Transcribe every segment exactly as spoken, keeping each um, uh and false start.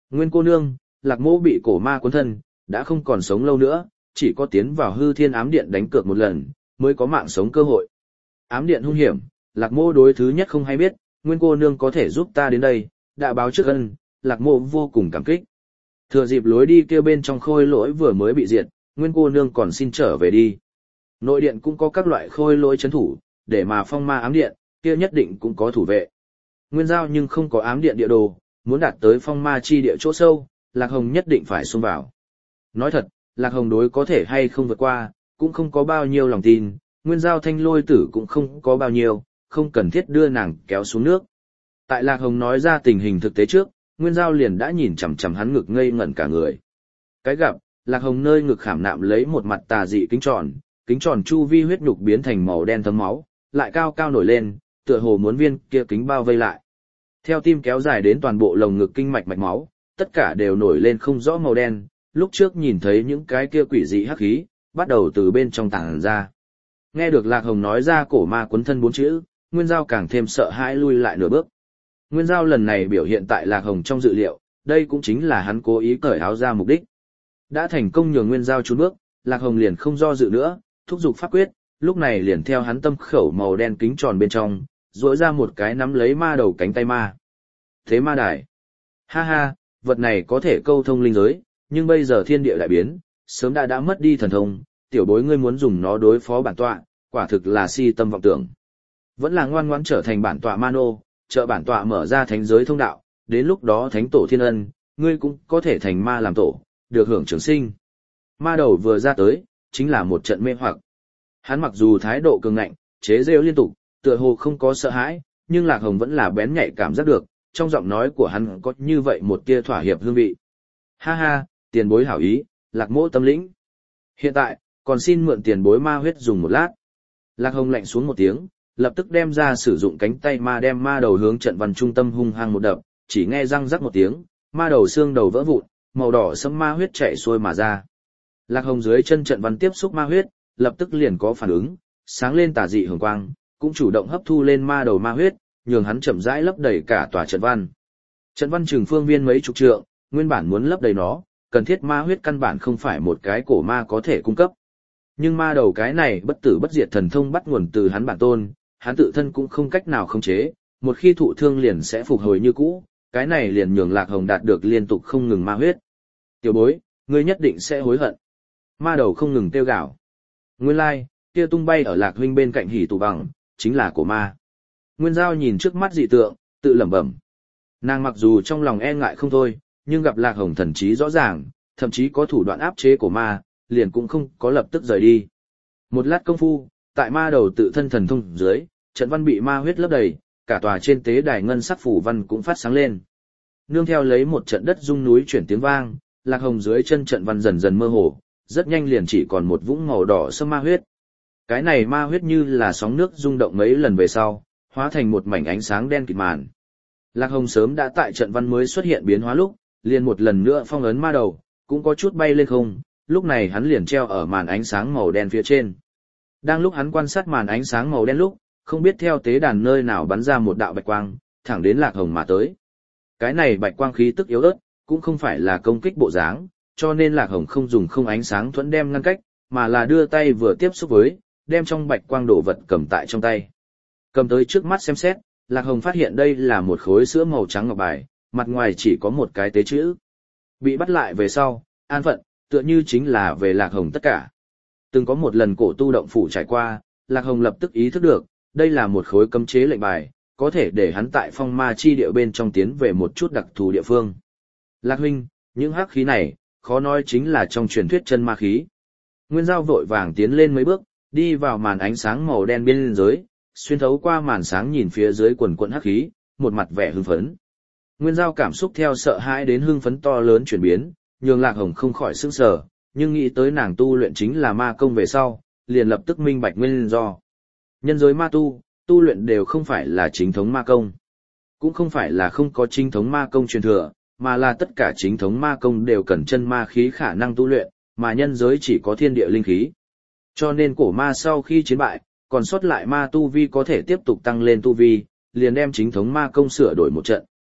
Nguyên cô nương, Lạc Mỗ bị cổ ma cuốn thân, đã không còn sống lâu nữa, chỉ có tiến vào hư thiên ám điện đánh cược một lần, mới có mạng sống cơ hội. Ám điện hung hiểm, Lạc Mỗ đối thứ nhất không hay biết, Nguyên cô nương có thể giúp ta đến đây, đã báo trước ân, Lạc Mỗ vô cùng cảm kích. Thừa dịp lối đi kia bên trong khôi lỗi vừa mới bị diệt, Nguyên cô nương còn xin trở về đi. Nội điện cũng có các loại khôi lỗi trấn thủ, để mà phong ma ám điện, kia nhất định cũng có thủ vệ. Nguyên giao nhưng không có ám điện địa đồ, muốn đạt tới phong ma chi địa chỗ sâu, Lạc Hồng nhất định phải xông vào. Nói thật, Lạc Hồng đối có thể hay không vượt qua, cũng không có bao nhiêu lòng tin, Nguyên giao thanh lôi tử cũng không có bao nhiêu, không cần thiết đưa nàng kéo xuống nước. Tại Lạc Hồng nói ra tình hình thực tế trước, Nguyên giao liền đã nhìn chằm chằm hắn ngực ngây ngẩn cả người. Cái gặp, Lạc Hồng nơi ngực khảm nạm lấy một mặt tà dị kính tròn, kính tròn chu vi huyết nhục biến thành màu đen thấm máu, lại cao cao nổi lên, tựa hồ muốn viên kia kính bao vây lại. Theo tim kéo dài đến toàn bộ lồng ngực kinh mạch mạch máu, tất cả đều nổi lên không rõ màu đen, lúc trước nhìn thấy những cái kia quỷ dị hắc khí, bắt đầu từ bên trong tàng ra. Nghe được Lạc Hồng nói ra cổ ma quấn thân bốn chữ, Nguyên Giao càng thêm sợ hãi lui lại nửa bước. Nguyên Giao lần này biểu hiện tại Lạc Hồng trong dự liệu, đây cũng chính là hắn cố ý cởi áo ra mục đích. Đã thành công nhường Nguyên Giao trốn bước, Lạc Hồng liền không do dự nữa, thúc giục pháp quyết, lúc này liền theo hắn tâm khẩu màu đen kính tròn bên trong, rỗi ra một cái nắm lấy ma đầu cánh tay ma. Thế ma đài. Ha ha, vật này có thể câu thông linh giới, nhưng bây giờ thiên địa đại biến, sớm đã đã mất đi thần thông, tiểu bối ngươi muốn dùng nó đối phó bản tọa, quả thực là si tâm vọng tưởng. Vẫn là ngoan ngoãn trở thành bản tọa ma nô, trợ bản tọa mở ra thánh giới thông đạo, đến lúc đó thánh tổ thiên ân, ngươi cũng có thể thành ma làm tổ, được hưởng trường sinh. Ma đầu vừa ra tới, chính là một trận mê hoặc. Hắn mặc dù thái độ cường ngạnh, chế rêu liên tục, tựa hồ không có sợ hãi, nhưng Lạc Hồng vẫn là bén nhạy cảm giác được, trong giọng nói của hắn có như vậy một tia thỏa hiệp hương vị. Ha ha, tiền bối hảo ý, Lạc Mỗ tâm lĩnh. Hiện tại, còn xin mượn tiền bối ma huyết dùng một lát. Lạc Hồng lạnh xuống một tiếng, lập tức đem ra sử dụng cánh tay ma đem ma đầu hướng trận văn trung tâm hung hăng một đập, chỉ nghe răng rắc một tiếng, ma đầu xương đầu vỡ vụn, màu đỏ sẫm ma huyết chảy xuôi mà ra. Lạc Hồng dưới chân trận văn tiếp xúc ma huyết, lập tức liền có phản ứng, sáng lên tà dị hường quang, cũng chủ động hấp thu lên ma đầu ma huyết, nhường hắn chậm rãi lấp đầy cả tòa trận văn. Trận văn trường phương viên mấy chục trượng, nguyên bản muốn lấp đầy nó, cần thiết ma huyết căn bản không phải một cái cổ ma có thể cung cấp. Nhưng ma đầu cái này bất tử bất diệt thần thông bắt nguồn từ hắn bản tôn, hắn tự thân cũng không cách nào khống chế, một khi thụ thương liền sẽ phục hồi như cũ, cái này liền nhường Lạc Hồng đạt được liên tục không ngừng ma huyết. Tiểu bối, ngươi nhất định sẽ hối hận. Ma đầu không ngừng kêu gào. Nguyên lai, kia tung bay ở Lạc huynh bên cạnh hỉ tù bằng, chính là cổ ma. Nguyên Giao nhìn trước mắt dị tượng, tự lẩm bẩm. Nàng mặc dù trong lòng e ngại không thôi, nhưng gặp Lạc Hồng thần trí rõ ràng, thậm chí có thủ đoạn áp chế của ma, liền cũng không có lập tức rời đi. Một lát công phu, tại ma đầu tự thân thần thông dưới, trận văn bị ma huyết lấp đầy, cả tòa trên tế đài ngân sắc phủ văn cũng phát sáng lên. Nương theo lấy một trận đất rung núi chuyển tiếng vang, Lạc Hồng dưới chân trận văn dần dần mơ hồ, rất nhanh liền chỉ còn một vũng màu đỏ sẫm ma huyết. Cái này ma huyết như là sóng nước rung động mấy lần về sau, hóa thành một mảnh ánh sáng đen kịt màn. Lạc Hồng sớm đã tại trận văn mới xuất hiện biến hóa lúc, liền một lần nữa phong ấn ma đầu, cũng có chút bay lên không, lúc này hắn liền treo ở màn ánh sáng màu đen phía trên. Đang lúc hắn quan sát màn ánh sáng màu đen lúc, không biết theo tế đàn nơi nào bắn ra một đạo bạch quang, thẳng đến Lạc Hồng mà tới. Cái này bạch quang khí tức yếu ớt, cũng không phải là công kích bộ dáng, cho nên Lạc Hồng không dùng không ánh sáng thuẫn đem ngăn cách, mà là đưa tay vừa tiếp xúc với, đem trong bạch quang đổ vật cầm tại trong tay. Cầm tới trước mắt xem xét, Lạc Hồng phát hiện đây là một khối sữa màu trắng ngọc bài, mặt ngoài chỉ có một cái tế chữ. Bị bắt lại về sau, an phận, tựa như chính là về Lạc Hồng tất cả. Từng có một lần cổ tu động phủ trải qua, Lạc Hồng lập tức ý thức được, đây là một khối cấm chế lệnh bài, có thể để hắn tại phong ma chi địa bên trong tiến về một chút đặc thù địa phương. Lạc huynh, những hắc khí này, khó nói chính là trong truyền thuyết chân ma khí. Nguyên Giao vội vàng tiến lên mấy bước, đi vào màn ánh sáng màu đen bên dưới, xuyên thấu qua màn sáng nhìn phía dưới quần quần hắc khí, một mặt vẻ hưng phấn. Nguyên Giao cảm xúc theo sợ hãi đến hưng phấn to lớn chuyển biến, nhường Lạc Hồng không khỏi sửng sở, nhưng nghĩ tới nàng tu luyện chính là ma công về sau, liền lập tức minh bạch nguyên do. Nhân giới ma tu, tu luyện đều không phải là chính thống ma công. Cũng không phải là không có chính thống ma công truyền thừa, mà là tất cả chính thống ma công đều cần chân ma khí khả năng tu luyện, mà nhân giới chỉ có thiên địa linh khí. Cho nên cổ ma sau khi chiến bại, còn sót lại ma tu vi có thể tiếp tục tăng lên tu vi, liền đem chính thống ma công sửa đổi một trận,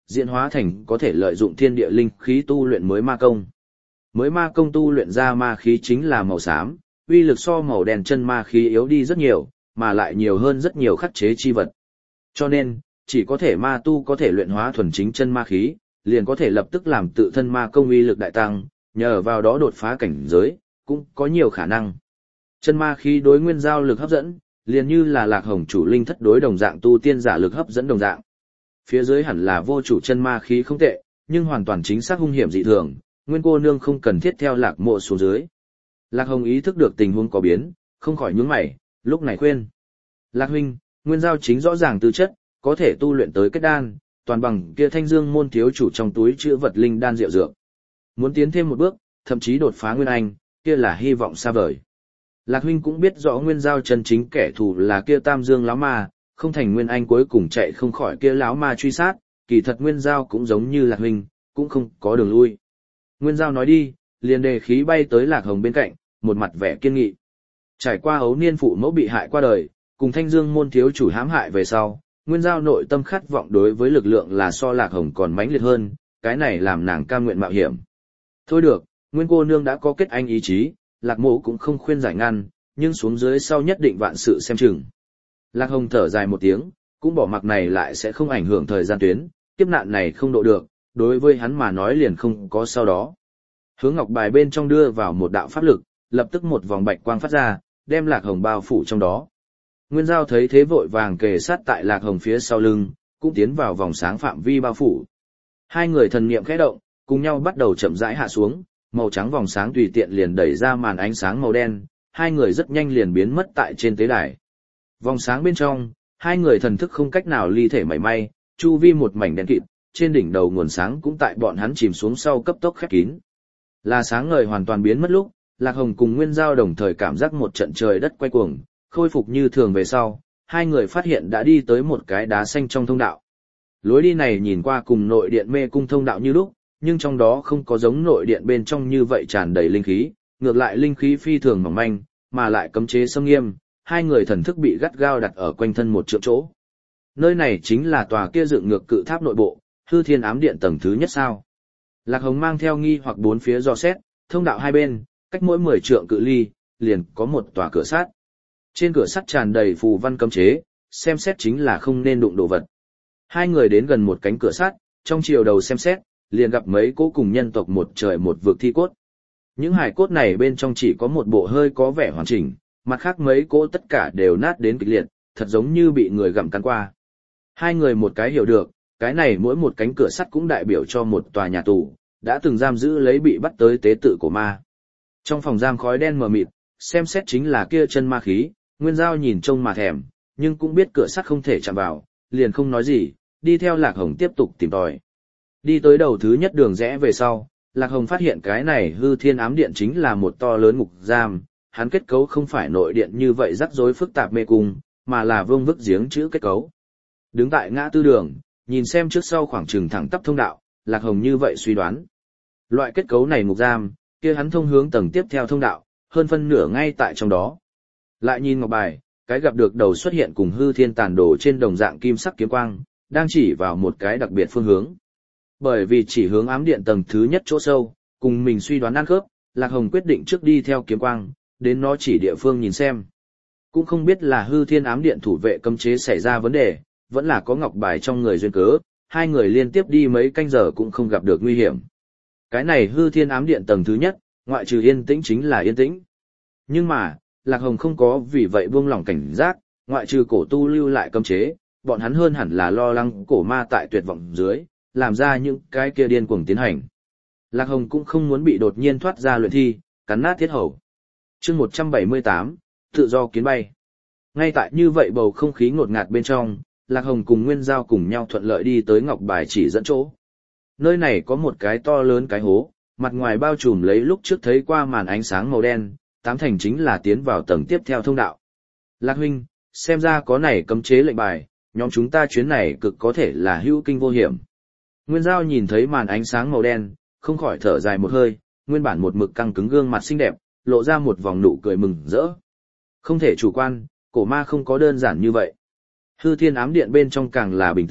diễn hóa thành có thể lợi dụng thiên địa linh khí tu luyện mới ma công. Mới ma công tu luyện ra ma khí chính là màu xám, uy lực so màu đen chân ma khí yếu đi rất nhiều, mà lại nhiều hơn rất nhiều khắc chế chi vật. Cho nên, chỉ có thể ma tu có thể luyện hóa thuần chính chân ma khí, liền có thể lập tức làm tự thân ma công uy lực đại tăng, nhờ vào đó đột phá cảnh giới, cũng có nhiều khả năng. Chân ma khí đối nguyên giao lực hấp dẫn, liền như là Lạc Hồng chủ linh thất đối đồng dạng tu tiên giả lực hấp dẫn đồng dạng. Phía dưới hẳn là vô chủ chân ma khí không tệ, nhưng hoàn toàn chính xác hung hiểm dị thường, Nguyên cô nương không cần thiết theo Lạc Mộ xuống dưới. Lạc Hồng ý thức được tình huống có biến, không khỏi nhướng mày, lúc này khuyên: Lạc huynh, nguyên giao chính rõ ràng tư chất, có thể tu luyện tới kết đan, toàn bằng kia Thanh Dương môn thiếu chủ trong túi chứa vật linh đan diệu dược. Muốn tiến thêm một bước, thậm chí đột phá nguyên anh, kia là hy vọng xa vời. Lạc huynh cũng biết rõ nguyên giao chân chính kẻ thù là kia Tam Dương lão ma, không thành nguyên anh cuối cùng chạy không khỏi kia lão ma truy sát, kỳ thật nguyên giao cũng giống như Lạc huynh, cũng không có đường lui. Nguyên giao nói đi, liền đề khí bay tới Lạc Hồng bên cạnh, một mặt vẻ kiên nghị. Trải qua ấu niên phụ mẫu bị hại qua đời, cùng Thanh Dương môn thiếu chủ hãm hại về sau, nguyên giao nội tâm khát vọng đối với lực lượng là so Lạc Hồng còn mãnh liệt hơn, cái này làm nàng cam nguyện mạo hiểm. Thôi được, nguyên cô nương đã có kết anh ý chí, Lạc Mộ cũng không khuyên giải ngăn, nhưng xuống dưới sau nhất định vạn sự xem chừng. Lạc Hồng thở dài một tiếng, cũng bỏ mặc này lại sẽ không ảnh hưởng thời gian tuyến, kiếp nạn này không độ được, đối với hắn mà nói liền không có sau đó. Hướng ngọc bài bên trong đưa vào một đạo pháp lực, lập tức một vòng bạch quang phát ra, đem Lạc Hồng bao phủ trong đó. Nguyên giao thấy thế vội vàng kề sát tại Lạc Hồng phía sau lưng, cũng tiến vào vòng sáng phạm vi bao phủ. Hai người thần niệm khẽ động, cùng nhau bắt đầu chậm rãi hạ xuống, màu trắng vòng sáng tùy tiện liền đẩy ra màn ánh sáng màu đen, hai người rất nhanh liền biến mất tại trên tế đài. Vòng sáng bên trong, hai người thần thức không cách nào ly thể mảy may, chu vi một mảnh đen kịt, trên đỉnh đầu nguồn sáng cũng tại bọn hắn chìm xuống sau cấp tốc khép kín. Là sáng ngời hoàn toàn biến mất lúc, Lạc Hồng cùng Nguyên Giao đồng thời cảm giác một trận trời đất quay cuồng, khôi phục như thường về sau, hai người phát hiện đã đi tới một cái đá xanh trong thông đạo. Lối đi này nhìn qua cùng nội điện mê cung thông đạo như lúc, nhưng trong đó không có giống nội điện bên trong như vậy tràn đầy linh khí, ngược lại linh khí phi thường mỏng manh, mà lại cấm chế xâm nghiêm, hai người thần thức bị gắt gao đặt ở quanh thân một trượng chỗ. Nơi này chính là tòa kia dựng ngược cự tháp nội bộ, Hư Thiên Ám Điện tầng thứ nhất sao? Lạc Hồng mang theo nghi hoặc bốn phía dò xét, thông đạo hai bên, cách mỗi mười trượng cự ly, liền có một tòa cửa sắt. Trên cửa sắt tràn đầy phù văn cấm chế, xem xét chính là không nên đụng đồ vật. Hai người đến gần một cánh cửa sắt, trong chiều đầu xem xét, liền gặp mấy cỗ cùng nhân tộc một trời một vực thi cốt. Những hài cốt này bên trong chỉ có một bộ hơi có vẻ hoàn chỉnh, mặt khác mấy cỗ tất cả đều nát đến kịch liệt, thật giống như bị người gặm cắn qua. Hai người một cái hiểu được, cái này mỗi một cánh cửa sắt cũng đại biểu cho một tòa nhà tù, đã từng giam giữ lấy bị bắt tới tế tự của ma. Trong phòng giam khói đen mờ mịt, xem xét chính là kia chân ma khí, Nguyên Giao nhìn trông mà thèm, nhưng cũng biết cửa sắt không thể chạm vào, liền không nói gì, đi theo Lạc Hồng tiếp tục tìm tòi. Đi tới đầu thứ nhất đường rẽ về sau, Lạc Hồng phát hiện cái này Hư Thiên Ám Điện chính là một to lớn ngục giam, hắn kết cấu không phải nội điện như vậy rắc rối phức tạp mê cung, mà là vương vức giếng chữ kết cấu. Đứng tại ngã tư đường, nhìn xem trước sau khoảng chừng thẳng tắp thông đạo, Lạc Hồng như vậy suy đoán. Loại kết cấu này ngục giam, kia hắn thông hướng tầng tiếp theo thông đạo, hơn phân nửa ngay tại trong đó. Lại nhìn ngọc bài, cái gặp được đầu xuất hiện cùng Hư Thiên tàn đồ trên đồng dạng kim sắc kiếm quang, đang chỉ vào một cái đặc biệt phương hướng. Bởi vì chỉ hướng ám điện tầng thứ nhất chỗ sâu, cùng mình suy đoán ăn khớp, Lạc Hồng quyết định trước đi theo kiếm quang, đến nó chỉ địa phương nhìn xem. Cũng không biết là Hư Thiên Ám Điện thủ vệ cấm chế xảy ra vấn đề, vẫn là có ngọc bài trong người duyên cớ, hai người liên tiếp đi mấy canh giờ cũng không gặp được nguy hiểm. Cái này Hư Thiên Ám Điện tầng thứ nhất, ngoại trừ yên tĩnh chính là yên tĩnh. Nhưng mà, Lạc Hồng không có vì vậy buông lỏng cảnh giác, ngoại trừ cổ tu lưu lại cấm chế, bọn hắn hơn hẳn là lo lắng cổ ma tại tuyệt vọng dưới, làm ra những cái kia điên cuồng tiến hành. Lạc Hồng cũng không muốn bị đột nhiên thoát ra luyện thi, cắn nát thiết hầu. Chương một trăm bảy mươi tám, tự do kiến bay. Ngay tại như vậy bầu không khí ngột ngạt bên trong, Lạc Hồng cùng Nguyên Giao cùng nhau thuận lợi đi tới ngọc bài chỉ dẫn chỗ. Nơi này có một cái to lớn cái hố, mặt ngoài bao trùm lấy lúc trước thấy qua màn ánh sáng màu đen, tám thành chính là tiến vào tầng tiếp theo thông đạo. Lạc huynh, xem ra có này cấm chế lệnh bài, nhóm chúng ta chuyến này cực có thể là hữu kinh vô hiểm. Nguyên Giao nhìn thấy màn ánh sáng màu đen, không khỏi thở dài một hơi, nguyên bản một mực căng cứng gương mặt xinh đẹp, lộ ra một vòng nụ cười mừng rỡ. Không thể chủ quan, cổ ma không có đơn giản như vậy. Hư Thiên Ám Điện bên trong càng là bình tĩnh,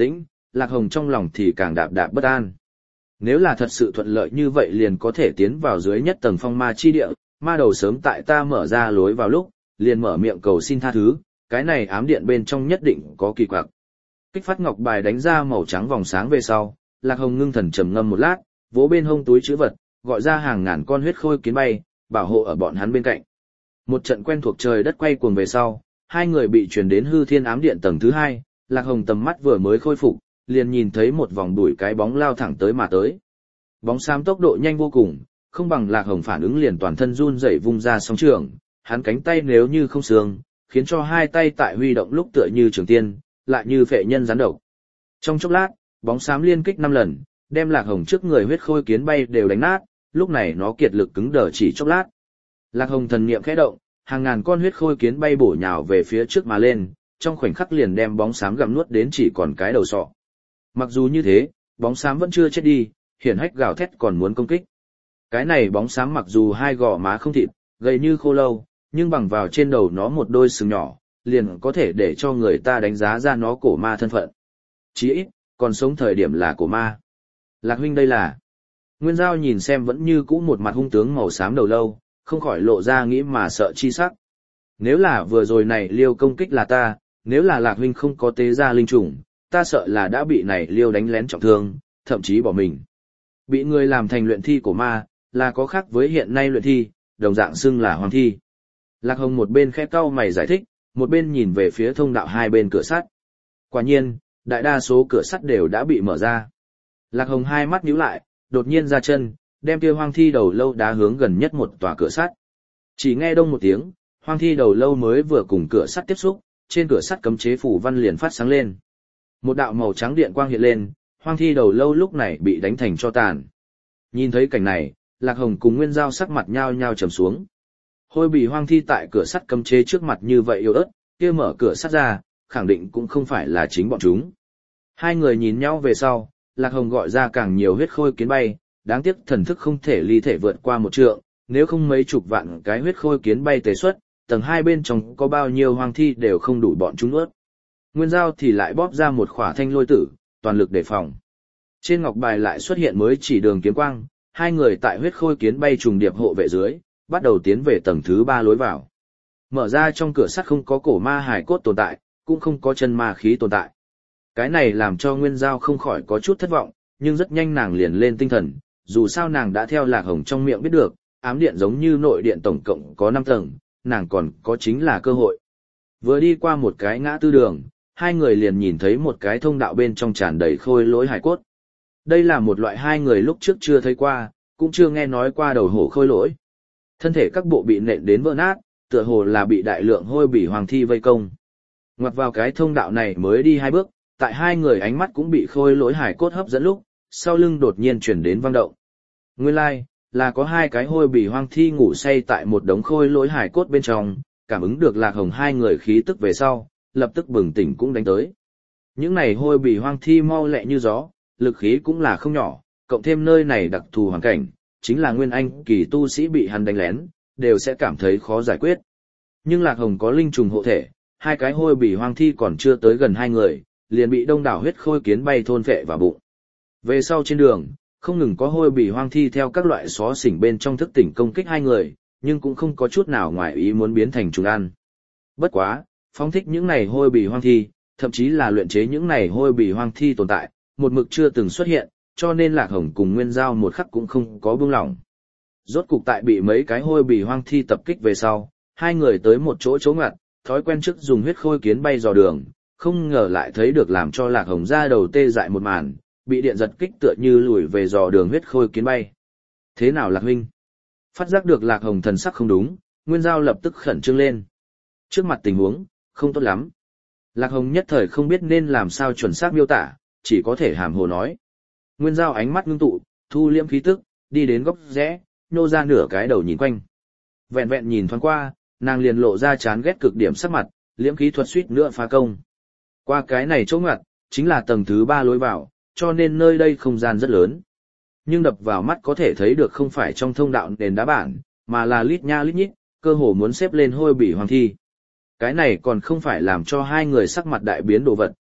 Lạc Hồng trong lòng thì càng đạp đạp bất an. Nếu là thật sự thuận lợi như vậy liền có thể tiến vào dưới nhất tầng phong ma chi địa, ma đầu sớm tại ta mở ra lối vào lúc, liền mở miệng cầu xin tha thứ, cái này ám điện bên trong nhất định có kỳ quặc. Kích phát ngọc bài đánh ra màu trắng vòng sáng về sau, Lạc Hồng ngưng thần trầm ngâm một lát, vỗ bên hông túi trữ vật, gọi ra hàng ngàn con huyết khôi kiến bay, bảo hộ ở bọn hắn bên cạnh. Một trận quen thuộc trời đất quay cuồng về sau, hai người bị truyền đến hư thiên ám điện tầng thứ hai, Lạc Hồng tầm mắt vừa mới khôi phục, liền nhìn thấy một vòng đuổi cái bóng lao thẳng tới mà tới. Bóng xám tốc độ nhanh vô cùng, không bằng Lạc Hồng phản ứng liền toàn thân run rẩy vung ra sóng trường, hắn cánh tay nếu như không xương, khiến cho hai tay tại huy động lúc tựa như trường tiên, lại như phệ nhân rắn độc. Trong chốc lát, bóng xám liên kích năm lần, đem Lạc Hồng trước người huyết khôi kiến bay đều đánh nát, lúc này nó kiệt lực cứng đờ chỉ chốc lát. Lạc Hồng thần niệm khẽ động, hàng ngàn con huyết khôi kiến bay bổ nhào về phía trước mà lên, trong khoảnh khắc liền đem bóng xám gặm nuốt đến chỉ còn cái đầu sọ. Mặc dù như thế, bóng xám vẫn chưa chết đi, hiển hách gào thét còn muốn công kích. Cái này bóng xám mặc dù hai gò má không thịt, gầy như khô lâu, nhưng bằng vào trên đầu nó một đôi sừng nhỏ, liền có thể để cho người ta đánh giá ra nó cổ ma thân phận. Chí ít, còn sống thời điểm là cổ ma. Lạc huynh đây là... Nguyên Giao nhìn xem vẫn như cũ một mặt hung tướng màu xám đầu lâu, không khỏi lộ ra nghĩ mà sợ chi sắc. Nếu là vừa rồi này liêu công kích là ta, nếu là Lạc huynh không có tế ra linh trùng, ta sợ là đã bị này liêu đánh lén trọng thương, thậm chí bỏ mình. Bị người làm thành luyện thi của ma, là có khác với hiện nay luyện thi, đồng dạng xưng là hoàng thi. Lạc Hồng một bên khẽ cau mày giải thích, một bên nhìn về phía thông đạo hai bên cửa sắt. Quả nhiên, đại đa số cửa sắt đều đã bị mở ra. Lạc Hồng hai mắt nhíu lại, đột nhiên ra chân, đem kia hoang thi đầu lâu đá hướng gần nhất một tòa cửa sắt. Chỉ nghe đông một tiếng, hoang thi đầu lâu mới vừa cùng cửa sắt tiếp xúc, trên cửa sắt cấm chế phủ văn liền phát sáng lên. Một đạo màu trắng điện quang hiện lên, hoang thi đầu lâu lúc này bị đánh thành tro tàn. Nhìn thấy cảnh này, Lạc Hồng cùng Nguyên Giao sắc mặt nhao nhao trầm xuống. Hôi bì hoang thi tại cửa sắt cấm chế trước mặt như vậy yếu ớt, kia mở cửa sắt ra, khẳng định cũng không phải là chính bọn chúng. Hai người nhìn nhau về sau, Lạc Hồng gọi ra càng nhiều huyết khôi kiến bay, đáng tiếc thần thức không thể ly thể vượt qua một trượng, nếu không mấy chục vạn cái huyết khôi kiến bay tế xuất, tầng hai bên trong có bao nhiêu hoang thi đều không đủ bọn chúng nuốt. Nguyên Giao thì lại bóp ra một khỏa thanh lôi tử, toàn lực đề phòng. Trên ngọc bài lại xuất hiện mới chỉ đường kiếm quang, hai người tại huyết khôi kiến bay trùng điệp hộ vệ dưới, bắt đầu tiến về tầng thứ ba lối vào. Mở ra trong cửa sắt không có cổ ma hài cốt tồn tại, cũng không có chân ma khí tồn tại. Cái này làm cho Nguyên Giao không khỏi có chút thất vọng, nhưng rất nhanh nàng liền lên tinh thần, dù sao nàng đã theo Lạc Hồng trong miệng biết được, ám điện giống như nội điện tổng cộng có năm tầng, nàng còn có chính là cơ hội. Vừa đi qua một cái ngã tư đường, hai người liền nhìn thấy một cái thông đạo bên trong tràn đầy khôi lỗi hài cốt. Đây là một loại hai người lúc trước chưa thấy qua, cũng chưa nghe nói qua đầu hổ khôi lỗi. Thân thể các bộ bị nện đến vỡ nát, tựa hồ là bị đại lượng hôi bỉ hoàng thi vây công. Ngoặt vào cái thông đạo này mới đi hai bước, tại hai người ánh mắt cũng bị khôi lỗi hài cốt hấp dẫn lúc, sau lưng đột nhiên chuyển đến vang động. Nguyên lai, like, là có hai cái hôi bỉ hoang thi ngủ say tại một đống khôi lỗi hài cốt bên trong, cảm ứng được Lạc Hồng hai người khí tức về sau, lập tức bừng tỉnh cũng đánh tới. Những này hôi bỉ hoang thi mau lẹ như gió, lực khí cũng là không nhỏ, cộng thêm nơi này đặc thù hoàn cảnh, chính là nguyên anh kỳ tu sĩ bị hắn đánh lén, đều sẽ cảm thấy khó giải quyết. Nhưng Lạc Hồng có linh trùng hộ thể, hai cái hôi bỉ hoang thi còn chưa tới gần hai người, liền bị đông đảo huyết khôi kiến bay thôn phệ vào bụng. Về sau trên đường, không ngừng có hôi bỉ hoang thi theo các loại xó xỉnh bên trong thức tỉnh công kích hai người, nhưng cũng không có chút nào ngoài ý muốn biến thành trùng ăn. Bất quá, phóng thích những này hôi bỉ hoang thi, thậm chí là luyện chế những này hôi bỉ hoang thi tồn tại, một mực chưa từng xuất hiện, cho nên Lạc Hồng cùng Nguyên Giao một khắc cũng không có buông lỏng. Rốt cục tại bị mấy cái hôi bỉ hoang thi tập kích về sau, hai người tới một chỗ chỗ ngặt, thói quen trước dùng huyết khôi kiến bay dò đường, không ngờ lại thấy được làm cho Lạc Hồng ra đầu tê dại một màn, bị điện giật kích tựa như lùi về dò đường huyết khôi kiến bay. Thế nào Lạc huynh? Phát giác được Lạc Hồng thần sắc không đúng, Nguyên Giao lập tức khẩn trương lên. Trước mặt tình huống, không tốt lắm. Lạc Hồng nhất thời không biết nên làm sao chuẩn xác miêu tả, chỉ có thể hàm hồ nói. Nguyên Giao ánh mắt ngưng tụ, thu liễm khí tức, đi đến góc rẽ, nhô ra nửa cái đầu nhìn quanh. Vẹn vẹn nhìn thoáng qua, nàng liền lộ ra chán ghét cực điểm sắc mặt, liễm khí thuật suýt nữa phá công. Qua cái này chỗ ngoặt, chính là tầng thứ ba lối vào, cho nên nơi đây không gian rất lớn. Nhưng đập vào mắt có thể thấy được không phải trong thông đạo nền đá bản, mà là lít nha lít nhít, cơ hồ muốn xếp lên hôi bỉ hoàng thi. Cái này còn không phải làm cho hai người sắc mặt đại biến đồ vật,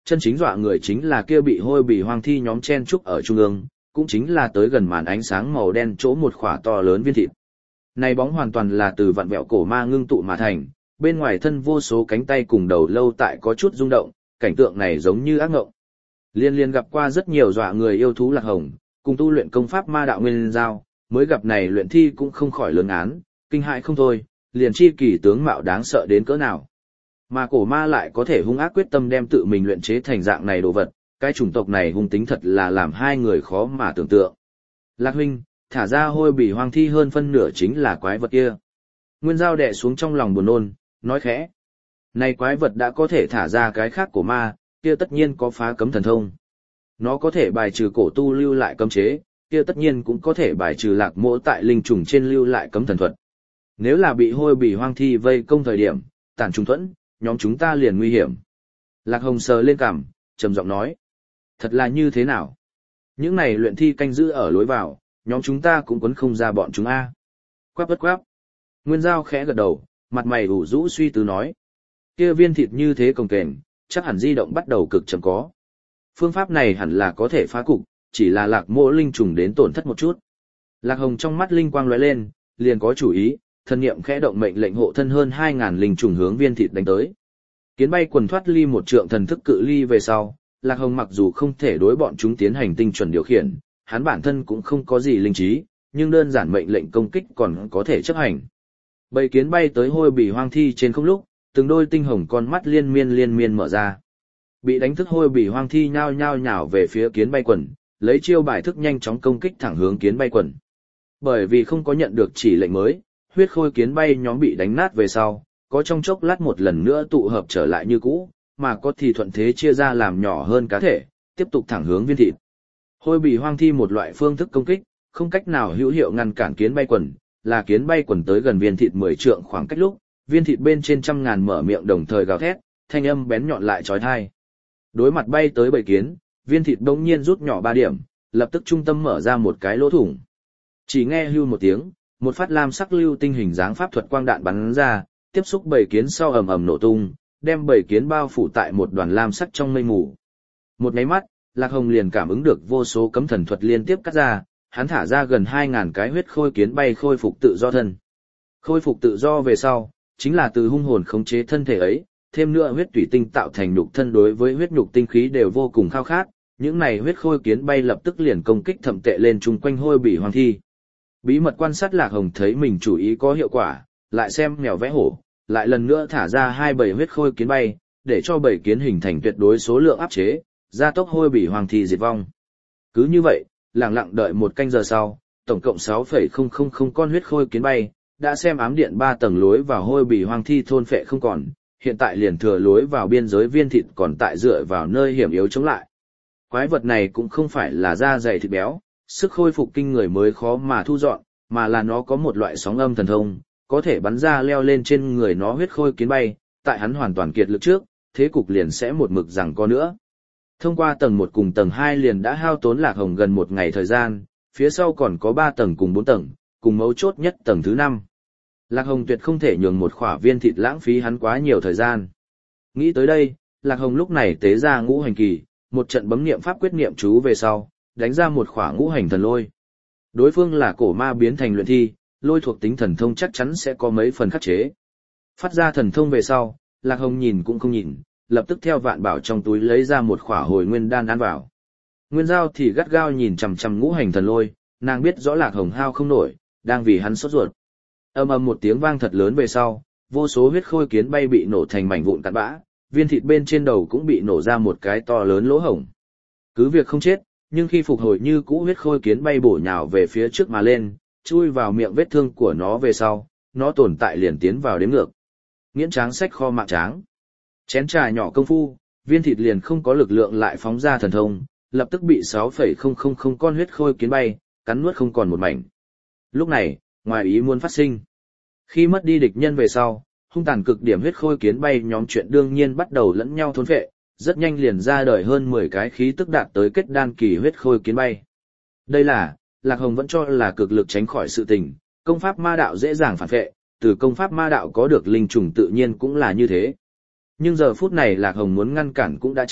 Chân chính dọa người chính là kia bị hôi bì hoang thi nhóm chen trúc ở trung ương, cũng chính là tới gần màn ánh sáng màu đen chỗ một khỏa to lớn viên thịt. Này bóng hoàn toàn là từ vặn vẹo cổ ma ngưng tụ mà thành, bên ngoài thân vô số cánh tay cùng đầu lâu tại có chút rung động, cảnh tượng này giống như ác ngộng. Liên liên gặp qua rất nhiều dọa người yêu thú Lạc Hồng, cùng tu luyện công pháp ma đạo nguyên giao, mới gặp này luyện thi cũng không khỏi lớn án, kinh hại không thôi, liền chi kỳ tướng mạo đáng sợ đến cỡ nào. Mà cổ ma lại có thể hung ác quyết tâm đem tự mình luyện chế thành dạng này đồ vật, cái chủng tộc này hung tính thật là làm hai người khó mà tưởng tượng. Lạc huynh, thả ra hôi bì hoang thi hơn phân nửa chính là quái vật kia. Nguyên Giao đè xuống trong lòng buồn nôn, nói khẽ. Này quái vật đã có thể thả ra cái khác của ma, kia tất nhiên có phá cấm thần thông. Nó có thể bài trừ cổ tu lưu lại cấm chế, kia tất nhiên cũng có thể bài trừ lạc mỗ tại linh trùng trên lưu lại cấm thần thuật. Nếu là bị hôi bì hoang thi vây công thời điểm, tản trung thuẫn, nhóm chúng ta liền nguy hiểm. Lạc Hồng sờ lên cằm, trầm giọng nói. Thật là như thế nào? Những này luyện thi canh giữ ở lối vào, nhóm chúng ta cũng quấn không ra bọn chúng a. Quáp bất quáp. Nguyên Giao khẽ gật đầu, mặt mày ủ rũ suy tư nói. Kia viên thịt như thế cồng kềnh, chắc hẳn di động bắt đầu cực chậm có. Phương pháp này hẳn là có thể phá cục, chỉ là lạc mỗ linh trùng đến tổn thất một chút. Lạc Hồng trong mắt linh quang lóe lên, liền có chủ ý, thần niệm khẽ động mệnh lệnh hộ thân hơn hai ngàn linh trùng hướng viên thịt đánh tới. Kiến bay quần thoát ly một trượng thần thức cự ly về sau, Lạc Hồng mặc dù không thể đối bọn chúng tiến hành tinh chuẩn điều khiển, hắn bản thân cũng không có gì linh trí, nhưng đơn giản mệnh lệnh công kích còn có thể chấp hành. Bầy kiến bay tới hôi bì hoang thi trên không lúc, từng đôi tinh hồng con mắt liên miên liên miên mở ra. Bị đánh thức hôi bì hoang thi nhao nhao nhào về phía kiến bay quần, lấy chiêu bài thức nhanh chóng công kích thẳng hướng kiến bay quần. Bởi vì không có nhận được chỉ lệnh mới, huyết khôi kiến bay nhóm bị đánh nát về sau, có trong chốc lát một lần nữa tụ hợp trở lại như cũ, mà có thì thuận thế chia ra làm nhỏ hơn cá thể, tiếp tục thẳng hướng viên thịt. Hôi bì hoang thi một loại phương thức công kích, không cách nào hữu hiệu ngăn cản kiến bay quần, là kiến bay quần tới gần viên thịt mười trượng khoảng cách lúc, viên thịt bên trên trăm ngàn mở miệng đồng thời gào thét, thanh âm bén nhọn lại chói tai. Đối mặt bay tới bầy kiến, viên thịt bỗng nhiên rút nhỏ ba điểm, lập tức trung tâm mở ra một cái lỗ thủng. Chỉ nghe hưu một tiếng, một phát lam sắc lưu tinh hình dáng pháp thuật quang đạn bắn ra, tiếp xúc bầy kiến sau ầm ầm nổ tung, đem bầy kiến bao phủ tại một đoàn lam sắc trong mây mù. Một cái mắt, Lạc Hồng liền cảm ứng được vô số cấm thần thuật liên tiếp cắt ra, hắn thả ra gần hai ngàn cái huyết khôi kiến bay khôi phục tự do thân. Khôi phục tự do về sau, chính là từ hung hồn khống chế thân thể ấy, thêm nữa huyết tủy tinh tạo thành nhục thân đối với huyết nhục tinh khí đều vô cùng khao khát, những này huyết khôi kiến bay lập tức liền công kích thẩm tệ lên chung quanh hôi bì hoang thi. Bí mật quan sát Lạc Hồng thấy mình chủ ý có hiệu quả, lại xem mèo vẽ hổ, lại lần nữa thả ra hai bầy huyết khôi kiến bay, để cho bầy kiến hình thành tuyệt đối số lượng áp chế, gia tốc hôi bì hoang thi diệt vong. Cứ như vậy, lặng lặng đợi một canh giờ sau, tổng cộng sáu phẩy không không không con huyết khôi kiến bay, đã xem ám điện ba tầng lối vào hôi bì hoang thi thôn phệ không còn, hiện tại liền thừa lối vào biên giới viên thịt còn tại dựa vào nơi hiểm yếu chống lại. Quái vật này cũng không phải là da dày thịt béo, sức khôi phục kinh người mới khó mà thu dọn, mà là nó có một loại sóng âm thần thông, có thể bắn ra leo lên trên người nó huyết khôi kiến bay, tại hắn hoàn toàn kiệt lực trước, thế cục liền sẽ một mực rằng có nữa. Thông qua tầng một cùng tầng hai liền đã hao tốn Lạc Hồng gần một ngày thời gian, phía sau còn có ba tầng cùng bốn tầng, cùng mấu chốt nhất tầng thứ năm. Lạc Hồng tuyệt không thể nhường một khỏa viên thịt lãng phí hắn quá nhiều thời gian. Nghĩ tới đây, Lạc Hồng lúc này tế ra ngũ hành kỳ, một trận bấm niệm pháp quyết niệm chú về sau, đánh ra một khỏa ngũ hành thần lôi. Đối phương là cổ ma biến thành luyện thi, lôi thuộc tính thần thông chắc chắn sẽ có mấy phần khắc chế. Phát ra thần thông về sau, Lạc Hồng nhìn cũng không nhìn, lập tức theo vạn bảo trong túi lấy ra một khỏa hồi nguyên đan ăn vào. Nguyên Giao thì gắt gao nhìn chằm chằm ngũ hành thần lôi, nàng biết rõ Lạc Hồng hao không nổi, đang vì hắn sốt ruột. Ầm ầm một tiếng vang thật lớn về sau, vô số huyết khôi kiến bay bị nổ thành mảnh vụn cặn bã, viên thịt bên trên đầu cũng bị nổ ra một cái to lớn lỗ hổng. Cứ việc không chết, nhưng khi phục hồi như cũ huyết khôi kiến bay bổ nhào về phía trước mà lên, chui vào miệng vết thương của nó về sau, nó tồn tại liền tiến vào đếm ngược. Nghiễn tráng sách kho mạng tráng. Chén trà nhỏ công phu, viên thịt liền không có lực lượng lại phóng ra thần thông, lập tức bị sáu phẩy không không không con huyết khôi kiến bay, cắn nuốt không còn một mảnh. Lúc này, ngoài ý muốn phát sinh. Khi mất đi địch nhân về sau, hung tàn cực điểm huyết khôi kiến bay nhóm chuyện đương nhiên bắt đầu lẫn nhau thôn phệ, rất nhanh liền ra đời hơn mười cái khí tức đạt tới kết đan kỳ huyết khôi kiến bay. Đây là, Lạc Hồng vẫn cho là cực lực tránh khỏi sự tình, công pháp ma đạo dễ dàng phản phệ, từ công pháp ma đạo có được linh trùng tự nhiên cũng là như thế. Nhưng giờ phút này Lạc Hồng muốn ngăn cản cũng đã chậm,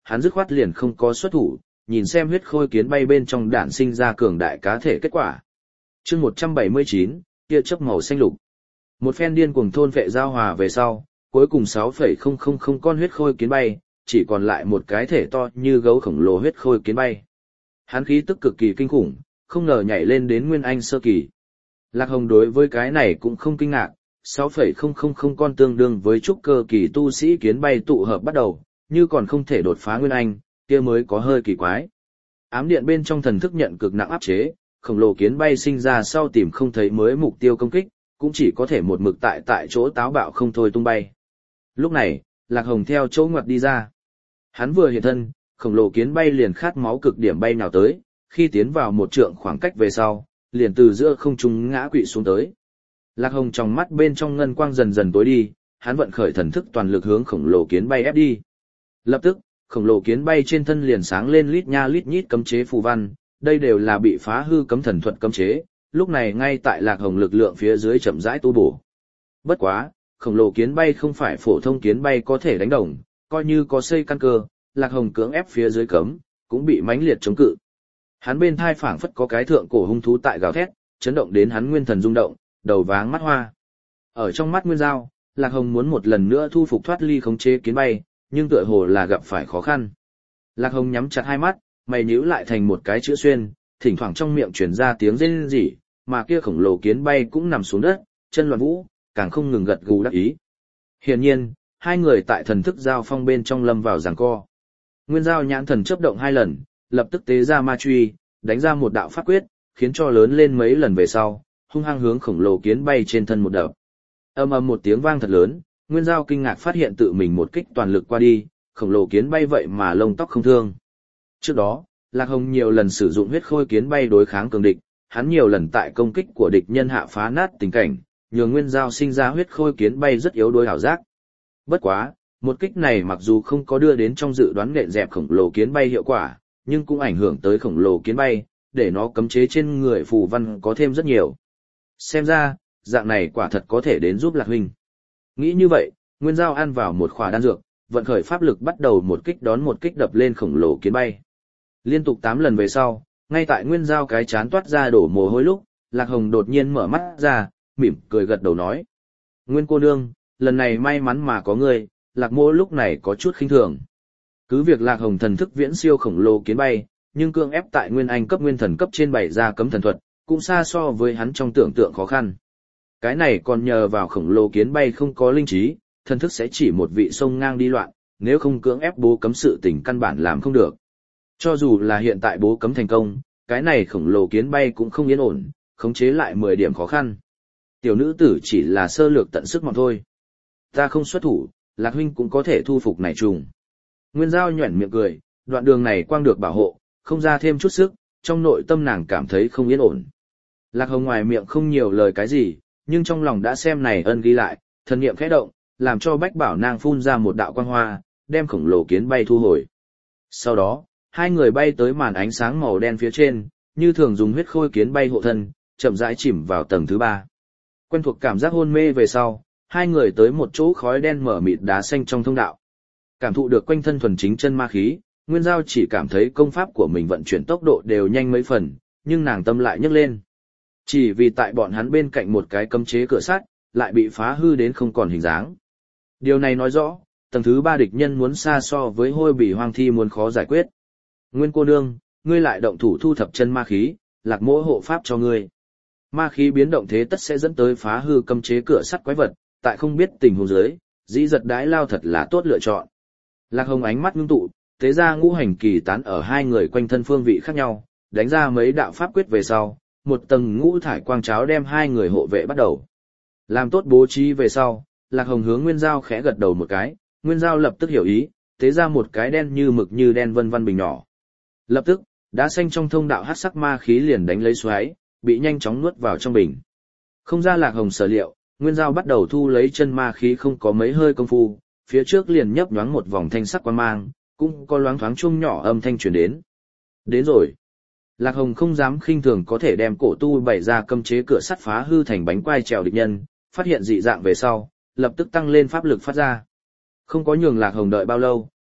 hắn dứt khoát liền không có xuất thủ, nhìn xem huyết khôi kiến bay bên trong đạn sinh ra cường đại cá thể kết quả. Chương một trăm bảy mươi chín, tia chớp màu xanh lục. Một phen điên cuồng thôn vệ giao hòa về sau, cuối cùng sáu phẩy không không không con huyết khôi kiến bay, chỉ còn lại một cái thể to như gấu khổng lồ huyết khôi kiến bay. Hắn khí tức cực kỳ kinh khủng, không ngờ nhảy lên đến nguyên anh sơ kỳ. Lạc Hồng đối với cái này cũng không kinh ngạc, sáu phẩy không không không con tương đương với trúc cơ kỳ tu sĩ kiến bay tụ hợp bắt đầu, như còn không thể đột phá nguyên anh, kia mới có hơi kỳ quái. Ám điện bên trong thần thức nhận cực nặng áp chế, khổng lồ kiến bay sinh ra sau tìm không thấy mới mục tiêu công kích, cũng chỉ có thể một mực tại tại chỗ táo bạo không thôi tung bay. Lúc này, Lạc Hồng theo chỗ ngoặt đi ra. Hắn vừa hiện thân, khổng lồ kiến bay liền khát máu cực điểm bay nào tới, khi tiến vào một trượng khoảng cách về sau, liền từ giữa không trung ngã quỵ xuống tới. Lạc Hồng trong mắt bên trong ngân quang dần dần tối đi, hắn vận khởi thần thức toàn lực hướng khổng lồ kiến bay ép đi. Lập tức, khổng lồ kiến bay trên thân liền sáng lên lít nha lít nhít cấm chế phù văn, đây đều là bị phá hư cấm thần thuật cấm chế, lúc này ngay tại Lạc Hồng lực lượng phía dưới chậm rãi tu bổ. Bất quá, khổng lồ kiến bay không phải phổ thông kiến bay có thể đánh đồng, coi như có xây căn cơ, Lạc Hồng cưỡng ép phía dưới cấm, cũng bị mãnh liệt chống cự. Hắn bên thai phảng phất có cái thượng cổ hung thú tại gào thét, chấn động đến hắn nguyên thần rung động, đầu váng mắt hoa. Ở trong mắt Nguyên Giao, Lạc Hồng muốn một lần nữa thu phục thoát ly khống chế kiến bay, nhưng tựa hồ là gặp phải khó khăn. Lạc Hồng nhắm chặt hai mắt, mày nhíu lại thành một cái chữ xuyên, thỉnh thoảng trong miệng truyền ra tiếng rên rỉ, mà kia khổng lồ kiến bay cũng nằm xuống đất, chân loạn vũ, càng không ngừng gật gù đắc ý. Hiển nhiên, hai người tại thần thức giao phong bên trong lâm vào giằng co. Nguyên Giao nhãn thần chớp động hai lần, lập tức tế ra ma truy, đánh ra một đạo pháp quyết, khiến cho lớn lên mấy lần về sau, hung hăng hướng khổng lồ kiến bay trên thân một đập. Ầm ầm một tiếng vang thật lớn, Nguyên Giao kinh ngạc phát hiện tự mình một kích toàn lực qua đi, khổng lồ kiến bay vậy mà lông tóc không thương. Trước đó, Lạc Hồng nhiều lần sử dụng huyết khôi kiến bay đối kháng cường địch, hắn nhiều lần tại công kích của địch nhân hạ phá nát tình cảnh, nhường Nguyên Giao sinh ra huyết khôi kiến bay rất yếu đuối ảo giác. Bất quá, một kích này mặc dù không có đưa đến trong dự đoán nện dẹp khổng lồ kiến bay hiệu quả, nhưng cũng ảnh hưởng tới khổng lồ kiến bay, để nó cấm chế trên người phù văn có thêm rất nhiều. Xem ra, dạng này quả thật có thể đến giúp Lạc huynh. Nghĩ như vậy, Nguyên Giao ăn vào một khỏa đan dược, vận khởi pháp lực bắt đầu một kích đón một kích đập lên khổng lồ kiến bay. Liên tục tám lần về sau, ngay tại Nguyên Giao cái chán toát ra đổ mồ hôi lúc, Lạc Hồng đột nhiên mở mắt ra, mỉm cười gật đầu nói: "Nguyên cô nương, lần này may mắn mà có ngươi." Lạc Mỗ lúc này có chút khinh thường. Cứ việc Lạc Hồng thần thức viễn siêu khổng lồ kiến bay, nhưng cương ép tại Nguyên Anh cấp Nguyên Thần cấp trên bảy ra cấm thần thuật, cũng xa so với hắn trong tưởng tượng khó khăn. Cái này còn nhờ vào khổng lồ kiến bay không có linh trí, thần thức sẽ chỉ một vị sông ngang đi loạn, nếu không cưỡng ép bố cấm sự tình căn bản làm không được. Cho dù là hiện tại bố cấm thành công, cái này khổng lồ kiến bay cũng không yên ổn, khống chế lại mười điểm khó khăn. Tiểu nữ tử chỉ là sơ lược tận sức mà thôi. Ta không xuất thủ, Lạc huynh cũng có thể thu phục này trùng. Nguyên Giao nhuẩn miệng cười, đoạn đường này quang được bảo hộ, không ra thêm chút sức, trong nội tâm nàng cảm thấy không yên ổn. Lạc Hồng ngoài miệng không nhiều lời cái gì, nhưng trong lòng đã xem này ân ghi lại, thần niệm khẽ động, làm cho Bách Bảo nàng phun ra một đạo quang hoa, đem khổng lồ kiến bay thu hồi. Sau đó, hai người bay tới màn ánh sáng màu đen phía trên, như thường dùng huyết khôi kiến bay hộ thân, chậm rãi chìm vào tầng thứ ba. Quen thuộc cảm giác hôn mê về sau, hai người tới một chỗ khói đen mở mịt đá xanh trong thông đạo. Cảm thụ được quanh thân thuần chính chân ma khí, Nguyên Giao chỉ cảm thấy công pháp của mình vận chuyển tốc độ đều nhanh mấy phần, nhưng nàng tâm lại nhấc lên. Chỉ vì tại bọn hắn bên cạnh một cái cấm chế cửa sắt, lại bị phá hư đến không còn hình dáng. Điều này nói rõ, tầng thứ ba địch nhân muốn xa so với hôi bỉ hoang thi muốn khó giải quyết. Nguyên cô nương, ngươi lại động thủ thu thập chân ma khí, Lạc Mỗ hộ pháp cho ngươi. Ma khí biến động thế tất sẽ dẫn tới phá hư cấm chế cửa sắt quái vật, tại không biết tình huống dưới, dĩ giật đái lao thật là tốt lựa chọn. Lạc Hồng ánh mắt ngưng tụ, tế ra ngũ hành kỳ tán ở hai người quanh thân phương vị khác nhau, đánh ra mấy đạo pháp quyết về sau, một tầng ngũ thải quang cháo đem hai người hộ vệ bắt đầu. Làm tốt bố trí về sau, Lạc Hồng hướng Nguyên Giao khẽ gật đầu một cái, Nguyên Giao lập tức hiểu ý, tế ra một cái đen như mực như đen vân vân bình nhỏ. Lập tức, đá xanh trong thông đạo hắc sắc ma khí liền đánh lấy xoáy, bị nhanh chóng nuốt vào trong bình. Không ra Lạc Hồng sở liệu, Nguyên Giao bắt đầu thu lấy chân ma khí không có mấy hơi công phu, phía trước liền nhấp nhoáng một vòng thanh sắc quang mang, cũng có loáng thoáng chuông nhỏ âm thanh truyền đến. Đến rồi. Lạc Hồng không dám khinh thường có thể đem cổ tu bày ra cấm chế cửa sắt phá hư thành bánh quai trèo địch nhân, phát hiện dị dạng về sau, lập tức tăng lên pháp lực phát ra. Không có nhường Lạc Hồng đợi bao lâu,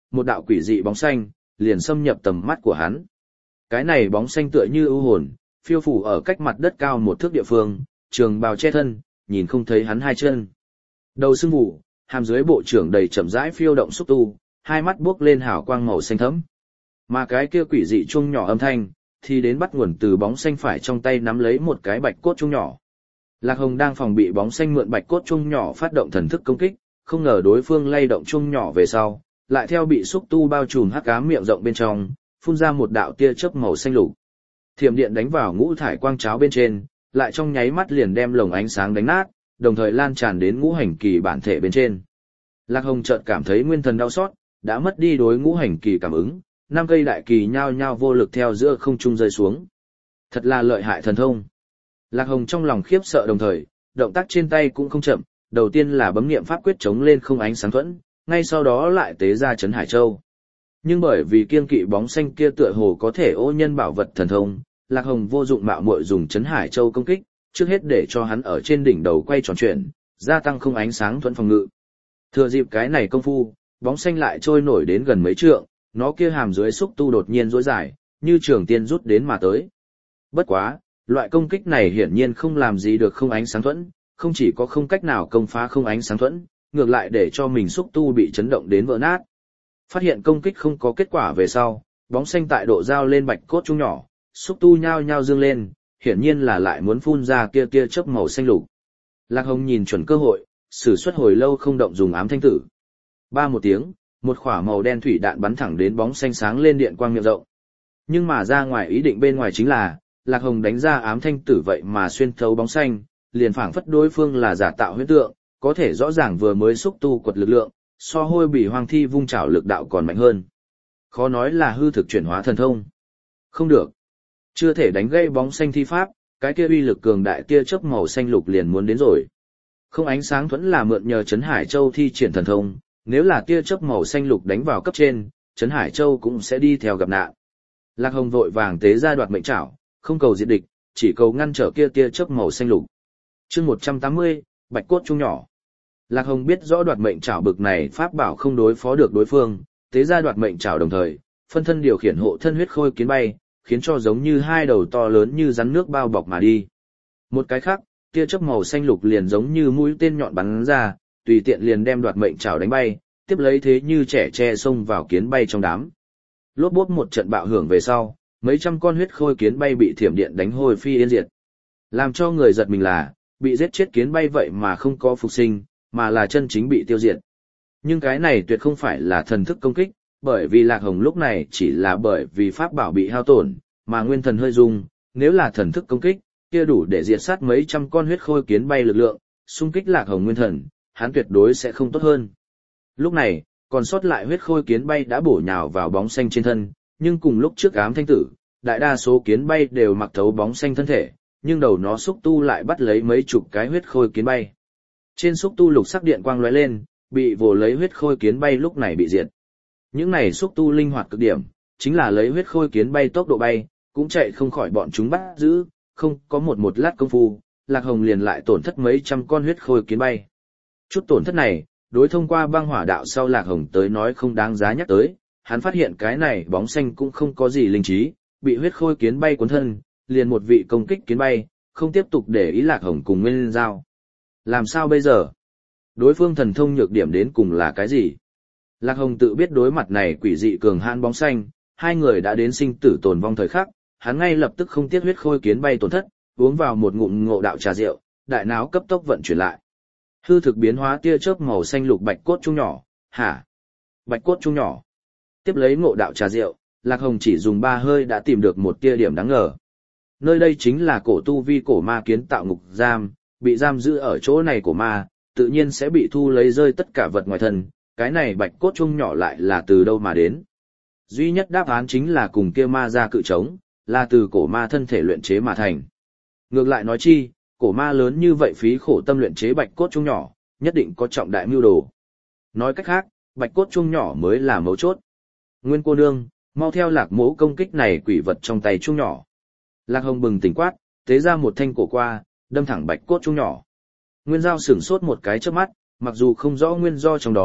một đạo quỷ dị bóng xanh, liền xâm nhập tầm mắt của hắn. Cái này bóng xanh tựa như ưu hồn, phiêu phủ ở cách mặt đất cao một thước địa phương, trường bào che thân, nhìn không thấy hắn hai chân. Đầu sưng vụ, hàm dưới bộ trưởng đầy chậm rãi phiêu động xúc tu, hai mắt buốc lên hào quang màu xanh thẫm. Mà cái kia quỷ dị chuông nhỏ âm thanh, thì đến bắt nguồn từ bóng xanh phải trong tay nắm lấy một cái bạch cốt chuông nhỏ. Lạc Hồng đang phòng bị bóng xanh mượn bạch cốt chuông nhỏ phát động thần thức công kích, không ngờ đối phương lay động chuông nhỏ về sau, lại theo bị xúc tu bao trùm hắc ám miệng rộng bên trong, phun ra một đạo tia chớp màu xanh lục. Thiểm điện đánh vào ngũ thải quang cháo bên trên, lại trong nháy mắt liền đem lồng ánh sáng đánh nát, đồng thời lan tràn đến ngũ hành kỳ bản thể bên trên. Lạc Hồng chợt cảm thấy nguyên thần đau xót, đã mất đi đối ngũ hành kỳ cảm ứng, năm cây đại kỳ nhao nhao vô lực theo giữa không trung rơi xuống. Thật là lợi hại thần thông. Lạc Hồng trong lòng khiếp sợ đồng thời, động tác trên tay cũng không chậm, đầu tiên là bấm niệm pháp quyết chống lên không ánh sáng thuẫn, ngay sau đó lại tế ra Trấn Hải Châu. Nhưng bởi vì kiên kỵ bóng xanh kia tựa hồ có thể ô nhân bảo vật thần thông, Lạc Hồng vô dụng mạo muội dùng Trấn Hải Châu công kích, trước hết để cho hắn ở trên đỉnh đầu quay tròn chuyển, gia tăng không ánh sáng thuẫn phòng ngự. Thừa dịp cái này công phu, bóng xanh lại trôi nổi đến gần mấy trượng, nó kia hàm dưới xúc tu đột nhiên rối dài, như trường tiên rút đến mà tới. Bất quá, loại công kích này hiển nhiên không làm gì được không ánh sáng thuẫn, không chỉ có không cách nào công phá không ánh sáng thuẫn, ngược lại để cho mình xúc tu bị chấn động đến vỡ nát. Phát hiện công kích không có kết quả về sau, bóng xanh tại độ giao lên bạch cốt chung nhỏ, xúc tu nhao nhao dương lên, hiển nhiên là lại muốn phun ra kia tia chớp màu xanh lục. Lạc Hồng nhìn chuẩn cơ hội, sử xuất hồi lâu không động dùng ám thanh tử. Ba một tiếng, một quả màu đen thủy đạn bắn thẳng đến bóng xanh sáng lên điện quang miệng rộng. Nhưng mà ra ngoài ý định bên ngoài chính là, Lạc Hồng đánh ra ám thanh tử vậy mà xuyên thấu bóng xanh, liền phảng phất đối phương là giả tạo huyễn tượng, có thể rõ ràng vừa mới xúc tu quật lực lượng, so hôi bỉ hoang thi vung trảo lực đạo còn mạnh hơn. Khó nói là hư thực chuyển hóa thần thông. Không được. Chưa thể đánh gây bóng xanh thi pháp, cái kia uy lực cường đại tia chớp màu xanh lục liền muốn đến rồi. Không ánh sáng thuẫn là mượn nhờ Trấn Hải Châu thi triển thần thông, nếu là tia chớp màu xanh lục đánh vào cấp trên, Trấn Hải Châu cũng sẽ đi theo gặp nạn. Lạc Hồng vội vàng tế ra đoạt mệnh trảo, không cầu diệt địch, chỉ cầu ngăn trở kia tia chớp màu xanh lục. Chương một trăm tám mươi, Bạch cốt chung nhỏ. Lạc Hồng biết rõ đoạt mệnh trảo bực này pháp bảo không đối phó được đối phương, tế ra đoạt mệnh trảo đồng thời, phân thân điều khiển hộ thân huyết khôi kiến bay, khiến cho giống như hai đầu to lớn như rắn nước bao bọc mà đi. Một cái khác, tia chớp màu xanh lục liền giống như mũi tên nhọn bắn ra, tùy tiện liền đem đoạt mệnh trảo đánh bay, tiếp lấy thế như trẻ tre xông vào kiến bay trong đám. Lốp bốp một trận bạo hưởng về sau, mấy trăm con huyết khôi kiến bay bị thiểm điện đánh hồi phi yên diệt. Làm cho người giật mình là, bị giết chết kiến bay vậy mà không có phục sinh, mà là chân chính bị tiêu diệt. Nhưng cái này tuyệt không phải là thần thức công kích, bởi vì Lạc Hồng lúc này chỉ là bởi vì pháp bảo bị hao tổn, mà nguyên thần hơi rung, nếu là thần thức công kích, kia đủ để diệt sát mấy trăm con huyết khôi kiến bay lực lượng, xung kích Lạc Hồng nguyên thần, hắn tuyệt đối sẽ không tốt hơn. Lúc này, còn sót lại huyết khôi kiến bay đã bổ nhào vào bóng xanh trên thân, nhưng cùng lúc trước ám thanh tử, đại đa số kiến bay đều mặc thấu bóng xanh thân thể, nhưng đầu nó xúc tu lại bắt lấy mấy chục cái huyết khôi kiến bay. Trên xúc tu lục sắc điện quang lóe lên, bị vồ lấy huyết khôi kiến bay lúc này bị diệt. Những này xúc tu linh hoạt cực điểm, chính là lấy huyết khôi kiến bay tốc độ bay, cũng chạy không khỏi bọn chúng bắt giữ, không có một một lát công phu, Lạc Hồng liền lại tổn thất mấy trăm con huyết khôi kiến bay. Chút tổn thất này, đối thông qua băng hỏa đạo sau Lạc Hồng tới nói không đáng giá nhắc tới, hắn phát hiện cái này bóng xanh cũng không có gì linh trí, bị huyết khôi kiến bay cuốn thân, liền một vị công kích kiến bay, không tiếp tục để ý Lạc Hồng cùng Nguyên Giao. Làm sao bây giờ? Đối phương thần thông nhược điểm đến cùng là cái gì? Lạc Hồng tự biết đối mặt này quỷ dị cường hãn bóng xanh, hai người đã đến sinh tử tồn vong thời khắc, hắn ngay lập tức không tiếc huyết khôi kiến bay tổn thất, uống vào một ngụm ngộ đạo trà rượu, đại não cấp tốc vận chuyển lại. Hư thực biến hóa tia chớp màu xanh lục bạch cốt chung nhỏ, hả? Bạch cốt chung nhỏ. Tiếp lấy ngộ đạo trà rượu, Lạc Hồng chỉ dùng ba hơi đã tìm được một tia điểm đáng ngờ. Nơi đây chính là cổ tu vi cổ ma kiến tạo ngục giam, bị giam giữ ở chỗ này của ma, tự nhiên sẽ bị thu lấy rơi tất cả vật ngoài thân, cái này bạch cốt chung nhỏ lại là từ đâu mà đến. Duy nhất đáp án chính là cùng kia ma ra cự trống, là từ cổ ma thân thể luyện chế mà thành. Ngược lại nói chi, cổ ma lớn như vậy phí khổ tâm luyện chế bạch cốt chung nhỏ, nhất định có trọng đại mưu đồ. Nói cách khác, bạch cốt chung nhỏ mới là mấu chốt. Nguyên cô nương, mau theo Lạc Mỗ công kích này quỷ vật trong tay chung nhỏ. Lạc Hồng bừng tỉnh quát, tế ra một thanh cổ qua, đâm thẳng bạch cốt chung nhỏ. Nguyên Giao sửng sốt một cái chớp mắt, mặc dù không rõ nguyên do trong đó,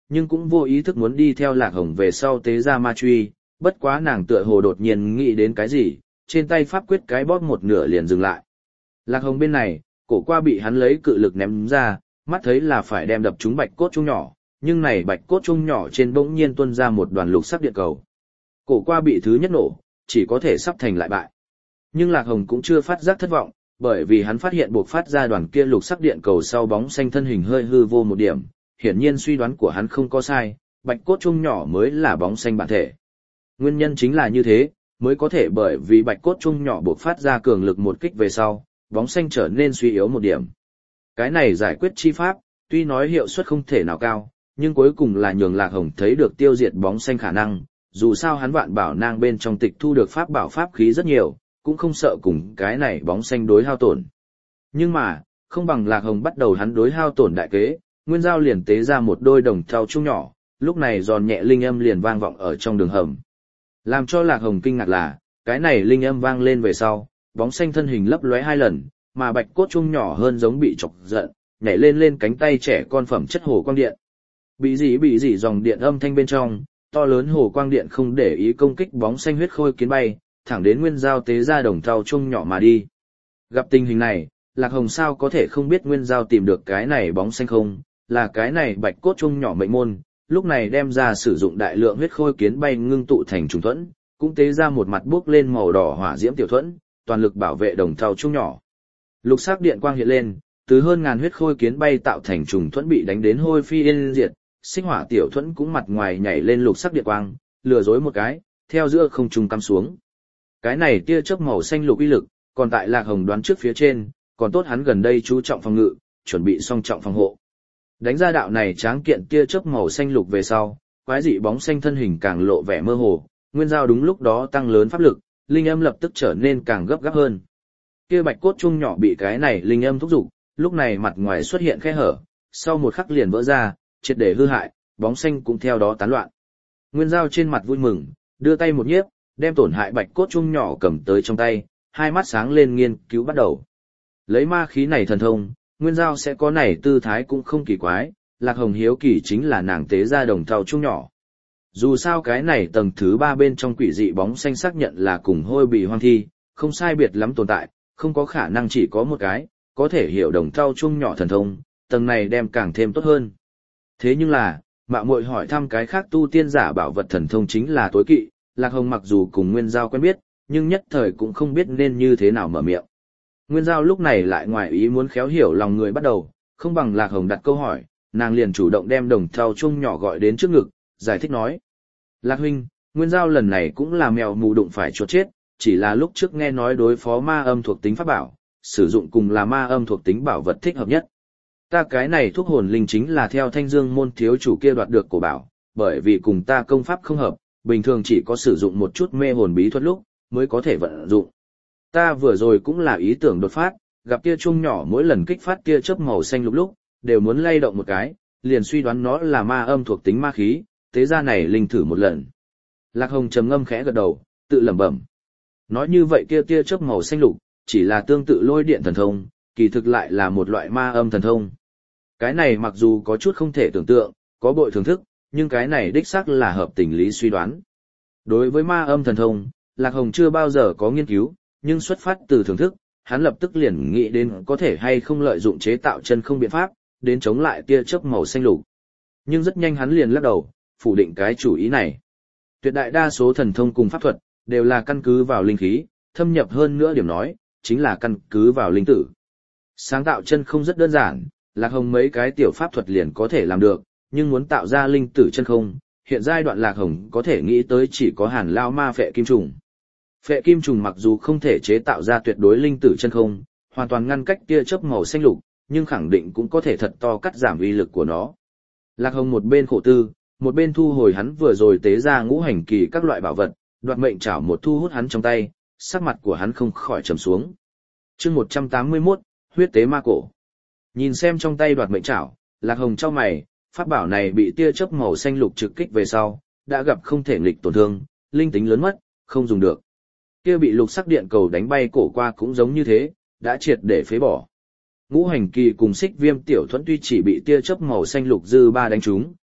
nhưng cũng vô ý thức muốn đi theo Lạc Hồng về sau tế ra ma truy, bất quá nàng tựa hồ đột nhiên nghĩ đến cái gì, trên tay pháp quyết cái bóp một nửa liền dừng lại. Lạc Hồng bên này, cổ qua bị hắn lấy cự lực ném ra, mắt thấy là phải đem đập trúng bạch cốt chung nhỏ, nhưng này bạch cốt chung nhỏ trên bỗng nhiên tuôn ra một đoàn lục sắc điện cầu. Cổ qua bị thứ nhất nổ, chỉ có thể sắp thành lại bại. Nhưng Lạc Hồng cũng chưa phát giác thất vọng, bởi vì hắn phát hiện buộc phát ra đoàn kia lục sắc điện cầu sau bóng xanh thân hình hơi hư vô một điểm, hiển nhiên suy đoán của hắn không có sai, bạch cốt chung nhỏ mới là bóng xanh bản thể. Nguyên nhân chính là như thế, mới có thể bởi vì bạch cốt chung nhỏ buộc phát ra cường lực một kích về sau, bóng xanh trở nên suy yếu một điểm. Cái này giải quyết chi pháp, tuy nói hiệu suất không thể nào cao, nhưng cuối cùng là nhường Lạc Hồng thấy được tiêu diệt bóng xanh khả năng, dù sao hắn vạn bảo nang bên trong tịch thu được pháp bảo pháp khí rất nhiều, cũng không sợ cùng cái này bóng xanh đối hao tổn. Nhưng mà, không bằng Lạc Hồng bắt đầu hắn đối hao tổn đại kế, Nguyên Giao liền tế ra một đôi đồng thau chung nhỏ, lúc này giòn nhẹ linh âm liền vang vọng ở trong đường hầm. Làm cho Lạc Hồng kinh ngạc là, cái này linh âm vang lên về sau, bóng xanh thân hình lấp lóe hai lần, mà bạch cốt chung nhỏ hơn giống bị chọc giận, nhảy lên lên cánh tay trẻ con phẩm chất hồ quang điện. Bị gì bị gì dòng điện âm thanh bên trong, to lớn hồ quang điện không để ý công kích bóng xanh huyết khôi kiến bay, thẳng đến Nguyên Giao tế ra đồng thau chung nhỏ mà đi. Gặp tình hình này, Lạc Hồng sao có thể không biết Nguyên Giao tìm được cái này bóng xanh không, là cái này bạch cốt chung nhỏ mệnh môn, lúc này đem ra sử dụng đại lượng huyết khôi kiến bay ngưng tụ thành trùng thuẫn, cũng tế ra một mặt bước lên màu đỏ hỏa diễm tiểu thuẫn, toàn lực bảo vệ đồng thau chung nhỏ. Lục sắc điện quang hiện lên, từ hơn ngàn huyết khôi kiến bay tạo thành trùng thuẫn bị đánh đến hôi phi yên diệt, sinh hỏa tiểu thuẫn cũng mặt ngoài nhảy lên lục sắc điện quang, lừa dối một cái, theo giữa không trung cắm xuống. Cái này tia chớp màu xanh lục uy lực, còn tại Lạc Hồng đoán trước phía trên, còn tốt hắn gần đây chú trọng phòng ngự, chuẩn bị song trọng phòng hộ. Đánh ra đạo này tráng kiện tia chớp màu xanh lục về sau, quái dị bóng xanh thân hình càng lộ vẻ mơ hồ, Nguyên Giao đúng lúc đó tăng lớn pháp lực, linh âm lập tức trở nên càng gấp gáp hơn. Kia bạch cốt chung nhỏ bị cái này linh âm thúc giục, lúc này mặt ngoài xuất hiện khe hở, sau một khắc liền vỡ ra, triệt để hư hại, bóng xanh cũng theo đó tán loạn. Nguyên Giao trên mặt vui mừng, đưa tay một nhiếp, đem tổn hại bạch cốt chung nhỏ cầm tới trong tay, hai mắt sáng lên nghiên cứu bắt đầu. Lấy ma khí này thần thông, Nguyên Giao sẽ có này tư thái cũng không kỳ quái, Lạc Hồng hiếu kỳ chính là nàng tế ra đồng thau chung nhỏ. Dù sao cái này tầng thứ ba bên trong quỷ dị bóng xanh xác nhận là cùng hôi bì hoang thi, không sai biệt lắm tồn tại, không có khả năng chỉ có một cái, có thể hiểu đồng thau chung nhỏ thần thông, tầng này đem càng thêm tốt hơn. Thế nhưng là, mạo muội hỏi thăm cái khác tu tiên giả bảo vật thần thông chính là tối kỵ, Lạc Hồng mặc dù cùng Nguyên Giao quen biết, nhưng nhất thời cũng không biết nên như thế nào mở miệng. Nguyên Giao lúc này lại ngoài ý muốn khéo hiểu lòng người bắt đầu, không bằng Lạc Hồng đặt câu hỏi, nàng liền chủ động đem đồng thau chung nhỏ gọi đến trước ngực, giải thích nói. Lạc huynh, Nguyên Giao lần này cũng là mèo mù đụng phải chuột chết, chỉ là lúc trước nghe nói đối phó ma âm thuộc tính pháp bảo, sử dụng cùng là ma âm thuộc tính bảo vật thích hợp nhất. Ta cái này thuốc hồn linh chính là theo Thanh Dương môn thiếu chủ kia đoạt được cổ bảo, bởi vì cùng ta công pháp không hợp, bình thường chỉ có sử dụng một chút mê hồn bí thuật lúc, mới có thể vận dụng. Ta vừa rồi cũng là ý tưởng đột phát, gặp tia chung nhỏ mỗi lần kích phát tia chớp màu xanh lục lúc, đều muốn lay động một cái, liền suy đoán nó là ma âm thuộc tính ma khí, tế ra này linh thử một lần. Lạc Hồng trầm ngâm khẽ gật đầu, tự lẩm bẩm. Nói như vậy kia tia chớp màu xanh lục, chỉ là tương tự lôi điện thần thông, kỳ thực lại là một loại ma âm thần thông. Cái này mặc dù có chút không thể tưởng tượng, có bội thưởng thức, nhưng cái này đích xác là hợp tình lý suy đoán. Đối với ma âm thần thông, Lạc Hồng chưa bao giờ có nghiên cứu, nhưng xuất phát từ thưởng thức, hắn lập tức liền nghĩ đến có thể hay không lợi dụng chế tạo chân không biện pháp, đến chống lại tia chớp màu xanh lục. Nhưng rất nhanh hắn liền lắc đầu, phủ định cái chủ ý này. Tuyệt đại đa số thần thông cùng pháp thuật, đều là căn cứ vào linh khí, thâm nhập hơn nữa điểm nói, chính là căn cứ vào linh tử. Sáng tạo chân không rất đơn giản, Lạc Hồng mấy cái tiểu pháp thuật liền có thể làm được, nhưng muốn tạo ra linh tử chân không, hiện giai đoạn Lạc Hồng có thể nghĩ tới chỉ có Hàn Lao Ma Phệ Kim Trùng. Phệ Kim Trùng mặc dù không thể chế tạo ra tuyệt đối linh tử chân không, hoàn toàn ngăn cách tia chớp màu xanh lục, nhưng khẳng định cũng có thể thật to cắt giảm uy lực của nó. Lạc Hồng một bên khổ tư, một bên thu hồi hắn vừa rồi tế ra ngũ hành kỳ các loại bảo vật, đoạt mệnh chảo một thu hút hắn trong tay, sắc mặt của hắn không khỏi trầm xuống. Chương một trăm tám mươi mốt, huyết tế ma cổ. Nhìn xem trong tay đoạt mệnh chảo, Lạc Hồng chau mày, pháp bảo này bị tia chớp màu xanh lục trực kích về sau, đã gặp không thể nghịch tổn thương, linh tính lớn mất, không dùng được. Kia bị lục sắc điện cầu đánh bay cổ qua cũng giống như thế, đã triệt để phế bỏ. Ngũ hành kỳ cùng xích viêm tiểu thuẫn tuy chỉ bị tia chớp màu xanh lục dư ba đánh trúng,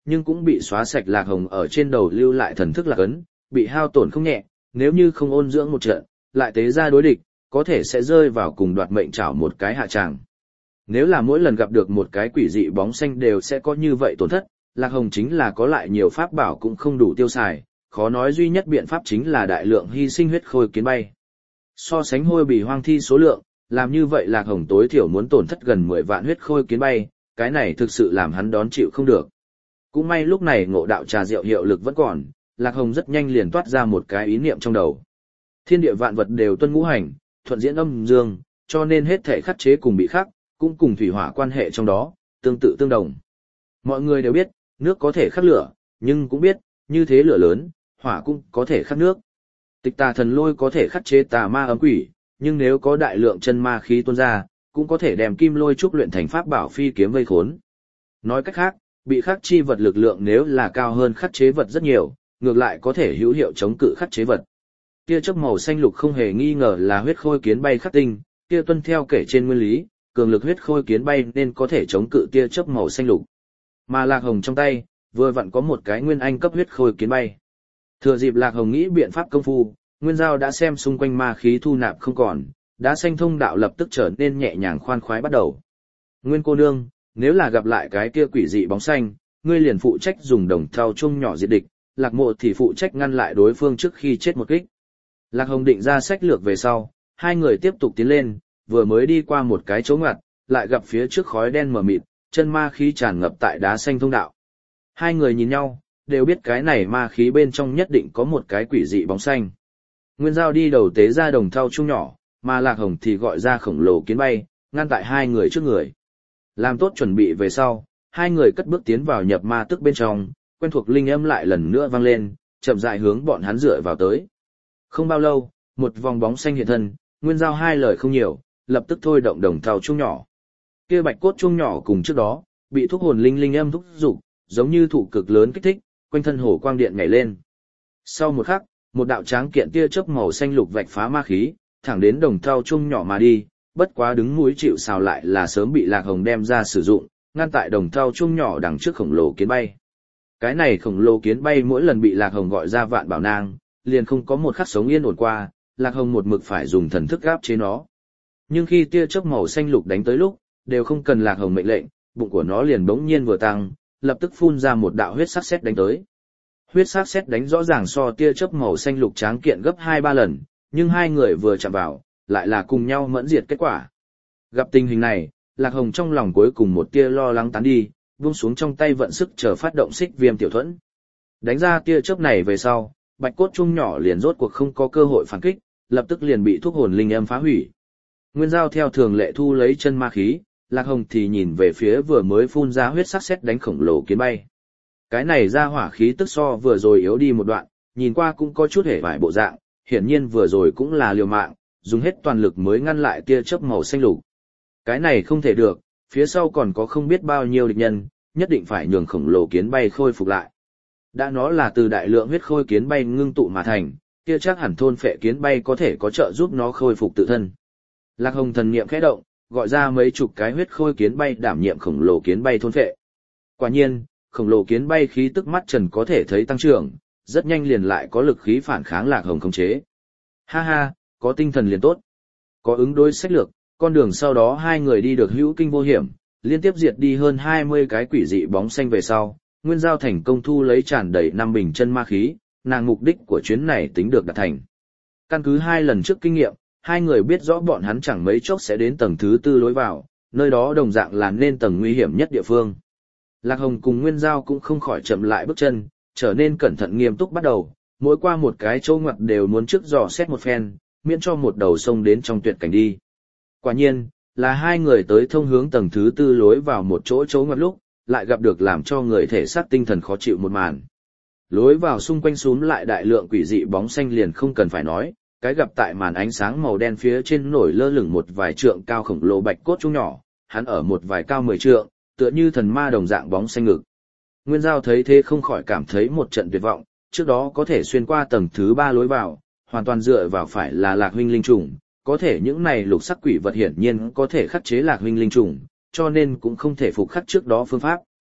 nhưng cũng bị xóa sạch Lạc Hồng ở trên đầu lưu lại thần thức lạc ấn, bị hao tổn không nhẹ, nếu như không ôn dưỡng một trận, lại tế ra đối địch, có thể sẽ rơi vào cùng đoạt mệnh chảo một cái hạ tràng. Nếu là mỗi lần gặp được một cái quỷ dị bóng xanh đều sẽ có như vậy tổn thất, Lạc Hồng chính là có lại nhiều pháp bảo cũng không đủ tiêu xài, khó nói duy nhất biện pháp chính là đại lượng hy sinh huyết khôi kiến bay. So sánh hôi bì hoang thi số lượng, làm như vậy Lạc Hồng tối thiểu muốn tổn thất gần mười vạn huyết khôi kiến bay, cái này thực sự làm hắn đón chịu không được. Cũng may lúc này ngộ đạo trà rượu hiệu lực vẫn còn, Lạc Hồng rất nhanh liền toát ra một cái ý niệm trong đầu. Thiên địa vạn vật đều tuân ngũ hành, thuận diễn âm dương, cho nên hết thể khắc chế cùng bị khắc, cũng cùng thủy hỏa quan hệ trong đó, tương tự tương đồng. Mọi người đều biết, nước có thể khắc lửa, nhưng cũng biết, như thế lửa lớn, hỏa cũng có thể khắc nước. Tịch tà thần lôi có thể khắc chế tà ma ấm quỷ, nhưng nếu có đại lượng chân ma khí tuôn ra, cũng có thể đem kim lôi trúc luyện thành pháp bảo phi kiếm vây khốn. Nói cách khác, bị khắc chi vật lực lượng nếu là cao hơn khắc chế vật rất nhiều, ngược lại có thể hữu hiệu chống cự khắc chế vật. Tia chớp màu xanh lục không hề nghi ngờ là huyết khôi kiến bay khắc tinh, tia tuân theo kể trên nguyên lý, cường lực huyết khôi kiến bay nên có thể chống cự tia chớp màu xanh lục. Mà Lạc Hồng trong tay, vừa vặn có một cái nguyên anh cấp huyết khôi kiến bay. Thừa dịp Lạc Hồng nghĩ biện pháp công phu, Nguyên Giao đã xem xung quanh ma khí thu nạp không còn, đá xanh thông đạo lập tức trở nên nhẹ nhàng khoan khoái bắt đầu. Nguyên cô nương, nếu là gặp lại cái kia quỷ dị bóng xanh, ngươi liền phụ trách dùng đồng thau chung nhỏ diệt địch, Lạc Mộ thì phụ trách ngăn lại đối phương trước khi chết một kích. Lạc Hồng định ra sách lược về sau, hai người tiếp tục tiến lên, vừa mới đi qua một cái chỗ ngoặt, lại gặp phía trước khói đen mờ mịt, chân ma khí tràn ngập tại đá xanh thông đạo. Hai người nhìn nhau, đều biết cái này ma khí bên trong nhất định có một cái quỷ dị bóng xanh. Nguyên Giao đi đầu tế ra đồng thau chung nhỏ, mà Lạc Hồng thì gọi ra khổng lồ kiến bay, ngăn tại hai người trước người. Làm tốt chuẩn bị về sau, hai người cất bước tiến vào nhập ma tức bên trong, quen thuộc linh âm lại lần nữa vang lên, chậm rãi hướng bọn hắn dựa vào tới. Không bao lâu, một vòng bóng xanh hiện thân, Nguyên Giao hai lời không nhiều, lập tức thôi động đồng thau chung nhỏ. Kia bạch cốt chung nhỏ cùng trước đó, bị thúc hồn linh linh âm thúc dục, giống như thủ cực lớn kích thích, quanh thân hồ quang điện nhảy lên. Sau một khắc, một đạo tráng kiện tia chớp màu xanh lục vạch phá ma khí, thẳng đến đồng thau chung nhỏ mà đi, bất quá đứng mũi chịu sào lại là sớm bị Lạc Hồng đem ra sử dụng, ngăn tại đồng thau chung nhỏ đằng trước khổng lồ kiến bay. Cái này khổng lồ kiến bay mỗi lần bị Lạc Hồng gọi ra vạn bảo nang, liền không có một khắc sống yên ổn qua, Lạc Hồng một mực phải dùng thần thức gáp chế nó. Nhưng khi tia chớp màu xanh lục đánh tới lúc, đều không cần Lạc Hồng mệnh lệnh, bụng của nó liền bỗng nhiên vừa tăng, lập tức phun ra một đạo huyết sắc sét đánh tới. Huyết sắc sét đánh rõ ràng so tia chớp màu xanh lục tráng kiện gấp hai ba lần, nhưng hai người vừa chạm vào, lại là cùng nhau mẫn diệt kết quả. Gặp tình hình này, Lạc Hồng trong lòng cuối cùng một tia lo lắng tán đi, buông xuống trong tay vận sức chờ phát động xích viêm tiểu thuẫn. Đánh ra tia chớp này về sau, bạch cốt chung nhỏ liền rốt cuộc không có cơ hội phản kích, lập tức liền bị thuốc hồn linh âm phá hủy. Nguyên Giao theo thường lệ thu lấy chân ma khí, Lạc Hồng thì nhìn về phía vừa mới phun ra huyết sắc sét đánh khổng lồ kiến bay. Cái này ra hỏa khí tức so vừa rồi yếu đi một đoạn, nhìn qua cũng có chút hề vải bộ dạng, hiển nhiên vừa rồi cũng là liều mạng, dùng hết toàn lực mới ngăn lại tia chớp màu xanh lục. Cái này không thể được, phía sau còn có không biết bao nhiêu địch nhân, nhất định phải nhường khổng lồ kiến bay khôi phục lại. Đã nó là từ đại lượng huyết khôi kiến bay ngưng tụ mà thành, kia chắc hẳn thôn phệ kiến bay có thể có trợ giúp nó khôi phục tự thân. Lạc Hồng thần niệm khẽ động, gọi ra mấy chục cái huyết khôi kiến bay đảm nhiệm khổng lồ kiến bay thôn phệ. Quả nhiên, khổng lồ kiến bay khí tức mắt trần có thể thấy tăng trưởng, rất nhanh liền lại có lực khí phản kháng Lạc Hồng khống chế. Ha ha, có tinh thần liền tốt. Có ứng đối sách lược, con đường sau đó hai người đi được hữu kinh vô hiểm, liên tiếp diệt đi hơn hai mươi cái quỷ dị bóng xanh về sau, Nguyên Giao thành công thu lấy tràn đầy năm bình chân ma khí, nàng mục đích của chuyến này tính được đạt thành. Căn cứ hai lần trước kinh nghiệm, hai người biết rõ bọn hắn chẳng mấy chốc sẽ đến tầng thứ tư lối vào, nơi đó đồng dạng là nên tầng nguy hiểm nhất địa phương. Lạc Hồng cùng Nguyên Giao cũng không khỏi chậm lại bước chân, trở nên cẩn thận nghiêm túc bắt đầu, mỗi qua một cái chỗ ngoặt đều muốn trước dò xét một phen, miễn cho một đầu sông đến trong tuyệt cảnh đi. Quả nhiên, là hai người tới thông hướng tầng thứ tư lối vào một chỗ chỗ ngoặt lúc, lại gặp được làm cho người thể xác tinh thần khó chịu một màn. Lối vào xung quanh súm lại đại lượng quỷ dị bóng xanh liền không cần phải nói, cái gặp tại màn ánh sáng màu đen phía trên nổi lơ lửng một vài trượng cao khổng lồ bạch cốt chung nhỏ, hắn ở một vài cao mười trượng, tựa như thần ma đồng dạng bóng xanh ngực. Nguyên Giao thấy thế không khỏi cảm thấy một trận tuyệt vọng, trước đó có thể xuyên qua tầng thứ ba lối vào, hoàn toàn dựa vào phải là Lạc huynh linh trùng, có thể những này lục sắc quỷ vật hiển nhiên có thể khắc chế Lạc huynh linh trùng, cho nên cũng không thể phục khắc trước đó phương pháp.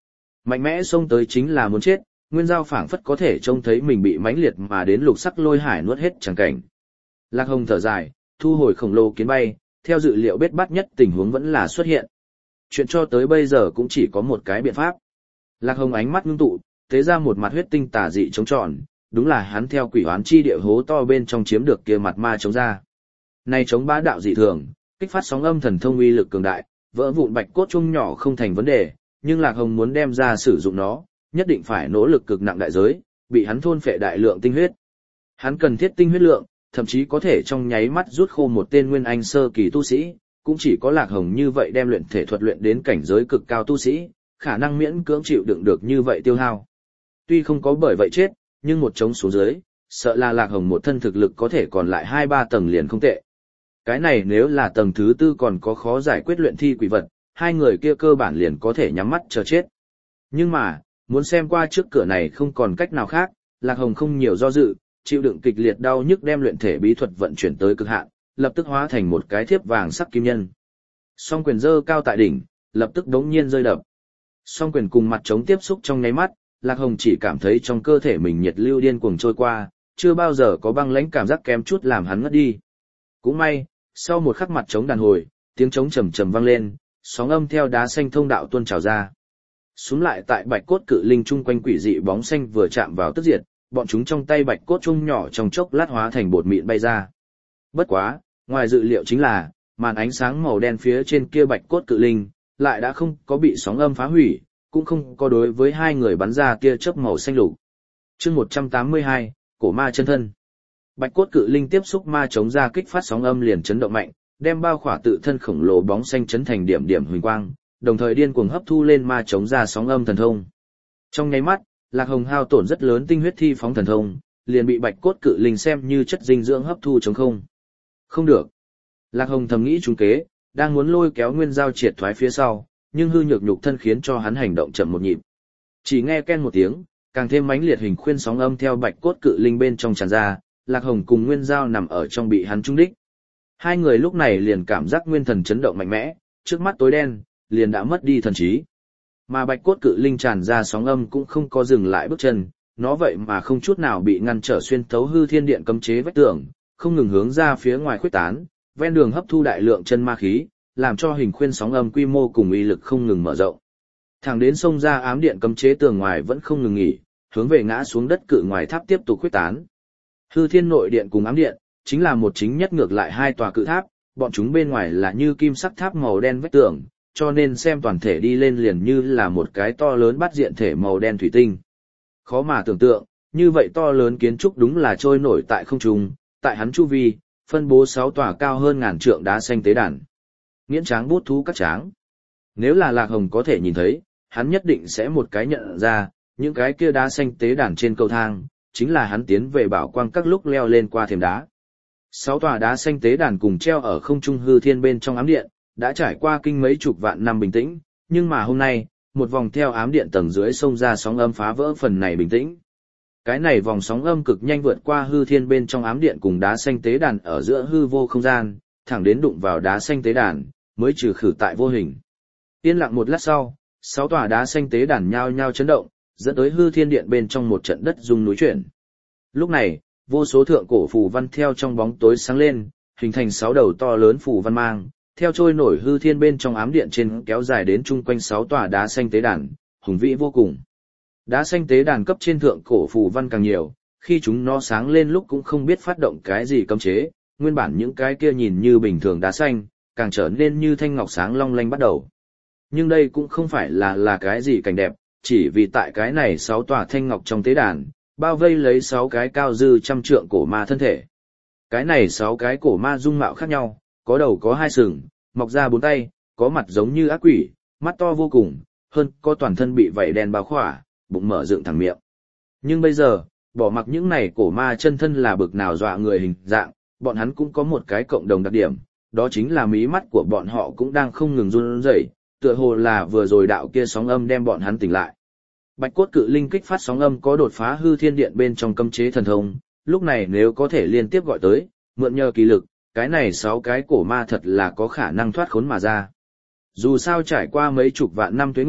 Mạnh mẽ xông tới chính là muốn chết, Nguyên Giao phảng phất có thể trông thấy mình bị mãnh liệt mà đến lục sắc lôi hải nuốt hết chẳng cảnh. Lạc Hồng thở dài, thu hồi khổng lồ kiến bay, theo dự liệu bết bát nhất tình huống vẫn là xuất hiện. Chuyện cho tới bây giờ cũng chỉ có một cái biện pháp. Lạc Hồng ánh mắt ngưng tụ, tế ra một mặt huyết tinh tà dị chống tròn, đúng là hắn theo quỷ hoán chi địa hố to bên trong chiếm được kia mặt ma chống ra. Này chống bá đạo dị thường, kích phát sóng âm thần thông uy lực cường đại, vỡ vụn bạch cốt chung nhỏ không thành vấn đề, nhưng Lạc Hồng muốn đem ra sử dụng nó, nhất định phải nỗ lực cực nặng đại giới, bị hắn thôn phệ đại lượng tinh huyết. Hắn cần thiết tinh huyết lượng, thậm chí có thể trong nháy mắt rút khô một tên nguyên anh sơ kỳ tu sĩ, cũng chỉ có Lạc Hồng như vậy đem luyện thể thuật luyện đến cảnh giới cực cao tu sĩ, khả năng miễn cưỡng chịu đựng được như vậy tiêu hao. Tuy không có bởi vậy chết, nhưng một trống xuống dưới, sợ là Lạc Hồng một thân thực lực có thể còn lại hai ba tầng liền không tệ. Cái này nếu là tầng thứ tư còn có khó giải quyết luyện thi quỷ vật, hai người kia cơ bản liền có thể nhắm mắt chờ chết. Nhưng mà, muốn xem qua trước cửa này không còn cách nào khác, Lạc Hồng không nhiều do dự, chịu đựng kịch liệt đau nhức đem luyện thể bí thuật vận chuyển tới cực hạn, lập tức hóa thành một cái thiếp vàng sắc kim nhân. Song quyền giơ cao tại đỉnh, lập tức đống nhiên rơi đập. Song quyền cùng mặt trống tiếp xúc trong nháy mắt, Lạc Hồng chỉ cảm thấy trong cơ thể mình nhiệt lưu điên cuồng trôi qua, chưa bao giờ có băng lãnh cảm giác kém chút làm hắn ngất đi. Cũng may, sau một khắc mặt trống đàn hồi, tiếng trống trầm trầm vang lên, sóng âm theo đá xanh thông đạo tuôn trào ra. Xuống lại tại bạch cốt cự linh chung quanh quỷ dị bóng xanh vừa chạm vào tức diệt, bọn chúng trong tay bạch cốt chung nhỏ trong chốc lát hóa thành bột mịn bay ra. Bất quá, ngoài dự liệu chính là, màn ánh sáng màu đen phía trên kia bạch cốt cự linh, lại đã không có bị sóng âm phá hủy, cũng không có đối với hai người bắn ra tia chớp màu xanh lục. Chương một trăm tám mươi hai, cổ ma chân thân. Bạch cốt cự linh tiếp xúc ma chống ra kích phát sóng âm liền chấn động mạnh, đem bao khỏa tự thân khổng lồ bóng xanh chấn thành điểm điểm huỳnh quang, đồng thời điên cuồng hấp thu lên ma chống ra sóng âm thần thông. Trong nháy mắt, Lạc Hồng hao tổn rất lớn tinh huyết thi phóng thần thông, liền bị bạch cốt cự linh xem như chất dinh dưỡng hấp thu trống không. Không được. Lạc Hồng thầm nghĩ trúng kế, đang muốn lôi kéo Nguyên Giao triệt thoái phía sau, nhưng hư nhược nhục thân khiến cho hắn hành động chậm một nhịp. Chỉ nghe ken một tiếng, càng thêm mãnh liệt hình khuyên sóng âm theo bạch cốt cự linh bên trong tràn ra, Lạc Hồng cùng Nguyên Giao nằm ở trong bị hắn trúng đích. Hai người lúc này liền cảm giác nguyên thần chấn động mạnh mẽ, trước mắt tối đen, liền đã mất đi thần trí. Mà bạch cốt cự linh tràn ra sóng âm cũng không có dừng lại bước chân, nó vậy mà không chút nào bị ngăn trở xuyên thấu hư thiên điện cấm chế vách tường, không ngừng hướng ra phía ngoài khuếch tán, ven đường hấp thu đại lượng chân ma khí, làm cho hình khuyên sóng âm quy mô cùng uy lực không ngừng mở rộng. Thẳng đến xông ra ám điện cấm chế tường ngoài vẫn không ngừng nghỉ, hướng về ngã xuống đất cự ngoài tháp tiếp tục khuếch tán. Hư thiên nội điện cùng ám điện, chính là một chính nhất ngược lại hai tòa cự tháp, bọn chúng bên ngoài là như kim sắc tháp màu đen vách tường, cho nên xem toàn thể đi lên liền như là một cái to lớn bát diện thể màu đen thủy tinh. Khó mà tưởng tượng, như vậy to lớn kiến trúc đúng là trôi nổi tại không trung, tại hắn chu vi, phân bố sáu tòa cao hơn ngàn trượng đá xanh tế đàn. Nghiễn tráng bút thú các tráng. Nếu là Lạc Hồng có thể nhìn thấy, hắn nhất định sẽ một cái nhận ra, những cái kia đá xanh tế đàn trên cầu thang, chính là hắn tiến về bảo quang các lúc leo lên qua thềm đá. Sáu tòa đá xanh tế đàn cùng treo ở không trung hư thiên bên trong ám điện, đã trải qua kinh mấy chục vạn năm bình tĩnh, nhưng mà hôm nay, một vòng theo ám điện tầng dưới xông ra sóng âm phá vỡ phần này bình tĩnh. Cái này vòng sóng âm cực nhanh vượt qua hư thiên bên trong ám điện cùng đá xanh tế đàn ở giữa hư vô không gian, thẳng đến đụng vào đá xanh tế đàn, mới trừ khử tại vô hình. Yên lặng một lát sau, sáu tòa đá xanh tế đàn nhao nhao chấn động, dẫn tới hư thiên điện bên trong một trận đất rung núi chuyển. Lúc này, vô số thượng cổ phù văn theo trong bóng tối sáng lên, hình thành sáu đầu to lớn phù văn mang, theo trôi nổi hư thiên bên trong ám điện trên kéo dài đến chung quanh sáu tòa đá xanh tế đàn, hùng vĩ vô cùng. Đá xanh tế đàn cấp trên thượng cổ phù văn càng nhiều, khi chúng nó sáng lên lúc cũng không biết phát động cái gì cấm chế, nguyên bản những cái kia nhìn như bình thường đá xanh, càng trở nên như thanh ngọc sáng long lanh bắt đầu. Nhưng đây cũng không phải là là cái gì cảnh đẹp, chỉ vì tại cái này sáu tòa thanh ngọc trong tế đàn, bao vây lấy sáu cái cao dư trăm trượng cổ ma thân thể. Cái này sáu cái cổ ma dung mạo khác nhau, có đầu có hai sừng, mọc ra bốn tay, có mặt giống như ác quỷ, mắt to vô cùng, hơn có toàn thân bị vảy đen bao khỏa, bụng mở dựng thẳng miệng. Nhưng bây giờ, bỏ mặc những này cổ ma chân thân là bực nào dọa người hình dạng, bọn hắn cũng có một cái cộng đồng đặc điểm, đó chính là mí mắt của bọn họ cũng đang không ngừng run rẩy, tựa hồ là vừa rồi đạo kia sóng âm đem bọn hắn tỉnh lại. Bạch cốt cự linh kích phát sóng âm có đột phá hư thiên điện bên trong cấm chế thần thông, lúc này nếu có thể liên tiếp gọi tới, mượn nhờ kỳ lực, cái này sáu cái cổ ma thật là có khả năng thoát khốn mà ra. Dù sao trải qua mấy chục vạn năm tuế nguyệt,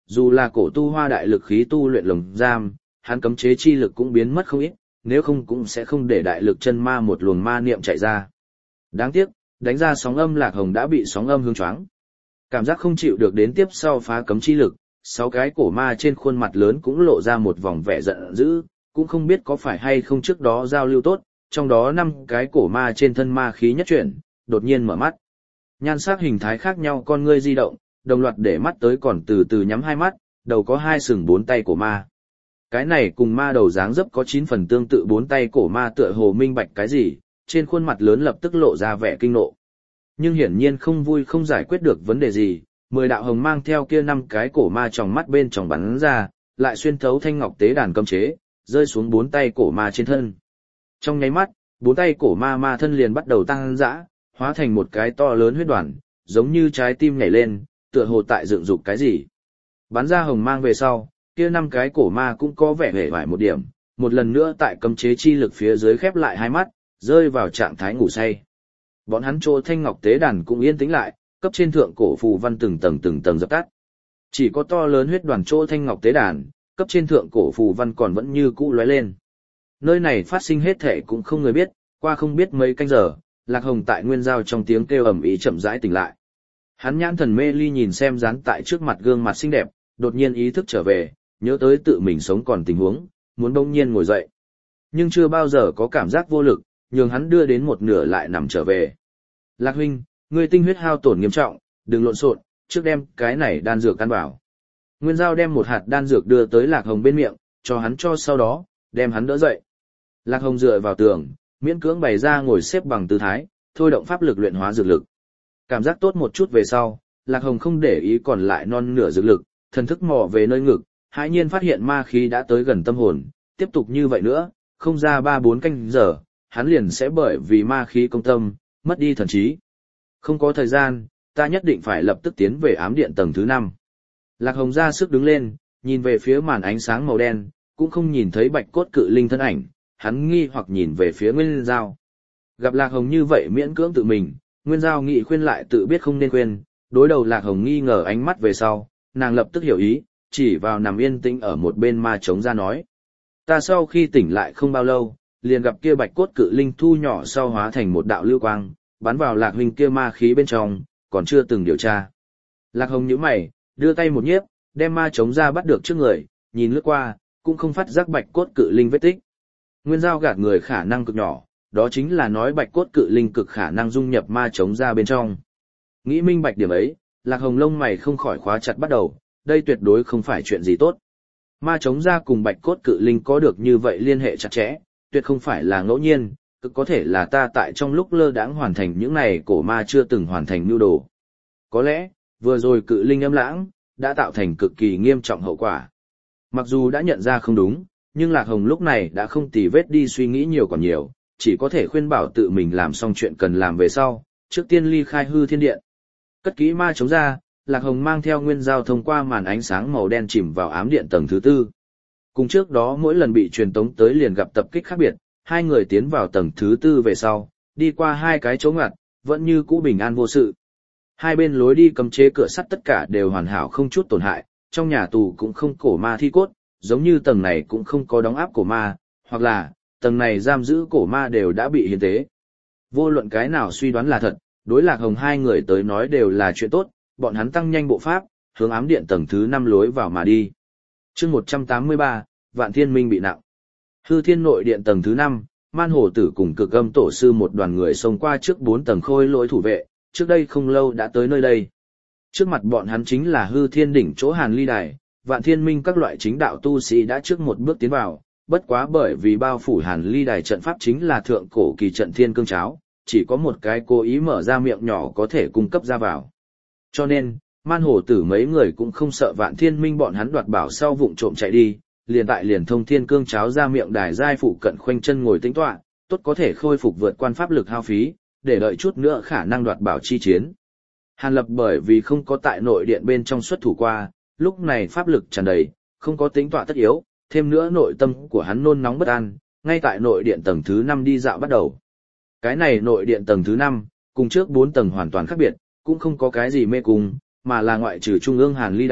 dù là cổ tu hoa đại lực khí tu luyện lồng giam, hắn cấm chế chi lực cũng biến mất không ít, nếu không cũng sẽ không để đại lực chân ma một luồng ma niệm chạy ra. Đáng tiếc, đánh ra sóng âm Lạc Hồng đã bị sóng âm hướng choáng. Cảm giác không chịu được đến tiếp sau phá cấm chi lực, sáu cái cổ ma trên khuôn mặt lớn cũng lộ ra một vòng vẻ giận dữ, cũng không biết có phải hay không trước đó giao lưu tốt, trong đó năm cái cổ ma trên thân ma khí nhất chuyển, đột nhiên mở mắt. Nhan sắc hình thái khác nhau con ngươi di động, đồng loạt để mắt tới còn từ từ nhắm hai mắt, đầu có hai sừng bốn tay cổ ma. Cái này cùng ma đầu dáng dấp có chín phần tương tự bốn tay cổ ma tựa hồ minh bạch cái gì, trên khuôn mặt lớn lập tức lộ ra vẻ kinh nộ. Nhưng hiển nhiên không vui không giải quyết được vấn đề gì, mười đạo hồng mang theo kia năm cái cổ ma trong mắt bên trong bắn ra, lại xuyên thấu thanh ngọc tế đàn cấm chế, rơi xuống bốn tay cổ ma trên thân. Trong nháy mắt, bốn tay cổ ma ma thân liền bắt đầu tăng dã, hóa thành một cái to lớn huyết đoàn, giống như trái tim nhảy lên, tựa hồ tại dựng dục cái gì. Bắn ra hồng mang về sau, kia năm cái cổ ma cũng có vẻ hề hoài một điểm, một lần nữa tại cấm chế chi lực phía dưới khép lại hai mắt, rơi vào trạng thái ngủ say. Bọn hắn chỗ thanh ngọc tế đàn cũng yên tĩnh lại, cấp trên thượng cổ phù văn từng tầng từng tầng dập tắt. Chỉ có to lớn huyết đoàn chỗ thanh ngọc tế đàn, cấp trên thượng cổ phù văn còn vẫn như cũ lóe lên. Nơi này phát sinh hết thể cũng không người biết, qua không biết mấy canh giờ, Lạc Hồng tại nguyên giao trong tiếng kêu ầm ĩ chậm rãi tỉnh lại. Hắn nhãn thần mê ly nhìn xem dán tại trước mặt gương mặt xinh đẹp, đột nhiên ý thức trở về, nhớ tới tự mình sống còn tình huống, muốn bỗng nhiên ngồi dậy. Nhưng chưa bao giờ có cảm giác vô lực, nhường hắn đưa đến một nửa lại nằm trở về. Lạc huynh, ngươi tinh huyết hao tổn nghiêm trọng, đừng lộn xộn, trước đem cái này đan dược ăn vào. Nguyên Giao đem một hạt đan dược đưa tới Lạc Hồng bên miệng, cho hắn cho sau đó, đem hắn đỡ dậy. Lạc Hồng dựa vào tường, miễn cưỡng bày ra ngồi xếp bằng tư thái, thôi động pháp lực luyện hóa dược lực. Cảm giác tốt một chút về sau, Lạc Hồng không để ý còn lại non nửa dược lực, thần thức mò về nơi ngực, hãi nhiên phát hiện ma khí đã tới gần tâm hồn, tiếp tục như vậy nữa, không ra ba bốn canh giờ, hắn liền sẽ bởi vì ma khí công tâm, mất đi thần trí. Không có thời gian, ta nhất định phải lập tức tiến về ám điện tầng thứ năm. Lạc Hồng ra sức đứng lên, nhìn về phía màn ánh sáng màu đen, cũng không nhìn thấy bạch cốt cự linh thân ảnh, hắn nghi hoặc nhìn về phía Nguyên Giao. Gặp Lạc Hồng như vậy miễn cưỡng tự mình, Nguyên Giao nghị khuyên lại tự biết không nên khuyên, đối đầu Lạc Hồng nghi ngờ ánh mắt về sau, nàng lập tức hiểu ý, chỉ vào nằm yên tĩnh ở một bên ma trống ra nói. Ta sau khi tỉnh lại không bao lâu, liền gặp kia bạch cốt cự linh thu nhỏ sau hóa thành một đạo lưu quang, bắn vào Lạc huynh kia ma khí bên trong, còn chưa từng điều tra. Lạc Hồng nhíu mày, đưa tay một nhiếp, đem ma trống ra bắt được trước người, nhìn lướt qua, cũng không phát giác bạch cốt cự linh vết tích. Nguyên Giao gạt người khả năng cực nhỏ, đó chính là nói bạch cốt cự linh cực khả năng dung nhập ma trống ra bên trong. Nghĩ minh bạch điểm ấy, Lạc Hồng lông mày không khỏi khóa chặt bắt đầu, đây tuyệt đối không phải chuyện gì tốt. Ma trống ra cùng bạch cốt cự linh có được như vậy liên hệ chặt chẽ, tuyệt không phải là ngẫu nhiên, cực có thể là ta tại trong lúc lơ đãng hoàn thành những này cổ ma chưa từng hoàn thành mưu đồ. Có lẽ, vừa rồi cự linh âm lãng, đã tạo thành cực kỳ nghiêm trọng hậu quả. Mặc dù đã nhận ra không đúng, nhưng Lạc Hồng lúc này đã không tì vết đi suy nghĩ nhiều còn nhiều, chỉ có thể khuyên bảo tự mình làm xong chuyện cần làm về sau, trước tiên ly khai hư thiên điện. Cất kỹ ma chống ra, Lạc Hồng mang theo Nguyên Giao thông qua màn ánh sáng màu đen chìm vào ám điện tầng thứ tư. Cùng trước đó mỗi lần bị truyền tống tới liền gặp tập kích khác biệt, hai người tiến vào tầng thứ tư về sau, đi qua hai cái chỗ ngặt, vẫn như cũ bình an vô sự. Hai bên lối đi cấm chế cửa sắt tất cả đều hoàn hảo không chút tổn hại, trong nhà tù cũng không cổ ma thi cốt, giống như tầng này cũng không có đóng áp cổ ma, hoặc là, tầng này giam giữ cổ ma đều đã bị hiến tế. Vô luận cái nào suy đoán là thật, đối Lạc Hồng hai người tới nói đều là chuyện tốt, bọn hắn tăng nhanh bộ pháp, hướng ám điện tầng thứ năm lối vào mà đi. Chương một trăm tám mươi ba, Vạn Thiên Minh bị nặng. Hư Thiên nội điện tầng thứ năm, Man Hổ Tử cùng Cực Âm tổ sư một đoàn người xông qua trước bốn tầng khôi lỗi thủ vệ, trước đây không lâu đã tới nơi đây. Trước mặt bọn hắn chính là Hư Thiên đỉnh chỗ Hàn Ly Đài, Vạn Thiên Minh các loại chính đạo tu sĩ đã trước một bước tiến vào, bất quá bởi vì bao phủ Hàn Ly Đài trận pháp chính là thượng cổ kỳ trận Thiên Cương Cháo, chỉ có một cái cố ý mở ra miệng nhỏ có thể cung cấp ra vào. Cho nên, Man Hổ Tử mấy người cũng không sợ Vạn Thiên Minh bọn hắn đoạt bảo sau vụng trộm chạy đi, liền tại liền thông Thiên Cương Cháo ra miệng đài giai phụ cận khoanh chân ngồi tĩnh tọa, tốt có thể khôi phục vượt quan pháp lực hao phí, để đợi chút nữa khả năng đoạt bảo chi chiến. Hàn Lập bởi vì không có tại nội điện bên trong xuất thủ qua, lúc này pháp lực tràn đầy, không có tĩnh tọa tất yếu, thêm nữa nội tâm của hắn nôn nóng bất an, ngay tại nội điện tầng thứ năm đi dạo bắt đầu. Cái này nội điện tầng thứ năm, cùng trước bốn tầng hoàn toàn khác biệt, cũng không có cái gì mê cung, mà là ngoại trừ trung ương Hàn Ly Đài,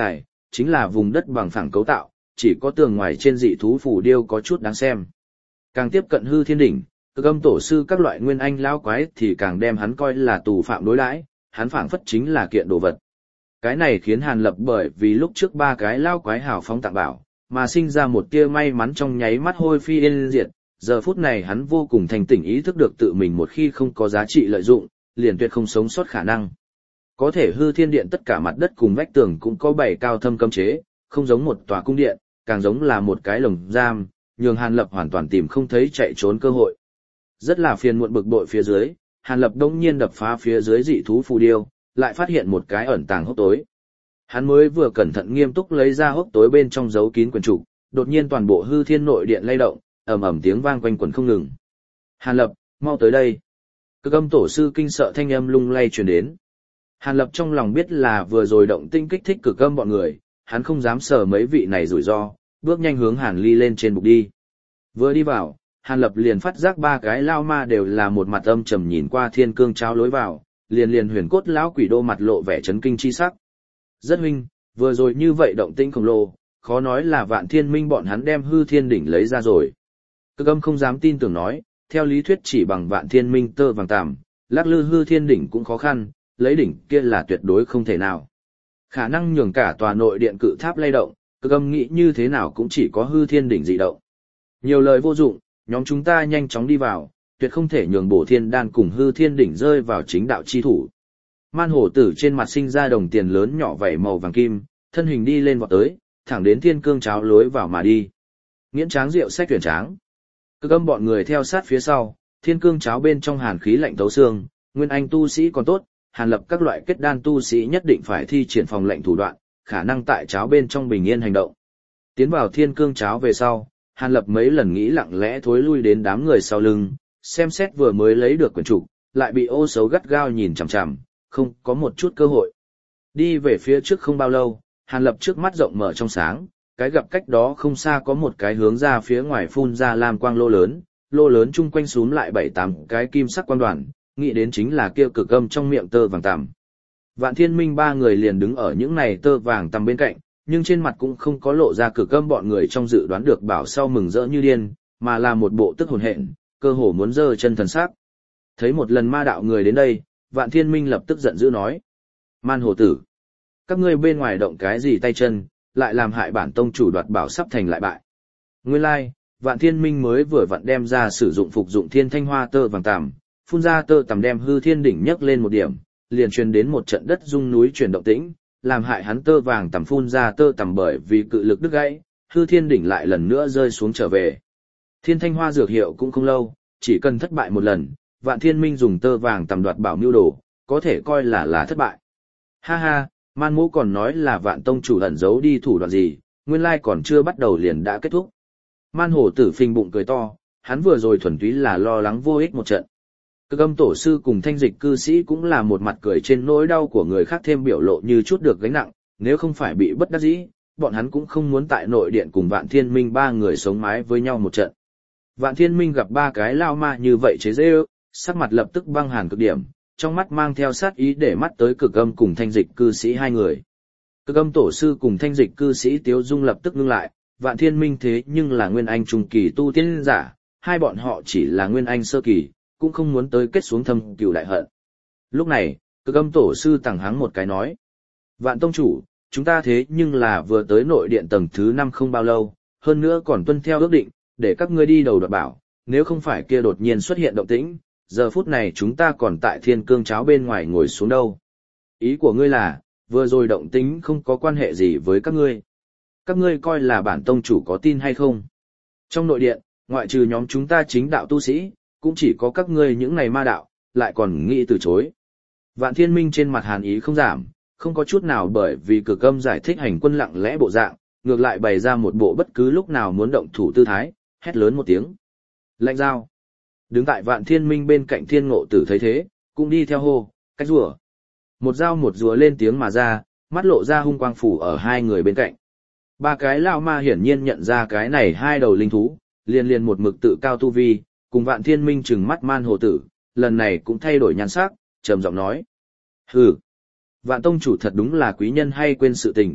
chính là vùng đất bằng phẳng cấu tạo, chỉ có tường ngoài trên dị thú phù điêu có chút đáng xem. Càng tiếp cận hư thiên đỉnh, cực âm tổ sư các loại nguyên anh lão quái thì càng đem hắn coi là tù phạm đối đãi, hắn phảng phất chính là kiện đồ vật. Cái này khiến Hàn Lập bởi vì lúc trước ba cái lão quái hào phóng tặng bảo, mà sinh ra một tia may mắn trong nháy mắt hôi phi yên diệt. Giờ phút này hắn vô cùng thành tỉnh ý thức được tự mình một khi không có giá trị lợi dụng, liền tuyệt không sống sót khả năng. Có thể hư thiên điện tất cả mặt đất cùng vách tường cũng có bảy cao thâm cấm chế, không giống một tòa cung điện, càng giống là một cái lồng giam, nhường Hàn Lập hoàn toàn tìm không thấy chạy trốn cơ hội. Rất là phiền muộn bực bội phía dưới, Hàn Lập đông nhiên đập phá phía dưới dị thú phù điêu, lại phát hiện một cái ẩn tàng hốc tối. Hắn mới vừa cẩn thận nghiêm túc lấy ra hốc tối bên trong giấu kín quyển trục, đột nhiên toàn bộ hư thiên nội điện lay động, ầm ầm tiếng vang quanh quẩn không ngừng. Hàn Lập, mau tới đây. Cực âm tổ sư kinh sợ thanh âm lung lay truyền đến. Hàn Lập trong lòng biết là vừa rồi động tinh kích thích cực âm bọn người, hắn không dám sờ mấy vị này rủi ro, bước nhanh hướng Hàn Ly lên trên bục đi. Vừa đi vào, Hàn Lập liền phát giác ba cái lao ma đều là một mặt âm trầm nhìn qua thiên cương cháo lối vào, liền liền huyền cốt lão quỷ đô mặt lộ vẻ chấn kinh chi sắc. Rất huynh, vừa rồi như vậy động tĩnh khổng lồ, khó nói là Vạn Thiên Minh bọn hắn đem hư thiên đỉnh lấy ra rồi. Cực âm không dám tin tưởng nói, theo lý thuyết chỉ bằng Vạn Thiên Minh tơ vàng tằm, lắc lư hư thiên đỉnh cũng khó khăn, lấy đỉnh kia là tuyệt đối không thể nào. Khả năng nhường cả tòa nội điện cự tháp lay động, cực âm nghĩ như thế nào cũng chỉ có hư thiên đỉnh dị động. Nhiều lời vô dụng, nhóm chúng ta nhanh chóng đi vào, tuyệt không thể nhường bổ thiên đan cùng hư thiên đỉnh rơi vào chính đạo chi thủ. Man hổ tử trên mặt sinh ra đồng tiền lớn nhỏ vảy màu vàng kim, thân hình đi lên vọt tới, thẳng đến thiên cương cháo lối vào mà đi. Nghiễn tráng rượu sách tuyển tráng. Cực âm bọn người theo sát phía sau, thiên cương cháo bên trong hàn khí lạnh thấu xương, nguyên anh tu sĩ còn tốt, Hàn Lập các loại kết đan tu sĩ nhất định phải thi triển phòng lệnh thủ đoạn, khả năng tại cháo bên trong bình yên hành động. Tiến vào thiên cương cháo về sau, Hàn Lập mấy lần nghĩ lặng lẽ thối lui đến đám người sau lưng, xem xét vừa mới lấy được quyển trục, lại bị ô xấu gắt gao nhìn chằm chằm, không có một chút cơ hội. Đi về phía trước không bao lâu, Hàn Lập trước mắt rộng mở trong sáng, cái gặp cách đó không xa có một cái hướng ra phía ngoài phun ra lam quang lô lớn, lô lớn chung quanh súm lại bảy tám cái kim sắc quang đoàn, nghĩ đến chính là kia cực âm trong miệng tơ vàng tằm. Vạn Thiên Minh ba người liền đứng ở những này tơ vàng tằm bên cạnh, nhưng trên mặt cũng không có lộ ra cực âm bọn người trong dự đoán được bảo sau mừng rỡ như điên, mà là một bộ tức hồn hện, cơ hồ muốn giơ chân thần sắc. Thấy một lần ma đạo người đến đây, Vạn Thiên Minh lập tức giận dữ nói: Man hồ tử, các ngươi bên ngoài động cái gì tay chân, lại làm hại bản tông chủ đoạt bảo sắp thành lại bại. Nguyên lai, like, Vạn Thiên Minh mới vừa vặn đem ra sử dụng phục dụng thiên thanh hoa tơ vàng tằm, phun ra tơ tằm đem hư thiên đỉnh nhấc lên một điểm, liền truyền đến một trận đất rung núi chuyển động tĩnh, làm hại hắn tơ vàng tằm phun ra tơ tằm bởi vì cự lực đứt gãy, hư thiên đỉnh lại lần nữa rơi xuống trở về. Thiên thanh hoa dược hiệu cũng không lâu, chỉ cần thất bại một lần, Vạn Thiên Minh dùng tơ vàng tằm đoạt bảo mưu đồ, có thể coi là là thất bại. Ha ha, Man Mũ còn nói là Vạn tông chủ ẩn giấu đi thủ đoạn gì, nguyên lai còn chưa bắt đầu liền đã kết thúc. Man hổ tử phình bụng cười to, hắn vừa rồi thuần túy là lo lắng vô ích một trận. Cực âm tổ sư cùng thanh dịch cư sĩ cũng là một mặt cười trên nỗi đau của người khác thêm biểu lộ như chút được gánh nặng, nếu không phải bị bất đắc dĩ, bọn hắn cũng không muốn tại nội điện cùng Vạn Thiên Minh ba người sống mái với nhau một trận. Vạn Thiên Minh gặp ba cái lao ma như vậy chế dễ ước, sắc mặt lập tức băng hàn cực điểm, trong mắt mang theo sát ý để mắt tới cực âm cùng thanh dịch cư sĩ hai người. Cực âm tổ sư cùng thanh dịch cư sĩ Tiếu Dung lập tức ngưng lại, Vạn Thiên Minh thế nhưng là nguyên anh trung kỳ tu tiên giả, hai bọn họ chỉ là nguyên anh sơ kỳ, cũng không muốn tới kết xuống thâm cừu đại hận. Lúc này, cực âm tổ sư tẳng hắng một cái nói: Vạn tông chủ, chúng ta thế nhưng là vừa tới nội điện tầng thứ năm không bao lâu, hơn nữa còn tuân theo ước định, để các ngươi đi đầu đoạt bảo, nếu không phải kia đột nhiên xuất hiện động tĩnh, giờ phút này chúng ta còn tại thiên cương cháo bên ngoài ngồi xuống đâu. Ý của ngươi là, vừa rồi động tĩnh không có quan hệ gì với các ngươi. Các ngươi coi là bản tông chủ có tin hay không? Trong nội điện, ngoại trừ nhóm chúng ta chính đạo tu sĩ, cũng chỉ có các ngươi những này ma đạo, lại còn nghĩ từ chối. Vạn Thiên Minh trên mặt hàn ý không giảm, không có chút nào bởi vì cực âm giải thích hành quân lặng lẽ bộ dạng, ngược lại bày ra một bộ bất cứ lúc nào muốn động thủ tư thái, hét lớn một tiếng. Lạnh dao. Đứng tại Vạn Thiên Minh bên cạnh Thiên Ngộ Tử thấy thế, cũng đi theo hô, cách rùa. Một dao một rùa lên tiếng mà ra, mắt lộ ra hung quang phủ ở hai người bên cạnh. Ba cái lão ma hiển nhiên nhận ra cái này hai đầu linh thú, liền liền một mực tự cao tu vi, cùng Vạn Thiên Minh trừng mắt Man Hồ Tử, lần này cũng thay đổi nhan sắc, trầm giọng nói: hừ, Vạn tông chủ thật đúng là quý nhân hay quên sự tình,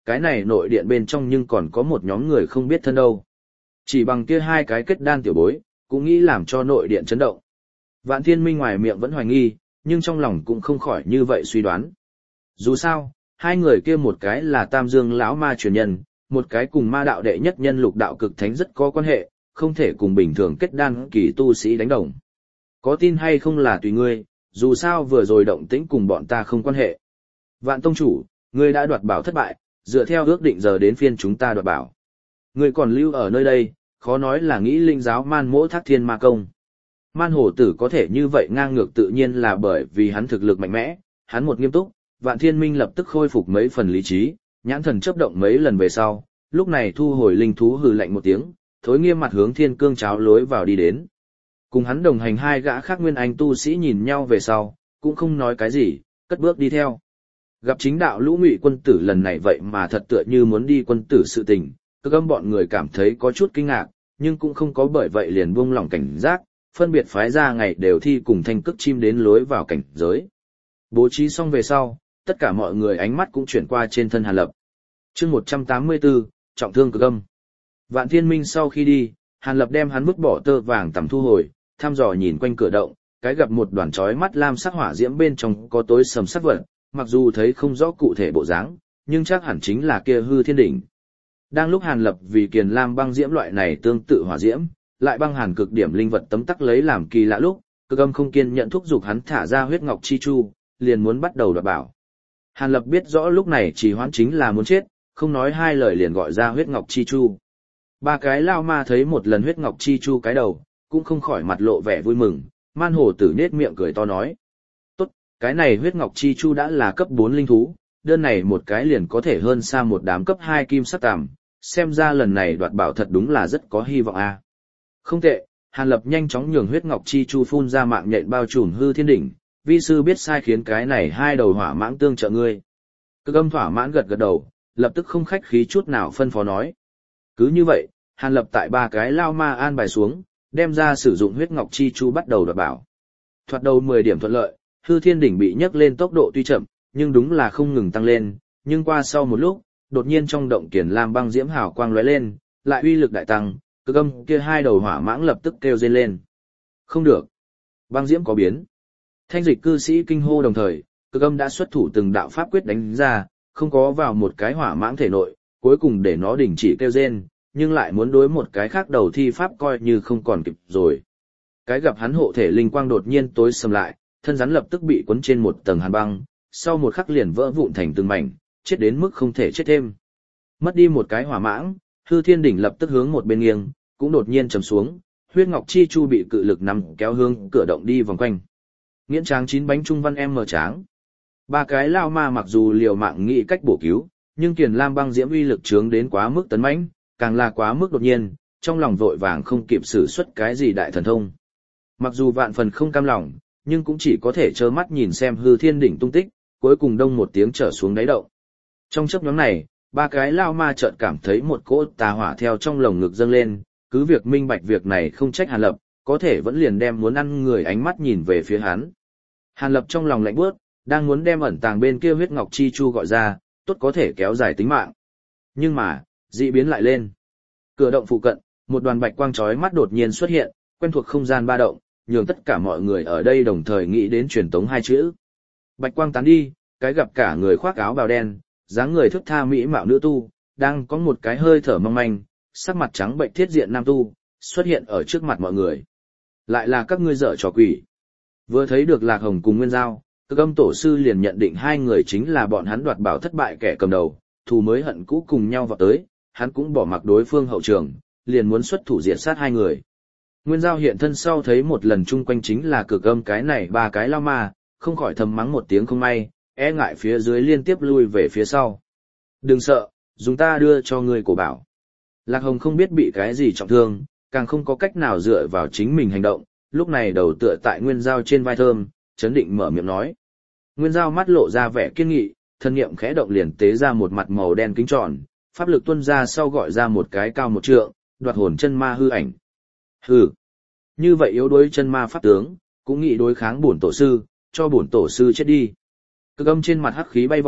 cái này nội điện bên trong nhưng còn có một nhóm người không biết thân đâu. Chỉ bằng kia hai cái kết đan tiểu bối, cũng nghĩ làm cho nội điện chấn động. Vạn Thiên Minh ngoài miệng vẫn hoài nghi, nhưng trong lòng cũng không khỏi như vậy suy đoán. Dù sao, hai người kia một cái là Tam Dương lão ma truyền nhân, một cái cùng ma đạo đệ nhất nhân Lục đạo cực thánh rất có quan hệ, không thể cùng bình thường kết đan kỳ tu sĩ đánh đồng. Có tin hay không là tùy ngươi, dù sao vừa rồi động tĩnh cùng bọn ta không quan hệ. Vạn tông chủ, ngươi đã đoạt bảo thất bại, dựa theo ước định giờ đến phiên chúng ta đoạt bảo. Ngươi còn lưu ở nơi đây, khó nói là nghĩ linh giáo man mỗ thác thiên ma công. Man hổ tử có thể như vậy ngang ngược tự nhiên là bởi vì hắn thực lực mạnh mẽ, hắn một nghiêm túc, Vạn Thiên Minh lập tức khôi phục mấy phần lý trí, nhãn thần chớp động mấy lần về sau, lúc này thu hồi linh thú hừ lạnh một tiếng, thối nghiêm mặt hướng Thiên Cương cháo lối vào đi đến. Cùng hắn đồng hành hai gã khác nguyên anh tu sĩ nhìn nhau về sau, cũng không nói cái gì, cất bước đi theo. Gặp chính đạo Lũ Ngụy quân tử lần này vậy mà thật tựa như muốn đi quân tử sự tình, Cực Âm bọn người cảm thấy có chút kinh ngạc, nhưng cũng không có bởi vậy liền buông lỏng cảnh giác, phân biệt phái ra ngày đều thi cùng thanh cước chim đến lối vào cảnh giới. Bố trí xong về sau, tất cả mọi người ánh mắt cũng chuyển qua trên thân Hàn Lập. Chương một trăm tám mươi tư, trọng thương Cực Âm. Vạn Thiên Minh sau khi đi, Hàn Lập đem hắn vứt bỏ tơ vàng tầm thu hồi, thăm dò nhìn quanh cửa động, cái gặp một đoàn chói mắt lam sắc hỏa diễm bên trong có tối sầm sắc vật, mặc dù thấy không rõ cụ thể bộ dáng, nhưng chắc hẳn chính là kia Hư Thiên đỉnh. Đang lúc Hàn Lập vì kiền lam băng diễm loại này tương tự hỏa diễm, lại băng hàn cực điểm linh vật tấm tắc lấy làm kỳ lạ lúc, Cực Âm không kiên nhận thúc giục hắn thả ra huyết ngọc chi chu, liền muốn bắt đầu đoạt bảo. Hàn Lập biết rõ lúc này chỉ hoãn chính là muốn chết, không nói hai lời liền gọi ra huyết ngọc chi chu. Ba cái lao ma thấy một lần huyết ngọc chi chu cái đầu, cũng không khỏi mặt lộ vẻ vui mừng, man hổ tử nết miệng cười to nói. Tốt, cái này huyết ngọc chi chu đã là cấp bốn linh thú, đơn này một cái liền có thể hơn xa một đám cấp hai kim sắc tằm, xem ra lần này đoạt bảo thật đúng là rất có hy vọng a. À. Không tệ, Hàn Lập nhanh chóng nhường huyết ngọc chi chu phun ra mạng nhện bao trùm Hư Thiên đỉnh, vi sư biết sai khiến cái này hai đầu hỏa mãng tương trợ ngươi. Cực Âm thỏa mãn gật gật đầu, lập tức không khách khí chút nào phân phó nói. Cứ như vậy, Hàn Lập tại ba cái lao ma an bài xuống, đem ra sử dụng huyết ngọc chi chu bắt đầu đoạt bảo. Thoạt đầu mười điểm thuận lợi, Hư Thiên đỉnh bị nhấc lên tốc độ tuy chậm, nhưng đúng là không ngừng tăng lên, nhưng qua sau một lúc, đột nhiên trong động kiền lam băng diễm hào quang lóe lên, lại uy lực đại tăng, Cực Âm kia hai đầu hỏa mãng lập tức kêu rên lên. Không được, băng diễm có biến. Thanh dịch cư sĩ kinh hô đồng thời, Cực Âm đã xuất thủ từng đạo pháp quyết đánh ra, không có vào một cái hỏa mãng thể nội, cuối cùng để nó đình chỉ kêu rên, nhưng lại muốn đối một cái khác đầu thi pháp coi như không còn kịp rồi. Cái gặp hắn hộ thể linh quang đột nhiên tối sầm lại, thân rắn lập tức bị cuốn trên một tầng hàn băng, sau một khắc liền vỡ vụn thành từng mảnh, chết đến mức không thể chết thêm. Mất đi một cái hỏa mãng, Hư Thiên đỉnh lập tức hướng một bên nghiêng, cũng đột nhiên trầm xuống, huyết ngọc chi chu bị cự lực nằm kéo hướng cửa động đi vòng quanh. Nghiễn tráng chín bánh trung văn em mờ tráng. Ba cái lao ma mặc dù liều mạng nghĩ cách bổ cứu, nhưng kiền lam băng diễm uy lực trướng đến quá mức tấn mãnh, càng là quá mức đột nhiên, trong lòng vội vàng không kịp sử xuất cái gì đại thần thông. Mặc dù vạn phần không cam lòng, nhưng cũng chỉ có thể trơ mắt nhìn xem Hư Thiên đỉnh tung tích, cuối cùng đông một tiếng trở xuống đáy động. Trong chớp nhoáng này, ba cái lao ma chợt cảm thấy một cỗ tà hỏa theo trong lồng ngực dâng lên, cứ việc minh bạch việc này không trách Hàn Lập, có thể vẫn liền đem muốn ăn người ánh mắt nhìn về phía hắn. Hàn Lập trong lòng lạnh bước, đang muốn đem ẩn tàng bên kia huyết ngọc chi chu gọi ra, tốt có thể kéo dài tính mạng. Nhưng mà, dị biến lại lên. Cửa động phụ cận, một đoàn bạch quang chói mắt đột nhiên xuất hiện, quen thuộc không gian ba động, nhường tất cả mọi người ở đây đồng thời nghĩ đến truyền tống hai chữ. Bạch quang tán đi, cái gặp cả người khoác áo bào đen, dáng người thước tha mỹ mạo nữ tu, đang có một cái hơi thở mong manh, sắc mặt trắng bệnh thiết diện nam tu, xuất hiện ở trước mặt mọi người. Lại là các ngươi dở trò quỷ. Vừa thấy được Lạc Hồng cùng Nguyên Giao, Cực Âm tổ sư liền nhận định hai người chính là bọn hắn đoạt bảo thất bại kẻ cầm đầu, thù mới hận cũ cùng nhau vào tới, hắn cũng bỏ mặc đối phương hậu trường, liền muốn xuất thủ diệt sát hai người. Nguyên Giao hiện thân sau thấy một lần chung quanh chính là Cực Âm cái này ba cái lao ma, không khỏi thầm mắng một tiếng không may, e ngại phía dưới liên tiếp lui về phía sau. Đừng sợ, dùng ta đưa cho ngươi cổ bảo. Lạc Hồng không biết bị cái gì trọng thương, càng không có cách nào dựa vào chính mình hành động, lúc này đầu tựa tại Nguyên Giao trên vai thơm, chấn định mở miệng nói. Nguyên Giao mắt lộ ra vẻ kiên nghị, thân niệm khẽ động liền tế ra một mặt màu đen kính tròn, pháp lực tuôn ra sau gọi ra một cái cao một trượng, đoạt hồn chân ma hư ảnh. Hừ, như vậy yếu đuối chân ma pháp tướng, cũng nghĩ đối kháng bổn tổ sư, cho bổn tổ sư chết đi. Cực Âm trên mặt hắc khí bay vọt,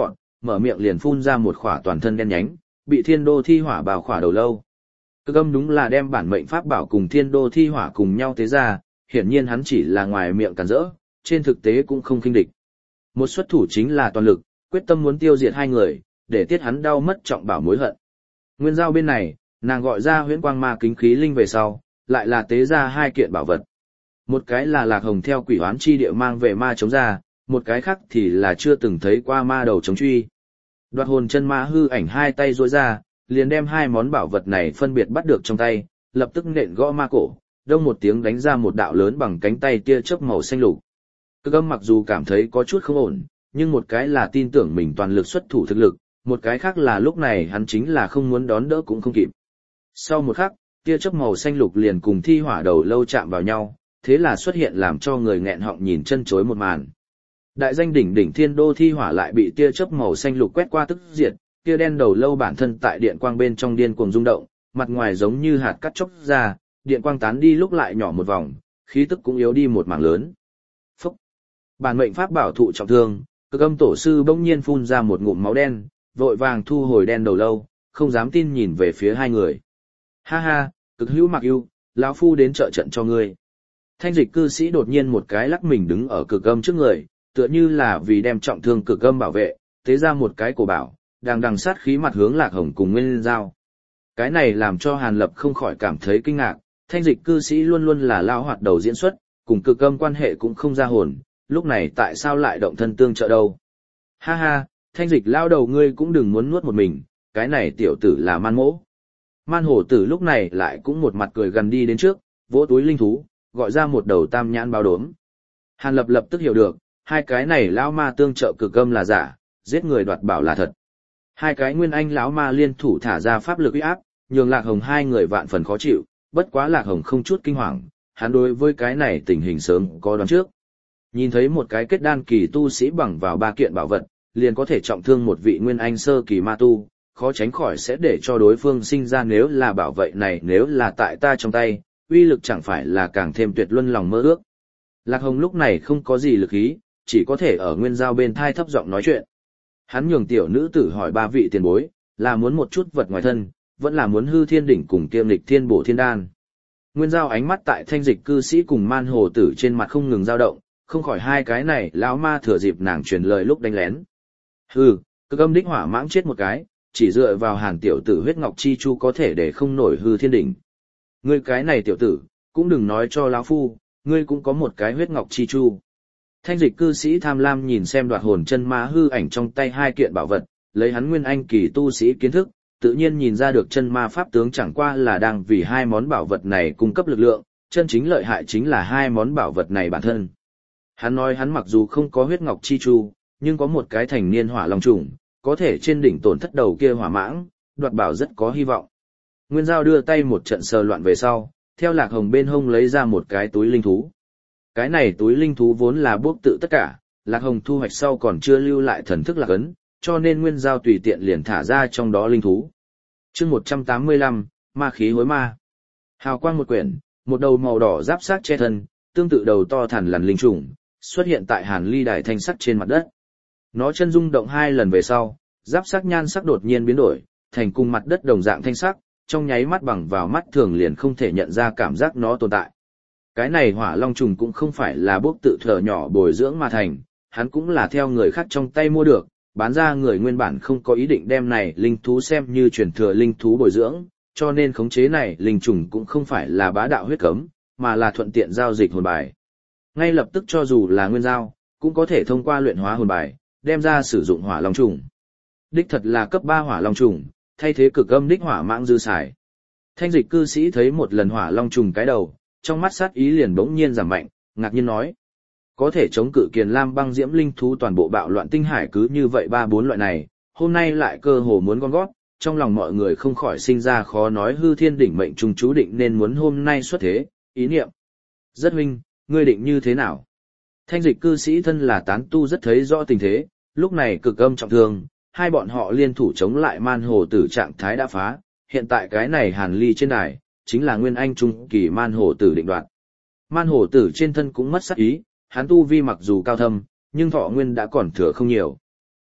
mở miệng liền phun ra một khỏa toàn thân đen nhánh, bị thiên đô thi hỏa bào khỏa đầu lâu. Cực âm đúng là đem bản mệnh pháp bảo cùng thiên đô thi hỏa cùng nhau tế ra, hiển nhiên hắn chỉ là ngoài miệng cản rỡ, trên thực tế cũng không khinh địch. Một xuất thủ chính là toàn lực, quyết tâm muốn tiêu diệt hai người, để tiết hắn đau mất trọng bảo mối hận. Nguyên Giao bên này, nàng gọi ra huyễn quang ma kính khí linh về sau, lại là tế ra hai kiện bảo vật. Một cái là Lạc Hồng theo quỷ hoán chi địa mang về ma chống ra, một cái khác thì là chưa từng thấy qua ma đầu chống truy. Đoạt hồn chân ma hư ảnh hai tay duỗi ra, liền đem hai món bảo vật này phân biệt bắt được trong tay, lập tức nện gõ ma cổ, đông một tiếng đánh ra một đạo lớn bằng cánh tay tia chớp màu xanh lục. Cực âm mặc dù cảm thấy có chút không ổn, nhưng một cái là tin tưởng mình toàn lực xuất thủ thực lực, một cái khác là lúc này hắn chính là không muốn đón đỡ cũng không kịp. Sau một khắc, tia chớp màu xanh lục liền cùng thi hỏa đầu lâu chạm vào nhau, thế là xuất hiện làm cho người nghẹn họng nhìn chân chối một màn. Đại danh đỉnh đỉnh thiên đô thi hỏa lại bị tia chớp màu xanh lục quét qua tức diệt, tia đen đầu lâu bản thân tại điện quang bên trong điên cuồng rung động, mặt ngoài giống như hạt cắt chóc ra, điện quang tán đi lúc lại nhỏ một vòng, khí tức cũng yếu đi một mảng lớn. Phúc! Bản mệnh pháp bảo thụ trọng thương, Cực âm tổ sư bỗng nhiên phun ra một ngụm máu đen, vội vàng thu hồi đen đầu lâu, không dám tin nhìn về phía hai người. Ha ha, Cực hữu mặc ưu, lão phu đến trợ trận cho ngươi. Thanh dịch cư sĩ đột nhiên một cái lắc mình đứng ở Cực âm trước người, tựa như là vì đem trọng thương Cực âm bảo vệ, tế ra một cái cổ bảo, đang đằng sát khí mặt hướng Lạc Hồng cùng Nguyên Giao. Cái này làm cho Hàn Lập không khỏi cảm thấy kinh ngạc, thanh dịch cư sĩ luôn luôn là lao hoạt đầu diễn xuất, cùng Cực âm quan hệ cũng không ra hồn, lúc này tại sao lại động thân tương trợ đâu? Ha ha, thanh dịch lao đầu ngươi cũng đừng muốn nuốt một mình, cái này tiểu tử là man mỗ. Man hổ tử lúc này lại cũng một mặt cười gần đi đến trước, vỗ túi linh thú, gọi ra một đầu tam nhãn báo đốm. Hàn Lập lập tức hiểu được, hai cái này lão ma tương trợ Cực âm là giả, giết người đoạt bảo là thật. Hai cái nguyên anh lão ma liên thủ thả ra pháp lực uy áp, nhường Lạc Hồng hai người vạn phần khó chịu, bất quá Lạc Hồng không chút kinh hoàng, hắn đối với cái này tình hình sớm có đoán trước. Nhìn thấy một cái kết đan kỳ tu sĩ bằng vào ba kiện bảo vật, liền có thể trọng thương một vị nguyên anh sơ kỳ ma tu, khó tránh khỏi sẽ để cho đối phương sinh ra nếu là bảo vệ này nếu là tại ta trong tay, uy lực chẳng phải là càng thêm tuyệt luân lòng mơ ước. Lạc Hồng lúc này không có gì lực ý, chỉ có thể ở Nguyên Giao bên thai thấp giọng nói chuyện. Hắn nhường tiểu nữ tử hỏi ba vị tiền bối, là muốn một chút vật ngoài thân, vẫn là muốn hư thiên đỉnh cùng kiêm lịch thiên bổ thiên đan. Nguyên Giao ánh mắt tại thanh dịch cư sĩ cùng man hồ tử trên mặt không ngừng dao động, không khỏi hai cái này lão ma thừa dịp nàng truyền lời lúc đánh lén. Hừ, Cực âm đích hỏa mãng chết một cái, chỉ dựa vào Hàn tiểu tử huyết ngọc chi chu có thể để không nổi hư thiên đỉnh. Ngươi cái này tiểu tử, cũng đừng nói cho lão phu, ngươi cũng có một cái huyết ngọc chi chu. Thanh dịch cư sĩ tham lam nhìn xem đoạt hồn chân ma hư ảnh trong tay hai kiện bảo vật, lấy hắn nguyên anh kỳ tu sĩ kiến thức, tự nhiên nhìn ra được chân ma pháp tướng chẳng qua là đang vì hai món bảo vật này cung cấp lực lượng, chân chính lợi hại chính là hai món bảo vật này bản thân. Hắn nói hắn mặc dù không có huyết ngọc chi chu, nhưng có một cái thành niên hỏa long trùng, có thể trên đỉnh tổn thất đầu kia hỏa mãng, đoạt bảo rất có hy vọng. Nguyên Giao đưa tay một trận sờ loạn về sau, theo Lạc Hồng bên hông lấy ra một cái túi linh thú. Cái này túi linh thú vốn là bốc tự tất cả, Lạc Hồng thu hoạch sau còn chưa lưu lại thần thức lạc ấn, cho nên Nguyên Giao tùy tiện liền thả ra trong đó linh thú. Chương một trăm tám mươi lăm, ma khí hối ma. Hào quang một quyển, một đầu màu đỏ giáp xác che thân, tương tự đầu to thằn lằn linh trùng, xuất hiện tại Hàn Ly đài thanh sắc trên mặt đất. Nó chân rung động hai lần về sau, giáp sắc nhan sắc đột nhiên biến đổi, thành cùng mặt đất đồng dạng thanh sắc, trong nháy mắt bằng vào mắt thường liền không thể nhận ra cảm giác nó tồn tại. Cái này hỏa long trùng cũng không phải là bốc tự thở nhỏ bồi dưỡng mà thành, hắn cũng là theo người khác trong tay mua được, bán ra người nguyên bản không có ý định đem này linh thú xem như truyền thừa linh thú bồi dưỡng, cho nên khống chế này linh trùng cũng không phải là bá đạo huyết cấm, mà là thuận tiện giao dịch hồn bài. Ngay lập tức cho dù là nguyên giao, cũng có thể thông qua luyện hóa hồn bài, đem ra sử dụng hỏa long trùng. Đích thật là cấp ba hỏa long trùng, thay thế cực âm đích hỏa mãng dư xài. Thanh dịch cư sĩ thấy một lần hỏa long trùng cái đầu, trong mắt sát ý liền bỗng nhiên giảm mạnh, ngạc nhiên nói: có thể chống cự kiền lam băng diễm linh thú toàn bộ bạo loạn tinh hải cứ như vậy ba bốn loại này, hôm nay lại cơ hồ muốn gom gót, trong lòng mọi người không khỏi sinh ra khó nói hư thiên đỉnh mệnh trùng chú định nên muốn hôm nay xuất thế, ý niệm. Rất huynh, ngươi định như thế nào? Thanh dịch cư sĩ thân là tán tu rất thấy rõ tình thế, lúc này cực âm trọng thương, hai bọn họ liên thủ chống lại man hồ tử trạng thái đã phá, hiện tại cái này Hàn Ly trên đài, chính là nguyên anh trung kỳ man hồ tử định đoạt. Man hồ tử trên thân cũng mất sắc ý, hắn tu vi mặc dù cao thâm, nhưng thọ nguyên đã còn thừa không nhiều.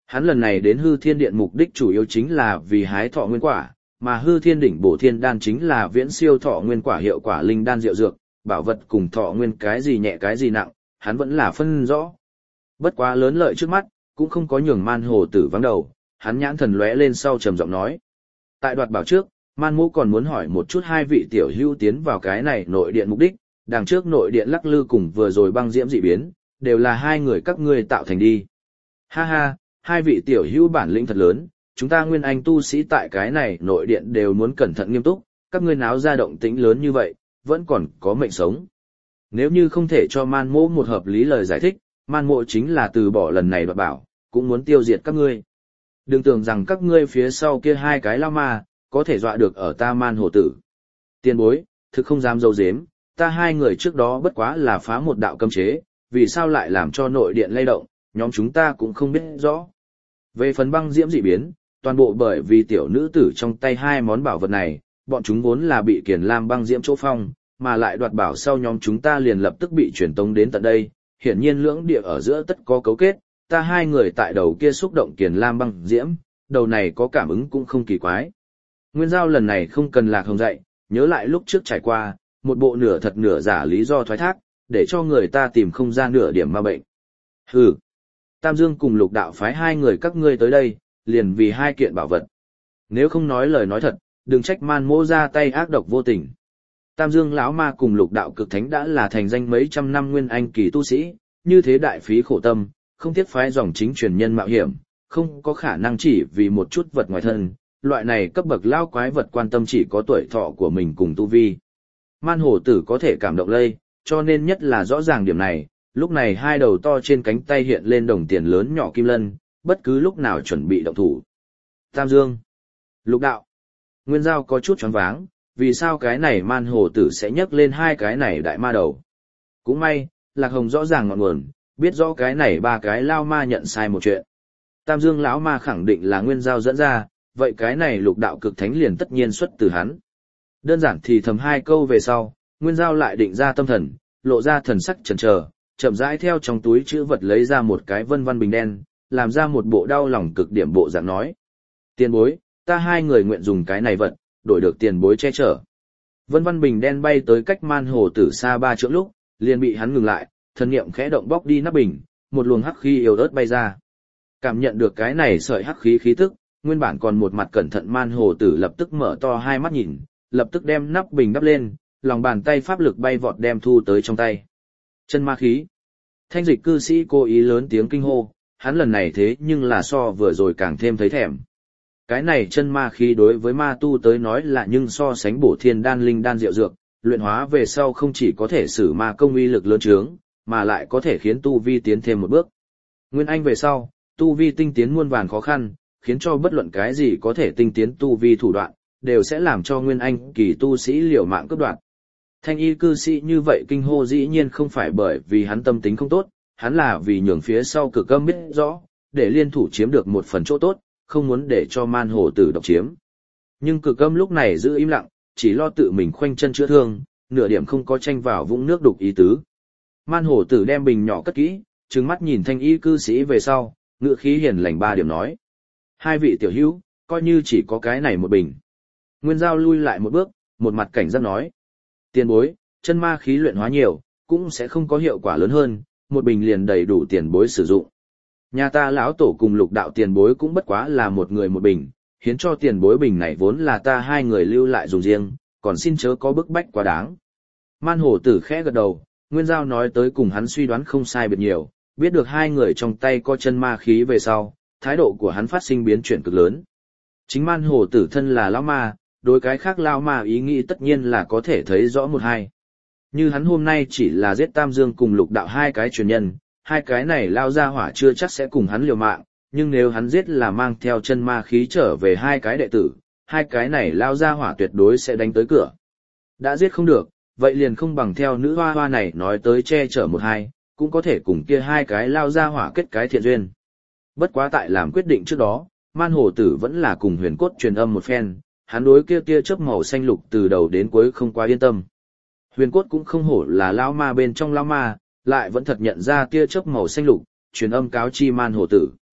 Hắn lần này đến hư thiên điện mục đích chủ yếu chính là vì hái thọ nguyên quả, mà hư thiên đỉnh bổ thiên đan chính là viễn siêu thọ nguyên quả hiệu quả linh đan diệu dược, bảo vật cùng thọ nguyên cái gì nhẹ cái gì nặng, hắn vẫn là phân rõ. Bất quá lớn lợi trước mắt, cũng không có nhường man hồ tử vắng đầu, hắn nhãn thần lóe lên sau trầm giọng nói. Tại đoạt bảo trước, man mô còn muốn hỏi một chút hai vị tiểu hưu tiến vào cái này nội điện mục đích, đằng trước nội điện lắc lư cùng vừa rồi băng diễm dị biến, đều là hai người các ngươi tạo thành đi. Ha ha, hai vị tiểu hưu bản lĩnh thật lớn, chúng ta nguyên anh tu sĩ tại cái này nội điện đều muốn cẩn thận nghiêm túc, các ngươi náo ra động tĩnh lớn như vậy, vẫn còn có mệnh sống. Nếu như không thể cho man mô một hợp lý lời giải thích, man mộ chính là từ bỏ lần này đoạt bảo, cũng muốn tiêu diệt các ngươi. Đừng tưởng rằng các ngươi phía sau kia hai cái lao ma, có thể dọa được ở ta man hồ tử. Tiền bối, thực không dám dâu dếm, ta hai người trước đó bất quá là phá một đạo cấm chế, vì sao lại làm cho nội điện lay động, nhóm chúng ta cũng không biết rõ. Về phần băng diễm dị biến, toàn bộ bởi vì tiểu nữ tử trong tay hai món bảo vật này, bọn chúng vốn là bị Kiền Lam băng diễm chỗ phong, mà lại đoạt bảo sau nhóm chúng ta liền lập tức bị truyền tống đến tận đây, hiển nhiên lưỡng địa ở giữa tất có cấu kết, ta hai người tại đầu kia xúc động Kiền Lam băng diễm, đầu này có cảm ứng cũng không kỳ quái. Nguyên Giao lần này không cần Lạc Hồng dạy, nhớ lại lúc trước trải qua, một bộ nửa thật nửa giả lý do thoái thác, để cho người ta tìm không ra nửa điểm ma bệnh. Hừ, Tam Dương cùng Lục Đạo phái hai người các ngươi tới đây, liền vì hai kiện bảo vật. Nếu không nói lời nói thật, đừng trách man mô ra tay ác độc vô tình. Tam Dương lão ma cùng Lục Đạo cực thánh đã là thành danh mấy trăm năm nguyên anh kỳ tu sĩ, như thế đại phí khổ tâm, không tiếc phái dòng chính truyền nhân mạo hiểm, không có khả năng chỉ vì một chút vật ngoài thân, loại này cấp bậc lao quái vật quan tâm chỉ có tuổi thọ của mình cùng tu vi. Man hổ tử có thể cảm động lây, cho nên nhất là rõ ràng điểm này, lúc này hai đầu to trên cánh tay hiện lên đồng tiền lớn nhỏ kim lân, bất cứ lúc nào chuẩn bị động thủ. Tam Dương, Lục Đạo, Nguyên Giao có chút choáng váng, vì sao cái này man hổ tử sẽ nhấc lên hai cái này đại ma đầu. Cũng may, Lạc Hồng rõ ràng ngọn nguồn, biết rõ cái này ba cái lao ma nhận sai một chuyện. Tam Dương lão ma khẳng định là Nguyên Giao dẫn ra, vậy cái này Lục Đạo cực thánh liền tất nhiên xuất từ hắn. Đơn giản thì thầm hai câu về sau, Nguyên Giao lại định ra tâm thần, lộ ra thần sắc chần chờ, chậm rãi theo trong túi chữ vật lấy ra một cái vân vân bình đen, làm ra một bộ đau lòng cực điểm bộ dạng nói. Tiền bối, ta hai người nguyện dùng cái này vật, đổi được tiền bối che chở. Vân vân bình đen bay tới cách man hồ tử xa ba trượng lúc, liền bị hắn ngừng lại, thần niệm khẽ động bóc đi nắp bình, một luồng hắc khí yếu ớt bay ra. Cảm nhận được cái này sợi hắc khí khí tức, nguyên bản còn một mặt cẩn thận man hồ tử lập tức mở to hai mắt nhìn, lập tức đem nắp bình đắp lên, lòng bàn tay pháp lực bay vọt đem thu tới trong tay. Chân ma khí. Thanh dịch cư sĩ cố ý lớn tiếng kinh hô, hắn lần này thế nhưng là so vừa rồi càng thêm thấy thèm. Cái này chân ma khí đối với ma tu tới nói là nhưng so sánh bổ thiên đan linh đan diệu dược, luyện hóa về sau không chỉ có thể sử ma công uy lực lớn trướng, mà lại có thể khiến tu vi tiến thêm một bước. Nguyên anh về sau, tu vi tinh tiến muôn vàn khó khăn, khiến cho bất luận cái gì có thể tinh tiến tu vi thủ đoạn, đều sẽ làm cho nguyên anh kỳ tu sĩ liều mạng cướp đoạt. Thanh y cư sĩ như vậy kinh hô dĩ nhiên không phải bởi vì hắn tâm tính không tốt, hắn là vì nhường phía sau Cực Âm biết rõ, để liên thủ chiếm được một phần chỗ tốt, không muốn để cho man hồ tử độc chiếm. Nhưng Cực Âm lúc này giữ im lặng, chỉ lo tự mình khoanh chân chữa thương, nửa điểm không có tranh vào vũng nước đục ý tứ. Man hồ tử đem bình nhỏ cất kỹ, trừng mắt nhìn thanh y cư sĩ về sau, ngựa khí hiền lành ba điểm nói. Hai vị tiểu hữu, coi như chỉ có cái này một bình. Nguyên Giao lui lại một bước, một mặt cảnh giác nói. Tiền bối, chân ma khí luyện hóa nhiều, cũng sẽ không có hiệu quả lớn hơn, một bình liền đầy đủ tiền bối sử dụng. Nhà ta lão tổ cùng Lục Đạo tiền bối cũng bất quá là một người một bình, hiến cho tiền bối bình này vốn là ta hai người lưu lại dùng riêng, còn xin chớ có bức bách quá đáng. Man hổ tử khẽ gật đầu, Nguyên Giao nói tới cùng hắn suy đoán không sai biệt nhiều, biết được hai người trong tay có chân ma khí về sau, thái độ của hắn phát sinh biến chuyển cực lớn. Chính man hổ tử thân là lão ma, đối cái khác lão ma ý nghĩ tất nhiên là có thể thấy rõ một hai. Như hắn hôm nay chỉ là giết Tam Dương cùng Lục Đạo hai cái truyền nhân, hai cái này lao ra hỏa chưa chắc sẽ cùng hắn liều mạng, nhưng nếu hắn giết là mang theo chân ma khí trở về hai cái đệ tử, hai cái này lao ra hỏa tuyệt đối sẽ đánh tới cửa. Đã giết không được, vậy liền không bằng theo nữ hoa hoa này nói tới che chở một hai, cũng có thể cùng kia hai cái lao ra hỏa kết cái thiện duyên. Bất quá tại làm quyết định trước đó, man hổ tử vẫn là cùng huyền cốt truyền âm một phen, hắn đối kia tia chớp màu xanh lục từ đầu đến cuối không quá yên tâm. Huyền cốt cũng không hổ là lão ma bên trong lão ma, lại vẫn thật nhận ra tia chớp màu xanh lục, truyền âm cáo chi man hổ tử.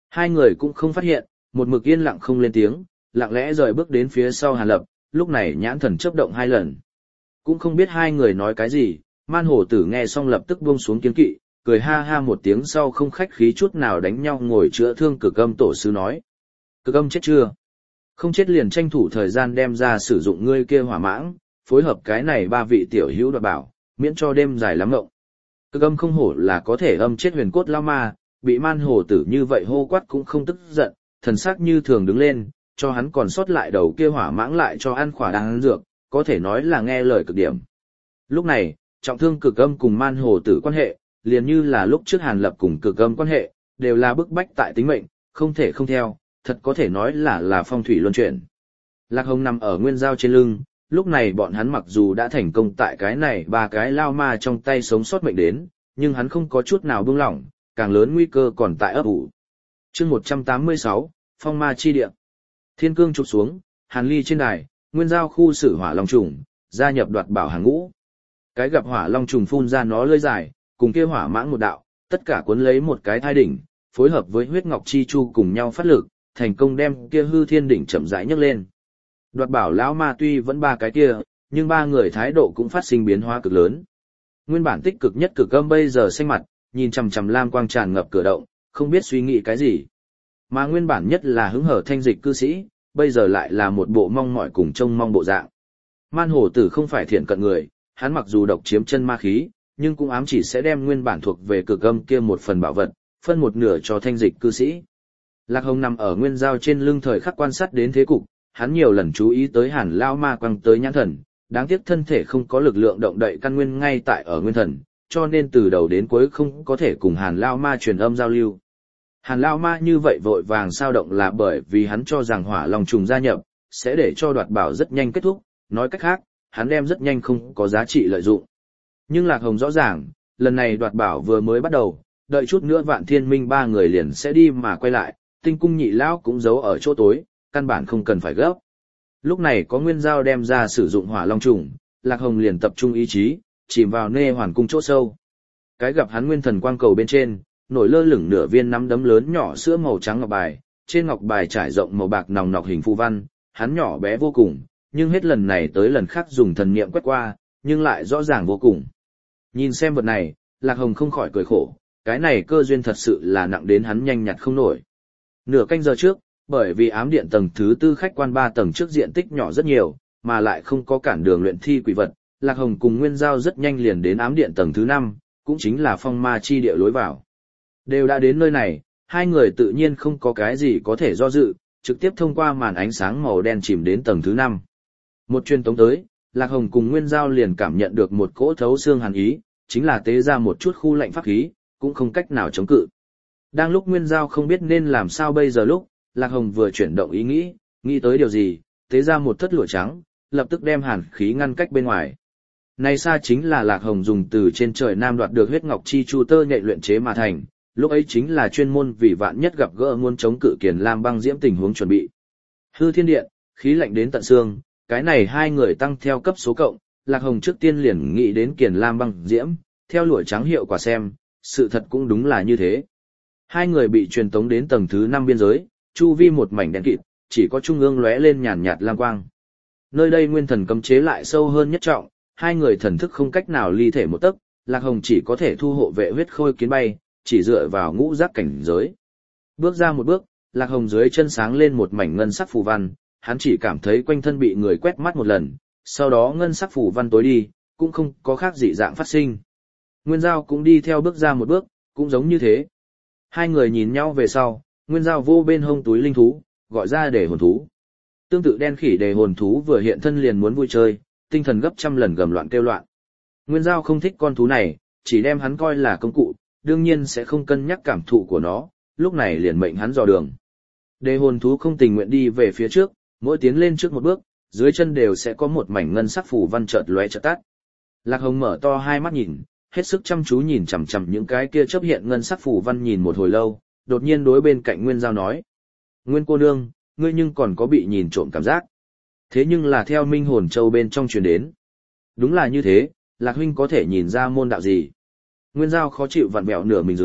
Hai người cũng không phát hiện, một mực yên lặng không lên tiếng, lặng lẽ rời bước đến phía sau Hàn Lập, lúc này nhãn thần chớp động hai lần. Cũng không biết hai người nói cái gì, man hổ tử nghe xong lập tức buông xuống kiên kỵ, cười ha ha một tiếng sau không khách khí chút nào đánh nhau ngồi chữa thương Cực Âm tổ sư nói. Cực Âm chết chưa? Không chết liền tranh thủ thời gian đem ra sử dụng ngươi kia hỏa mãng, phối hợp cái này ba vị tiểu hữu đoạt bảo, miễn cho đêm dài lắm ngộng. Cực Âm không hổ là có thể âm chết huyền cốt lao ma, bị man hổ tử như vậy hô quát cũng không tức giận, thần sắc như thường đứng lên, cho hắn còn sót lại đầu kia hỏa mãng lại cho ăn khỏa đan dược, có thể nói là nghe lời cực điểm. Lúc này, trọng thương Cực Âm cùng man hổ tử quan hệ, liền như là lúc trước Hàn Lập cùng Cực Âm quan hệ, đều là bức bách tại tính mệnh, không thể không theo, thật có thể nói là là phong thủy luân chuyển. Lạc Hồng nằm ở nguyên dao trên lưng, lúc này bọn hắn mặc dù đã thành công tại cái này ba cái lao ma trong tay sống sót mệnh đến, nhưng hắn không có chút nào buông lỏng, càng lớn nguy cơ còn tại ấp ủ. Chương một trăm tám mươi sáu, Phong Ma chi địa. Thiên cương chụp xuống, Hàn Ly trên đài, nguyên giao khu xử hỏa long trùng, gia nhập đoạt bảo hàng ngũ. Cái gặp hỏa long trùng phun ra nó lưỡi dài, cùng kia hỏa mãng một đạo, tất cả cuốn lấy một cái thai đỉnh, phối hợp với huyết ngọc chi chu cùng nhau phát lực, thành công đem kia hư thiên đỉnh chậm rãi nhấc lên. Đoạt bảo lão ma tuy vẫn ba cái kia, nhưng ba người thái độ cũng phát sinh biến hóa cực lớn. Nguyên bản tích cực nhất Cực Âm bây giờ xanh mặt, nhìn chằm chằm lam quang tràn ngập cửa động, không biết suy nghĩ cái gì. Mà nguyên bản nhất là hứng hở thanh dịch cư sĩ, bây giờ lại là một bộ mong mỏi cùng trông mong bộ dạng. Man hổ tử không phải thiện cận người, hắn mặc dù độc chiếm chân ma khí, nhưng cũng ám chỉ sẽ đem nguyên bản thuộc về Cực Âm kia một phần bảo vật, phân một nửa cho thanh dịch cư sĩ. Lạc Hồng nằm ở nguyên dao trên lưng thời khắc quan sát đến thế cục, hắn nhiều lần chú ý tới Hàn lao ma quăng tới nhãn thần, đáng tiếc thân thể không có lực lượng động đậy căn nguyên ngay tại ở nguyên thần, cho nên từ đầu đến cuối không có thể cùng Hàn lao ma truyền âm giao lưu. Hàn lao ma như vậy vội vàng sao động là bởi vì hắn cho rằng hỏa long trùng gia nhập, sẽ để cho đoạt bảo rất nhanh kết thúc, nói cách khác, hắn đem rất nhanh không có giá trị lợi dụng. Nhưng Lạc Hồng rõ ràng, lần này đoạt bảo vừa mới bắt đầu, đợi chút nữa Vạn Thiên Minh ba người liền sẽ đi mà quay lại, Tinh Cung nhị lão cũng giấu ở chỗ tối, căn bản không cần phải gấp. Lúc này có nguyên giao đem ra sử dụng hỏa long trùng, Lạc Hồng liền tập trung ý chí, chìm vào nê hoàn cung chỗ sâu. Cái gặp hắn nguyên thần quang cầu bên trên, nổi lơ lửng nửa viên nắm đấm lớn nhỏ sữa màu trắng ngọc bài, trên ngọc bài trải rộng màu bạc nòng nọc hình phù văn, hắn nhỏ bé vô cùng, nhưng hết lần này tới lần khác dùng thần niệm quét qua, nhưng lại rõ ràng vô cùng. Nhìn xem vật này, Lạc Hồng không khỏi cười khổ, cái này cơ duyên thật sự là nặng đến hắn nhanh nhặt không nổi. Nửa canh giờ trước, bởi vì ám điện tầng thứ tư khách quan ba tầng trước diện tích nhỏ rất nhiều, mà lại không có cản đường luyện thi quỷ vật, Lạc Hồng cùng Nguyên Giao rất nhanh liền đến ám điện tầng thứ năm, cũng chính là phong ma chi địa lối vào. Đều đã đến nơi này, hai người tự nhiên không có cái gì có thể do dự, trực tiếp thông qua màn ánh sáng màu đen chìm đến tầng thứ năm. Một truyền tống tới, Lạc Hồng cùng Nguyên Giao liền cảm nhận được một cỗ thấu xương hàn ý, chính là tế ra một chút khu lạnh pháp khí, cũng không cách nào chống cự. Đang lúc Nguyên Giao không biết nên làm sao bây giờ lúc, Lạc Hồng vừa chuyển động ý nghĩ, nghĩ tới điều gì, tế ra một thất lụa trắng, lập tức đem hàn khí ngăn cách bên ngoài. Này xa chính là Lạc Hồng dùng từ trên trời nam đoạt được huyết ngọc chi chu tơ nhện luyện chế mà thành, lúc ấy chính là chuyên môn vì vạn nhất gặp gỡ muốn chống cự Kiền Lam băng diễm tình huống chuẩn bị. Hư thiên điện, khí lạnh đến tận xương, cái này hai người tăng theo cấp số cộng, Lạc Hồng trước tiên liền nghĩ đến Kiền Lam băng diễm, theo lụa trắng hiệu quả xem, sự thật cũng đúng là như thế. Hai người bị truyền tống đến tầng thứ năm biên giới, chu vi một mảnh đen kịt, chỉ có trung ương lóe lên nhàn nhạt lam quang. Nơi đây nguyên thần cấm chế lại sâu hơn nhất trọng, hai người thần thức không cách nào ly thể một tấc, Lạc Hồng chỉ có thể thu hộ vệ huyết khôi kiến bay, chỉ dựa vào ngũ giác cảnh giới. Bước ra một bước, Lạc Hồng dưới chân sáng lên một mảnh ngân sắc phù văn, hắn chỉ cảm thấy quanh thân bị người quét mắt một lần, sau đó ngân sắc phù văn tối đi, cũng không có khác dị dạng phát sinh. Nguyên Giao cũng đi theo bước ra một bước, cũng giống như thế. Hai người nhìn nhau về sau, Nguyên Giao vô bên hông túi linh thú, gọi ra để hồn thú. Tương tự đen khỉ đề hồn thú vừa hiện thân liền muốn vui chơi, tinh thần gấp trăm lần gầm loạn kêu loạn. Nguyên Giao không thích con thú này, chỉ đem hắn coi là công cụ, đương nhiên sẽ không cân nhắc cảm thụ của nó, lúc này liền mệnh hắn dò đường. Đề hồn thú không tình nguyện đi về phía trước, mỗi tiến lên trước một bước, dưới chân đều sẽ có một mảnh ngân sắc phù văn chợt lóe chợt tắt. Lạc Hồng mở to hai mắt nhìn, hết sức chăm chú nhìn chằm chằm những cái kia chớp hiện ngân sắc phù văn nhìn một hồi lâu, đột nhiên đối bên cạnh Nguyên Giao nói: "Nguyên cô nương, ngươi nhưng còn có bị nhìn trộm cảm giác?" Thế nhưng là theo Minh Hồn Châu bên trong truyền đến. Đúng là như thế, Lạc huynh có thể nhìn ra môn đạo gì? Nguyên Giao khó chịu vặn bẹo nửa mình dưới,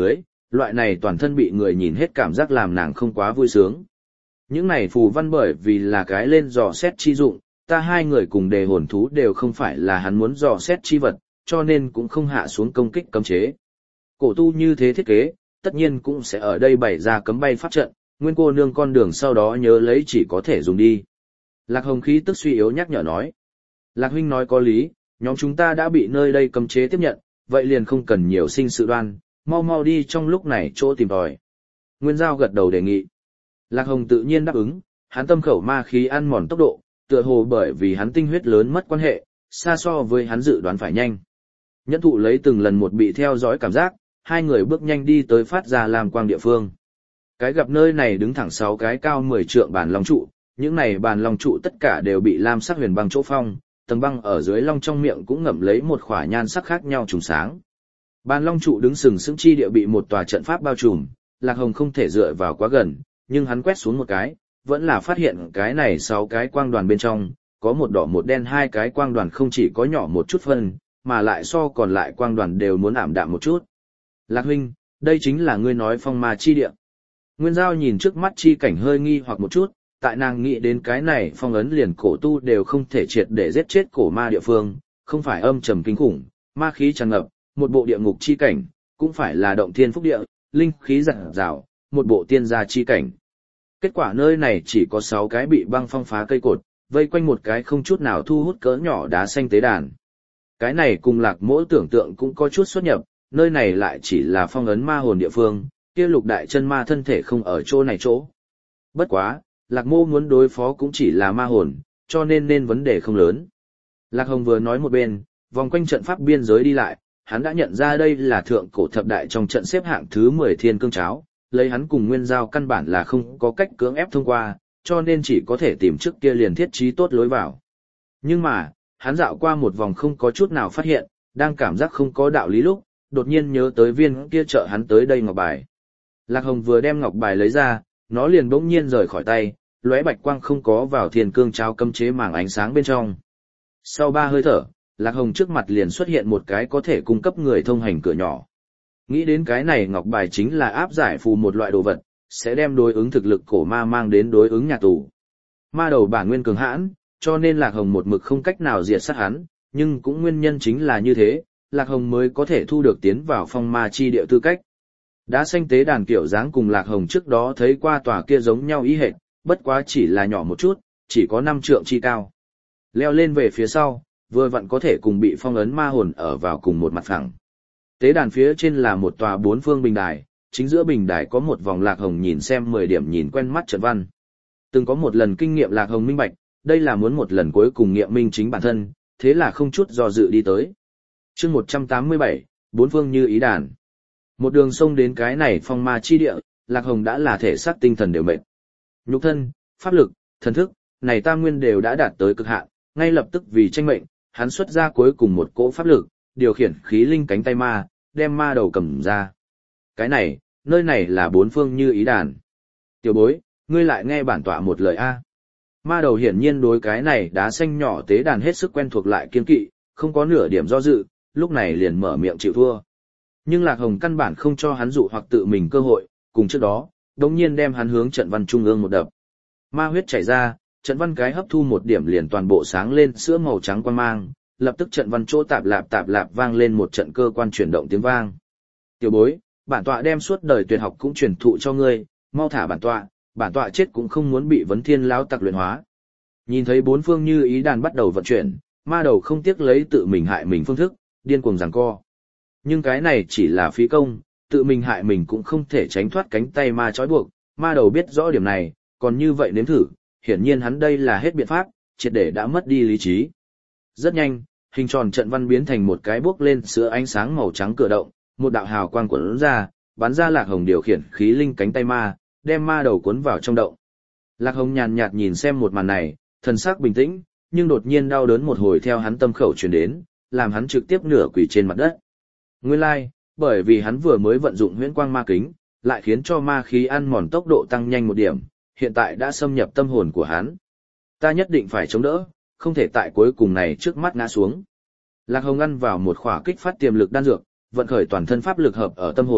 loại này toàn thân bị người nhìn hết cảm giác làm nàng không quá vui sướng. Những này phù văn bởi vì là cái lên dò xét chi dụng, ta hai người cùng đề hồn thú đều không phải là hắn muốn dò xét chi vật, cho nên cũng không hạ xuống công kích cấm chế. Cổ tu như thế thiết kế, tất nhiên cũng sẽ ở đây bày ra cấm bay pháp trận, nguyên cô nương con đường sau đó nhớ lấy chỉ có thể dùng đi. Lạc Hồng khí tức suy yếu nhắc nhở nói. Lạc huynh nói có lý, nhóm chúng ta đã bị nơi đây cấm chế tiếp nhận, vậy liền không cần nhiều sinh sự đoan, mau mau đi trong lúc này chỗ tìm tòi. Nguyên Giao gật đầu đề nghị. Lạc Hồng tự nhiên đáp ứng, hắn tâm khẩu ma khí ăn mòn tốc độ, tựa hồ bởi vì hắn tinh huyết lớn mất quan hệ, xa so với hắn dự đoán phải nhanh. Nhẫn thụ lấy từng lần một bị theo dõi cảm giác, hai người bước nhanh đi tới phát ra làm quang địa phương. Cái gặp nơi này đứng thẳng sáu cái cao mười trượng bàn long trụ, những này bàn long trụ tất cả đều bị lam sắc huyền băng chỗ phong, tầng băng ở dưới long trong miệng cũng ngậm lấy một khỏa nhan sắc khác nhau trùng sáng. Bàn long trụ đứng sừng sững chi địa bị một tòa trận pháp bao trùm, Lạc Hồng không thể dựa vào quá gần, nhưng hắn quét xuống một cái, vẫn là phát hiện cái này sáu cái quang đoàn bên trong, có một đỏ một đen hai cái quang đoàn không chỉ có nhỏ một chút phân, mà lại so còn lại quang đoàn đều muốn ảm đạm một chút. Lạc huynh, đây chính là ngươi nói phong ma chi địa. Nguyên Giao nhìn trước mắt chi cảnh hơi nghi hoặc một chút, tại nàng nghĩ đến cái này phong ấn liền cổ tu đều không thể triệt để giết chết cổ ma địa phương, không phải âm trầm kinh khủng, ma khí tràn ngập, một bộ địa ngục chi cảnh, cũng phải là động thiên phúc địa, linh khí rạng rào, một bộ tiên gia chi cảnh. Kết quả nơi này chỉ có sáu cái bị băng phong phá cây cột, vây quanh một cái không chút nào thu hút cỡ nhỏ đá xanh tế đàn. Cái này cùng Lạc Mỗ tưởng tượng cũng có chút xuất nhập, nơi này lại chỉ là phong ấn ma hồn địa phương, kia lục đại chân ma thân thể không ở chỗ này chỗ. Bất quá, Lạc Mô muốn đối phó cũng chỉ là ma hồn, cho nên nên vấn đề không lớn. Lạc Hồng vừa nói một bên, vòng quanh trận pháp biên giới đi lại, hắn đã nhận ra đây là thượng cổ thập đại trong trận xếp hạng thứ mười thiên cương cháo, lấy hắn cùng Nguyên Giao căn bản là không có cách cưỡng ép thông qua, cho nên chỉ có thể tìm trước kia liền thiết trí tốt lối vào. Nhưng mà, hắn dạo qua một vòng không có chút nào phát hiện, đang cảm giác không có đạo lý lúc, đột nhiên nhớ tới viên kia trợ hắn tới đây ngọc bài. Lạc Hồng vừa đem ngọc bài lấy ra, nó liền bỗng nhiên rời khỏi tay, lóe bạch quang không có vào thiên cương trao cấm chế màng ánh sáng bên trong. Sau ba hơi thở, Lạc Hồng trước mặt liền xuất hiện một cái có thể cung cấp người thông hành cửa nhỏ. Nghĩ đến cái này ngọc bài chính là áp giải phù một loại đồ vật, sẽ đem đối ứng thực lực cổ ma mang đến đối ứng nhà tù. Ma đầu bản nguyên cường hãn, cho nên Lạc Hồng một mực không cách nào diệt sát hắn, nhưng cũng nguyên nhân chính là như thế, Lạc Hồng mới có thể thu được tiến vào phong ma chi địa tư cách. Đá xanh tế đàn kiểu dáng cùng Lạc Hồng trước đó thấy qua tòa kia giống nhau ý hệt, bất quá chỉ là nhỏ một chút, chỉ có năm trượng chi cao. Leo lên về phía sau, vừa vặn có thể cùng bị phong ấn ma hồn ở vào cùng một mặt phẳng. Tế đàn phía trên là một tòa bốn phương bình đài, chính giữa bình đài có một vòng Lạc Hồng nhìn xem mười điểm nhìn quen mắt trận văn. Từng có một lần kinh nghiệm Lạc Hồng minh bạch, đây là muốn một lần cuối cùng nghiệm minh chính bản thân, thế là không chút do dự đi tới. Chương một trăm tám mươi bảy, bốn phương như ý đàn. Một đường sông đến cái này phong ma chi địa, Lạc Hồng đã là thể xác tinh thần đều mệt. Nhục thân, pháp lực, thần thức, này tam nguyên đều đã đạt tới cực hạn, ngay lập tức vì tranh mệnh, hắn xuất ra cuối cùng một cỗ pháp lực, điều khiển khí linh cánh tay ma, đem ma đầu cầm ra. Cái này, nơi này là bốn phương như ý đàn. Tiểu bối, ngươi lại nghe bản tọa một lời A. Ma đầu hiển nhiên đối cái này đá xanh nhỏ tế đàn hết sức quen thuộc lại kiên kỵ, không có nửa điểm do dự, lúc này liền mở miệng chịu thua. Nhưng Lạc Hồng căn bản không cho hắn dụ hoặc tự mình cơ hội, cùng trước đó, đồng nhiên đem hắn hướng trận văn trung ương một đập. Ma huyết chảy ra, trận văn cái hấp thu một điểm liền toàn bộ sáng lên sữa màu trắng quang mang, lập tức trận văn chỗ tạp lạp tạp lạp vang lên một trận cơ quan chuyển động tiếng vang. Tiểu bối, bản tọa đem suốt đời tuyệt học cũng truyền thụ cho ngươi, mau thả bản tọa, bản tọa chết cũng không muốn bị vấn thiên lão tặc luyện hóa. Nhìn thấy bốn phương như ý đàn bắt đầu vận chuyển, ma đầu không tiếc lấy tự mình hại mình phương thức, điên cuồng giằng co. Nhưng cái này chỉ là phí công, tự mình hại mình cũng không thể tránh thoát cánh tay ma trói buộc, ma đầu biết rõ điểm này, còn như vậy nếm thử, hiển nhiên hắn đây là hết biện pháp, triệt để đã mất đi lý trí. Rất nhanh, hình tròn trận văn biến thành một cái bước lên sữa ánh sáng màu trắng cửa động, một đạo hào quang cuốn ra, bắn ra Lạc Hồng điều khiển khí linh cánh tay ma, đem ma đầu cuốn vào trong động. Lạc Hồng nhàn nhạt nhìn xem một màn này, thần sắc bình tĩnh, nhưng đột nhiên đau đớn một hồi theo hắn tâm khẩu truyền đến, làm hắn trực tiếp nửa quỳ trên mặt đất. Nguyên lai, like, bởi vì hắn vừa mới vận dụng huyễn quang ma kính, lại khiến cho ma khí ăn mòn tốc độ tăng nhanh một điểm, hiện tại đã xâm nhập tâm hồn của hắn. Ta nhất định phải chống đỡ, không thể tại cuối cùng này trước mắt ngã xuống. Lạc Hồng ăn vào một khỏa kích phát tiềm lực đan dược, vận khởi toàn thân pháp lực hợp ở tâm hồn,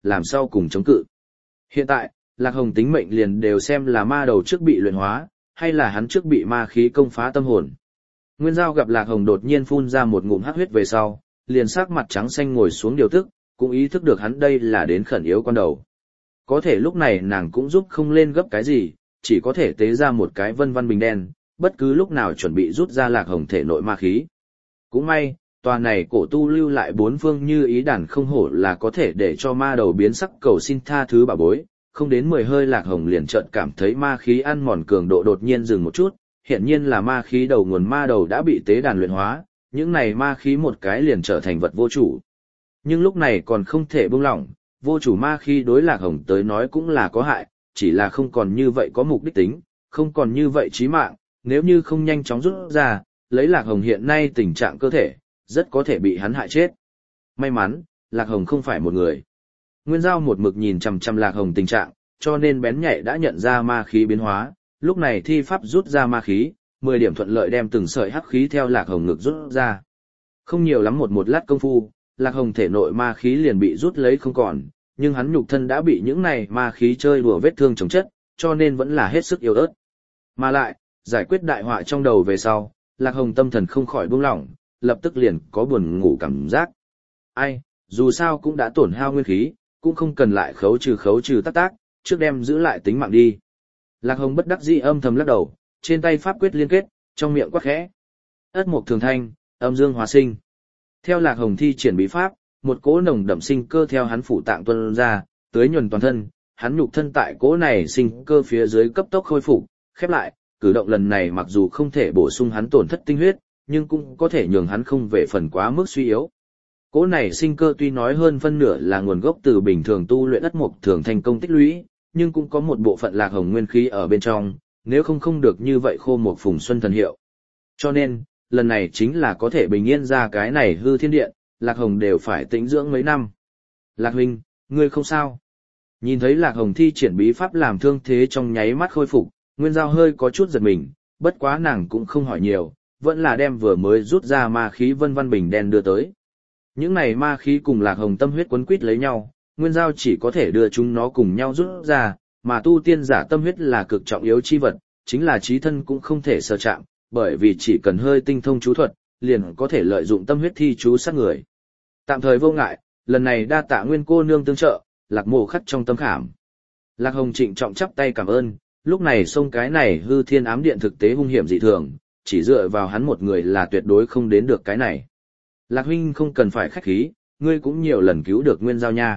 làm sao cùng chống cự. Hiện tại, Lạc Hồng tính mệnh liền đều xem là ma đầu trước bị luyện hóa, hay là hắn trước bị ma khí công phá tâm hồn. Nguyên Giao gặp Lạc Hồng đột nhiên phun ra một ngụm hắc huyết về sau, liền sắc mặt trắng xanh ngồi xuống điều tức, cũng ý thức được hắn đây là đến khẩn yếu con đầu. Có thể lúc này nàng cũng giúp không lên gấp cái gì, chỉ có thể tế ra một cái vân văn bình đen, bất cứ lúc nào chuẩn bị rút ra Lạc Hồng thể nội ma khí. Cũng may, tòa này cổ tu lưu lại bốn phương như ý đàn không hổ là có thể để cho ma đầu biến sắc cầu xin tha thứ bà bối, không đến mười hơi Lạc Hồng liền chợt cảm thấy ma khí ăn mòn cường độ đột nhiên dừng một chút, hiện nhiên là ma khí đầu nguồn ma đầu đã bị tế đàn luyện hóa, những này ma khí một cái liền trở thành vật vô chủ. Nhưng lúc này còn không thể buông lỏng, vô chủ ma khí đối Lạc Hồng tới nói cũng là có hại, chỉ là không còn như vậy có mục đích tính, không còn như vậy chí mạng, nếu như không nhanh chóng rút ra, lấy Lạc Hồng hiện nay tình trạng cơ thể, rất có thể bị hắn hại chết. May mắn, Lạc Hồng không phải một người. Nguyên Giao một mực nhìn chằm chằm Lạc Hồng tình trạng, cho nên bén nhạy đã nhận ra ma khí biến hóa, lúc này thi pháp rút ra ma khí, mười điểm thuận lợi đem từng sợi hắc khí theo Lạc Hồng ngực rút ra. Không nhiều lắm một một lát công phu, Lạc Hồng thể nội ma khí liền bị rút lấy không còn, nhưng hắn nhục thân đã bị những này ma khí chơi đùa vết thương chống chất, cho nên vẫn là hết sức yếu ớt. Mà lại, giải quyết đại họa trong đầu về sau, Lạc Hồng tâm thần không khỏi buông lỏng, lập tức liền có buồn ngủ cảm giác. Ai, dù sao cũng đã tổn hao nguyên khí, cũng không cần lại khấu trừ khấu trừ tác tác, trước đem giữ lại tính mạng đi. Lạc Hồng bất đắc dĩ âm thầm lắc đầu, trên tay pháp quyết liên kết, trong miệng quát khẽ. Ất mục thường thanh, âm dương hóa sinh. Theo Lạc Hồng thi triển bí pháp, một cỗ nồng đậm sinh cơ theo hắn phủ tạng tuôn ra, tưới nhuần toàn thân, hắn nhục thân tại cỗ này sinh cơ phía dưới cấp tốc khôi phục, khép lại, cử động lần này mặc dù không thể bổ sung hắn tổn thất tinh huyết, nhưng cũng có thể nhường hắn không về phần quá mức suy yếu. Cỗ này sinh cơ tuy nói hơn phân nửa là nguồn gốc từ bình thường tu luyện ất mục thường thành công tích lũy, nhưng cũng có một bộ phận Lạc Hồng nguyên khí ở bên trong, nếu không không được như vậy khô một phùng xuân thần hiệu. Cho nên, lần này chính là có thể bình yên ra cái này hư thiên điện, Lạc Hồng đều phải tĩnh dưỡng mấy năm. Lạc huynh, ngươi không sao. Nhìn thấy Lạc Hồng thi triển bí pháp làm thương thế trong nháy mắt khôi phục, Nguyên Giao hơi có chút giật mình, bất quá nàng cũng không hỏi nhiều, vẫn là đem vừa mới rút ra ma khí vân văn bình đen đưa tới. Những này ma khí cùng Lạc Hồng tâm huyết quấn quýt lấy nhau, Nguyên Giao chỉ có thể đưa chúng nó cùng nhau rút ra, mà tu tiên giả tâm huyết là cực trọng yếu chi vật, chính là trí thân cũng không thể sơ chạm, bởi vì chỉ cần hơi tinh thông chú thuật, liền có thể lợi dụng tâm huyết thi chú sát người. Tạm thời vô ngại, lần này đa tạ Nguyên cô nương tương trợ, Lạc Mộ khắc trong tâm khảm. Lạc Hồng trịnh trọng chắp tay cảm ơn, lúc này xông cái này hư thiên ám điện thực tế hung hiểm dị thường, chỉ dựa vào hắn một người là tuyệt đối không đến được cái này. Lạc huynh không cần phải khách khí, ngươi cũng nhiều lần cứu được Nguyên Giao nha.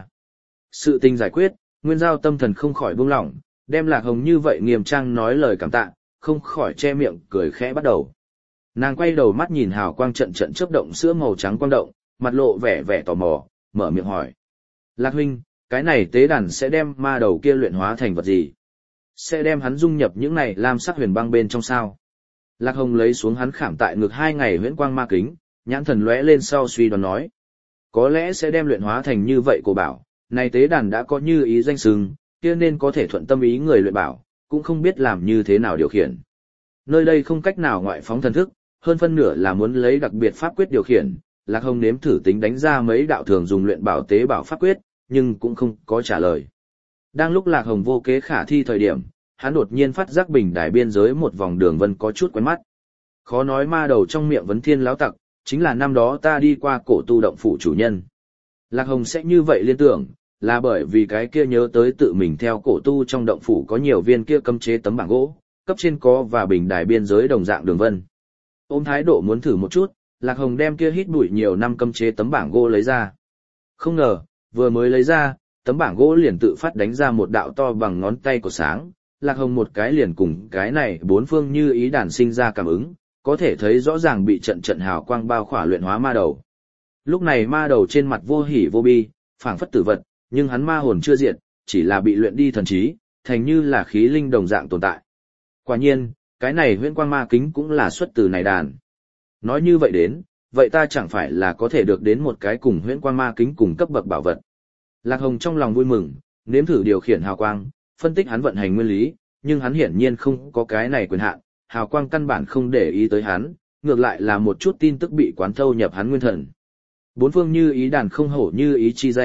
Sự tình giải quyết, Nguyên Giao tâm thần không khỏi buông lỏng, đem Lạc Hồng như vậy nghiêm trang nói lời cảm tạ, không khỏi che miệng cười khẽ bắt đầu. Nàng quay đầu mắt nhìn hào quang trận trận chớp động sữa màu trắng quang động, mặt lộ vẻ vẻ tò mò, mở miệng hỏi. Lạc huynh, cái này tế đàn sẽ đem ma đầu kia luyện hóa thành vật gì? Sẽ đem hắn dung nhập những này lam sắc huyền băng bên trong sao? Lạc Hồng lấy xuống hắn khảm tại ngực hai ngày huyễn quang ma kính, nhãn thần lóe lên sau suy đoán nói. Có lẽ sẽ đem luyện hóa thành như vậy của bảo, này tế đàn đã có như ý danh xưng, kia nên có thể thuận tâm ý người luyện bảo, cũng không biết làm như thế nào điều khiển. Nơi đây không cách nào ngoại phóng thần thức, hơn phân nửa là muốn lấy đặc biệt pháp quyết điều khiển, Lạc Hồng nếm thử tính đánh ra mấy đạo thường dùng luyện bảo tế bảo pháp quyết, nhưng cũng không có trả lời. Đang lúc Lạc Hồng vô kế khả thi thời điểm, hắn đột nhiên phát giác bình đài biên giới một vòng đường vân có chút quen mắt. Khó nói ma đầu trong miệng vấn thiên láo tặc, chính là năm đó ta đi qua cổ tu động phủ chủ nhân. Lạc Hồng sẽ như vậy liên tưởng, là bởi vì cái kia nhớ tới tự mình theo cổ tu trong động phủ có nhiều viên kia cấm chế tấm bảng gỗ, cấp trên có và bình đài biên giới đồng dạng đường vân. Ôm thái độ muốn thử một chút, Lạc Hồng đem kia hít bụi nhiều năm cấm chế tấm bảng gỗ lấy ra. Không ngờ, vừa mới lấy ra, tấm bảng gỗ liền tự phát đánh ra một đạo to bằng ngón tay của sáng, Lạc Hồng một cái liền cùng cái này bốn phương như ý đàn sinh ra cảm ứng, có thể thấy rõ ràng bị trận trận hào quang bao khỏa luyện hóa ma đầu. Lúc này ma đầu trên mặt vô hỉ vô bi, phảng phất tử vật, nhưng hắn ma hồn chưa diệt, chỉ là bị luyện đi thần trí, thành như là khí linh đồng dạng tồn tại. Quả nhiên, cái này huyễn quang ma kính cũng là xuất từ này đàn. Nói như vậy đến, vậy ta chẳng phải là có thể được đến một cái cùng huyễn quang ma kính cùng cấp bậc bảo vật. Lạc Hồng trong lòng vui mừng, nếm thử điều khiển hào quang, phân tích hắn vận hành nguyên lý, nhưng hắn hiển nhiên không có cái này quyền hạn, hào quang căn bản không để ý tới hắn, ngược lại là một chút tin tức bị quán thâu nhập hắn nguyên thần. Bốn phương như ý đàn không hổ như ý chi danh,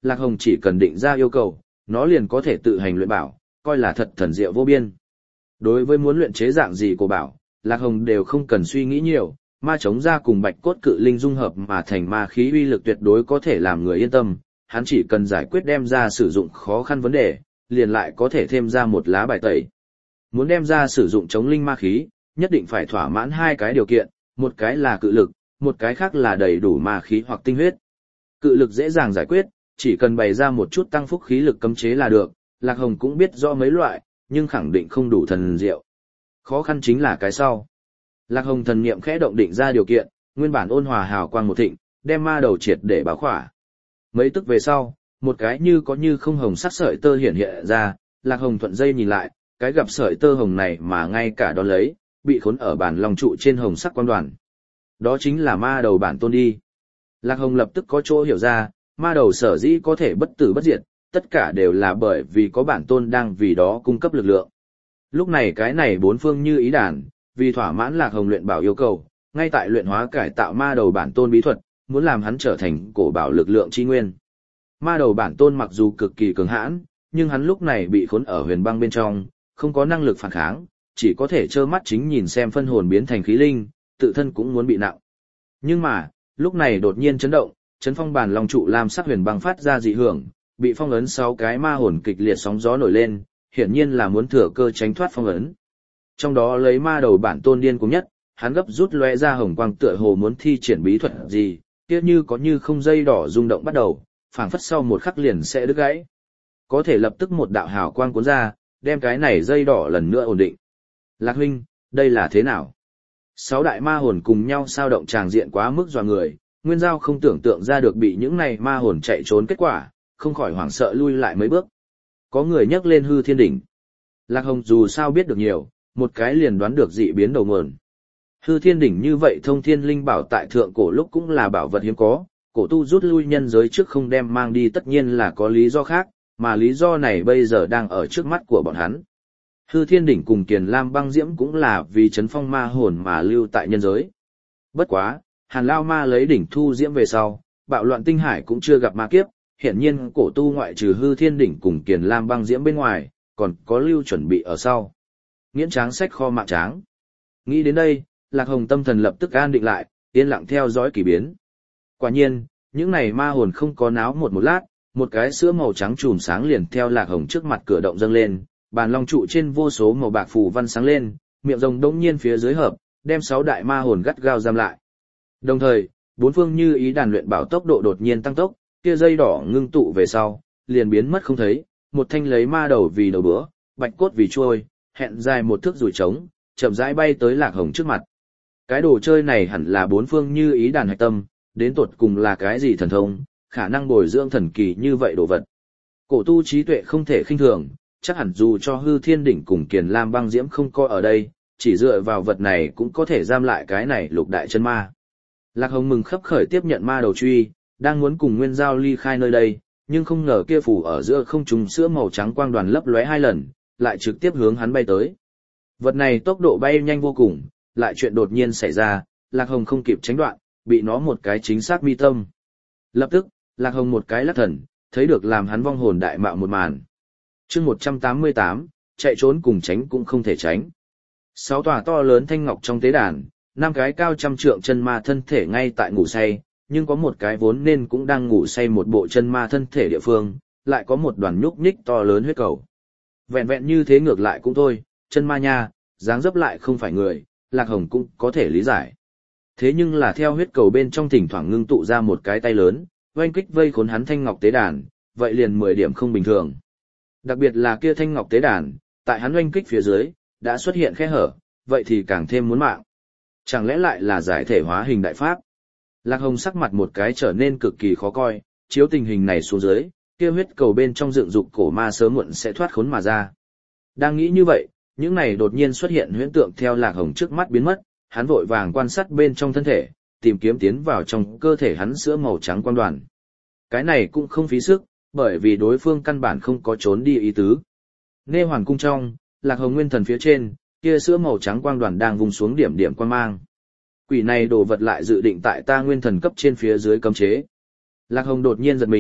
Lạc Hồng chỉ cần định ra yêu cầu, nó liền có thể tự hành luyện bảo, coi là thật thần diệu vô biên. Đối với muốn luyện chế dạng gì của bảo, Lạc Hồng đều không cần suy nghĩ nhiều, ma chống ra cùng bạch cốt cự linh dung hợp mà thành ma khí uy lực tuyệt đối có thể làm người yên tâm, hắn chỉ cần giải quyết đem ra sử dụng khó khăn vấn đề, liền lại có thể thêm ra một lá bài tẩy. Muốn đem ra sử dụng chống linh ma khí, nhất định phải thỏa mãn hai cái điều kiện, một cái là cự lực, một cái khác là đầy đủ ma khí hoặc tinh huyết. Cự lực dễ dàng giải quyết, chỉ cần bày ra một chút tăng phúc khí lực cấm chế là được, Lạc Hồng cũng biết rõ mấy loại, nhưng khẳng định không đủ thần diệu. Khó khăn chính là cái sau. Lạc Hồng thần niệm khẽ động định ra điều kiện, nguyên bản ôn hòa hào quang một thịnh, đem ma đầu triệt để báo khỏa. Mấy tức về sau, một cái như có như không hồng sắc sợi tơ hiện hiện ra, Lạc Hồng thuận dây nhìn lại, cái gặp sợi tơ hồng này mà ngay cả đó lấy, bị khốn ở bản lòng trụ trên hồng sắc quang đoàn. Đó chính là ma đầu bản tôn đi. Lạc Hồng lập tức có chỗ hiểu ra, ma đầu sở dĩ có thể bất tử bất diệt, tất cả đều là bởi vì có bản tôn đang vì đó cung cấp lực lượng. Lúc này cái này bốn phương như ý đàn, vì thỏa mãn Lạc Hồng luyện bảo yêu cầu, ngay tại luyện hóa cải tạo ma đầu bản tôn bí thuật, muốn làm hắn trở thành cổ bảo lực lượng chi nguyên. Ma đầu bản tôn mặc dù cực kỳ cường hãn, nhưng hắn lúc này bị khốn ở huyền băng bên trong, không có năng lực phản kháng, chỉ có thể trơ mắt chính nhìn xem phân hồn biến thành khí linh, tự thân cũng muốn bị nặng. Nhưng mà, lúc này đột nhiên chấn động, chấn phong bản long trụ lam sắc huyền băng phát ra dị hưởng, bị phong ấn sáu cái ma hồn kịch liệt sóng gió nổi lên, hiển nhiên là muốn thừa cơ tránh thoát phong ấn. Trong đó lấy ma đầu bản tôn điên cuồng nhất, hắn gấp rút lóe ra hồng quang tựa hồ muốn thi triển bí thuật gì, kia như có như không dây đỏ rung động bắt đầu, phảng phất sau một khắc liền sẽ đứt gãy. Có thể lập tức một đạo hào quang cuốn ra, đem cái này dây đỏ lần nữa ổn định. Lạc huynh, đây là thế nào? Sáu đại ma hồn cùng nhau sao động tràng diện quá mức dọa người, Nguyên Giao không tưởng tượng ra được bị những này ma hồn chạy trốn kết quả, không khỏi hoảng sợ lui lại mấy bước. Có người nhắc lên hư thiên đỉnh. Lạc Hồng dù sao biết được nhiều, một cái liền đoán được dị biến đầu nguồn. Hư thiên đỉnh như vậy thông thiên linh bảo tại thượng cổ lúc cũng là bảo vật hiếm có, cổ tu rút lui nhân giới trước không đem mang đi tất nhiên là có lý do khác, mà lý do này bây giờ đang ở trước mắt của bọn hắn. Hư thiên đỉnh cùng Kiền Lam băng diễm cũng là vì chấn phong ma hồn mà lưu tại nhân giới. Bất quá, Hàn Lao Ma lấy đỉnh thu diễm về sau, bạo loạn tinh hải cũng chưa gặp ma kiếp, hiển nhiên cổ tu ngoại trừ hư thiên đỉnh cùng Kiền Lam băng diễm bên ngoài, còn có lưu chuẩn bị ở sau. Nghiễn tráng sách kho mạng tráng. Nghĩ đến đây, Lạc Hồng tâm thần lập tức an định lại, yên lặng theo dõi kỳ biến. Quả nhiên, những này ma hồn không có náo một một lát, một cái sữa màu trắng chùm sáng liền theo Lạc Hồng trước mặt cửa động dâng lên, bàn long trụ trên vô số màu bạc phù văn sáng lên, miệng rồng đống nhiên phía dưới hợp, đem sáu đại ma hồn gắt gao giam lại. Đồng thời, bốn phương như ý đàn luyện bảo tốc độ đột nhiên tăng tốc, kia dây đỏ ngưng tụ về sau, liền biến mất không thấy, một thanh lấy ma đầu vì đầu bữa, bạch cốt vì trôi, hẹn dài một thước rủi trống, chậm rãi bay tới Lạc Hồng trước mặt. Cái đồ chơi này hẳn là bốn phương như ý đàn hạch tâm, đến tột cùng là cái gì thần thông, khả năng bồi dưỡng thần kỳ như vậy đồ vật. Cổ tu trí tuệ không thể khinh thường, chắc hẳn dù cho hư thiên đỉnh cùng Kiền Lam băng diễm không coi ở đây, chỉ dựa vào vật này cũng có thể giam lại cái này lục đại chân ma. Lạc Hồng mừng khấp khởi tiếp nhận ma đầu truy, đang muốn cùng Nguyên Giao ly khai nơi đây, nhưng không ngờ kia phủ ở giữa không trung sữa màu trắng quang đoàn lấp lóe hai lần, lại trực tiếp hướng hắn bay tới. Vật này tốc độ bay nhanh vô cùng, lại chuyện đột nhiên xảy ra, Lạc Hồng không kịp tránh đoạn, bị nó một cái chính xác mi tâm. Lập tức, Lạc Hồng một cái lắc thần, thấy được làm hắn vong hồn đại mạo một màn. Chương một trăm tám mươi tám, chạy trốn cùng tránh cũng không thể tránh. Sáu tòa to lớn thanh ngọc trong tế đàn, năm cái cao trăm trượng chân ma thân thể ngay tại ngủ say, nhưng có một cái vốn nên cũng đang ngủ say một bộ chân ma thân thể địa phương, lại có một đoàn nhúc nhích to lớn huyết cầu. Vẹn vẹn như thế ngược lại cũng thôi, chân ma nha, dáng dấp lại không phải người, Lạc Hồng cũng có thể lý giải. Thế nhưng là theo huyết cầu bên trong thỉnh thoảng ngưng tụ ra một cái tay lớn, oanh kích vây khốn hắn thanh ngọc tế đàn, vậy liền mười điểm không bình thường. Đặc biệt là kia thanh ngọc tế đàn, tại hắn oanh kích phía dưới, đã xuất hiện khe hở, vậy thì càng thêm muốn mạng. Chẳng lẽ lại là giải thể hóa hình đại pháp? Lạc Hồng sắc mặt một cái trở nên cực kỳ khó coi, chiếu tình hình này xuống dưới, kia huyết cầu bên trong dựng dục cổ ma sớm muộn sẽ thoát khốn mà ra. Đang nghĩ như vậy, những này đột nhiên xuất hiện huyễn tượng theo Lạc Hồng trước mắt biến mất, hắn vội vàng quan sát bên trong thân thể, tìm kiếm tiến vào trong cơ thể hắn sữa màu trắng quang đoàn. Cái này cũng không phí sức, bởi vì đối phương căn bản không có trốn đi ý tứ. Nghe Hoàn cung trong, Lạc Hồng nguyên thần phía trên, kia sữa màu trắng quang đoàn đang vùng xuống điểm điểm quang mang. Quỷ này đồ vật lại dự định tại ta nguyên thần cấp trên phía dưới cấm chế. Lạc Hồng đột nhiên giật mình,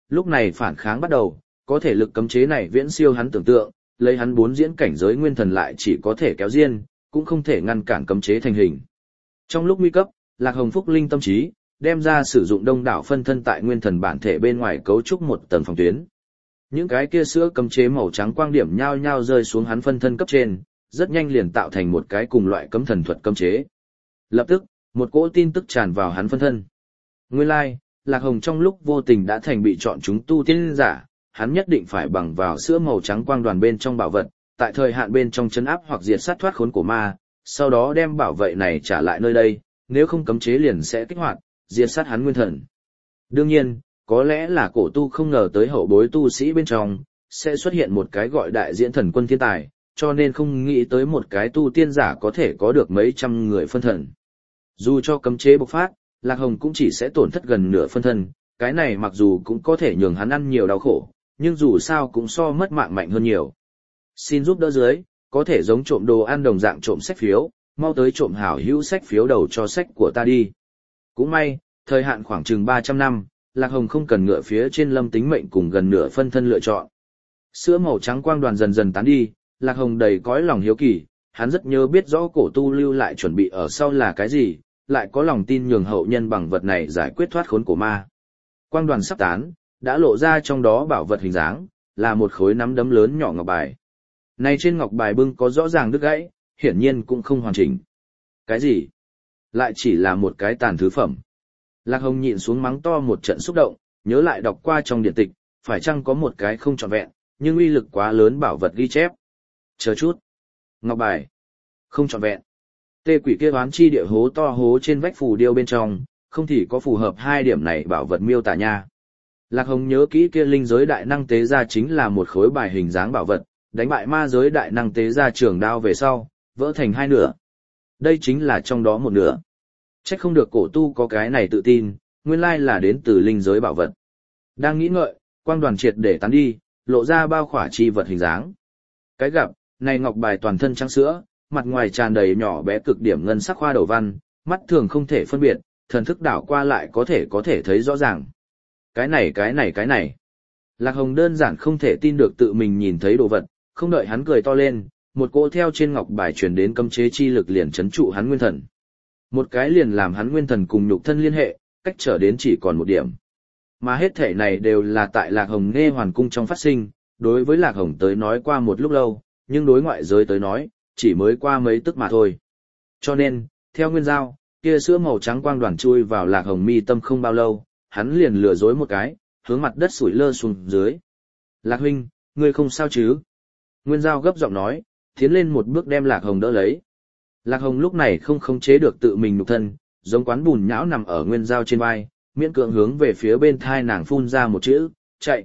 lúc này phản kháng bắt đầu, có thể lực cấm chế này viễn siêu hắn tưởng tượng, lấy hắn bốn diễn cảnh giới nguyên thần lại chỉ có thể kéo riêng, cũng không thể ngăn cản cấm chế thành hình. Trong lúc nguy cấp, Lạc Hồng phúc linh tâm trí, đem ra sử dụng đông đảo phân thân tại nguyên thần bản thể bên ngoài cấu trúc một tầng phòng tuyến. Những cái kia sữa cấm chế màu trắng quang điểm nhao nhao rơi xuống hắn phân thân cấp trên, rất nhanh liền tạo thành một cái cùng loại cấm thần thuật cấm chế. Lập tức, một cỗ tin tức tràn vào hắn phân thân. Nguyên lai, like, Lạc Hồng trong lúc vô tình đã thành bị chọn chúng tu tiên giả, hắn nhất định phải bằng vào sữa màu trắng quang đoàn bên trong bảo vật, tại thời hạn bên trong chấn áp hoặc diệt sát thoát khốn của ma, sau đó đem bảo vệ này trả lại nơi đây, nếu không cấm chế liền sẽ kích hoạt, diệt sát hắn nguyên thần. Đương nhiên, có lẽ là cổ tu không ngờ tới hậu bối tu sĩ bên trong, sẽ xuất hiện một cái gọi đại diễn thần quân thiên tài, cho nên không nghĩ tới một cái tu tiên giả có thể có được mấy trăm người phân thần. Dù cho cấm chế bộc phát, Lạc Hồng cũng chỉ sẽ tổn thất gần nửa phân thân, cái này mặc dù cũng có thể nhường hắn ăn nhiều đau khổ, nhưng dù sao cũng so mất mạng mạnh hơn nhiều. Xin giúp đỡ dưới, có thể giống trộm đồ ăn đồng dạng trộm sách phiếu, mau tới trộm hảo hữu sách phiếu đầu cho sách của ta đi. Cũng may, thời hạn khoảng chừng ba trăm năm, Lạc Hồng không cần ngựa phía trên lâm tính mệnh cùng gần nửa phân thân lựa chọn. Sữa màu trắng quang đoàn dần dần tán đi, Lạc Hồng đầy cõi lòng hiếu kỳ, hắn rất nhớ biết rõ cổ tu lưu lại chuẩn bị ở sau là cái gì, lại có lòng tin nhường hậu nhân bằng vật này giải quyết thoát khốn của ma. Quang đoàn sắp tán, đã lộ ra trong đó bảo vật hình dáng, là một khối nắm đấm lớn nhỏ ngọc bài. Này trên ngọc bài bưng có rõ ràng đứt gãy, hiển nhiên cũng không hoàn chỉnh. Cái gì? Lại chỉ là một cái tàn thứ phẩm. Lạc Hồng nhịn xuống mắng to một trận xúc động, nhớ lại đọc qua trong điện tịch, phải chăng có một cái không trọn vẹn, nhưng uy lực quá lớn bảo vật ghi chép. Chờ chút. Ngọc bài. Không trọn vẹn. Tê quỷ kia đoán chi địa hố to hố trên vách phù điêu bên trong, không thì có phù hợp hai điểm này bảo vật miêu tả nha. Lạc Hồng nhớ kỹ kia linh giới đại năng tế ra chính là một khối bài hình dáng bảo vật, đánh bại ma giới đại năng tế ra trường đao về sau, vỡ thành hai nửa. Đây chính là trong đó một nửa. Chắc không được cổ tu có cái này tự tin, nguyên lai là đến từ linh giới bảo vật. Đang nghĩ ngợi, quang đoàn triệt để tán đi, lộ ra bao khỏa chi vật hình dáng. Cái gặp, này ngọc bài toàn thân trắng sữa, mặt ngoài tràn đầy nhỏ bé cực điểm ngân sắc hoa đầu văn, mắt thường không thể phân biệt, thần thức đảo qua lại có thể có thể thấy rõ ràng. Cái này cái này cái này. Lạc Hồng đơn giản không thể tin được tự mình nhìn thấy đồ vật, không đợi hắn cười to lên, một cỗ theo trên ngọc bài truyền đến cấm chế chi lực liền chấn trụ hắn nguyên thần. Một cái liền làm hắn nguyên thần cùng nhục thân liên hệ, cách trở đến chỉ còn một điểm. Mà hết thể này đều là tại Lạc Hồng Nghe Hoàn Cung trong phát sinh, đối với Lạc Hồng tới nói qua một lúc lâu, nhưng đối ngoại giới tới nói, chỉ mới qua mấy tức mà thôi. Cho nên, theo nguyên giao, kia sữa màu trắng quang đoàn chui vào Lạc Hồng mi tâm không bao lâu, hắn liền lừa dối một cái, hướng mặt đất sủi lơ xuống dưới. Lạc huynh, ngươi không sao chứ? Nguyên giao gấp giọng nói, tiến lên một bước đem Lạc Hồng đỡ lấy. Lạc Hồng lúc này không khống chế được tự mình nhục thân, giống quán bùn nhão nằm ở Nguyên giao trên vai, miễn cưỡng hướng về phía bên thai nàng phun ra một chữ, chạy.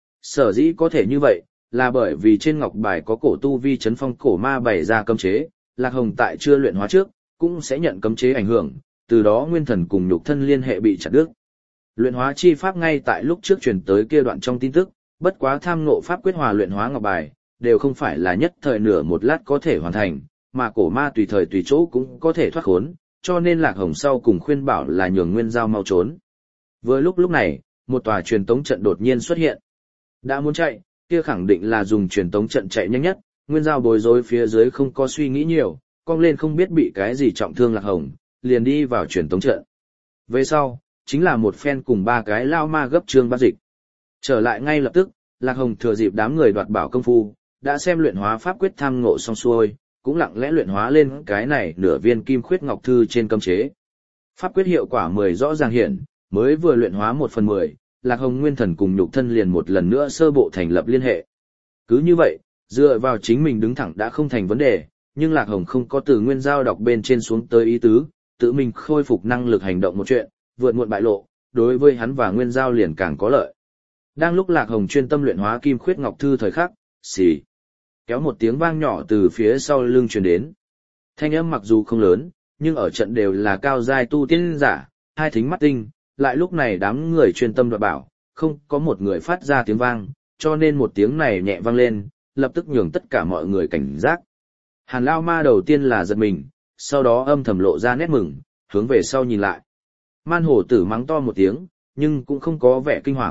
Sở dĩ có thể như vậy, là bởi vì trên ngọc bài có cổ tu vi chấn phong cổ ma bày ra cấm chế, Lạc Hồng tại chưa luyện hóa trước, cũng sẽ nhận cấm chế ảnh hưởng, từ đó nguyên thần cùng nhục thân liên hệ bị chặt đứt. Luyện hóa chi pháp ngay tại lúc trước truyền tới kia đoạn trong tin tức, bất quá tham ngộ pháp quyết hòa luyện hóa ngọc bài, đều không phải là nhất thời nửa một lát có thể hoàn thành, mà cổ ma tùy thời tùy chỗ cũng có thể thoát khốn, cho nên Lạc Hồng sau cùng khuyên bảo là nhường Nguyên giao mau trốn. Vừa lúc lúc này, một tòa truyền tống trận đột nhiên xuất hiện. Đã muốn chạy, kia khẳng định là dùng truyền tống trận chạy nhanh nhất, Nguyên giao bối rối phía dưới không có suy nghĩ nhiều, cong lên không biết bị cái gì trọng thương Lạc Hồng, liền đi vào truyền tống trận. Về sau, chính là một phen cùng ba cái lao ma gấp trương bắt dịch. Trở lại ngay lập tức, Lạc Hồng thừa dịp đám người đoạt bảo công phu, đã xem luyện hóa pháp quyết tham ngộ xong xuôi, cũng lặng lẽ luyện hóa lên cái này nửa viên kim khuyết ngọc thư trên cấm chế. Pháp quyết hiệu quả mười rõ ràng hiện, mới vừa luyện hóa một phần mười, Lạc Hồng nguyên thần cùng nhục thân liền một lần nữa sơ bộ thành lập liên hệ. Cứ như vậy, dựa vào chính mình đứng thẳng đã không thành vấn đề, nhưng Lạc Hồng không có từ nguyên giao đọc bên trên xuống tới ý tứ, tự mình khôi phục năng lực hành động một chuyện, vượt muộn bại lộ, đối với hắn và nguyên giao liền càng có lợi. Đang lúc Lạc Hồng chuyên tâm luyện hóa kim khuyết ngọc thư thời khắc, xì, kéo một tiếng vang nhỏ từ phía sau lưng truyền đến. Thanh âm mặc dù không lớn, nhưng ở trận đều là cao giai tu tiên giả, hai thính mắt tinh, lại lúc này đám người chuyên tâm đoạt bảo, không có một người phát ra tiếng vang, cho nên một tiếng này nhẹ vang lên, lập tức nhường tất cả mọi người cảnh giác. Hàn Lao Ma đầu tiên là giật mình, sau đó âm thầm lộ ra nét mừng, hướng về sau nhìn lại. Man hổ tử mắng to một tiếng, nhưng cũng không có vẻ kinh hoàng,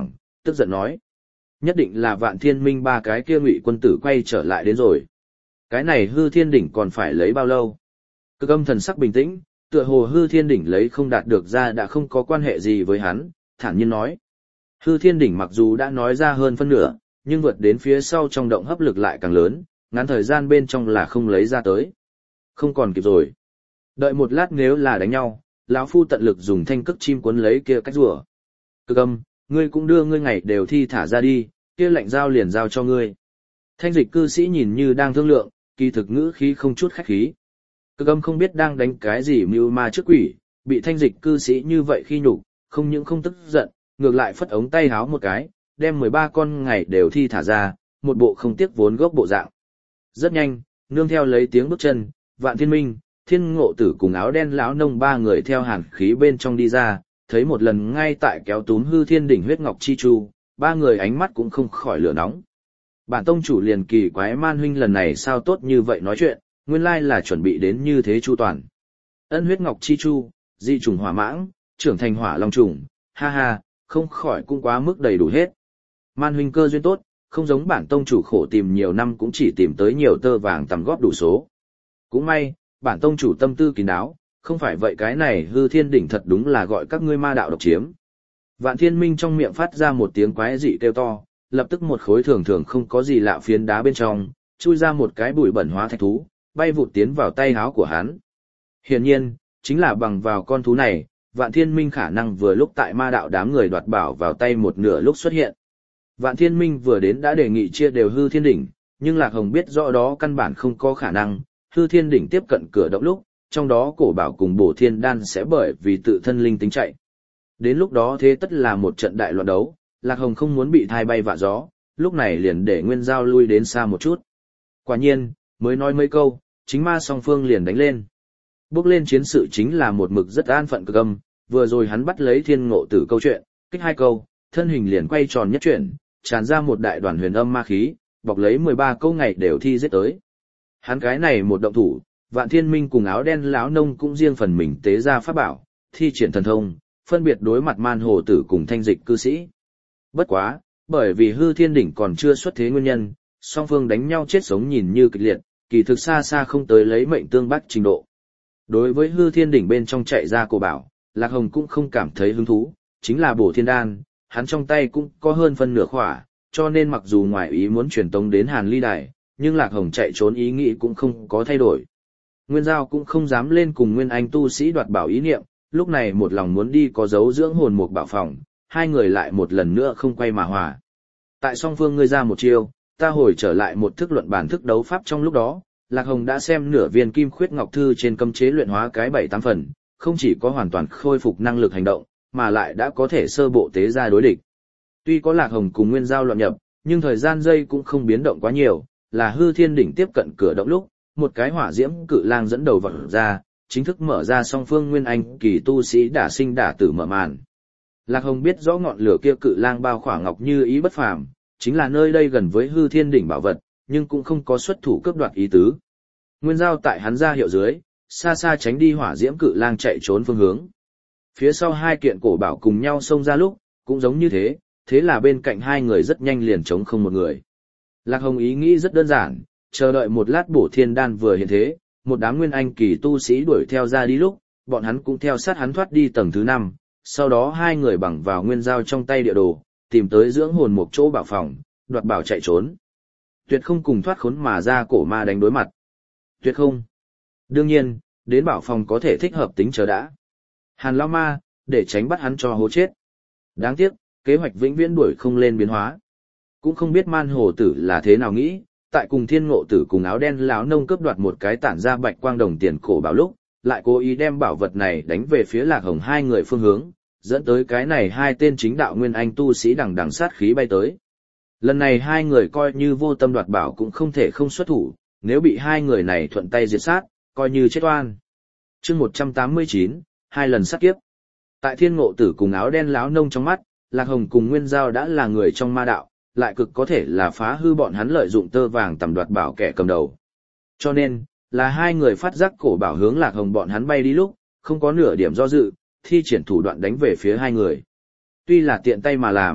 tức giận nói. Nhất định là Vạn Thiên Minh ba cái kia ngụy quân tử quay trở lại đến rồi. Cái này hư thiên đỉnh còn phải lấy bao lâu? Cực âm thần sắc bình tĩnh, tựa hồ hư thiên đỉnh lấy không đạt được ra đã không có quan hệ gì với hắn, thản nhiên nói. Hư thiên đỉnh mặc dù đã nói ra hơn phân nửa, nhưng vượt đến phía sau trong động hấp lực lại càng lớn, ngắn thời gian bên trong là không lấy ra tới. Không còn kịp rồi. Đợi một lát nếu là đánh nhau, lão phu tận lực dùng thanh cước chim cuốn lấy kia cách rùa. Cực âm, ngươi cũng đưa ngươi ngày đều thi thả ra đi, kia lệnh giao liền giao cho ngươi. Thanh dịch cư sĩ nhìn như đang thương lượng, kỳ thực ngữ khí không chút khách khí. Cực âm không biết đang đánh cái gì mưu ma trước quỷ, bị thanh dịch cư sĩ như vậy khi nhục, không những không tức giận, ngược lại phất ống tay háo một cái, đem mười ba con ngày đều thi thả ra, một bộ không tiếc vốn gốc bộ dạng. Rất nhanh, nương theo lấy tiếng bước chân, Vạn Thiên Minh, Thiên Ngộ Tử cùng áo đen lão nông ba người theo hàn khí bên trong đi ra, thấy một lần ngay tại kéo túm hư thiên đỉnh huyết ngọc chi chu, ba người ánh mắt cũng không khỏi lửa nóng. Bản tông chủ liền kỳ quái Man huynh lần này sao tốt như vậy nói chuyện, nguyên lai là chuẩn bị đến như thế chu toàn. Ân huyết ngọc chi chu, dị trùng hỏa mãng, trưởng thành hỏa long trùng, ha ha, không khỏi cũng quá mức đầy đủ hết. Man huynh cơ duyên tốt, không giống bản tông chủ khổ tìm nhiều năm cũng chỉ tìm tới nhiều tơ vàng tầm góp đủ số. Cũng may, bản tông chủ tâm tư kín đáo, không phải vậy cái này hư thiên đỉnh thật đúng là gọi các ngươi ma đạo độc chiếm. Vạn Thiên Minh trong miệng phát ra một tiếng quái dị kêu to, lập tức một khối thường thường không có gì lạ phiến đá bên trong, chui ra một cái bụi bẩn hóa thạch thú, bay vụt tiến vào tay háo của hắn. Hiển nhiên, chính là bằng vào con thú này, Vạn Thiên Minh khả năng vừa lúc tại ma đạo đám người đoạt bảo vào tay một nửa lúc xuất hiện. Vạn Thiên Minh vừa đến đã đề nghị chia đều hư thiên đỉnh, nhưng Lạc Hồng biết rõ đó căn bản không có khả năng, hư thiên đỉnh tiếp cận cửa động lúc, trong đó cổ bảo cùng bổ thiên đan sẽ bởi vì tự thân linh tính chạy. Đến lúc đó thế tất là một trận đại loạn đấu, Lạc Hồng không muốn bị thai bay vạ gió, lúc này liền để Nguyên Giao lui đến xa một chút. Quả nhiên, mới nói mấy câu, chính ma song phương liền đánh lên. Bước lên chiến sự chính là một mực rất an phận cực âm, vừa rồi hắn bắt lấy Thiên Ngộ Tử câu chuyện, kích hai câu, thân hình liền quay tròn nhất chuyển, tràn ra một đại đoàn huyền âm ma khí, bọc lấy mười ba câu ngày đều thi giết tới. Hắn cái này một động thủ, Vạn Thiên Minh cùng áo đen lão nông cũng riêng phần mình tế ra pháp bảo, thi triển thần thông, phân biệt đối mặt Man Hồ Tử cùng thanh dịch cư sĩ. Bất quá, bởi vì hư thiên đỉnh còn chưa xuất thế nguyên nhân, song phương đánh nhau chết sống nhìn như kịch liệt, kỳ thực xa xa không tới lấy mệnh tương bắt trình độ. Đối với hư thiên đỉnh bên trong chạy ra cổ bảo, Lạc Hồng cũng không cảm thấy hứng thú, chính là bổ thiên đan, hắn trong tay cũng có hơn phân nửa khỏa, cho nên mặc dù ngoài ý muốn truyền tống đến Hàn Ly Đài, nhưng Lạc Hồng chạy trốn ý nghĩ cũng không có thay đổi. Nguyên Giao cũng không dám lên cùng Nguyên Anh tu sĩ đoạt bảo ý niệm, lúc này một lòng muốn đi có dấu dưỡng hồn một bảo phòng, hai người lại một lần nữa không quay mà hòa. Tại song phương ngươi ra một chiêu, ta hồi trở lại một thức luận bản thức đấu pháp trong lúc đó, Lạc Hồng đã xem nửa viên kim khuyết ngọc thư trên cấm chế luyện hóa cái bảy tám phần, không chỉ có hoàn toàn khôi phục năng lực hành động, mà lại đã có thể sơ bộ tế ra đối địch. Tuy có Lạc Hồng cùng Nguyên Giao loạn nhập, nhưng thời gian giây cũng không biến động quá nhiều, là hư thiên đỉnh tiếp cận cửa động lúc, một cái hỏa diễm cự lang dẫn đầu vọt ra, chính thức mở ra song phương Nguyên Anh kỳ tu sĩ đả sinh đả tử mở màn. Lạc Hồng biết rõ ngọn lửa kia cự lang bao khỏa ngọc như ý bất phàm, chính là nơi đây gần với hư thiên đỉnh bảo vật, nhưng cũng không có xuất thủ cướp đoạt ý tứ. Nguyên Giao tại hắn ra hiệu dưới, xa xa tránh đi hỏa diễm cự lang chạy trốn phương hướng. Phía sau hai kiện cổ bảo cùng nhau xông ra lúc, cũng giống như thế, thế là bên cạnh hai người rất nhanh liền chống không một người. Lạc Hồng ý nghĩ rất đơn giản, chờ đợi một lát bổ thiên đan vừa hiện thế, một đám nguyên anh kỳ tu sĩ đuổi theo ra đi lúc, bọn hắn cũng theo sát hắn thoát đi tầng thứ năm, sau đó hai người bằng vào Nguyên Giao trong tay địa đồ, tìm tới dưỡng hồn một chỗ bảo phòng, đoạt bảo chạy trốn. Tuyệt không cùng thoát khốn mà ra cổ ma đánh đối mặt. Tuyệt không. Đương nhiên, đến bảo phòng có thể thích hợp tính chờ đã. Hàn Lão Ma, để tránh bắt hắn cho hố chết. Đáng tiếc, kế hoạch vĩnh viễn đuổi không lên biến hóa. Cũng không biết Man Hồ Tử là thế nào nghĩ, tại cùng Thiên Ngộ Tử cùng áo đen lão nông cướp đoạt một cái tản ra bạch quang đồng tiền cổ bảo lúc, lại cố ý đem bảo vật này đánh về phía Lạc Hồng hai người phương hướng, dẫn tới cái này hai tên chính đạo nguyên anh tu sĩ đằng đằng sát khí bay tới. Lần này hai người coi như vô tâm đoạt bảo cũng không thể không xuất thủ, nếu bị hai người này thuận tay diệt sát, coi như chết oan. Chương một trăm tám mươi chín, hai lần sát kiếp. Tại Thiên Ngộ Tử cùng áo đen lão nông trong mắt, Lạc Hồng cùng Nguyên Giao đã là người trong ma đạo, lại cực có thể là phá hư bọn hắn lợi dụng tơ vàng tầm đoạt bảo kẻ cầm đầu. Cho nên, là hai người phát giác cổ bảo hướng Lạc Hồng bọn hắn bay đi lúc, không có nửa điểm do dự, thi triển thủ đoạn đánh về phía hai người. Tuy là tiện tay mà làm,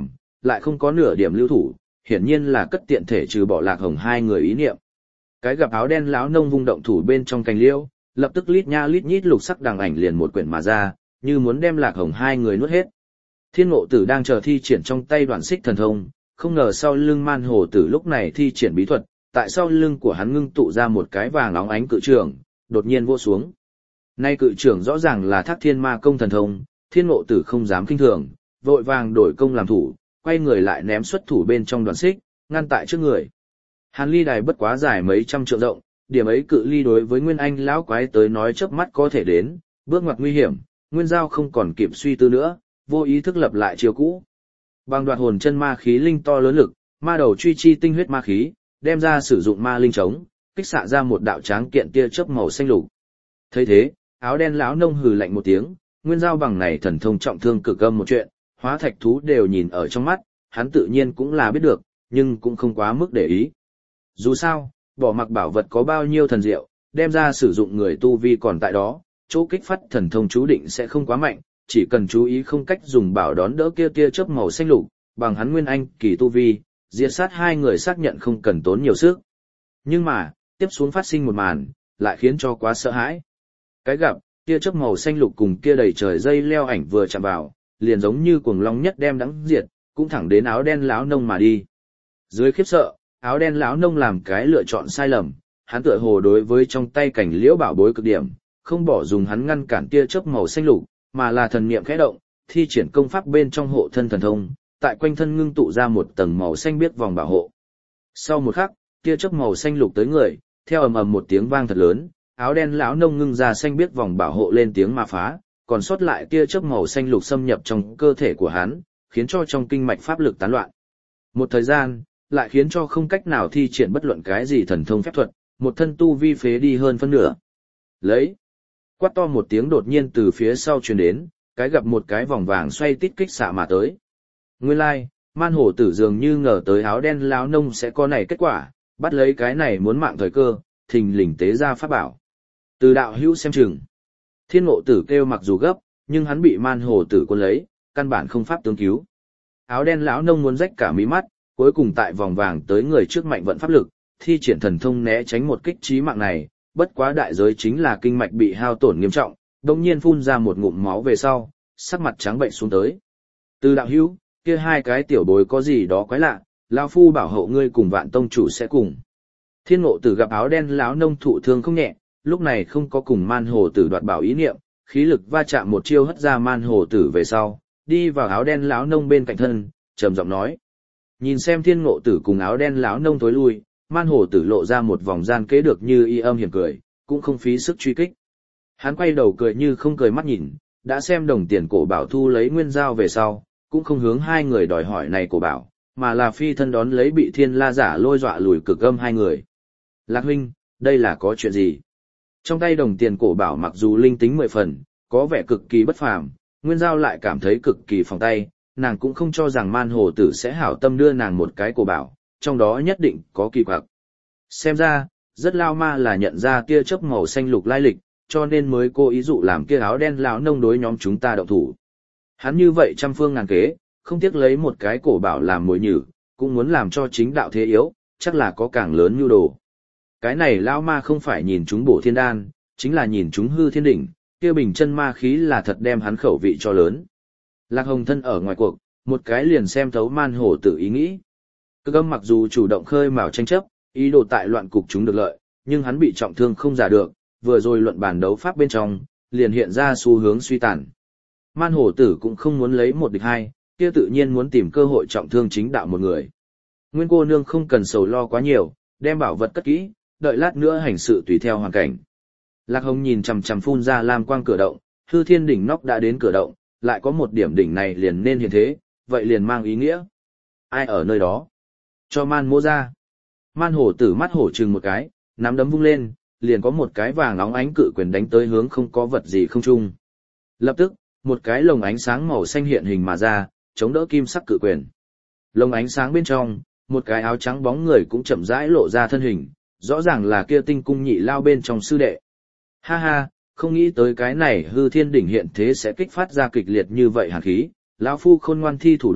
lại không có nửa điểm lưu thủ, hiển nhiên là cất tiện thể trừ bỏ Lạc Hồng hai người ý niệm. Cái gặp áo đen lão nông vung động thủ bên trong cành liễu, lập tức lít nha lít nhít lục sắc đằng ảnh liền một quyển mà ra, như muốn đem Lạc Hồng hai người nuốt hết. Thiên Ngộ Tử đang chờ thi triển trong tay đoạn xích thần thông, không ngờ sau lưng Man Hồ Tử lúc này thi triển bí thuật, tại sau lưng của hắn ngưng tụ ra một cái vàng óng ánh cự trường, đột nhiên vỗ xuống. Nay cự trường rõ ràng là Thác Thiên Ma công thần thông, Thiên Ngộ Tử không dám kinh thường, vội vàng đổi công làm thủ, quay người lại ném xuất thủ bên trong đoạn xích, ngăn tại trước người. Hàn ly đài bất quá dài mấy trăm trượng rộng, điểm ấy cự ly đối với Nguyên Anh lão quái tới nói chớp mắt có thể đến, bước ngoặt nguy hiểm, Nguyên Giao không còn kịp suy tư nữa, vô ý thức lập lại chiều cũ. Bằng đoạt hồn chân ma khí linh to lớn lực, ma đầu truy chi tinh huyết ma khí, đem ra sử dụng ma linh chống, kích xạ ra một đạo tráng kiện tia chớp màu xanh lục. Thấy thế, áo đen lão nông hừ lạnh một tiếng, Nguyên Giao bằng này thần thông trọng thương cực âm một chuyện, hóa thạch thú đều nhìn ở trong mắt, hắn tự nhiên cũng là biết được, nhưng cũng không quá mức để ý. Dù sao, bỏ mặc bảo vật có bao nhiêu thần diệu, đem ra sử dụng người tu vi còn tại đó, chỗ kích phát thần thông chú định sẽ không quá mạnh, chỉ cần chú ý không cách dùng bảo đón đỡ kia tia chớp màu xanh lục, bằng hắn Nguyên Anh kỳ tu vi, diệt sát hai người xác nhận không cần tốn nhiều sức. Nhưng mà, tiếp xuống phát sinh một màn, lại khiến cho quá sợ hãi. Cái gặp, tia chớp màu xanh lục cùng kia đầy trời dây leo ảnh vừa chạm vào, liền giống như cuồng long nhất đem đắng diệt, cũng thẳng đến áo đen lão nông mà đi. Dưới khiếp sợ, áo đen lão nông làm cái lựa chọn sai lầm, hắn tựa hồ đối với trong tay cảnh liễu bảo bối cực điểm, không bỏ dùng hắn ngăn cản tia chớp màu xanh lục, mà là thần niệm khẽ động, thi triển công pháp bên trong hộ thân thần thông, tại quanh thân ngưng tụ ra một tầng màu xanh biếc vòng bảo hộ. Sau một khắc, tia chớp màu xanh lục tới người, theo ầm ầm một tiếng vang thật lớn, áo đen lão nông ngưng ra xanh biếc vòng bảo hộ lên tiếng mà phá, còn sót lại tia chớp màu xanh lục xâm nhập trong cơ thể của hắn, khiến cho trong kinh mạch pháp lực tán loạn. Một thời gian, lại khiến cho không cách nào thi triển bất luận cái gì thần thông phép thuật, một thân tu vi phế đi hơn phân nửa. Lấy, quát to một tiếng đột nhiên từ phía sau truyền đến, cái gặp một cái vòng vàng xoay tít kích xạ mà tới. Nguyên lai, like, Man Hổ Tử dường như ngờ tới áo đen lão nông sẽ có này kết quả, bắt lấy cái này muốn mạng thời cơ, thình lình tế ra pháp bảo. Từ đạo hữu xem chừng. Thiên Ngộ Tử kêu mặc dù gấp, nhưng hắn bị Man Hổ Tử cuốn lấy, căn bản không pháp tương cứu. Áo đen lão nông muốn rách cả mí mắt, cuối cùng tại vòng vàng tới người trước mạnh vận pháp lực, thi triển thần thông né tránh một kích chí mạng này, bất quá đại giới chính là kinh mạch bị hao tổn nghiêm trọng, đồng nhiên phun ra một ngụm máu về sau, sắc mặt trắng bệnh xuống tới. Từ đạo hữu, kia hai cái tiểu bối có gì đó quái lạ, lão phu bảo hộ ngươi cùng Vạn tông chủ sẽ cùng. Thiên Ngộ Tử gặp áo đen lão nông thụ thương không nhẹ, lúc này không có cùng Man Hồ Tử đoạt bảo ý niệm, khí lực va chạm một chiêu hất ra Man Hồ Tử về sau, đi vào áo đen lão nông bên cạnh thân, trầm giọng nói: nhìn xem Thiên Ngộ Tử cùng áo đen lão nông tối lui, Man Hồ Tử lộ ra một vòng gian kế được như y âm hiểm cười, cũng không phí sức truy kích. Hắn quay đầu cười như không cười mắt nhìn, đã xem đồng tiền cổ bảo thu lấy Nguyên Giao về sau, cũng không hướng hai người đòi hỏi này cổ bảo, mà là phi thân đón lấy bị Thiên La giả lôi dọa lùi cực âm hai người. Lạc huynh, đây là có chuyện gì? Trong tay đồng tiền cổ bảo mặc dù linh tính mười phần, có vẻ cực kỳ bất phàm, Nguyên Giao lại cảm thấy cực kỳ phòng tay, nàng cũng không cho rằng Man Hồ Tử sẽ hảo tâm đưa nàng một cái cổ bảo, trong đó nhất định có kỳ quặc. Xem ra, rất lao ma là nhận ra tia chớp màu xanh lục lai lịch, cho nên mới cố ý dụ làm kia áo đen lão nông đối nhóm chúng ta động thủ. Hắn như vậy trăm phương ngàn kế, không tiếc lấy một cái cổ bảo làm mồi nhử, cũng muốn làm cho chính đạo thế yếu, chắc là có càng lớn nhu đồ. Cái này lão ma không phải nhìn chúng bổ thiên đan, chính là nhìn chúng hư thiên đỉnh, kia bình chân ma khí là thật đem hắn khẩu vị cho lớn. Lạc Hồng thân ở ngoài cuộc, một cái liền xem thấu Man Hồ Tử ý nghĩ. Cực âm mặc dù chủ động khơi mào tranh chấp, ý đồ tại loạn cục chúng được lợi, nhưng hắn bị trọng thương không giả được, vừa rồi luận bản đấu pháp bên trong, liền hiện ra xu hướng suy tàn. Man Hổ Tử cũng không muốn lấy một địch hai, kia tự nhiên muốn tìm cơ hội trọng thương chính đạo một người. Nguyên cô nương không cần sầu lo quá nhiều, đem bảo vật cất kỹ, đợi lát nữa hành sự tùy theo hoàn cảnh. Lạc Hồng nhìn chằm chằm phun ra lam quang cửa động, hư thiên đỉnh nóc đã đến cửa động, lại có một điểm đỉnh này liền nên hiện thế, vậy liền mang ý nghĩa. Ai ở nơi đó? Cho Man mô ra. Man Hổ Tử mắt hổ trừng một cái, nắm đấm vung lên, liền có một cái vàng óng ánh cự quyền đánh tới hướng không có vật gì không trung. Lập tức, một cái lồng ánh sáng màu xanh hiện hình mà ra, chống đỡ kim sắc cự quyền. Lồng ánh sáng bên trong, một cái áo trắng bóng người cũng chậm rãi lộ ra thân hình, rõ ràng là kia tinh cung nhị lao bên trong sư đệ. Ha ha, không nghĩ tới cái này hư thiên đỉnh hiện thế sẽ kích phát ra kịch liệt như vậy hàn khí, lão phu khôn ngoan thi thủ đoạn,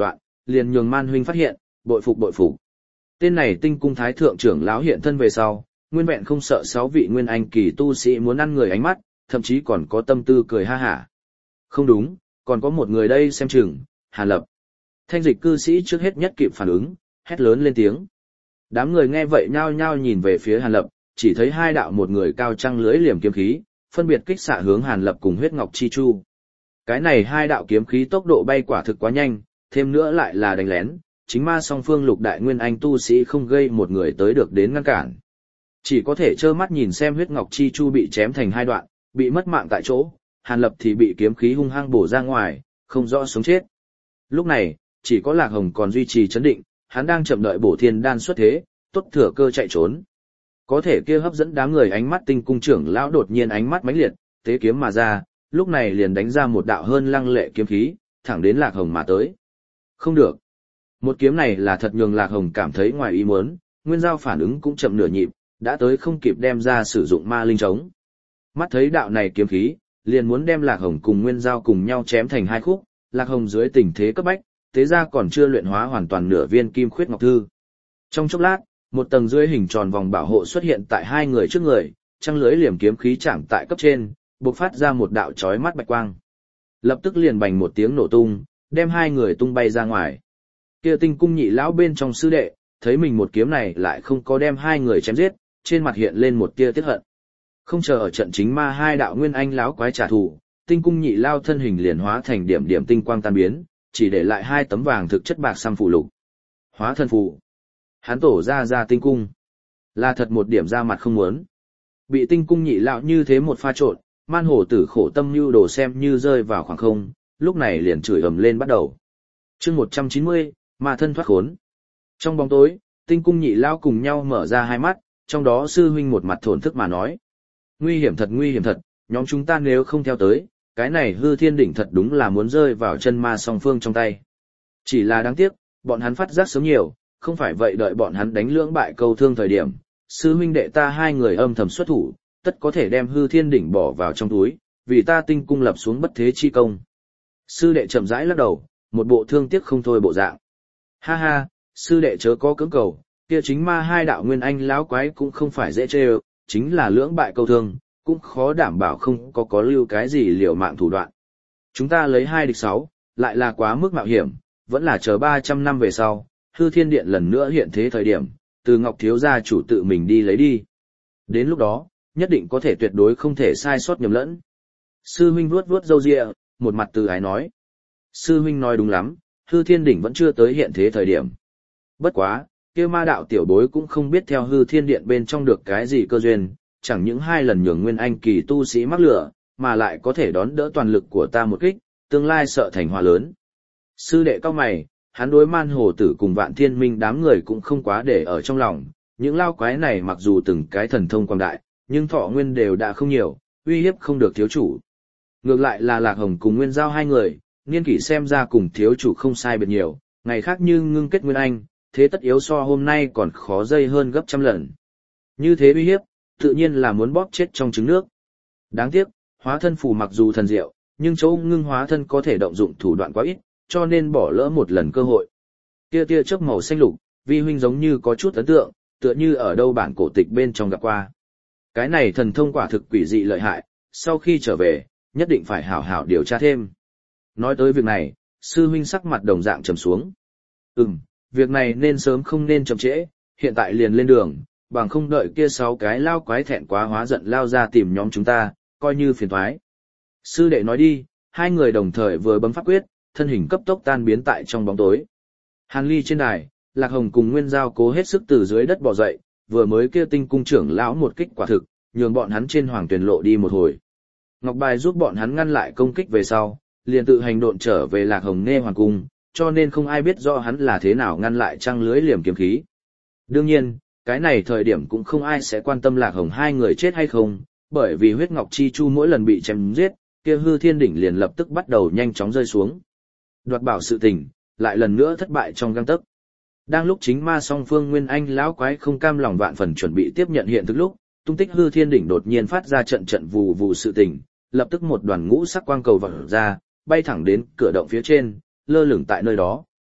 liền nhường Man huynh phát hiện, bội phục bội phục. Tên này Tinh cung thái thượng trưởng lão hiện thân về sau, nguyên vẹn không sợ sáu vị nguyên anh kỳ tu sĩ muốn ăn người ánh mắt, thậm chí còn có tâm tư cười ha hả. Không đúng, còn có một người đây xem chừng, Hàn Lập. Thanh dịch cư sĩ trước hết nhất kịp phản ứng, hét lớn lên tiếng. Đám người nghe vậy nhao nhao nhìn về phía Hàn Lập, chỉ thấy hai đạo một người cao trăng lưới liềm kiếm khí, phân biệt kích xạ hướng Hàn Lập cùng huyết ngọc chi chu. Cái này hai đạo kiếm khí tốc độ bay quả thực quá nhanh, thêm nữa lại là đánh lén, chính ma song phương lục đại nguyên anh tu sĩ không gây một người tới được đến ngăn cản. Chỉ có thể trơ mắt nhìn xem huyết ngọc chi chu bị chém thành hai đoạn, bị mất mạng tại chỗ, Hàn Lập thì bị kiếm khí hung hăng bổ ra ngoài, không rõ sống chết. Lúc này, chỉ có Lạc Hồng còn duy trì chấn định, hắn đang chậm đợi bổ thiên đan xuất thế, tốt thừa cơ chạy trốn. Có thể kia hấp dẫn đám người ánh mắt Tinh cung trưởng lão đột nhiên ánh mắt mãnh liệt, tế kiếm mà ra, lúc này liền đánh ra một đạo hơn lăng lệ kiếm khí, thẳng đến Lạc Hồng mà tới. Không được. Một kiếm này là thật nhường Lạc Hồng cảm thấy ngoài ý muốn, Nguyên Giao phản ứng cũng chậm nửa nhịp, đã tới không kịp đem ra sử dụng ma linh trống. Mắt thấy đạo này kiếm khí, liền muốn đem Lạc Hồng cùng Nguyên Giao cùng nhau chém thành hai khúc, Lạc Hồng dưới tình thế cấp bách, tế ra còn chưa luyện hóa hoàn toàn nửa viên kim khuyết ngọc thư. Trong chốc lát, một tầng dưới hình tròn vòng bảo hộ xuất hiện tại hai người trước người, trăng lưới liềm kiếm khí chạm tại cấp trên, bộc phát ra một đạo chói mắt bạch quang. Lập tức liền bành một tiếng nổ tung, đem hai người tung bay ra ngoài. Kia Tinh cung nhị lão bên trong sư đệ, thấy mình một kiếm này lại không có đem hai người chém giết, trên mặt hiện lên một tia tiếc hận. Không chờ ở trận chính ma hai đạo nguyên anh lão quái trả thù, Tinh cung nhị lao thân hình liền hóa thành điểm điểm tinh quang tan biến, chỉ để lại hai tấm vàng thực chất bạc xăm phù lục. Hóa thân phù. Hắn tổ ra ra tinh cung. Là thật một điểm ra mặt không muốn. Bị Tinh cung nhị lão như thế một pha trộn, Man hổ tử khổ tâm lưu đồ xem như rơi vào khoảng không, lúc này liền chửi ầm lên bắt đầu. Chương một trăm chín mươi, ma thân thoát khốn. Trong bóng tối, Tinh cung nhị lão cùng nhau mở ra hai mắt, trong đó sư huynh một mặt thổn thức mà nói: "Nguy hiểm thật, nguy hiểm thật, nhóm chúng ta nếu không theo tới, cái này hư thiên đỉnh thật đúng là muốn rơi vào chân ma song phương trong tay. Chỉ là đáng tiếc, bọn hắn phát giác sớm nhiều, không phải vậy đợi bọn hắn đánh lưỡng bại câu thương thời điểm, sư huynh đệ ta hai người âm thầm xuất thủ, tất có thể đem hư thiên đỉnh bỏ vào trong túi, vì ta Tinh cung lập xuống bất thế chi công." Sư đệ chậm rãi lắc đầu, một bộ thương tiếc không thôi bộ dạng. Ha ha, sư đệ chớ có cưỡng cầu, kia chính ma hai đạo nguyên anh lão quái cũng không phải dễ chơi, chính là lưỡng bại câu thương, cũng khó đảm bảo không có có lưu cái gì liều mạng thủ đoạn. Chúng ta lấy hai địch sáu, lại là quá mức mạo hiểm, vẫn là chờ ba trăm năm về sau, hư thiên điện lần nữa hiện thế thời điểm, từ Ngọc thiếu gia chủ tự mình đi lấy đi. Đến lúc đó, nhất định có thể tuyệt đối không thể sai sót nhầm lẫn. Sư huynh vuốt vuốt râu ria, một mặt từ ái nói. Sư huynh nói đúng lắm, hư thiên đỉnh vẫn chưa tới hiện thế thời điểm. Bất quá, kia ma đạo tiểu bối cũng không biết theo hư thiên điện bên trong được cái gì cơ duyên, chẳng những hai lần nhường nguyên anh kỳ tu sĩ mắc lửa, mà lại có thể đón đỡ toàn lực của ta một kích, tương lai sợ thành hòa lớn. Sư đệ cao mày, hắn đối Man hổ tử cùng Vạn Thiên Minh đám người cũng không quá để ở trong lòng, những lao quái này mặc dù từng cái thần thông quang đại, nhưng thọ nguyên đều đã không nhiều, uy hiếp không được thiếu chủ. Ngược lại là Lạc Hồng cùng Nguyên Giao hai người, niên kỷ xem ra cùng thiếu chủ không sai biệt nhiều, ngày khác như ngưng kết nguyên anh, thế tất yếu so hôm nay còn khó dây hơn gấp trăm lần. Như thế uy hiếp, tự nhiên là muốn bóp chết trong trứng nước. Đáng tiếc, hóa thân phù mặc dù thần diệu, nhưng chỗ ngưng hóa thân có thể động dụng thủ đoạn quá ít, cho nên bỏ lỡ một lần cơ hội. Tia tia chớp màu xanh lục, vi huynh giống như có chút ấn tượng, tựa như ở đâu bản cổ tịch bên trong gặp qua. Cái này thần thông quả thực quỷ dị lợi hại, sau khi trở về, nhất định phải hảo hảo điều tra thêm. Nói tới việc này, sư huynh sắc mặt đồng dạng trầm xuống. Ừm, việc này nên sớm không nên chậm trễ, hiện tại liền lên đường, bằng không đợi kia sáu cái lao quái thẹn quá hóa giận lao ra tìm nhóm chúng ta, coi như phiền toái. Sư đệ nói đi, hai người đồng thời vừa bấm pháp quyết, thân hình cấp tốc tan biến tại trong bóng tối. Hàn Ly trên đài, Lạc Hồng cùng Nguyên Giao cố hết sức từ dưới đất bò dậy, vừa mới kia Tinh cung trưởng lão một kích quả thực, nhường bọn hắn trên hoàng tuyển lộ đi một hồi. Ngọc Bài giúp bọn hắn ngăn lại công kích về sau, liền tự hành độn trở về Lạc Hồng Nghe hoàng cung, cho nên không ai biết rõ hắn là thế nào ngăn lại trăng lưới liềm kiếm khí. Đương nhiên, cái này thời điểm cũng không ai sẽ quan tâm Lạc Hồng hai người chết hay không, bởi vì huyết ngọc chi chu mỗi lần bị chém giết, kia hư thiên đỉnh liền lập tức bắt đầu nhanh chóng rơi xuống. Đoạt bảo sự tình, lại lần nữa thất bại trong gang tấc. Đang lúc chính ma song phương Nguyên Anh lão quái không cam lòng vạn phần chuẩn bị tiếp nhận hiện thực lúc, tung tích hư thiên đỉnh đột nhiên phát ra trận trận vù vù sự tình, lập tức một đoàn ngũ sắc quang cầu vọt ra, bay thẳng đến cửa động phía trên, lơ lửng tại nơi đó.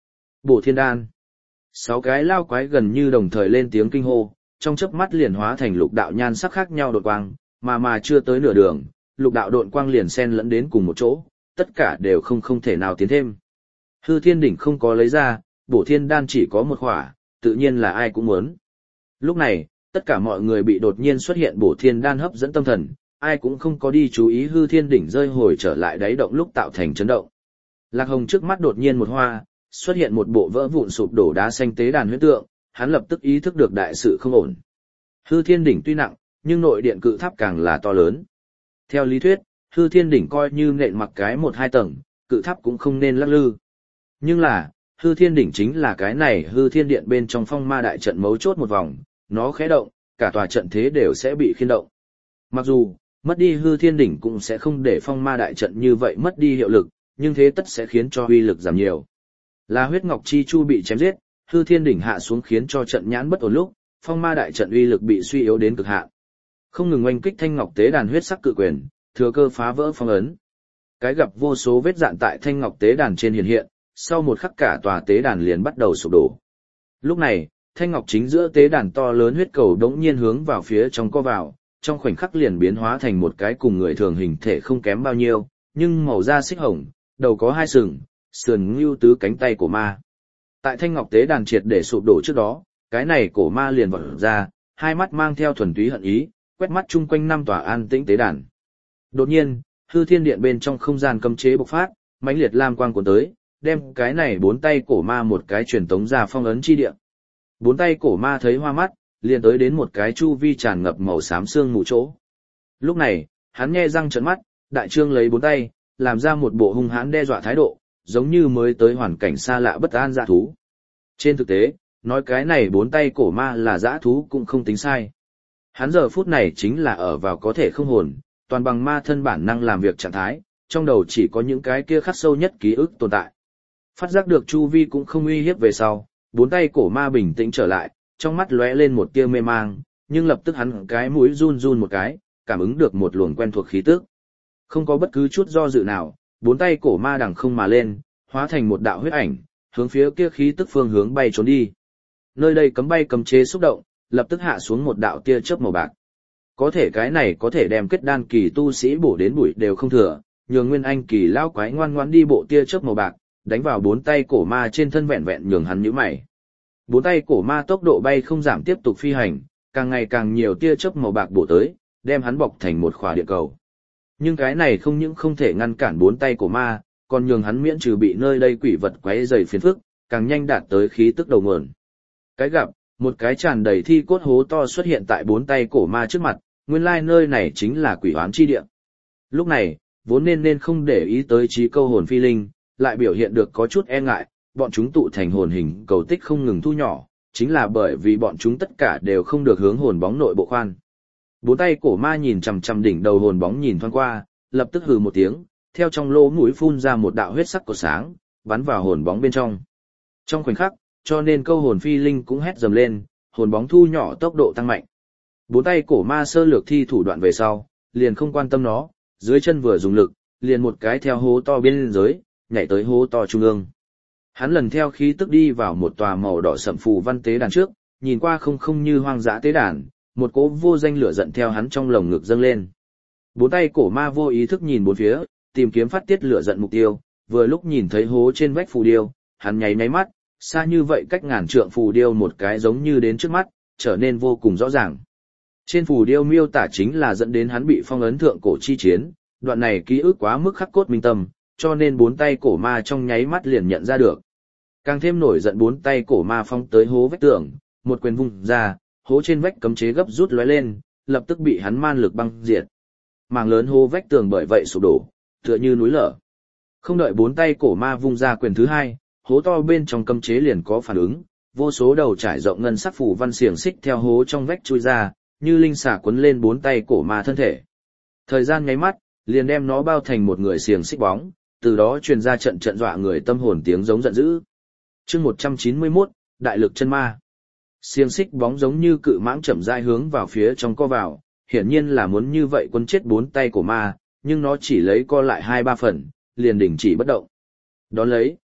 Bổ thiên đan. Sáu cái lao quái gần như đồng thời lên tiếng kinh hô, trong chớp mắt liền hóa thành lục đạo nhan sắc khác nhau đột quang, mà mà chưa tới nửa đường, lục đạo độn quang liền xen lẫn đến cùng một chỗ, tất cả đều không không thể nào tiến thêm. Hư Thiên đỉnh không có lấy ra, bổ thiên đan chỉ có một khỏa, tự nhiên là ai cũng muốn. Lúc này, tất cả mọi người bị đột nhiên xuất hiện bổ thiên đan hấp dẫn tâm thần, ai cũng không có đi chú ý Hư Thiên đỉnh rơi hồi trở lại đáy động lúc tạo thành chấn động. Lạc Hồng trước mắt đột nhiên một hoa, xuất hiện một bộ vỡ vụn sụp đổ đá xanh tế đàn huyết tượng, hắn lập tức ý thức được đại sự không ổn. Hư Thiên đỉnh tuy nặng, nhưng nội điện cự tháp càng là to lớn. Theo lý thuyết, Hư Thiên đỉnh coi như nện mặc cái một hai tầng, cự tháp cũng không nên lắc lư. Nhưng là, Hư Thiên đỉnh chính là cái này Hư Thiên điện bên trong phong ma đại trận mấu chốt một vòng, nó khẽ động, cả tòa trận thế đều sẽ bị khiên động. Mặc dù, mất đi Hư Thiên đỉnh cũng sẽ không để phong ma đại trận như vậy mất đi hiệu lực, nhưng thế tất sẽ khiến cho uy lực giảm nhiều. Là huyết ngọc chi chu bị chém giết, Hư Thiên đỉnh hạ xuống khiến cho trận nhãn bất ổn lúc, phong ma đại trận uy lực bị suy yếu đến cực hạn. Không ngừng oanh kích thanh ngọc tế đàn huyết sắc cự quyền, thừa cơ phá vỡ phong ấn. Cái gặp vô số vết dạn tại thanh ngọc tế đàn trên hiện hiện, sau một khắc cả tòa tế đàn liền bắt đầu sụp đổ. Lúc này, thanh ngọc chính giữa tế đàn to lớn huyết cầu đống nhiên hướng vào phía trong co vào, trong khoảnh khắc liền biến hóa thành một cái cùng người thường hình thể không kém bao nhiêu, nhưng màu da xích hồng, đầu có hai sừng, sườn ngưu tứ cánh tay của ma. Tại thanh ngọc tế đàn triệt để sụp đổ trước đó, cái này cổ ma liền vọt ra, hai mắt mang theo thuần túy hận ý, quét mắt chung quanh năm tòa an tĩnh tế đàn. Đột nhiên, Hư Thiên điện bên trong không gian cấm chế bộc phát, mãnh liệt lam quang cuốn tới, đem cái này bốn tay cổ ma một cái truyền tống ra phong ấn chi địa. Bốn tay cổ ma thấy hoa mắt, liền tới đến một cái chu vi tràn ngập màu xám xương mù chỗ. Lúc này, hắn nhe răng trợn mắt, đại trương lấy bốn tay, làm ra một bộ hung hãn đe dọa thái độ, giống như mới tới hoàn cảnh xa lạ bất an dã thú. Trên thực tế, nói cái này bốn tay cổ ma là dã thú cũng không tính sai. Hắn giờ phút này chính là ở vào có thể không hồn, toàn bằng ma thân bản năng làm việc trạng thái, trong đầu chỉ có những cái kia khắc sâu nhất ký ức tồn tại. Phát giác được chu vi cũng không uy hiếp về sau, bốn tay cổ ma bình tĩnh trở lại, trong mắt lóe lên một tia mê mang, nhưng lập tức hắn cái mũi run run một cái, cảm ứng được một luồng quen thuộc khí tức. Không có bất cứ chút do dự nào, bốn tay cổ ma đằng không mà lên, hóa thành một đạo huyết ảnh, hướng phía kia khí tức phương hướng bay trốn đi. Nơi đây cấm bay cấm chế xúc động, lập tức hạ xuống một đạo tia chớp màu bạc. Có thể cái này có thể đem kết đan kỳ tu sĩ bổ đến bụi đều không thừa, nhường nguyên anh kỳ lao quái ngoan ngoãn đi bộ tia chớp màu bạc, đánh vào bốn tay cổ ma trên thân vẹn vẹn nhường hắn nhíu mày. Bốn tay cổ ma tốc độ bay không giảm tiếp tục phi hành, càng ngày càng nhiều tia chớp màu bạc bổ tới, đem hắn bọc thành một khỏa địa cầu. Nhưng cái này không những không thể ngăn cản bốn tay cổ ma, còn nhường hắn miễn trừ bị nơi đây quỷ vật quấy rầy phiền phức, càng nhanh đạt tới khí tức đầu nguồn. Cái gặp, một cái tràn đầy thi cốt hố to xuất hiện tại bốn tay cổ ma trước mặt, nguyên lai nơi này chính là quỷ oán chi địa. Lúc này, vốn nên nên không để ý tới trí câu hồn phi linh, lại biểu hiện được có chút e ngại, bọn chúng tụ thành hồn hình cầu tích không ngừng thu nhỏ, chính là bởi vì bọn chúng tất cả đều không được hướng hồn bóng nội bộ khoan. Bốn tay cổ ma nhìn chằm chằm đỉnh đầu hồn bóng nhìn thoáng qua, lập tức hừ một tiếng, theo trong lỗ mũi phun ra một đạo huyết sắc của sáng, bắn vào hồn bóng bên trong. Trong khoảnh khắc, cho nên câu hồn phi linh cũng hét dầm lên, hồn bóng thu nhỏ tốc độ tăng mạnh. Bốn tay cổ ma sơ lược thi thủ đoạn về sau, liền không quan tâm nó, dưới chân vừa dùng lực, liền một cái theo hố to bên dưới, nhảy tới hố to trung ương. Hắn lần theo khí tức đi vào một tòa màu đỏ sậm phù văn tế đàn trước, nhìn qua không không như hoang dã tế đàn, một cỗ vô danh lửa giận theo hắn trong lồng ngực dâng lên. Bốn tay cổ ma vô ý thức nhìn bốn phía, tìm kiếm phát tiết lửa giận mục tiêu, vừa lúc nhìn thấy hố trên vách phù điêu, hắn nháy nháy mắt, xa như vậy cách ngàn trượng phù điêu một cái giống như đến trước mắt, trở nên vô cùng rõ ràng. Trên phù điêu miêu tả chính là dẫn đến hắn bị phong ấn thượng cổ chi chiến, đoạn này ký ức quá mức khắc cốt minh tâm, cho nên bốn tay cổ ma trong nháy mắt liền nhận ra được. Càng thêm nổi giận bốn tay cổ ma phong tới hố vách tường, một quyền vung ra, hố trên vách cấm chế gấp rút lóe lên, lập tức bị hắn man lực băng diệt. Mảng lớn hố vách tường bởi vậy sụp đổ, tựa như núi lở. Không đợi bốn tay cổ ma vung ra quyền thứ hai, hố to bên trong cấm chế liền có phản ứng, vô số đầu trải rộng ngân sắc phủ văn xiềng xích theo hố trong vách chui ra, như linh xà quấn lên bốn tay cổ ma thân thể. Thời gian nháy mắt, liền đem nó bao thành một người xiềng xích bóng, từ đó truyền ra trận trận dọa người tâm hồn tiếng giống giận dữ. Chương một trăm chín mươi mốt, Đại lực chân ma. Xiềng xích bóng giống như cự mãng chậm rãi hướng vào phía trong co vào, hiển nhiên là muốn như vậy quấn chết bốn tay cổ ma, nhưng nó chỉ lấy co lại hai ba phần, liền đình chỉ bất động. Đón lấy,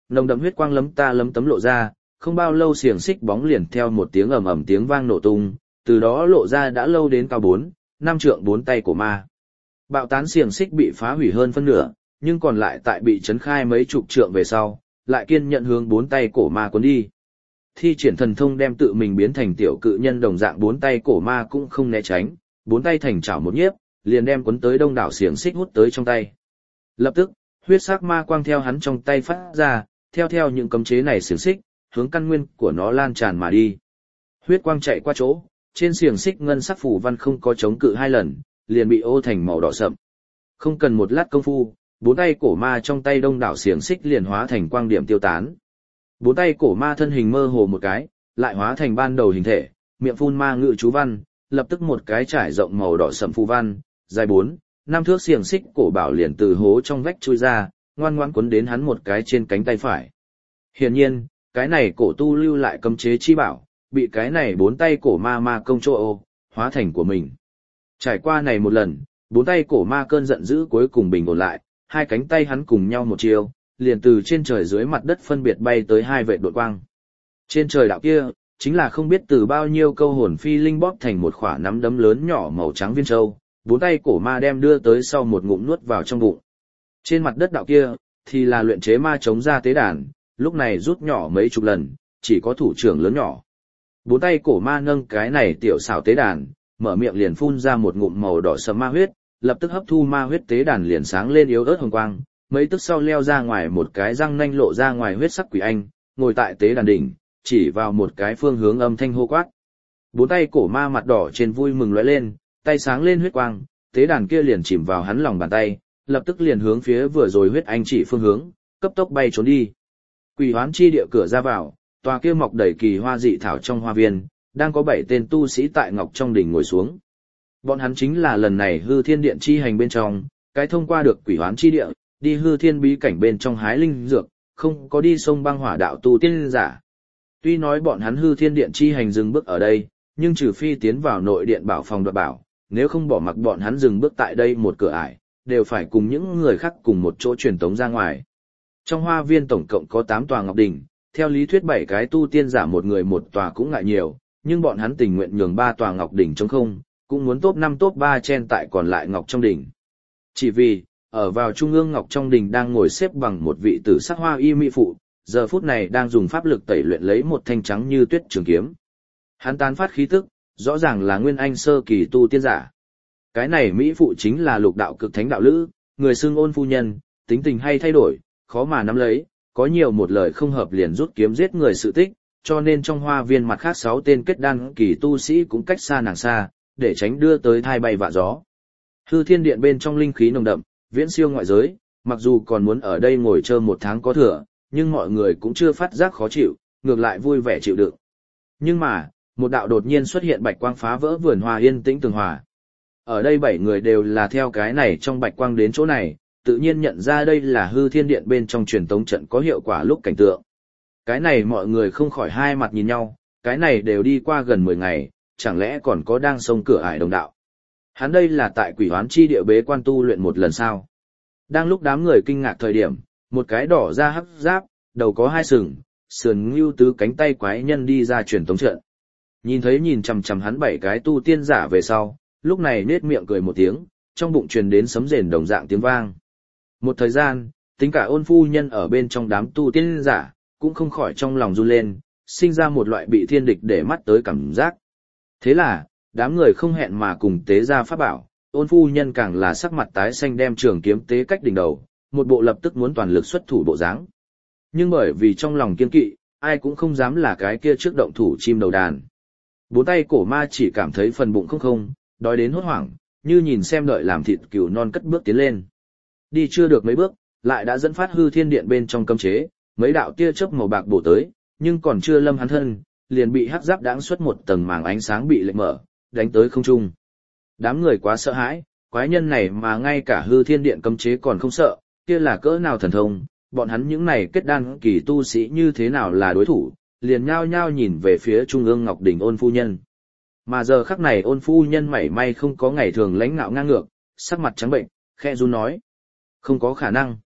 nồng đậm huyết quang lấm ta lấm tấm lộ ra, không bao lâu xiềng xích bóng liền theo một tiếng ầm ầm tiếng vang nổ tung, từ đó lộ ra đã lâu đến cao bốn, năm trượng bốn tay của ma. Bạo tán xiềng xích bị phá hủy hơn phân nửa, nhưng còn lại tại bị chấn khai mấy chục trượng về sau, lại kiên nhận hướng bốn tay cổ ma cuốn đi. Thi triển thần thông đem tự mình biến thành tiểu cự nhân đồng dạng bốn tay cổ ma cũng không né tránh, bốn tay thành chảo một nhiếp, liền đem cuốn tới đông đảo xiềng xích hút tới trong tay. Lập tức, huyết sắc ma quang theo hắn trong tay phát ra, theo theo những cấm chế này xiềng xích, hướng căn nguyên của nó lan tràn mà đi. Huyết quang chạy qua chỗ, trên xiềng xích ngân sắc phù văn không có chống cự hai lần, liền bị ô thành màu đỏ sậm. Không cần một lát công phu, bốn tay cổ ma trong tay đông đảo xiềng xích liền hóa thành quang điểm tiêu tán. Bốn tay cổ ma thân hình mơ hồ một cái, lại hóa thành ban đầu hình thể, miệng phun ma ngự chú văn, lập tức một cái trải rộng màu đỏ sậm phù văn, dài bốn, năm thước xiềng xích cổ bảo liền từ hố trong vách chui ra, ngoan ngoãn quấn đến hắn một cái trên cánh tay phải. Hiển nhiên, cái này cổ tu lưu lại cấm chế chi bảo, bị cái này bốn tay cổ ma ma công trô ô, hóa thành của mình. Trải qua này một lần, bốn tay cổ ma cơn giận dữ cuối cùng bình ổn lại, hai cánh tay hắn cùng nhau một chiều, liền từ trên trời dưới mặt đất phân biệt bay tới hai vệt đột quang. Trên trời đạo kia, chính là không biết từ bao nhiêu câu hồn phi linh bóp thành một khỏa nắm đấm lớn nhỏ màu trắng viên châu, bốn tay cổ ma đem đưa tới sau một ngụm nuốt vào trong bụng. Trên mặt đất đạo kia, thì là luyện chế ma chống ra tế đàn, lúc này rút nhỏ mấy chục lần, chỉ có thủ trưởng lớn nhỏ. Bốn tay cổ ma nâng cái này tiểu xảo tế đàn, mở miệng liền phun ra một ngụm màu đỏ sẫm ma huyết, lập tức hấp thu ma huyết tế đàn liền sáng lên yếu ớt hồng quang, mấy tức sau leo ra ngoài một cái răng nanh lộ ra ngoài huyết sắc quỷ anh, ngồi tại tế đàn đỉnh, chỉ vào một cái phương hướng âm thanh hô quát. Bốn tay cổ ma mặt đỏ trên vui mừng lóe lên, tay sáng lên huyết quang, tế đàn kia liền chìm vào hắn lòng bàn tay, lập tức liền hướng phía vừa rồi huyết anh chỉ phương hướng, cấp tốc bay trốn đi. Quỷ hoán chi địa cửa ra vào, tòa kia mọc đầy kỳ hoa dị thảo trong hoa viên, đang có bảy tên tu sĩ tại ngọc trong đỉnh ngồi xuống. Bọn hắn chính là lần này hư thiên điện chi hành bên trong, cái thông qua được quỷ hoán chi địa, đi hư thiên bí cảnh bên trong hái linh dược, không có đi sông băng hỏa đạo tu tiên giả. Tuy nói bọn hắn hư thiên điện chi hành dừng bước ở đây, nhưng trừ phi tiến vào nội điện bảo phòng đoạt bảo, nếu không bỏ mặc bọn hắn dừng bước tại đây một cửa ải, đều phải cùng những người khác cùng một chỗ truyền tống ra ngoài. Trong hoa viên tổng cộng có tám tòa ngọc đỉnh, theo lý thuyết bảy cái tu tiên giả một người một tòa cũng ngại nhiều, nhưng bọn hắn tình nguyện nhường ba tòa ngọc đỉnh trống không, cũng muốn top năm top ba chen tại còn lại ngọc trong đỉnh. Chỉ vì, ở vào trung ương ngọc trong đỉnh đang ngồi xếp bằng một vị tử sắc hoa y mỹ phụ, giờ phút này đang dùng pháp lực tẩy luyện lấy một thanh trắng như tuyết trường kiếm. Hắn tán phát khí tức, rõ ràng là nguyên anh sơ kỳ tu tiên giả. Cái này mỹ phụ chính là lục đạo cực thánh đạo lữ, người xưng ôn phu nhân, tính tình hay thay đổi, khó mà nắm lấy, có nhiều một lời không hợp liền rút kiếm giết người sự tích, cho nên trong hoa viên mặt khác sáu tên kết đan kỳ tu sĩ cũng cách xa nàng xa, để tránh đưa tới thai bay vạ gió. Hư thiên điện bên trong linh khí nồng đậm, viễn siêu ngoại giới, mặc dù còn muốn ở đây ngồi chơi một tháng có thừa, nhưng mọi người cũng chưa phát giác khó chịu, ngược lại vui vẻ chịu đựng. Nhưng mà, một đạo đột nhiên xuất hiện bạch quang phá vỡ vườn hoa yên tĩnh tường hòa. Ở đây bảy người đều là theo cái này trong bạch quang đến chỗ này, tự nhiên nhận ra đây là hư thiên điện bên trong truyền tống trận có hiệu quả lúc cảnh tượng. Cái này mọi người không khỏi hai mặt nhìn nhau, cái này đều đi qua gần mười ngày, chẳng lẽ còn có đang sông cửa ải đồng đạo. Hắn đây là tại quỷ hoán chi địa bế quan tu luyện một lần sao. Đang lúc đám người kinh ngạc thời điểm, một cái đỏ da hắc giáp, đầu có hai sừng, sườn ngưu tứ cánh tay quái nhân đi ra truyền tống trận. Nhìn thấy nhìn chằm chằm hắn bảy cái tu tiên giả về sau, lúc này nết miệng cười một tiếng, trong bụng truyền đến sấm rền đồng dạng tiếng vang. Một thời gian, tính cả ôn phu nhân ở bên trong đám tu tiên giả, cũng không khỏi trong lòng run lên, sinh ra một loại bị thiên địch để mắt tới cảm giác. Thế là, đám người không hẹn mà cùng tế ra pháp bảo, ôn phu nhân càng là sắc mặt tái xanh đem trường kiếm tế cách đỉnh đầu, một bộ lập tức muốn toàn lực xuất thủ bộ dáng. Nhưng bởi vì trong lòng kiên kỵ, ai cũng không dám là cái kia trước động thủ chim đầu đàn. Bốn tay cổ ma chỉ cảm thấy phần bụng không không, đói đến hốt hoảng, như nhìn xem đợi làm thịt cừu non cất bước tiến lên. Đi chưa được mấy bước, lại đã dẫn phát hư thiên điện bên trong cấm chế, mấy đạo tia chớp màu bạc bổ tới, nhưng còn chưa lâm hắn thân, liền bị hắc giáp đãng xuất một tầng màng ánh sáng bị lệch mở, đánh tới không trung. Đám người quá sợ hãi, quái nhân này mà ngay cả hư thiên điện cấm chế còn không sợ, kia là cỡ nào thần thông, bọn hắn những này kết đan kỳ tu sĩ như thế nào là đối thủ, liền nhao nhao nhìn về phía trung ương ngọc đỉnh ôn phu nhân. Mà giờ khắc này ôn phu nhân mảy may không có ngày thường lãnh ngạo ngang ngược, sắc mặt trắng bệnh, khẽ run nói. Không có khả năng.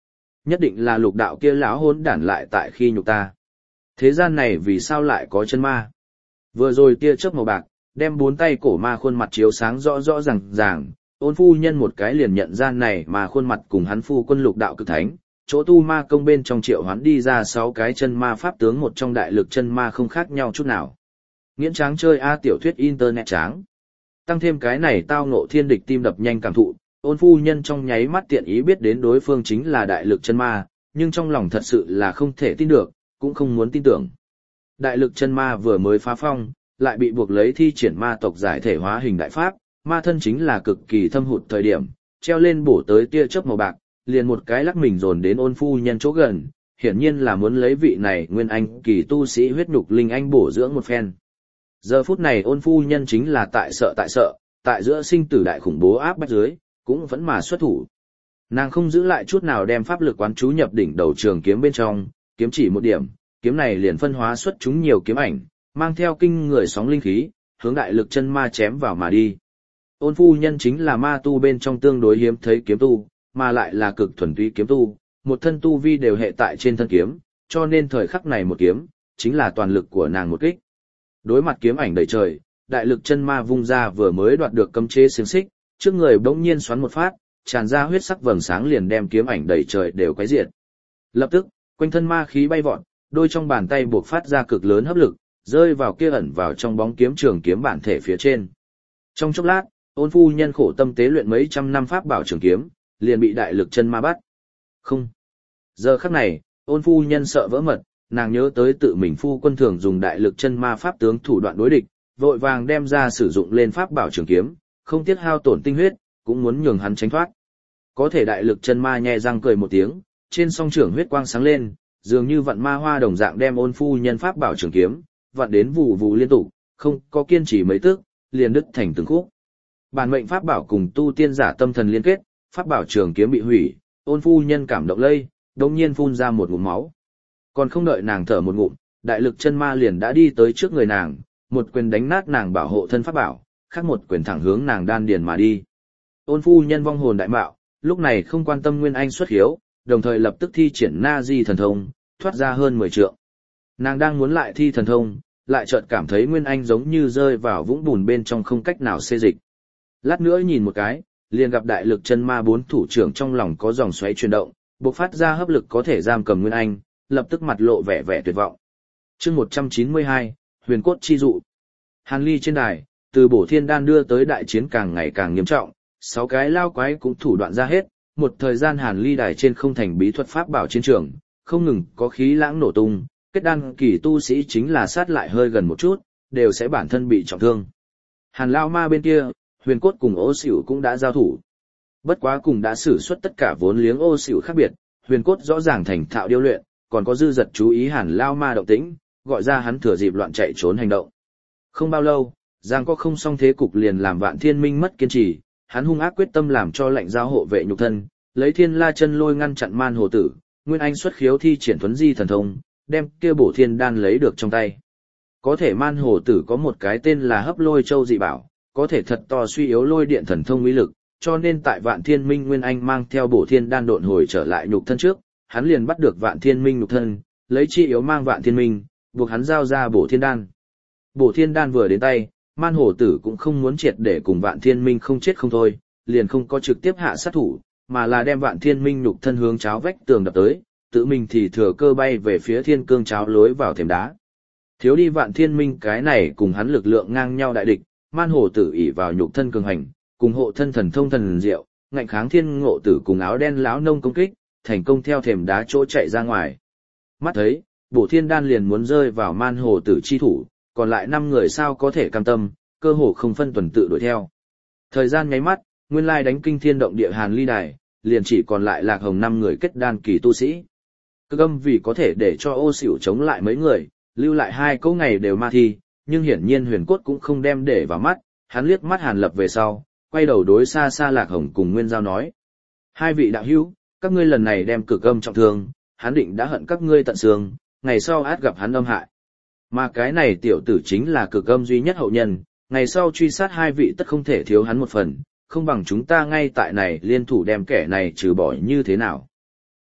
Nhất định là lục đạo kia lão hỗn đản lại tại khi nhục ta. Thế gian này vì sao lại có chân ma? Vừa rồi tia chớp màu bạc, đem bốn tay cổ ma khuôn mặt chiếu sáng rõ rõ ràng ràng, Ôn phu nhân một cái liền nhận ra này mà khuôn mặt cùng hắn phu quân lục đạo cực thánh, chỗ tu ma công bên trong triệu hoán đi ra sáu cái chân ma pháp tướng một trong đại lực chân ma không khác nhau chút nào. Nghiễn tráng chơi A tiểu thuyết internet tráng. Tăng thêm cái này tao ngộ thiên địch tim đập nhanh cảm thụ, ôn phu nhân trong nháy mắt tiện ý biết đến đối phương chính là đại lực chân ma, nhưng trong lòng thật sự là không thể tin được, cũng không muốn tin tưởng. Đại lực chân ma vừa mới phá phong, lại bị buộc lấy thi triển ma tộc giải thể hóa hình đại pháp, ma thân chính là cực kỳ thâm hụt thời điểm, treo lên bổ tới tia chớp màu bạc, liền một cái lắc mình dồn đến ôn phu nhân chỗ gần, hiển nhiên là muốn lấy vị này nguyên anh kỳ tu sĩ huyết nhục linh anh bổ dưỡng một phen. Giờ phút này ôn phu nhân chính là tại sợ tại sợ, tại giữa sinh tử đại khủng bố áp bách dưới, cũng vẫn mà xuất thủ. Nàng không giữ lại chút nào đem pháp lực quán chú nhập đỉnh đầu trường kiếm bên trong, kiếm chỉ một điểm, kiếm này liền phân hóa xuất chúng nhiều kiếm ảnh, mang theo kinh người sóng linh khí, hướng đại lực chân ma chém vào mà đi. Ôn phu nhân chính là ma tu bên trong tương đối hiếm thấy kiếm tu, mà lại là cực thuần túy kiếm tu, một thân tu vi đều hệ tại trên thân kiếm, cho nên thời khắc này một kiếm, chính là toàn lực của nàng một kích. Đối mặt kiếm ảnh đầy trời, đại lực chân ma vung ra vừa mới đoạt được cấm chế xiềng xích, trước người bỗng nhiên xoắn một phát, tràn ra huyết sắc vầng sáng liền đem kiếm ảnh đầy trời đều quấy diệt. Lập tức, quanh thân ma khí bay vọt, đôi trong bàn tay buộc phát ra cực lớn hấp lực, rơi vào kia ẩn vào trong bóng kiếm trường kiếm bản thể phía trên. Trong chốc lát, ôn phu nhân khổ tâm tế luyện mấy trăm năm pháp bảo trường kiếm, liền bị đại lực chân ma bắt. Không. Giờ khắc này, ôn phu nhân sợ vỡ mật, nàng nhớ tới tự mình phu quân thường dùng đại lực chân ma pháp tướng thủ đoạn đối địch, vội vàng đem ra sử dụng lên pháp bảo trường kiếm, không tiếc hao tổn tinh huyết, cũng muốn nhường hắn tránh thoát. Có thể đại lực chân ma nhẹ răng cười một tiếng, trên song trưởng huyết quang sáng lên, dường như vạn ma hoa đồng dạng đem ôn phu nhân pháp bảo trường kiếm, vặn đến vụ vụ liên tục, không có kiên trì mấy tức, liền đứt thành từng khúc. Bản mệnh pháp bảo cùng tu tiên giả tâm thần liên kết, pháp bảo trường kiếm bị hủy, ôn phu nhân cảm động lây, đột nhiên phun ra một ngụm máu. Còn không đợi nàng thở một ngụm, đại lực chân ma liền đã đi tới trước người nàng, một quyền đánh nát nàng bảo hộ thân pháp bảo, khác một quyền thẳng hướng nàng đan điền mà đi. Ôn phu nhân vong hồn đại mạo, lúc này không quan tâm Nguyên Anh xuất hiếu, đồng thời lập tức thi triển Na Di thần thông, thoát ra hơn mười trượng. Nàng đang muốn lại thi thần thông, lại chợt cảm thấy Nguyên Anh giống như rơi vào vũng bùn bên trong không cách nào xê dịch. Lát nữa nhìn một cái, liền gặp đại lực chân ma bốn thủ trưởng trong lòng có dòng xoáy chuyển động, bộc phát ra hấp lực có thể giam cầm Nguyên Anh, lập tức mặt lộ vẻ vẻ tuyệt vọng. Chương một trăm chín mươi hai, Huyền cốt chi dụ. Hàn Ly trên đài, từ bổ thiên đan đưa tới đại chiến càng ngày càng nghiêm trọng, sáu cái lao quái cũng thủ đoạn ra hết, một thời gian Hàn Ly đài trên không thành bí thuật pháp bảo chiến trường, không ngừng có khí lãng nổ tung, kết đan kỳ tu sĩ chính là sát lại hơi gần một chút, đều sẽ bản thân bị trọng thương. Hàn lao ma bên kia, Huyền cốt cùng Ô Sửu cũng đã giao thủ. Bất quá cùng đã sử xuất tất cả vốn liếng Ô Sửu khác biệt, Huyền cốt rõ ràng thành thạo điêu luyện, còn có dư dật chú ý Hàn lao ma động tĩnh, gọi ra hắn thừa dịp loạn chạy trốn hành động. Không bao lâu, giang có không xong thế cục liền làm Vạn Thiên Minh mất kiên trì, hắn hung ác quyết tâm làm cho lệnh giao hộ vệ nhục thân, lấy Thiên La chân lôi ngăn chặn Man Hồ Tử, Nguyên Anh xuất khiếu thi triển thuấn di thần thông, đem kia bổ thiên đan lấy được trong tay. Có thể Man Hồ Tử có một cái tên là Hấp Lôi Châu dị bảo, có thể thật to suy yếu lôi điện thần thông uy lực, cho nên tại Vạn Thiên Minh Nguyên Anh mang theo bổ thiên đan độn hồi trở lại nhục thân trước, hắn liền bắt được Vạn Thiên Minh nhục thân, lấy chi yếu mang Vạn Thiên Minh, buộc hắn giao ra bổ thiên đan. Bổ thiên đan vừa đến tay, Man Hổ Tử cũng không muốn triệt để cùng Vạn Thiên Minh không chết không thôi, liền không có trực tiếp hạ sát thủ, mà là đem Vạn Thiên Minh nhục thân hướng cháo vách tường đập tới, tự mình thì thừa cơ bay về phía thiên cương cháo lối vào thềm đá. Thiếu đi Vạn Thiên Minh cái này cùng hắn lực lượng ngang nhau đại địch, Man Hổ Tử ỷ vào nhục thân cường hành, cùng hộ thân thần thông thần diệu, ngạnh kháng Thiên Ngộ Tử cùng áo đen lão nông công kích, thành công theo thềm đá chỗ chạy ra ngoài. Mắt thấy, bổ thiên đan liền muốn rơi vào Man Hổ Tử chi thủ, còn lại năm người sao có thể cam tâm, cơ hồ không phân tuần tự đuổi theo. Thời gian nháy mắt, nguyên lai đánh kinh thiên động địa Hàn Ly đài, liền chỉ còn lại Lạc Hồng năm người kết đan kỳ tu sĩ. Cực âm vì có thể để cho Ô Sửu chống lại mấy người, lưu lại hai câu ngày đều ma thi, nhưng hiển nhiên Huyền cốt cũng không đem để vào mắt, hắn liếc mắt Hàn Lập về sau, quay đầu đối xa xa Lạc Hồng cùng Nguyên Giao nói: hai vị đạo hữu, các ngươi lần này đem cực âm trọng thương, hắn định đã hận các ngươi tận xương, ngày sau át gặp hắn âm hại. Mà cái này tiểu tử chính là cực âm duy nhất hậu nhân, ngày sau truy sát hai vị tất không thể thiếu hắn một phần, không bằng chúng ta ngay tại này liên thủ đem kẻ này trừ bỏ như thế nào.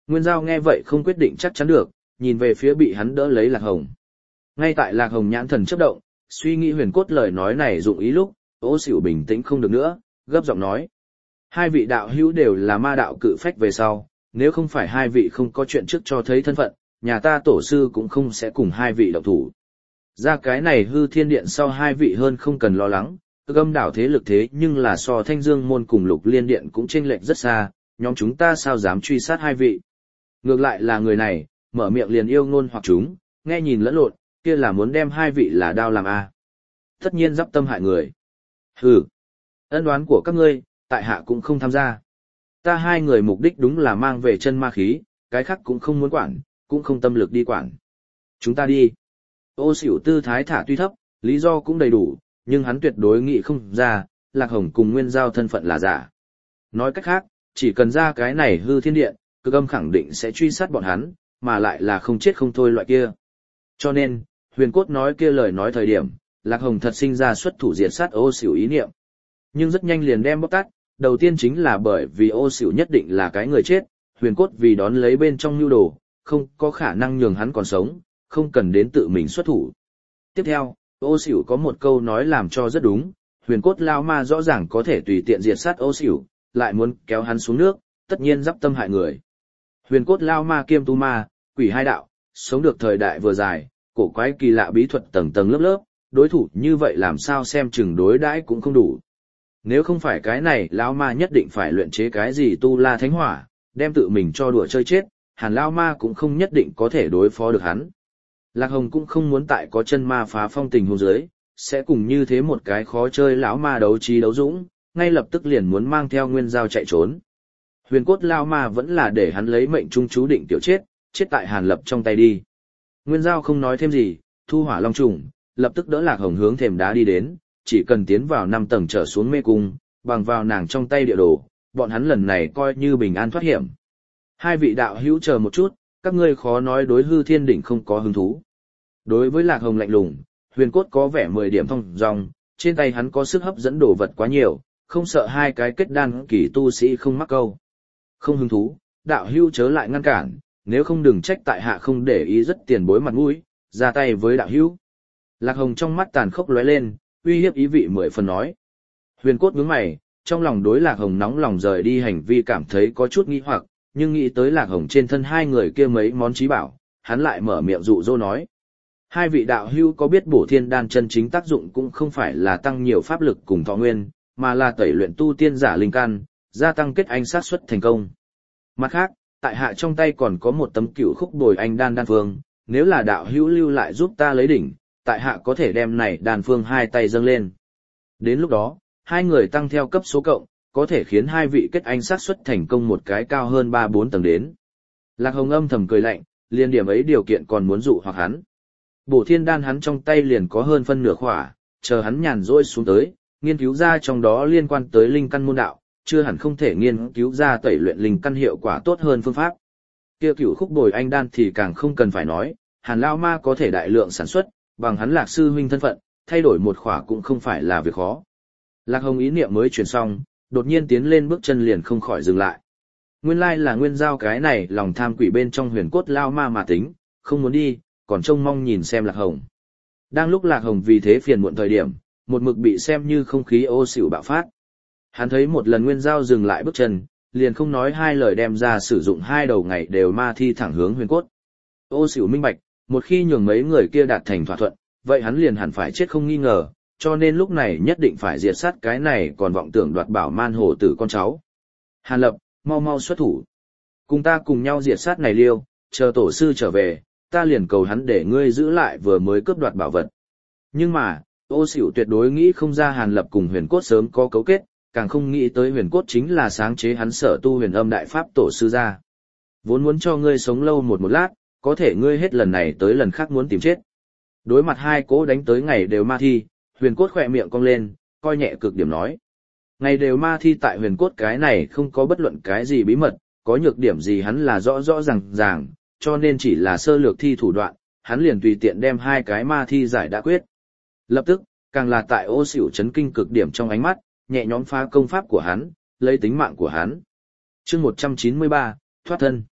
Nguyên Giao nghe vậy không quyết định chắc chắn được, nhìn về phía bị hắn đỡ lấy Lạc Hồng. Ngay tại Lạc Hồng nhãn thần chớp động, suy nghĩ huyền cốt lời nói này dụng ý lúc, Ô Sửu bình tĩnh không được nữa, gấp giọng nói. Hai vị đạo hữu đều là ma đạo cự phách về sau, nếu không phải hai vị không có chuyện trước cho thấy thân phận, nhà ta tổ sư cũng không sẽ cùng hai vị động thủ. Ra cái này hư thiên điện sau hai vị hơn không cần lo lắng, gâm đảo thế lực thế nhưng là so thanh dương môn cùng lục liên điện cũng chênh lệch rất xa, nhóm chúng ta sao dám truy sát hai vị. Ngược lại là người này, mở miệng liền yêu ngôn hoặc chúng, nghe nhìn lẫn lộn, kia là muốn đem hai vị là đao làm a. Tất nhiên giáp tâm hại người. Hừ, ân oán của các ngươi, tại hạ cũng không tham gia. Ta hai người mục đích đúng là mang về chân ma khí, cái khác cũng không muốn quản, cũng không tâm lực đi quản. Chúng ta đi. Ô Sửu tư thái thả tuy thấp, lý do cũng đầy đủ, nhưng hắn tuyệt đối nghĩ không ra, Lạc Hồng cùng Nguyên Giao thân phận là giả. Nói cách khác, chỉ cần ra cái này hư thiên điện, Cực Âm khẳng định sẽ truy sát bọn hắn, mà lại là không chết không thôi loại kia. Cho nên, huyền cốt nói kia lời nói thời điểm, Lạc Hồng thật sinh ra xuất thủ diệt sát Ô Sửu ý niệm. Nhưng rất nhanh liền đem bóc tát, đầu tiên chính là bởi vì Ô Sửu nhất định là cái người chết, huyền cốt vì đón lấy bên trong nhu đồ, không có khả năng nhường hắn còn sống, không cần đến tự mình xuất thủ. Tiếp theo, Ô Sửu có một câu nói làm cho rất đúng, huyền cốt lao ma rõ ràng có thể tùy tiện diệt sát Ô Sửu, lại muốn kéo hắn xuống nước, tất nhiên giáp tâm hại người. Huyền cốt lao ma kiêm tu ma, quỷ hai đạo, sống được thời đại vừa dài, cổ quái kỳ lạ bí thuật tầng tầng lớp lớp, đối thủ như vậy làm sao xem chừng đối đãi cũng không đủ. Nếu không phải cái này lao ma nhất định phải luyện chế cái gì tu la thánh hỏa, đem tự mình cho đùa chơi chết, hàn lao ma cũng không nhất định có thể đối phó được hắn. Lạc Hồng cũng không muốn tại có chân ma phá phong tình hôn giới, sẽ cùng như thế một cái khó chơi lão ma đấu trí đấu dũng, ngay lập tức liền muốn mang theo Nguyên Giao chạy trốn. Huyền cốt lao ma vẫn là để hắn lấy mệnh trung chú định tiểu chết, chết tại Hàn Lập trong tay đi. Nguyên Giao không nói thêm gì, thu hỏa long trùng, lập tức đỡ Lạc Hồng hướng thềm đá đi đến, chỉ cần tiến vào năm tầng trở xuống mê cung, bằng vào nàng trong tay địa đồ, bọn hắn lần này coi như bình an thoát hiểm. Hai vị đạo hữu chờ một chút, các ngươi khó nói đối hư thiên đỉnh không có hứng thú. Đối với Lạc Hồng lạnh lùng, huyền cốt có vẻ mười điểm thông dong, trên tay hắn có sức hấp dẫn đồ vật quá nhiều, không sợ hai cái kết đan kỳ tu sĩ không mắc câu. Không hứng thú, đạo hữu chớ lại ngăn cản, nếu không đừng trách tại hạ không để ý rất tiền bối mặt mũi, ra tay với đạo hữu. Lạc Hồng trong mắt tàn khốc lóe lên, uy hiếp ý vị mười phần nói. Huyền cốt nhướng mày, trong lòng đối Lạc Hồng nóng lòng rời đi hành vi cảm thấy có chút nghi hoặc, nhưng nghĩ tới Lạc Hồng trên thân hai người kia mấy món trí bảo, hắn lại mở miệng dụ dỗ nói. Hai vị đạo hữu có biết bổ thiên đan chân chính tác dụng cũng không phải là tăng nhiều pháp lực cùng thọ nguyên, mà là tẩy luyện tu tiên giả linh căn, gia tăng kết anh sát suất thành công. Mặt khác, tại hạ trong tay còn có một tấm cửu khúc bồi anh đan đan phương, nếu là đạo hữu lưu lại giúp ta lấy đỉnh, tại hạ có thể đem này đan phương hai tay dâng lên. Đến lúc đó, hai người tăng theo cấp số cộng, có thể khiến hai vị kết anh sát suất thành công một cái cao hơn ba bốn tầng đến. Lạc Hồng âm thầm cười lạnh, liên điểm ấy điều kiện còn muốn dụ hoặc hắn. Bổ thiên đan hắn trong tay liền có hơn phân nửa khỏa, chờ hắn nhàn rỗi xuống tới, nghiên cứu ra trong đó liên quan tới linh căn môn đạo, chưa hẳn không thể nghiên cứu ra tẩy luyện linh căn hiệu quả tốt hơn phương pháp. Kia cửu khúc bồi anh đan thì càng không cần phải nói, Hàn Lao Ma có thể đại lượng sản xuất, bằng hắn Lạc sư huynh thân phận, thay đổi một khỏa cũng không phải là việc khó. Lạc Hồng ý niệm mới truyền xong, đột nhiên tiến lên bước chân liền không khỏi dừng lại. Nguyên lai là Nguyên Giao cái này lòng tham quỷ bên trong huyền cốt Lao Ma mà tính, không muốn đi, còn trông mong nhìn xem Lạc Hồng. Đang lúc Lạc Hồng vì thế phiền muộn thời điểm, một mực bị xem như không khí ô xỉu bạo phát. Hắn thấy một lần Nguyên Giao dừng lại bước chân, liền không nói hai lời đem ra sử dụng hai đầu ngày đều ma thi thẳng hướng huyền cốt. Ô xỉu minh bạch, một khi nhường mấy người kia đạt thành thỏa thuận, vậy hắn liền hẳn phải chết không nghi ngờ, cho nên lúc này nhất định phải diệt sát cái này còn vọng tưởng đoạt bảo man hổ tử con cháu. Hàn Lập, mau mau xuất thủ. Cùng ta cùng nhau diệt sát này liêu, chờ tổ sư trở về, ta liền cầu hắn để ngươi giữ lại vừa mới cướp đoạt bảo vật. Nhưng mà, ô xỉu tuyệt đối nghĩ không ra Hàn Lập cùng huyền cốt sớm có cấu kết, càng không nghĩ tới huyền cốt chính là sáng chế hắn sở tu huyền âm đại pháp tổ sư ra. Vốn muốn cho ngươi sống lâu một một lát, có thể ngươi hết lần này tới lần khác muốn tìm chết. Đối mặt hai cỗ đánh tới ngày đều ma thi, huyền cốt khỏe miệng cong lên, coi nhẹ cực điểm nói. Ngày đều ma thi tại huyền cốt cái này không có bất luận cái gì bí mật, có nhược điểm gì hắn là rõ rõ ràng ràng, cho nên chỉ là sơ lược thi thủ đoạn, hắn liền tùy tiện đem hai cái ma thi giải đã quyết. Lập tức, càng là tại ô xỉu chấn kinh cực điểm trong ánh mắt, nhẹ nhõm phá công pháp của hắn, lấy tính mạng của hắn. Chương một trăm chín mươi ba, thoát thân.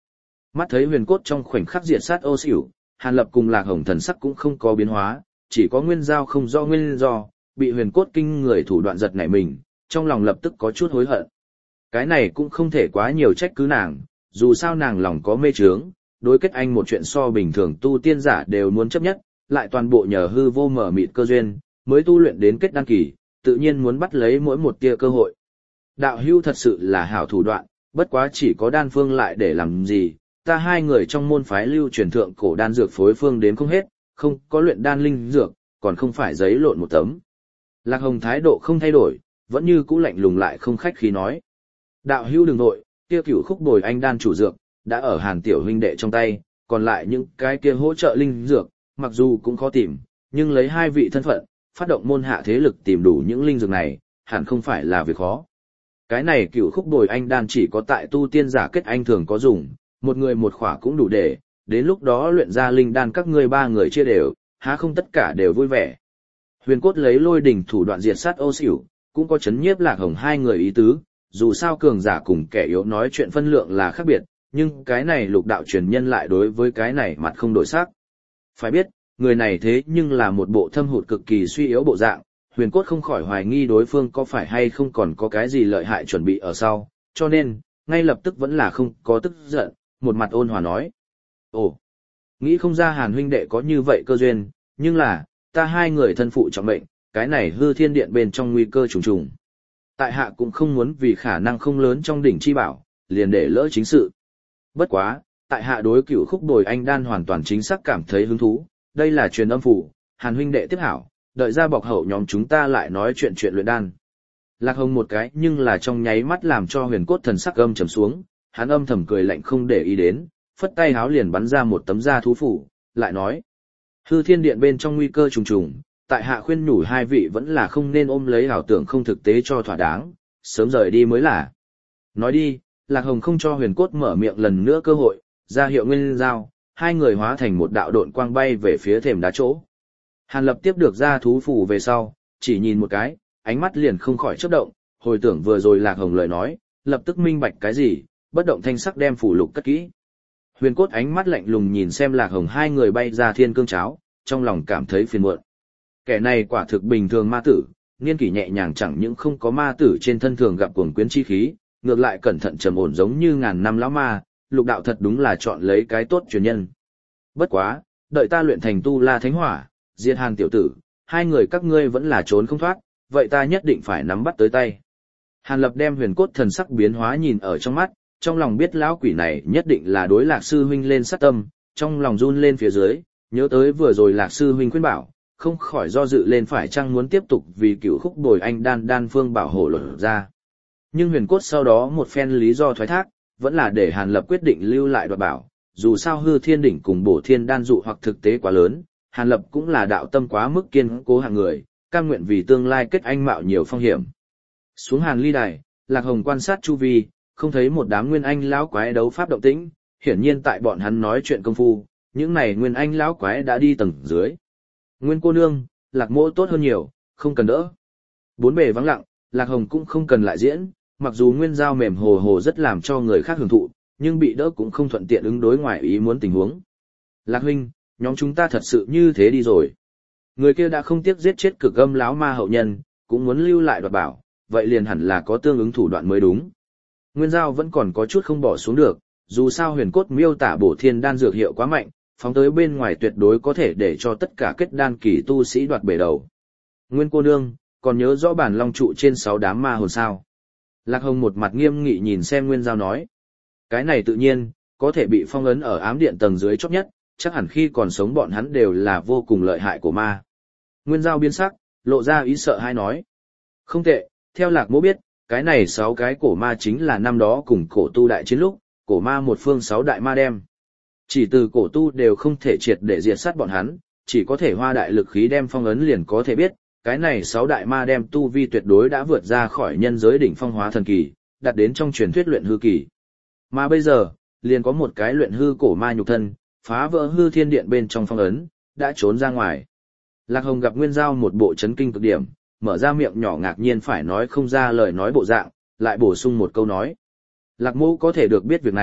Mắt thấy huyền cốt trong khoảnh khắc diệt sát ô xỉu, Hàn Lập cùng Lạc Hồng thần sắc cũng không có biến hóa, chỉ có Nguyên Giao không do nguyên do, bị huyền cốt kinh người thủ đoạn giật nảy mình, trong lòng lập tức có chút hối hận. Cái này cũng không thể quá nhiều trách cứ nàng, dù sao nàng lòng có mê trướng, đối kết anh một chuyện so bình thường tu tiên giả đều muốn chấp nhất, lại toàn bộ nhờ hư vô mở mịt cơ duyên, mới tu luyện đến kết đăng kỳ, tự nhiên muốn bắt lấy mỗi một tia cơ hội. Đạo hưu thật sự là hảo thủ đoạn, bất quá chỉ có đan phương lại để làm gì, ta hai người trong môn phái lưu truyền thượng cổ đan dược phối phương đến không hết, không có luyện đan linh dược, còn không phải giấy lộn một tấm. Lạc Hồng thái độ không thay đổi, vẫn như cũ lạnh lùng lại không khách khí nói. Đạo hưu đừng nội, kia cửu khúc bồi anh đan chủ dược, đã ở Hàn tiểu huynh đệ trong tay, còn lại những cái kia hỗ trợ linh dược, mặc dù cũng khó tìm, nhưng lấy hai vị thân phận, phát động môn hạ thế lực tìm đủ những linh dược này, hẳn không phải là việc khó. Cái này cửu khúc bồi anh đan chỉ có tại tu tiên giả kết anh thường có dùng, một người một khỏa cũng đủ để, đến lúc đó luyện ra linh đan các ngươi ba người chia đều, há không tất cả đều vui vẻ. Huyền cốt lấy lôi đỉnh thủ đoạn diệt sát ô xỉu, cũng có chấn nhiếp Lạc Hồng hai người ý tứ, dù sao cường giả cùng kẻ yếu nói chuyện phân lượng là khác biệt, nhưng cái này lục đạo truyền nhân lại đối với cái này mặt không đổi sắc. Phải biết, người này thế nhưng là một bộ thâm hụt cực kỳ suy yếu bộ dạng, huyền cốt không khỏi hoài nghi đối phương có phải hay không còn có cái gì lợi hại chuẩn bị ở sau, cho nên, ngay lập tức vẫn là không có tức giận, một mặt ôn hòa nói. Ồ, nghĩ không ra Hàn huynh đệ có như vậy cơ duyên, nhưng là, ta hai người thân phụ trọng mệnh, cái này hư thiên điện bên trong nguy cơ trùng trùng. Tại hạ cũng không muốn vì khả năng không lớn trong đỉnh chi bảo, liền để lỡ chính sự. Bất quá, tại hạ đối cửu khúc bồi anh đan hoàn toàn chính xác cảm thấy hứng thú, đây là truyền âm phủ, Hàn huynh đệ tiếp hảo, đợi ra bọc hậu nhóm chúng ta lại nói chuyện chuyện luyện đan. Lạc Hồng một cái nhưng là trong nháy mắt làm cho huyền cốt thần sắc âm trầm xuống, hắn âm thầm cười lạnh không để ý đến, phất tay háo liền bắn ra một tấm da thú phủ, lại nói. Hư thiên điện bên trong nguy cơ trùng trùng, tại hạ khuyên nhủ hai vị vẫn là không nên ôm lấy ảo tưởng không thực tế cho thỏa đáng, sớm rời đi mới là. Nói đi, Lạc Hồng không cho huyền cốt mở miệng lần nữa cơ hội, ra hiệu Nguyên Giao, hai người hóa thành một đạo độn quang bay về phía thềm đá chỗ. Hàn Lập tiếp được ra thú phủ về sau, chỉ nhìn một cái, ánh mắt liền không khỏi chớp động, hồi tưởng vừa rồi Lạc Hồng lời nói, lập tức minh bạch cái gì, bất động thanh sắc đem phủ lục cất kỹ. Huyền cốt ánh mắt lạnh lùng nhìn xem Lạc Hồng hai người bay ra thiên cương cháo, trong lòng cảm thấy phiền muộn. Kẻ này quả thực bình thường ma tử, niên kỷ nhẹ nhàng chẳng những không có ma tử trên thân thường gặp cuồng quyến chi khí, ngược lại cẩn thận trầm ổn giống như ngàn năm lão ma, lục đạo thật đúng là chọn lấy cái tốt truyền nhân. Bất quá, đợi ta luyện thành tu la thánh hỏa, diệt Hàn tiểu tử, hai người các ngươi vẫn là trốn không thoát, vậy ta nhất định phải nắm bắt tới tay. Hàn Lập đem huyền cốt thần sắc biến hóa nhìn ở trong mắt, trong lòng biết lão quỷ này nhất định là đối Lạc sư huynh lên sát tâm, trong lòng run lên phía dưới, nhớ tới vừa rồi Lạc sư huynh khuyên bảo, không khỏi do dự lên phải chăng muốn tiếp tục vì cửu khúc bồi anh đan đan phương bảo hộ luật ra. Nhưng huyền cốt sau đó một phen lý do thoái thác, vẫn là để Hàn Lập quyết định lưu lại đoạt bảo, dù sao hư thiên đỉnh cùng bổ thiên đan dụ hoặc thực tế quá lớn, Hàn Lập cũng là đạo tâm quá mức kiên cố hạng người, cam nguyện vì tương lai kết anh mạo nhiều phong hiểm. Xuống Hàn ly đài, Lạc Hồng quan sát chu vi, không thấy một đám nguyên anh lão quái đấu pháp động tĩnh, hiển nhiên tại bọn hắn nói chuyện công phu, những này nguyên anh lão quái đã đi tầng dưới. Nguyên cô nương, Lạc mỗ tốt hơn nhiều, không cần đỡ. Bốn bề vắng lặng, Lạc Hồng cũng không cần lại diễn, mặc dù nguyên giao mềm hồ hồ rất làm cho người khác hưởng thụ, nhưng bị đỡ cũng không thuận tiện ứng đối ngoài ý muốn tình huống. Lạc huynh, nhóm chúng ta thật sự như thế đi rồi. Người kia đã không tiếc giết chết cực âm lão ma hậu nhân, cũng muốn lưu lại đoạt bảo, vậy liền hẳn là có tương ứng thủ đoạn mới đúng. Nguyên giao vẫn còn có chút không bỏ xuống được, dù sao huyền cốt miêu tả bổ thiên đan dược hiệu quá mạnh, phóng tới bên ngoài tuyệt đối có thể để cho tất cả kết đan kỳ tu sĩ đoạt bể đầu. Nguyên cô nương, còn nhớ rõ bản long trụ trên sáu đám ma hồn sao? Lạc Hồng một mặt nghiêm nghị nhìn xem Nguyên giao nói. Cái này tự nhiên, có thể bị phong ấn ở ám điện tầng dưới chót nhất, chắc hẳn khi còn sống bọn hắn đều là vô cùng lợi hại của ma. Nguyên giao biến sắc, lộ ra ý sợ hai nói. Không tệ, theo Lạc mỗ biết, cái này sáu cái cổ ma chính là năm đó cùng cổ tu đại chiến lúc, cổ ma một phương sáu đại ma đem. Chỉ từ cổ tu đều không thể triệt để diệt sát bọn hắn, chỉ có thể hoa đại lực khí đem phong ấn liền có thể biết, cái này sáu đại ma đem tu vi tuyệt đối đã vượt ra khỏi nhân giới đỉnh phong hóa thần kỳ, đạt đến trong truyền thuyết luyện hư kỳ. Mà bây giờ, liền có một cái luyện hư cổ ma nhục thân, phá vỡ hư thiên điện bên trong phong ấn, đã trốn ra ngoài. Lạc Hồng gặp Nguyên Giao một bộ chấn kinh cực điểm, mở ra miệng nhỏ ngạc nhiên phải nói không ra lời nói bộ dạng, lại bổ sung một câu nói. Lạc mô có thể được biết việc này,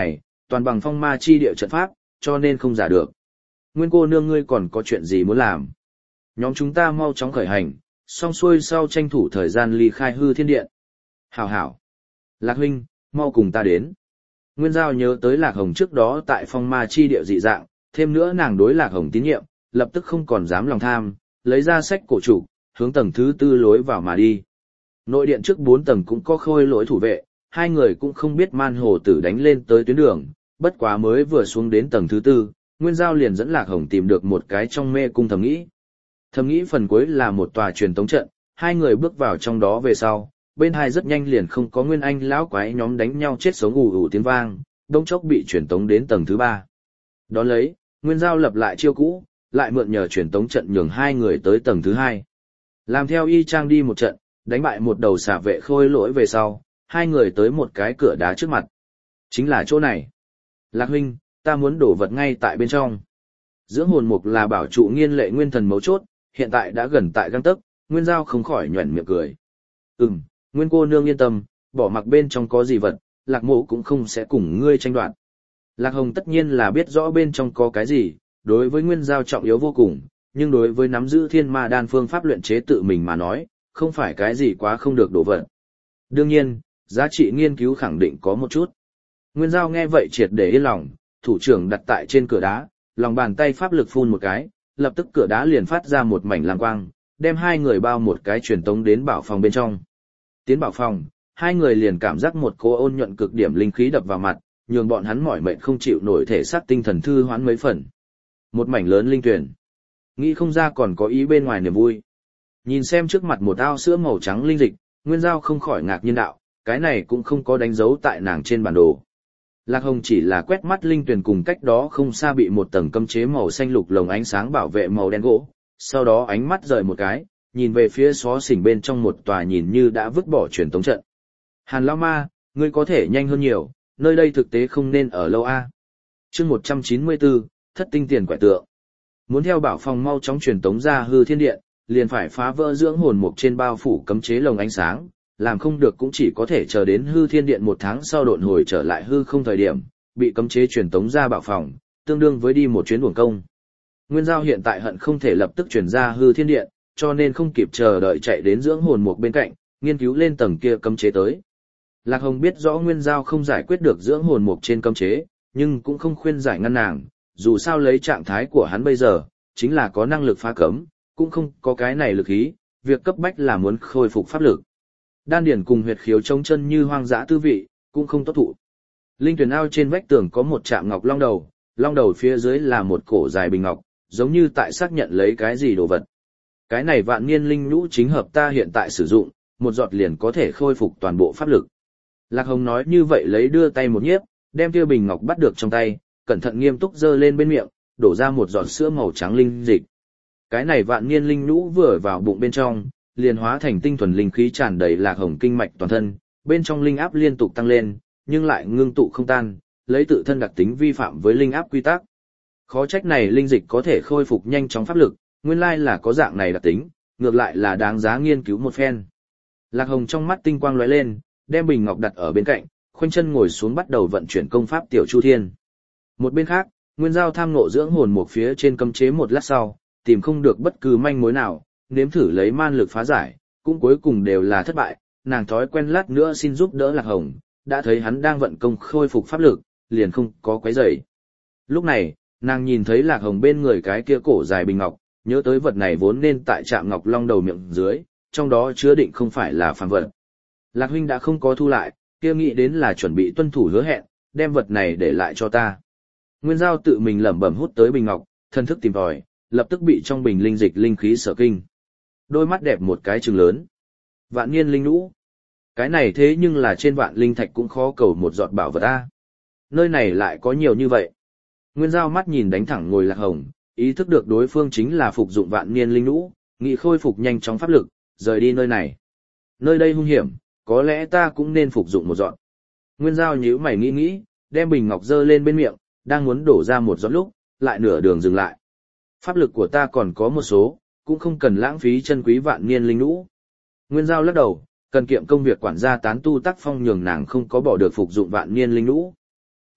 toàn bằng phong ma chi địa trận pháp, cho nên không giả được. Nguyên cô nương ngươi còn có chuyện gì muốn làm? Nhóm chúng ta mau chóng khởi hành, xong xuôi sau tranh thủ thời gian ly khai hư thiên điện. Hảo hảo. Lạc huynh, mau cùng ta đến. Nguyên Giao nhớ tới Lạc Hồng trước đó tại phong ma chi địa dị dạng, thêm nữa nàng đối Lạc Hồng tín nhiệm, lập tức không còn dám lòng tham, lấy ra sách cổ trục, hướng tầng thứ tư lối vào mà đi. Nội điện trước bốn tầng cũng có khôi lỗi thủ vệ, hai người cũng không biết man hồ tử đánh lên tới tuyến đường, bất quá mới vừa xuống đến tầng thứ tư, Nguyên Giao liền dẫn Lạc Hồng tìm được một cái trong mê cung thầm nghĩ. Thầm nghĩ phần cuối là một tòa truyền tống trận, hai người bước vào trong đó về sau, bên hai rất nhanh liền không có Nguyên Anh lão quái nhóm đánh nhau chết sống ù ù tiếng vang, đông chốc bị truyền tống đến tầng thứ ba. Đón lấy, Nguyên Giao lập lại chiêu cũ, lại mượn nhờ truyền tống trận nhường hai người tới tầng thứ hai. Làm theo y trang đi một trận, đánh bại một đầu xả vệ khôi lỗi về sau, hai người tới một cái cửa đá trước mặt. Chính là chỗ này. Lạc huynh, ta muốn đổ vật ngay tại bên trong. Dưỡng hồn mục là bảo trụ nghiên lệ nguyên thần mấu chốt, hiện tại đã gần tại găng tấc, Nguyên Giao không khỏi nhuẩn miệng cười. Ừm, Nguyên cô nương yên tâm, bỏ mặc bên trong có gì vật, Lạc mộ cũng không sẽ cùng ngươi tranh đoạt. Lạc Hồng tất nhiên là biết rõ bên trong có cái gì, đối với Nguyên Giao trọng yếu vô cùng, nhưng đối với nắm giữ thiên ma đan phương pháp luyện chế tự mình mà nói, không phải cái gì quá không được đổ vật. Đương nhiên, giá trị nghiên cứu khẳng định có một chút. Nguyên Giao nghe vậy triệt để yên lòng, thủ trưởng đặt tại trên cửa đá, lòng bàn tay pháp lực phun một cái, lập tức cửa đá liền phát ra một mảnh lang quang, đem hai người bao một cái truyền tống đến bảo phòng bên trong. Tiến bảo phòng, hai người liền cảm giác một cỗ ôn nhuận cực điểm linh khí đập vào mặt, nhường bọn hắn mỏi mệt không chịu nổi thể xác tinh thần thư hoãn mấy phần. Một mảnh lớn linh tuyển. Nghĩ không ra còn có ý bên ngoài niềm vui. Nhìn xem trước mặt một ao sữa màu trắng linh dịch, Nguyên Giao không khỏi ngạc nhiên đạo, cái này cũng không có đánh dấu tại nàng trên bản đồ. Lạc Hồng chỉ là quét mắt linh tuyển cùng cách đó không xa bị một tầng cấm chế màu xanh lục lồng ánh sáng bảo vệ màu đen gỗ, sau đó ánh mắt rời một cái, nhìn về phía xó xỉnh bên trong một tòa nhìn như đã vứt bỏ truyền tống trận. Hàn Lão Ma, ngươi có thể nhanh hơn nhiều, nơi đây thực tế không nên ở lâu a. Chương một trăm chín mươi tư, thất tinh tiền quẻ tượng. Muốn theo bảo phòng mau chóng truyền tống ra hư thiên điện, liền phải phá vỡ dưỡng hồn mục trên bao phủ cấm chế lồng ánh sáng, làm không được cũng chỉ có thể chờ đến hư thiên điện một tháng sau độn hồi trở lại hư không thời điểm, bị cấm chế truyền tống ra bảo phòng, tương đương với đi một chuyến uổng công. Nguyên Giao hiện tại hận không thể lập tức truyền ra hư thiên điện, cho nên không kịp chờ đợi chạy đến dưỡng hồn mục bên cạnh, nghiên cứu lên tầng kia cấm chế tới. Lạc Hồng biết rõ Nguyên Giao không giải quyết được dưỡng hồn mục trên cấm chế, nhưng cũng không khuyên giải ngăn nàng, dù sao lấy trạng thái của hắn bây giờ, chính là có năng lực phá cấm, cũng không có cái này lực ý, việc cấp bách là muốn khôi phục pháp lực. Đan điển cùng huyệt khiếu trống chân như hoang dã tư vị, cũng không tốt thụ. Linh tuyển ao trên vách tường có một chạm ngọc long đầu, long đầu phía dưới là một cổ dài bình ngọc, giống như tại xác nhận lấy cái gì đồ vật. Cái này vạn niên linh nhũ chính hợp ta hiện tại sử dụng, một giọt liền có thể khôi phục toàn bộ pháp lực. Lạc Hồng nói như vậy lấy đưa tay một nhiếp, đem kia bình ngọc bắt được trong tay, cẩn thận nghiêm túc giơ lên bên miệng, đổ ra một giọt sữa màu trắng linh dịch. Cái này vạn niên linh nhũ vừa vào bụng bên trong, liền hóa thành tinh thuần linh khí tràn đầy Lạc Hồng kinh mạch toàn thân, bên trong linh áp liên tục tăng lên, nhưng lại ngưng tụ không tan, lấy tự thân đặc tính vi phạm với linh áp quy tắc. Khó trách này linh dịch có thể khôi phục nhanh chóng pháp lực, nguyên lai là có dạng này đặc tính, ngược lại là đáng giá nghiên cứu một phen. Lạc Hồng trong mắt tinh quang lóe lên, đem bình ngọc đặt ở bên cạnh, khoanh chân ngồi xuống bắt đầu vận chuyển công pháp Tiểu Chu Thiên. Một bên khác, Nguyên Giao tham ngộ dưỡng hồn một phía trên cấm chế một lát sau, tìm không được bất cứ manh mối nào, nếm thử lấy man lực phá giải, cũng cuối cùng đều là thất bại, nàng thói quen lát nữa xin giúp đỡ Lạc Hồng, đã thấy hắn đang vận công khôi phục pháp lực, liền không có quấy rầy. Lúc này, nàng nhìn thấy Lạc Hồng bên người cái kia cổ dài bình ngọc, nhớ tới vật này vốn nên tại trạm ngọc long đầu miệng dưới, trong đó chứa định không phải là phàm vật. Lạc huynh đã không có thu lại, kia nghĩ đến là chuẩn bị tuân thủ hứa hẹn, đem vật này để lại cho ta. Nguyên Giao tự mình lẩm bẩm hút tới bình ngọc, thân thức tìm tòi, lập tức bị trong bình linh dịch linh khí sở kinh. Đôi mắt đẹp một cái trừng lớn. Vạn niên linh nhũ. Cái này thế nhưng là trên vạn linh thạch cũng khó cầu một giọt bảo vật a. Nơi này lại có nhiều như vậy. Nguyên Giao mắt nhìn đánh thẳng ngồi Lạc Hồng, ý thức được đối phương chính là phục dụng vạn niên linh nhũ, nghị khôi phục nhanh chóng pháp lực, rời đi nơi này. Nơi đây hung hiểm, có lẽ ta cũng nên phục dụng một giọt. Nguyên Giao nhíu mày nghĩ nghĩ, đem bình ngọc dơ lên bên miệng, đang muốn đổ ra một giọt lúc, lại nửa đường dừng lại. Pháp lực của ta còn có một số, cũng không cần lãng phí chân quý vạn niên linh nhũ. Nguyên Giao lắc đầu, cần kiệm công việc quản gia tán tu tác phong nhường nàng không có bỏ được phục dụng vạn niên linh nhũ.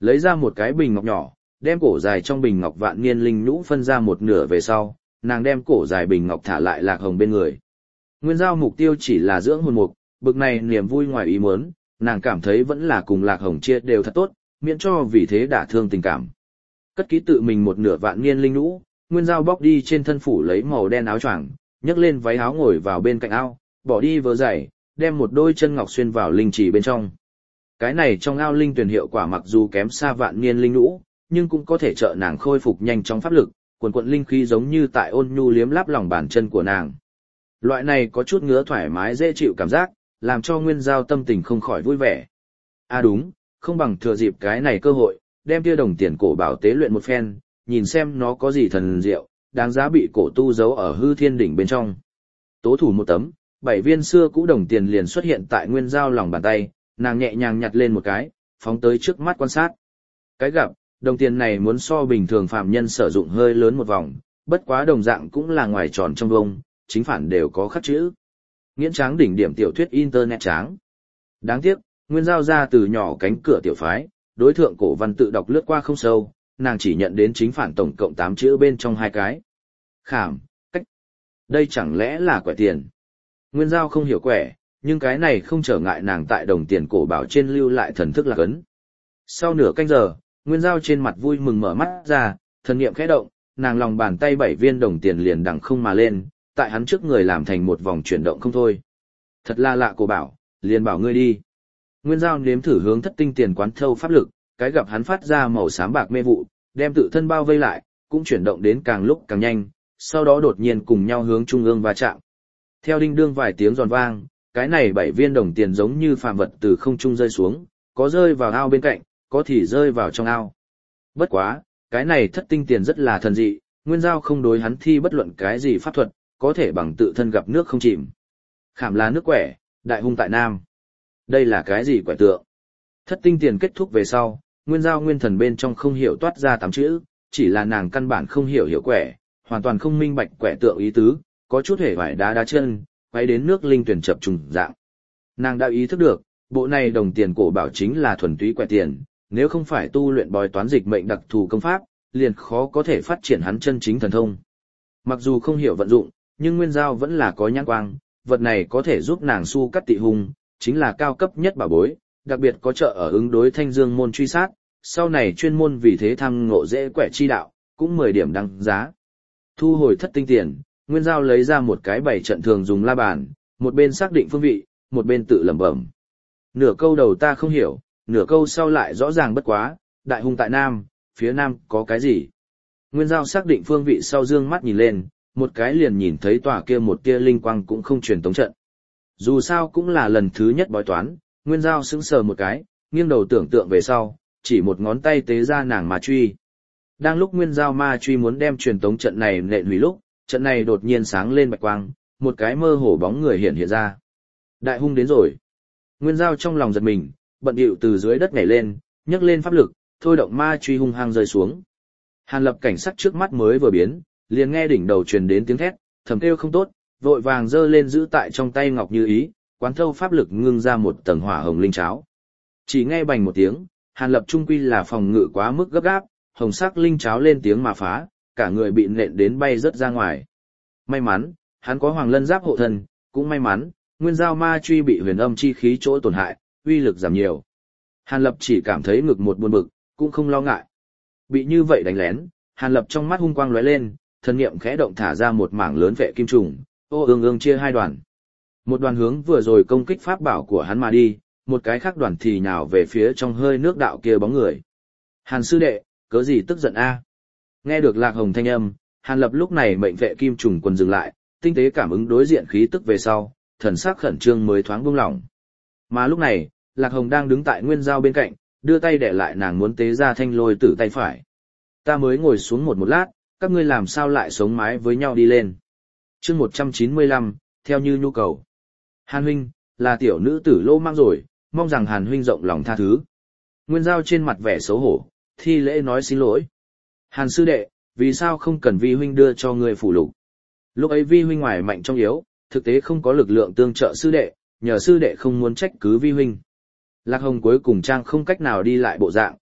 Lấy ra một cái bình ngọc nhỏ, đem cổ dài trong bình ngọc vạn niên linh nhũ phân ra một nửa về sau, nàng đem cổ dài bình ngọc thả lại Lạc Hồng bên người. Nguyên Giao mục tiêu chỉ là dưỡng hồn mục, bực này niềm vui ngoài ý muốn, nàng cảm thấy vẫn là cùng Lạc Hồng chia đều thật tốt, miễn cho vì thế đả thương tình cảm. Cất ký tự mình một nửa vạn niên linh nhũ, Nguyên Giao bóc đi trên thân phủ lấy màu đen áo choàng, nhấc lên váy áo ngồi vào bên cạnh ao, bỏ đi vớ giày, đem một đôi chân ngọc xuyên vào linh trì bên trong. Cái này trong ao linh tuyển hiệu quả mặc dù kém xa vạn niên linh nhũ, nhưng cũng có thể trợ nàng khôi phục nhanh chóng pháp lực, quần quận linh khí giống như tại ôn nhu liếm láp lòng bàn chân của nàng. Loại này có chút ngứa thoải mái dễ chịu cảm giác, làm cho Nguyên Giao tâm tình không khỏi vui vẻ. À đúng, không bằng thừa dịp cái này cơ hội, đem kia đồng tiền cổ bảo tế luyện một phen, nhìn xem nó có gì thần diệu, đáng giá bị cổ tu giấu ở hư thiên đỉnh bên trong. Tố thủ một tấm, bảy viên xưa cũ đồng tiền liền xuất hiện tại Nguyên Giao lòng bàn tay, nàng nhẹ nhàng nhặt lên một cái, phóng tới trước mắt quan sát. Cái gặp, đồng tiền này muốn so bình thường phạm nhân sử dụng hơi lớn một vòng, bất quá đồng dạng cũng là ngoài tròn trong vuông, chính phản đều có khắc chữ. Nghiễn Tráng đỉnh điểm tiểu thuyết internet tráng. Đáng tiếc, Nguyên Giao ra từ nhỏ cánh cửa tiểu phái, đối thượng cổ văn tự đọc lướt qua không sâu, nàng chỉ nhận đến chính phản tổng cộng tám chữ bên trong hai cái. Khảm, cách. Đây chẳng lẽ là quẻ tiền? Nguyên Giao không hiểu quẻ, nhưng cái này không trở ngại nàng tại đồng tiền cổ bảo trên lưu lại thần thức lạc ấn. Sau nửa canh giờ, Nguyên Giao trên mặt vui mừng mở mắt ra, thần niệm khẽ động, nàng lòng bàn tay bảy viên đồng tiền liền đằng không mà lên, tại hắn trước người làm thành một vòng chuyển động không thôi. Thật là lạ cổ bảo, liền bảo ngươi đi. Nguyên Giao nếm thử hướng thất tinh tiền quán thâu pháp lực, cái gặp hắn phát ra màu xám bạc mê vụ, đem tự thân bao vây lại, cũng chuyển động đến càng lúc càng nhanh, sau đó đột nhiên cùng nhau hướng trung ương va chạm. Theo đinh đương vài tiếng giòn vang, cái này bảy viên đồng tiền giống như phàm vật từ không trung rơi xuống, có rơi vào ao bên cạnh, có thì rơi vào trong ao. Bất quá, cái này thất tinh tiền rất là thần dị, Nguyên Giao không đối hắn thi bất luận cái gì pháp thuật, có thể bằng tự thân gặp nước không chìm. Khảm là nước quẻ, đại hung tại Nam. Đây là cái gì quẻ tượng? Thất tinh tiền kết thúc về sau, Nguyên Giao nguyên thần bên trong không hiểu toát ra tám chữ, chỉ là nàng căn bản không hiểu hiểu quẻ, hoàn toàn không minh bạch quẻ tượng ý tứ, có chút hề vải đá đá chân, quay đến nước linh tuyển chập trùng dạng. Nàng đã ý thức được, bộ này đồng tiền cổ bảo chính là thuần túy quẻ tiền, nếu không phải tu luyện bói toán dịch mệnh đặc thù công pháp, liền khó có thể phát triển hắn chân chính thần thông. Mặc dù không hiểu vận dụng, nhưng Nguyên Giao vẫn là có nhãn quang, vật này có thể giúp nàng su cắt tị hung, chính là cao cấp nhất bảo bối, đặc biệt có trợ ở ứng đối thanh dương môn truy sát, sau này chuyên môn vì thế tham ngộ dễ quẻ chi đạo, cũng mười điểm đăng giá. Thu hồi thất tinh tiền, Nguyên Giao lấy ra một cái bảy trận thường dùng la bàn, một bên xác định phương vị, một bên tự lẩm bẩm. Nửa câu đầu ta không hiểu, nửa câu sau lại rõ ràng bất quá, đại hung tại Nam, phía Nam có cái gì? Nguyên Giao xác định phương vị sau dương mắt nhìn lên, một cái liền nhìn thấy tòa kia một tia linh quang cũng không truyền tống trận. Dù sao cũng là lần thứ nhất bói toán, Nguyên Giao sững sờ một cái, nghiêng đầu tưởng tượng về sau, chỉ một ngón tay tế ra nàng ma truy. Đang lúc Nguyên Giao ma truy muốn đem truyền tống trận này nện hủy lúc, trận này đột nhiên sáng lên bạch quang, một cái mơ hồ bóng người hiện hiện ra. Đại hung đến rồi. Nguyên Giao trong lòng giật mình, bận bịu từ dưới đất nhảy lên, nhấc lên pháp lực, thôi động ma truy hung hăng rơi xuống. Hàn Lập cảnh sắc trước mắt mới vừa biến, liền nghe đỉnh đầu truyền đến tiếng thét, thầm kêu không tốt, vội vàng giơ lên giữ tại trong tay ngọc như ý, quán thâu pháp lực ngưng ra một tầng hỏa hồng linh cháo. Chỉ nghe bành một tiếng, Hàn Lập trung quy là phòng ngự quá mức gấp gáp, hồng sắc linh cháo lên tiếng mà phá, cả người bị nện đến bay rất ra ngoài. May mắn, hắn có hoàng lân giáp hộ thân, cũng may mắn, Nguyên Giao ma truy bị huyền âm chi khí chỗ tổn hại, uy lực giảm nhiều. Hàn Lập chỉ cảm thấy ngực một buồn bực, cũng không lo ngại. Bị như vậy đánh lén, Hàn Lập trong mắt hung quang lóe lên, thần niệm khẽ động thả ra một mảng lớn vệ kim trùng, ô ương ương chia hai đoàn. Một đoàn hướng vừa rồi công kích pháp bảo của hắn mà đi, một cái khác đoàn thì nhào về phía trong hơi nước đạo kia bóng người. Hàn sư đệ, cớ gì tức giận a? Nghe được Lạc Hồng thanh âm, Hàn Lập lúc này mệnh vệ kim trùng quần dừng lại, tinh tế cảm ứng đối diện khí tức về sau, thần sắc khẩn trương mới thoáng buông lỏng. Mà lúc này, Lạc Hồng đang đứng tại Nguyên Giao bên cạnh, đưa tay để lại nàng muốn tế ra thanh lôi tử tay phải. Ta mới ngồi xuống một một lát, các ngươi làm sao lại sống mái với nhau đi lên. Chương một trăm chín mươi lăm, theo như nhu cầu. Hàn huynh, là tiểu nữ tử lô mang rồi, mong rằng Hàn huynh rộng lòng tha thứ. Nguyên Giao trên mặt vẻ xấu hổ, thi lễ nói xin lỗi. Hàn sư đệ, vì sao không cần vi huynh đưa cho ngươi phủ lục? Lúc ấy vi huynh ngoài mạnh trong yếu, thực tế không có lực lượng tương trợ sư đệ, nhờ sư đệ không muốn trách cứ vi huynh. Lạc Hồng cuối cùng trang không cách nào đi lại bộ dạng,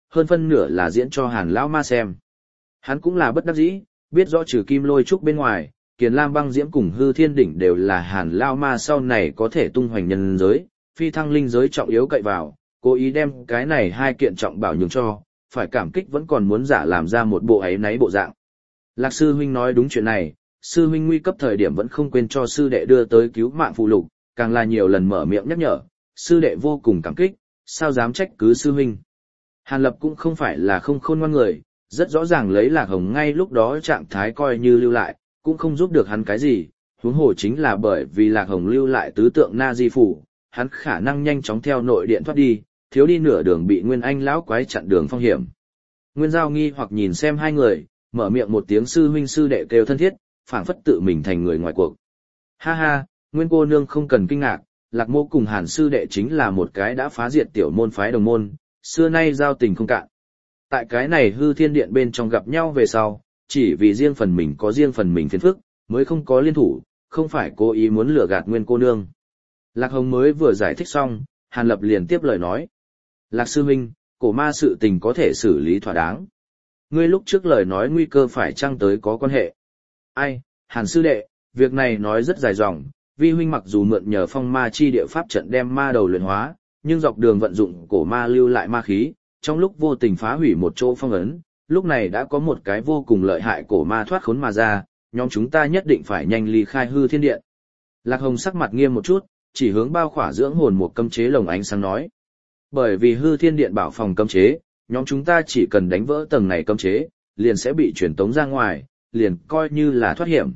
hơn phân nửa là diễn cho Hàn lão ma xem. Hắn cũng là bất đắc dĩ, biết rõ trừ Kim Lôi Trúc bên ngoài, Kiền Lam Băng Diễm cùng Hư Thiên Đỉnh đều là Hàn lão ma sau này có thể tung hoành nhân giới, phi thăng linh giới trọng yếu cậy vào, cố ý đem cái này hai kiện trọng bảo nhường cho, phải cảm kích vẫn còn muốn giả làm ra một bộ ấy náy bộ dạng. Lạc sư huynh nói đúng chuyện này, sư huynh nguy cấp thời điểm vẫn không quên cho sư đệ đưa tới cứu mạng phụ lục, càng là nhiều lần mở miệng nhắc nhở, sư đệ vô cùng cảm kích, sao dám trách cứ sư huynh. Hàn Lập cũng không phải là không khôn ngoan người, rất rõ ràng lấy Lạc Hồng ngay lúc đó trạng thái coi như lưu lại, cũng không giúp được hắn cái gì, huống hồ chính là bởi vì Lạc Hồng lưu lại tứ tượng na di phủ, hắn khả năng nhanh chóng theo nội điện thoát đi, thiếu đi nửa đường bị Nguyên Anh lão quái chặn đường phong hiểm. Nguyên Giao nghi hoặc nhìn xem hai người, mở miệng một tiếng sư huynh sư đệ kêu thân thiết, phảng phất tự mình thành người ngoài cuộc. Ha ha, Nguyên cô nương không cần kinh ngạc, Lạc Mô cùng Hàn sư đệ chính là một cái đã phá diệt tiểu môn phái đồng môn, xưa nay giao tình không cạn. Tại cái này Hư Thiên Điện bên trong gặp nhau về sau, chỉ vì riêng phần mình có riêng phần mình phiền phức, mới không có liên thủ, không phải cố ý muốn lừa gạt Nguyên cô nương. Lạc Hồng mới vừa giải thích xong, Hàn Lập liền tiếp lời nói. Lạc sư huynh, cổ ma sự tình có thể xử lý thỏa đáng. Ngươi lúc trước lời nói nguy cơ phải chăng tới có quan hệ. Ai, Hàn sư đệ, việc này nói rất dài dòng, vi huynh mặc dù mượn nhờ phong ma chi địa pháp trận đem ma đầu luyện hóa, nhưng dọc đường vận dụng cổ ma lưu lại ma khí, trong lúc vô tình phá hủy một chỗ phong ấn, lúc này đã có một cái vô cùng lợi hại cổ ma thoát khốn mà ra, nhóm chúng ta nhất định phải nhanh ly khai Hư Thiên Điện. Lạc Hồng sắc mặt nghiêm một chút, chỉ hướng bao khỏa dưỡng hồn một cấm chế lồng ánh sáng nói. Bởi vì Hư Thiên Điện bảo phòng cấm chế, nhóm chúng ta chỉ cần đánh vỡ tầng này cấm chế, liền sẽ bị truyền tống ra ngoài, liền coi như là thoát hiểm.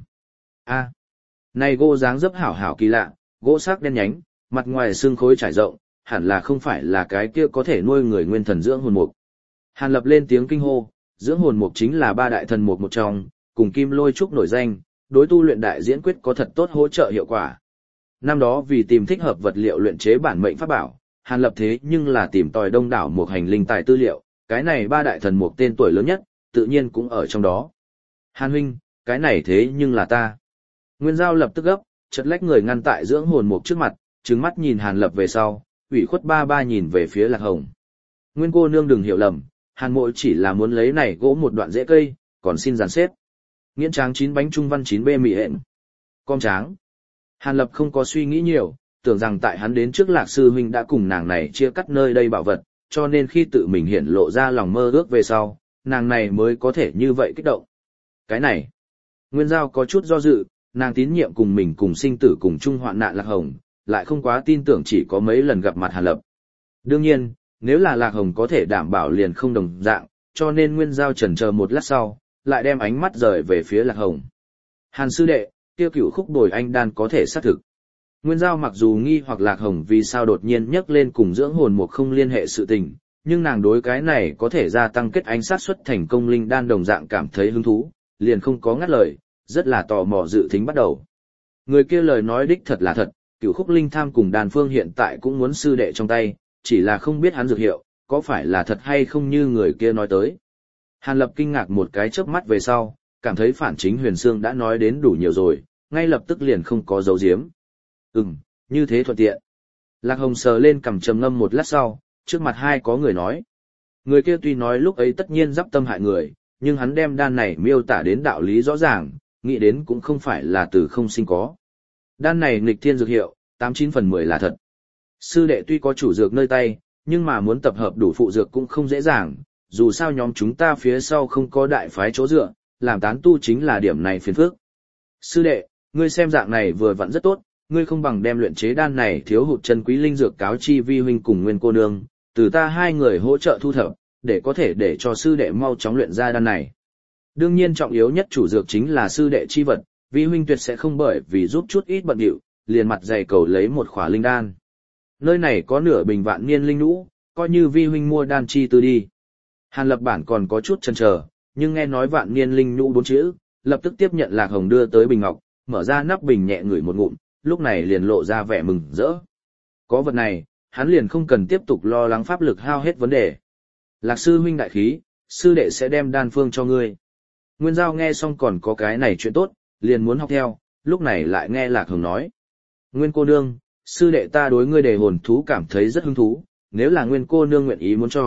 A, này gỗ dáng dấp hảo hảo kỳ lạ, gỗ sắc đen nhánh, mặt ngoài xương khối trải rộng, hẳn là không phải là cái kia có thể nuôi người nguyên thần dưỡng hồn mục. Hàn Lập lên tiếng kinh hô, dưỡng hồn mục chính là ba đại thần mục một trong, cùng Kim Lôi Trúc nổi danh, đối tu luyện đại diễn quyết có thật tốt hỗ trợ hiệu quả. Năm đó vì tìm thích hợp vật liệu luyện chế bản mệnh pháp bảo, Hàn Lập thế nhưng là tìm tòi đông đảo một hành linh tài tư liệu, cái này ba đại thần mục tên tuổi lớn nhất, tự nhiên cũng ở trong đó. Hàn huynh, cái này thế nhưng là ta. Nguyên Giao lập tức gấp, chật lách người ngăn tại dưỡng hồn mục trước mặt, trừng mắt nhìn Hàn Lập về sau, ủy khuất ba ba nhìn về phía Lạc Hồng. Nguyên cô nương đừng hiểu lầm, Hàn mộ chỉ là muốn lấy này gỗ một đoạn rễ cây, còn xin dàn xếp. Nghiễn tráng chín bánh trung văn chín bê mị hẹn. Con tráng. Hàn Lập không có suy nghĩ nhiều, tưởng rằng tại hắn đến trước Lạc sư huynh đã cùng nàng này chia cắt nơi đây bảo vật, cho nên khi tự mình hiện lộ ra lòng mơ ước về sau, nàng này mới có thể như vậy kích động. Cái này, Nguyên Giao có chút do dự, nàng tín nhiệm cùng mình cùng sinh tử cùng chung hoạn nạn Lạc Hồng, lại không quá tin tưởng chỉ có mấy lần gặp mặt Hàn Lập. Đương nhiên, nếu là Lạc Hồng có thể đảm bảo liền không đồng dạng, cho nên Nguyên Giao chần chờ một lát sau, lại đem ánh mắt rời về phía Lạc Hồng. Hàn sư đệ, tiêu cửu khúc bồi anh đan có thể xác thực. Nguyên Giao mặc dù nghi hoặc Lạc Hồng vì sao đột nhiên nhắc lên cùng dưỡng hồn một không liên hệ sự tình, nhưng nàng đối cái này có thể gia tăng kết ánh sát xuất thành công linh đan đồng dạng cảm thấy hứng thú, liền không có ngắt lời, rất là tò mò dự thính bắt đầu. Người kia lời nói đích thật là thật, cửu khúc linh tham cùng đàn phương hiện tại cũng muốn sư đệ trong tay, chỉ là không biết hắn dược hiệu, có phải là thật hay không như người kia nói tới. Hàn Lập kinh ngạc một cái chớp mắt về sau, cảm thấy phản chính Huyền Sương đã nói đến đủ nhiều rồi, ngay lập tức liền không có dấu diếm. Ừm, như thế thuận tiện. Lạc Hồng sờ lên cằm trầm ngâm một lát sau, trước mặt hai có người nói. Người kia tuy nói lúc ấy tất nhiên giáp tâm hại người, nhưng hắn đem đan này miêu tả đến đạo lý rõ ràng, nghĩ đến cũng không phải là từ không sinh có. Đan này nghịch thiên dược hiệu, tám chín phần mười là thật. Sư đệ tuy có chủ dược nơi tay, nhưng mà muốn tập hợp đủ phụ dược cũng không dễ dàng, dù sao nhóm chúng ta phía sau không có đại phái chỗ dựa, làm tán tu chính là điểm này phiền phức. Sư đệ, ngươi xem dạng này vừa vặn rất tốt, ngươi không bằng đem luyện chế đan này thiếu hụt chân quý linh dược cáo chi vi huynh cùng Nguyên cô nương, từ ta hai người hỗ trợ thu thập, để có thể để cho sư đệ mau chóng luyện ra đan này. Đương nhiên trọng yếu nhất chủ dược chính là sư đệ chi vật, vi huynh tuyệt sẽ không bởi vì giúp chút ít bận điệu, liền mặt dày cầu lấy một khỏa linh đan. Nơi này có nửa bình vạn niên linh nhũ, coi như vi huynh mua đan chi tư đi. Hàn Lập bản còn có chút chần chờ, nhưng nghe nói vạn niên linh nhũ bốn chữ, lập tức tiếp nhận Lạc Hồng đưa tới bình ngọc, mở ra nắp bình nhẹ ngửi một ngụm, lúc này liền lộ ra vẻ mừng rỡ. Có vật này, hắn liền không cần tiếp tục lo lắng pháp lực hao hết vấn đề. Lạc sư huynh đại khí, sư đệ sẽ đem đan phương cho ngươi. Nguyên Giao nghe xong còn có cái này chuyện tốt, liền muốn học theo, lúc này lại nghe Lạc Hồng nói. Nguyên cô nương, sư đệ ta đối ngươi đề hồn thú cảm thấy rất hứng thú, nếu là Nguyên cô nương nguyện ý muốn cho,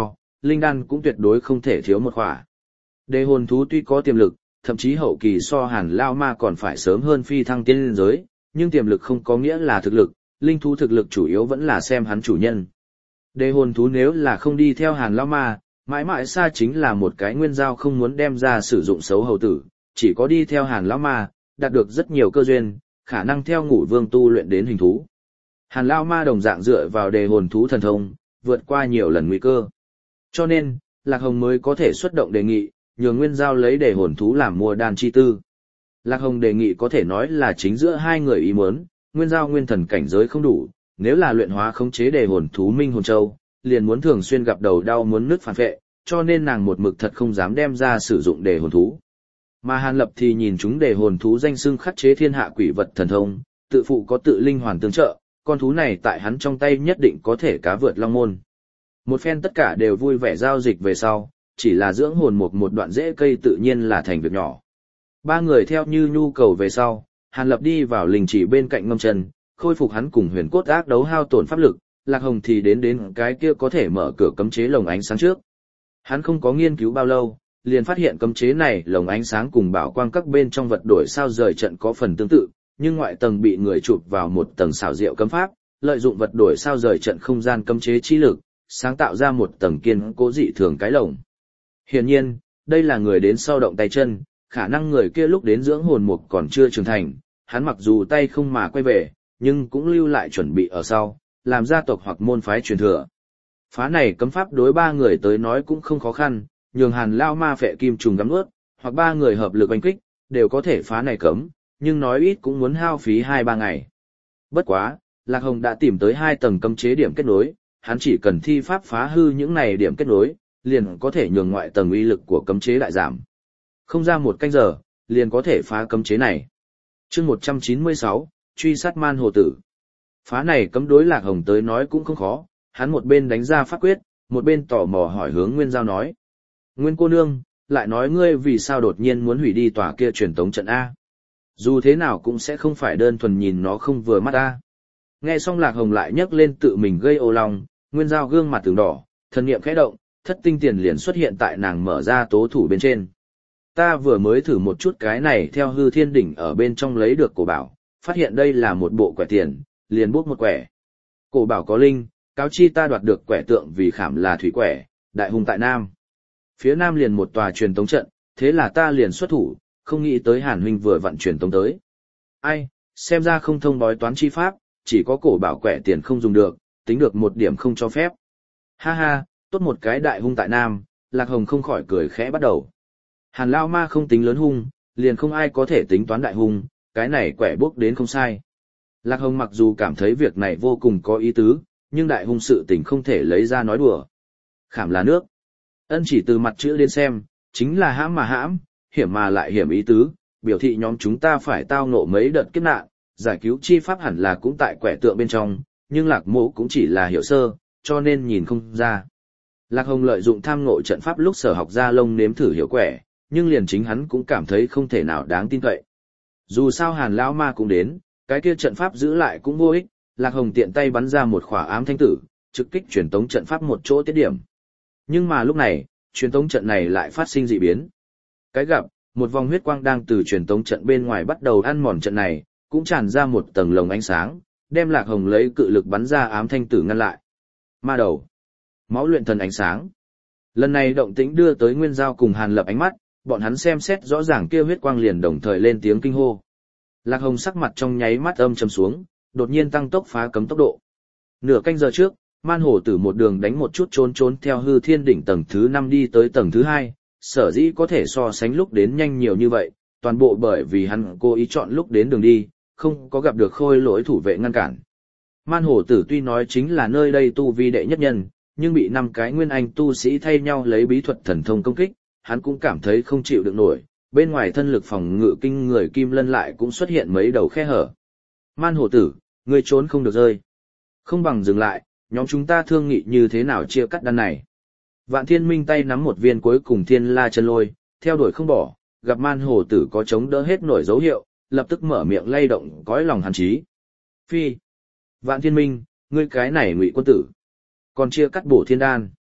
linh đan cũng tuyệt đối không thể thiếu một khỏa. Đề hồn thú tuy có tiềm lực, thậm chí hậu kỳ so Hàn Lao Ma còn phải sớm hơn phi thăng tiên linh giới, nhưng tiềm lực không có nghĩa là thực lực, linh thú thực lực chủ yếu vẫn là xem hắn chủ nhân. Đề hồn thú nếu là không đi theo Hàn Lao Ma, mãi mãi xa chính là một cái nguyên giao không muốn đem ra sử dụng xấu hầu tử, chỉ có đi theo Hàn Lao Ma, đạt được rất nhiều cơ duyên, khả năng theo Ngũ Vương tu luyện đến hình thú. Hàn Lao Ma đồng dạng dựa vào đề hồn thú thần thông, vượt qua nhiều lần nguy cơ. Cho nên, Lạc Hồng mới có thể xuất động đề nghị, nhường Nguyên Giao lấy đề hồn thú làm mua đan chi tư. Lạc Hồng đề nghị có thể nói là chính giữa hai người ý muốn, Nguyên Giao nguyên thần cảnh giới không đủ, nếu là luyện hóa khống chế đề hồn thú Minh Hồn Châu, liền muốn thường xuyên gặp đầu đau muốn nứt phản vệ, cho nên nàng một mực thật không dám đem ra sử dụng đề hồn thú. Mà Hàn Lập thì nhìn chúng đề hồn thú danh xưng khắc chế thiên hạ quỷ vật thần thông, tự phụ có tự linh hoàn tương trợ, con thú này tại hắn trong tay nhất định có thể cá vượt long môn. Một phen tất cả đều vui vẻ giao dịch về sau, chỉ là dưỡng hồn một một đoạn rễ cây tự nhiên là thành việc nhỏ. Ba người theo như nhu cầu về sau, Hàn Lập đi vào linh chỉ bên cạnh ngâm chân, khôi phục hắn cùng huyền cốt ác đấu hao tổn pháp lực, Lạc Hồng thì đến đến cái kia có thể mở cửa cấm chế lồng ánh sáng trước. Hắn không có nghiên cứu bao lâu, liền phát hiện cấm chế này lồng ánh sáng cùng bảo quang các bên trong vật đổi sao rời trận có phần tương tự, nhưng ngoại tầng bị người chụp vào một tầng xảo diệu cấm pháp, lợi dụng vật đổi sao rời trận không gian cấm chế chi lực, sáng tạo ra một tầng kiên cố dị thường cái lồng. Hiển nhiên, đây là người đến sau động tay chân, khả năng người kia lúc đến dưỡng hồn mục còn chưa trưởng thành, hắn mặc dù tay không mà quay về, nhưng cũng lưu lại chuẩn bị ở sau, làm gia tộc hoặc môn phái truyền thừa. Phá này cấm pháp đối ba người tới nói cũng không khó khăn, nhường Hàn Lao Ma phệ kim trùng gắm nuốt, hoặc ba người hợp lực oanh kích, đều có thể phá này cấm, nhưng nói ít cũng muốn hao phí hai ba ngày. Bất quá, Lạc Hồng đã tìm tới hai tầng cấm chế điểm kết nối, hắn chỉ cần thi pháp phá hư những này điểm kết nối, liền có thể nhường ngoại tầng uy lực của cấm chế đại giảm. Không ra một canh giờ, liền có thể phá cấm chế này. Chương một trăm chín mươi sáu, truy sát man hồ tử. Phá này cấm đối Lạc Hồng tới nói cũng không khó, hắn một bên đánh ra pháp quyết, một bên tò mò hỏi hướng Nguyên Giao nói. Nguyên cô nương, lại nói ngươi vì sao đột nhiên muốn hủy đi tòa kia truyền tống trận A. Dù thế nào cũng sẽ không phải đơn thuần nhìn nó không vừa mắt A. Nghe xong Lạc Hồng lại nhấc lên tự mình gây ô lòng, Nguyên Giao gương mặt từng đỏ, thần niệm khẽ động, thất tinh tiền liền xuất hiện tại nàng mở ra tố thủ bên trên. Ta vừa mới thử một chút cái này theo hư thiên đỉnh ở bên trong lấy được cổ bảo, phát hiện đây là một bộ quẻ tiền, liền bút một quẻ. Cổ bảo có linh, cáo chi ta đoạt được quẻ tượng vì khảm là thủy quẻ, đại hùng tại Nam. Phía Nam liền một tòa truyền tống trận, thế là ta liền xuất thủ, không nghĩ tới Hàn huynh vừa vặn truyền tống tới. Ai, xem ra không thông bói toán chi pháp, chỉ có cổ bảo quẻ tiền không dùng được, tính được một điểm không cho phép. Ha ha, tốt một cái đại hung tại Nam, Lạc Hồng không khỏi cười khẽ bắt đầu. Hàn Lao Ma không tính lớn hung, liền không ai có thể tính toán đại hung, cái này quẻ bốc đến không sai. Lạc Hồng mặc dù cảm thấy việc này vô cùng có ý tứ, nhưng đại hung sự tình không thể lấy ra nói đùa. Khảm là nước. Ân chỉ từ mặt chữ đến xem, chính là hãm mà hãm, hiểm mà lại hiểm ý tứ, biểu thị nhóm chúng ta phải tao ngộ mấy đợt kiếp nạn, giải cứu chi pháp hẳn là cũng tại quẻ tượng bên trong, nhưng Lạc Mộ cũng chỉ là hiểu sơ, cho nên nhìn không ra. Lạc Hồng lợi dụng tham ngộ trận pháp lúc sở học ra lông nếm thử hiểu quẻ, nhưng liền chính hắn cũng cảm thấy không thể nào đáng tin cậy. Dù sao Hàn Lão Ma cũng đến, cái kia trận pháp giữ lại cũng vô ích, Lạc Hồng tiện tay bắn ra một khỏa ám thanh tử, trực kích truyền tống trận pháp một chỗ tiết điểm. Nhưng mà lúc này, truyền tống trận này lại phát sinh dị biến. Cái gặp, một vòng huyết quang đang từ truyền tống trận bên ngoài bắt đầu ăn mòn trận này, cũng tràn ra một tầng lồng ánh sáng, đem Lạc Hồng lấy cự lực bắn ra ám thanh tử ngăn lại. Ma đầu, máu luyện thần ánh sáng. Lần này động tĩnh đưa tới Nguyên Giao cùng Hàn Lập ánh mắt, bọn hắn xem xét rõ ràng kia huyết quang liền đồng thời lên tiếng kinh hô. Lạc Hồng sắc mặt trong nháy mắt âm trầm xuống, đột nhiên tăng tốc phá cấm tốc độ. Nửa canh giờ trước, man hổ tử một đường đánh một chút trốn trốn theo hư thiên đỉnh tầng thứ năm đi tới tầng thứ hai, sở dĩ có thể so sánh lúc đến nhanh nhiều như vậy, toàn bộ bởi vì hắn cố ý chọn lúc đến đường đi, không có gặp được khôi lỗi thủ vệ ngăn cản. Man hổ tử tuy nói chính là nơi đây tu vi đệ nhất nhân, nhưng bị năm cái nguyên anh tu sĩ thay nhau lấy bí thuật thần thông công kích, hắn cũng cảm thấy không chịu được nổi, bên ngoài thân lực phòng ngự kinh người kim lân lại cũng xuất hiện mấy đầu khe hở. Man hổ tử, ngươi trốn không được rơi. Không bằng dừng lại, nhóm chúng ta thương nghị như thế nào chia cắt đan này. Vạn Thiên Minh tay nắm một viên cuối cùng thiên la chân lôi, theo đuổi không bỏ, gặp man hổ tử có chống đỡ hết nổi dấu hiệu, lập tức mở miệng lay động cõi lòng hàn chí. Phi! Vạn Thiên Minh, ngươi cái này ngụy quân tử. Còn chia cắt bổ thiên đan.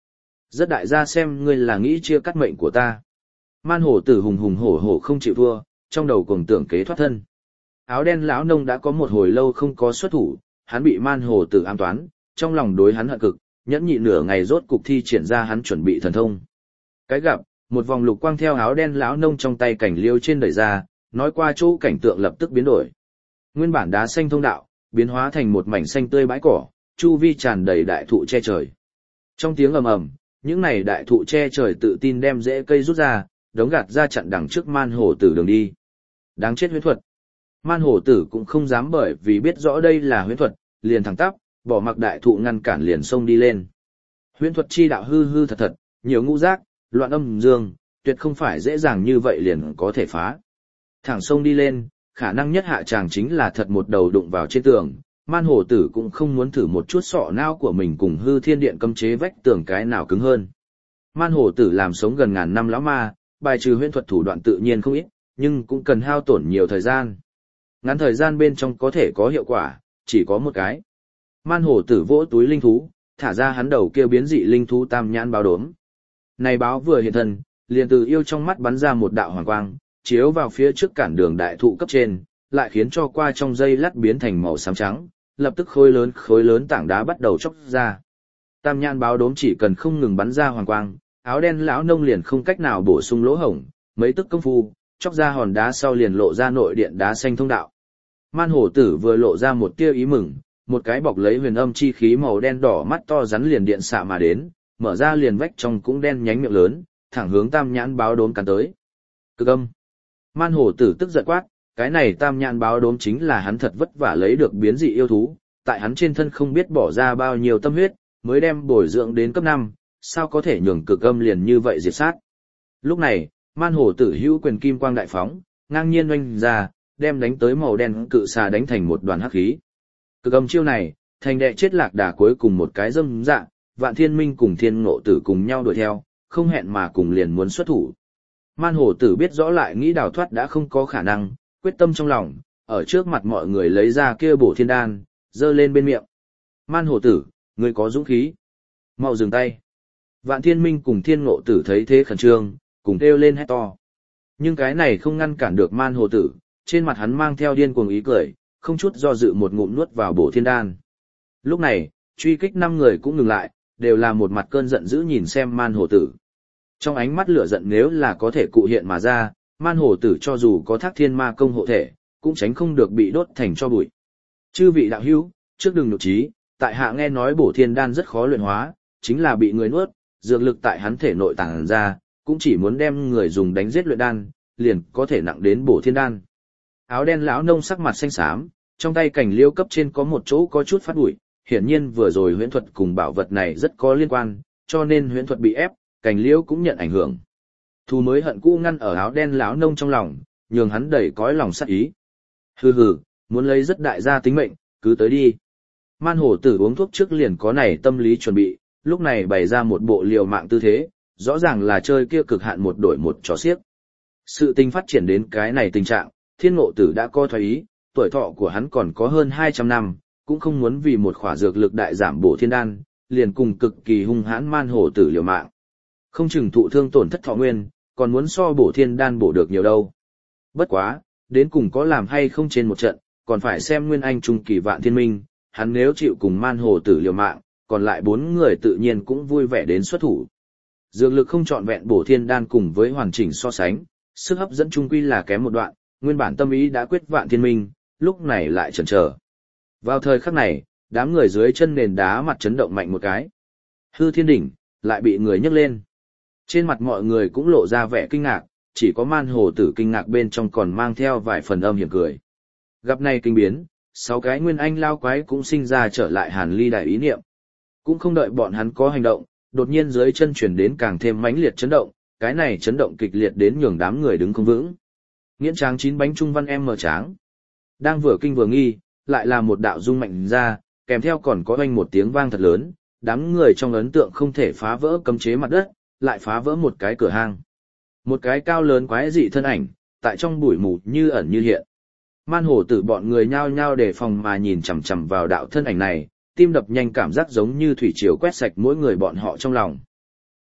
Rất đại gia xem ngươi là nghĩ chia cắt mệnh của ta. Man hổ tử hùng hùng hổ hổ không chịu thua, trong đầu cuồng tưởng kế thoát thân. Áo đen lão nông đã có một hồi lâu không có xuất thủ, hắn bị man hổ tử ám toán, trong lòng đối hắn hận cực, nhẫn nhịn nửa ngày rốt cục thi triển ra hắn chuẩn bị thần thông. Cái gặp, một vòng lục quang theo áo đen lão nông trong tay cảnh liêu trên đẩy ra, nói qua chỗ cảnh tượng lập tức biến đổi. Nguyên bản đá xanh thông đạo, biến hóa thành một mảnh xanh tươi bãi cỏ, chu vi tràn đầy đại thụ che trời. Trong tiếng ầm ầm, những này đại thụ che trời tự tin đem rễ cây rút ra, đống gạt ra chặn đằng trước man hổ tử đường đi. Đáng chết huyễn thuật. Man hổ tử cũng không dám bởi vì biết rõ đây là huyễn thuật, liền thẳng tắp, bỏ mặc đại thụ ngăn cản liền xông đi lên. Huyễn thuật chi đạo hư hư thật thật, nhiều ngũ giác, loạn âm dương, tuyệt không phải dễ dàng như vậy liền có thể phá. Thẳng xông đi lên, khả năng nhất hạ chàng chính là thật một đầu đụng vào trên tường. Man hổ tử cũng không muốn thử một chút sọ não của mình cùng hư thiên điện cấm chế vách tường cái nào cứng hơn. Man hổ tử làm sống gần ngàn năm lão ma, bài trừ huyễn thuật thủ đoạn tự nhiên không ít, nhưng cũng cần hao tổn nhiều thời gian. Ngắn thời gian bên trong có thể có hiệu quả, chỉ có một cái. Man hổ tử vỗ túi linh thú, thả ra hắn đầu kia biến dị linh thú tam nhãn báo đốm. Này báo vừa hiện thân, liền từ yêu trong mắt bắn ra một đạo hoàng quang, chiếu vào phía trước cản đường đại thụ cấp trên, lại khiến cho qua trong dây lát biến thành màu xám trắng, lập tức khối lớn khối lớn tảng đá bắt đầu chóc ra. Tam nhãn báo đốm chỉ cần không ngừng bắn ra hoàng quang, áo đen lão nông liền không cách nào bổ sung lỗ hổng, mấy tức công phu, chóc ra hòn đá sau liền lộ ra nội điện đá xanh thông đạo. Man hổ tử vừa lộ ra một tia ý mừng, một cái bọc lấy huyền âm chi khí màu đen đỏ mắt to rắn liền điện xạ mà đến, mở ra liền vách trong cũng đen nhánh miệng lớn, thẳng hướng tam nhãn báo đốm cắn tới. Cực âm. Man hổ tử tức giận quát, cái này tam nhãn báo đốm chính là hắn thật vất vả lấy được biến dị yêu thú, tại hắn trên thân không biết bỏ ra bao nhiêu tâm huyết, mới đem bồi dưỡng đến cấp năm, sao có thể nhường cực âm liền như vậy diệt sát. Lúc này, man hổ tử hữu quyền kim quang đại phóng, ngang nhiên oanh ra, đem đánh tới màu đen cự xà đánh thành một đoàn hắc khí. Cực âm chiêu này, thành đệ chết lạc đà cuối cùng một cái dâm dạ, Vạn Thiên Minh cùng Thiên Ngộ Tử cùng nhau đuổi theo, không hẹn mà cùng liền muốn xuất thủ. Man hổ tử biết rõ lại nghĩ đào thoát đã không có khả năng, quyết tâm trong lòng, ở trước mặt mọi người lấy ra kia bổ thiên đan, giơ lên bên miệng. Man hổ tử, ngươi có dũng khí. Mau dừng tay. Vạn Thiên Minh cùng Thiên Ngộ Tử thấy thế khẩn trương, cùng kêu lên hét to. Nhưng cái này không ngăn cản được man hổ tử, trên mặt hắn mang theo điên cuồng ý cười, không chút do dự một ngụm nuốt vào bổ thiên đan. Lúc này, truy kích năm người cũng ngừng lại, đều là một mặt cơn giận dữ nhìn xem man hổ tử. Trong ánh mắt lửa giận nếu là có thể cụ hiện mà ra, man hổ tử cho dù có thác thiên ma công hộ thể, cũng tránh không được bị đốt thành cho bụi. Chư vị đạo hữu, trước đừng nhục trí, tại hạ nghe nói bổ thiên đan rất khó luyện hóa, chính là bị người nuốt, dược lực tại hắn thể nội tàng ra, cũng chỉ muốn đem người dùng đánh giết luyện đan, liền có thể nặng đến bổ thiên đan. Áo đen lão nông sắc mặt xanh xám, trong tay cảnh liêu cấp trên có một chỗ có chút phát bụi, hiển nhiên vừa rồi huyễn thuật cùng bảo vật này rất có liên quan, cho nên huyễn thuật bị ép, cảnh liêu cũng nhận ảnh hưởng. Thù mới hận cũ ngăn ở áo đen lão nông trong lòng, nhường hắn đầy cõi lòng sát ý. Hừ hừ, muốn lấy rất đại gia tính mệnh, cứ tới đi. Man hổ tử uống thuốc trước liền có này tâm lý chuẩn bị, lúc này bày ra một bộ liều mạng tư thế, rõ ràng là chơi kia cực hạn một đổi một trò xiếc. Sự tình phát triển đến cái này tình trạng, Thiên Ngộ Tử đã coi thoái ý, tuổi thọ của hắn còn có hơn hai trăm năm, cũng không muốn vì một khỏa dược lực đại giảm bổ thiên đan, liền cùng cực kỳ hung hãn man hổ tử liều mạng. Không chừng thụ thương tổn thất thọ nguyên, còn muốn so bổ thiên đan bổ được nhiều đâu. Bất quá, đến cùng có làm hay không trên một trận, còn phải xem Nguyên Anh trung kỳ Vạn Thiên Minh, hắn nếu chịu cùng man hổ tử liều mạng, còn lại bốn người tự nhiên cũng vui vẻ đến xuất thủ. Dược lực không trọn vẹn bổ thiên đan cùng với hoàn chỉnh so sánh, sức hấp dẫn trung quy là kém một đoạn, nguyên bản tâm ý đã quyết Vạn Thiên Minh, lúc này lại chần chờ. Vào thời khắc này, đám người dưới chân nền đá mặt chấn động mạnh một cái. Hư Thiên Đỉnh lại bị người nhấc lên. Trên mặt mọi người cũng lộ ra vẻ kinh ngạc, chỉ có man hồ tử kinh ngạc bên trong còn mang theo vài phần âm hiểm cười. Gặp này kinh biến, sáu cái nguyên anh lao quái cũng sinh ra trở lại Hàn Ly đại ý niệm. Cũng không đợi bọn hắn có hành động, đột nhiên dưới chân chuyển đến càng thêm mãnh liệt chấn động, cái này chấn động kịch liệt đến nhường đám người đứng không vững. Nghiễn tráng chín bánh trung văn em mở tráng. Đang vừa kinh vừa nghi, lại là một đạo rung mạnh ra, kèm theo còn có oanh một tiếng vang thật lớn, đám người trong ấn tượng không thể phá vỡ cấm chế mặt đất, lại phá vỡ một cái cửa hang. Một cái cao lớn quái dị thân ảnh, tại trong bụi mù như ẩn như hiện. Man hổ tử bọn người nhao nhao đề phòng mà nhìn chằm chằm vào đạo thân ảnh này, tim đập nhanh cảm giác giống như thủy triều quét sạch mỗi người bọn họ trong lòng.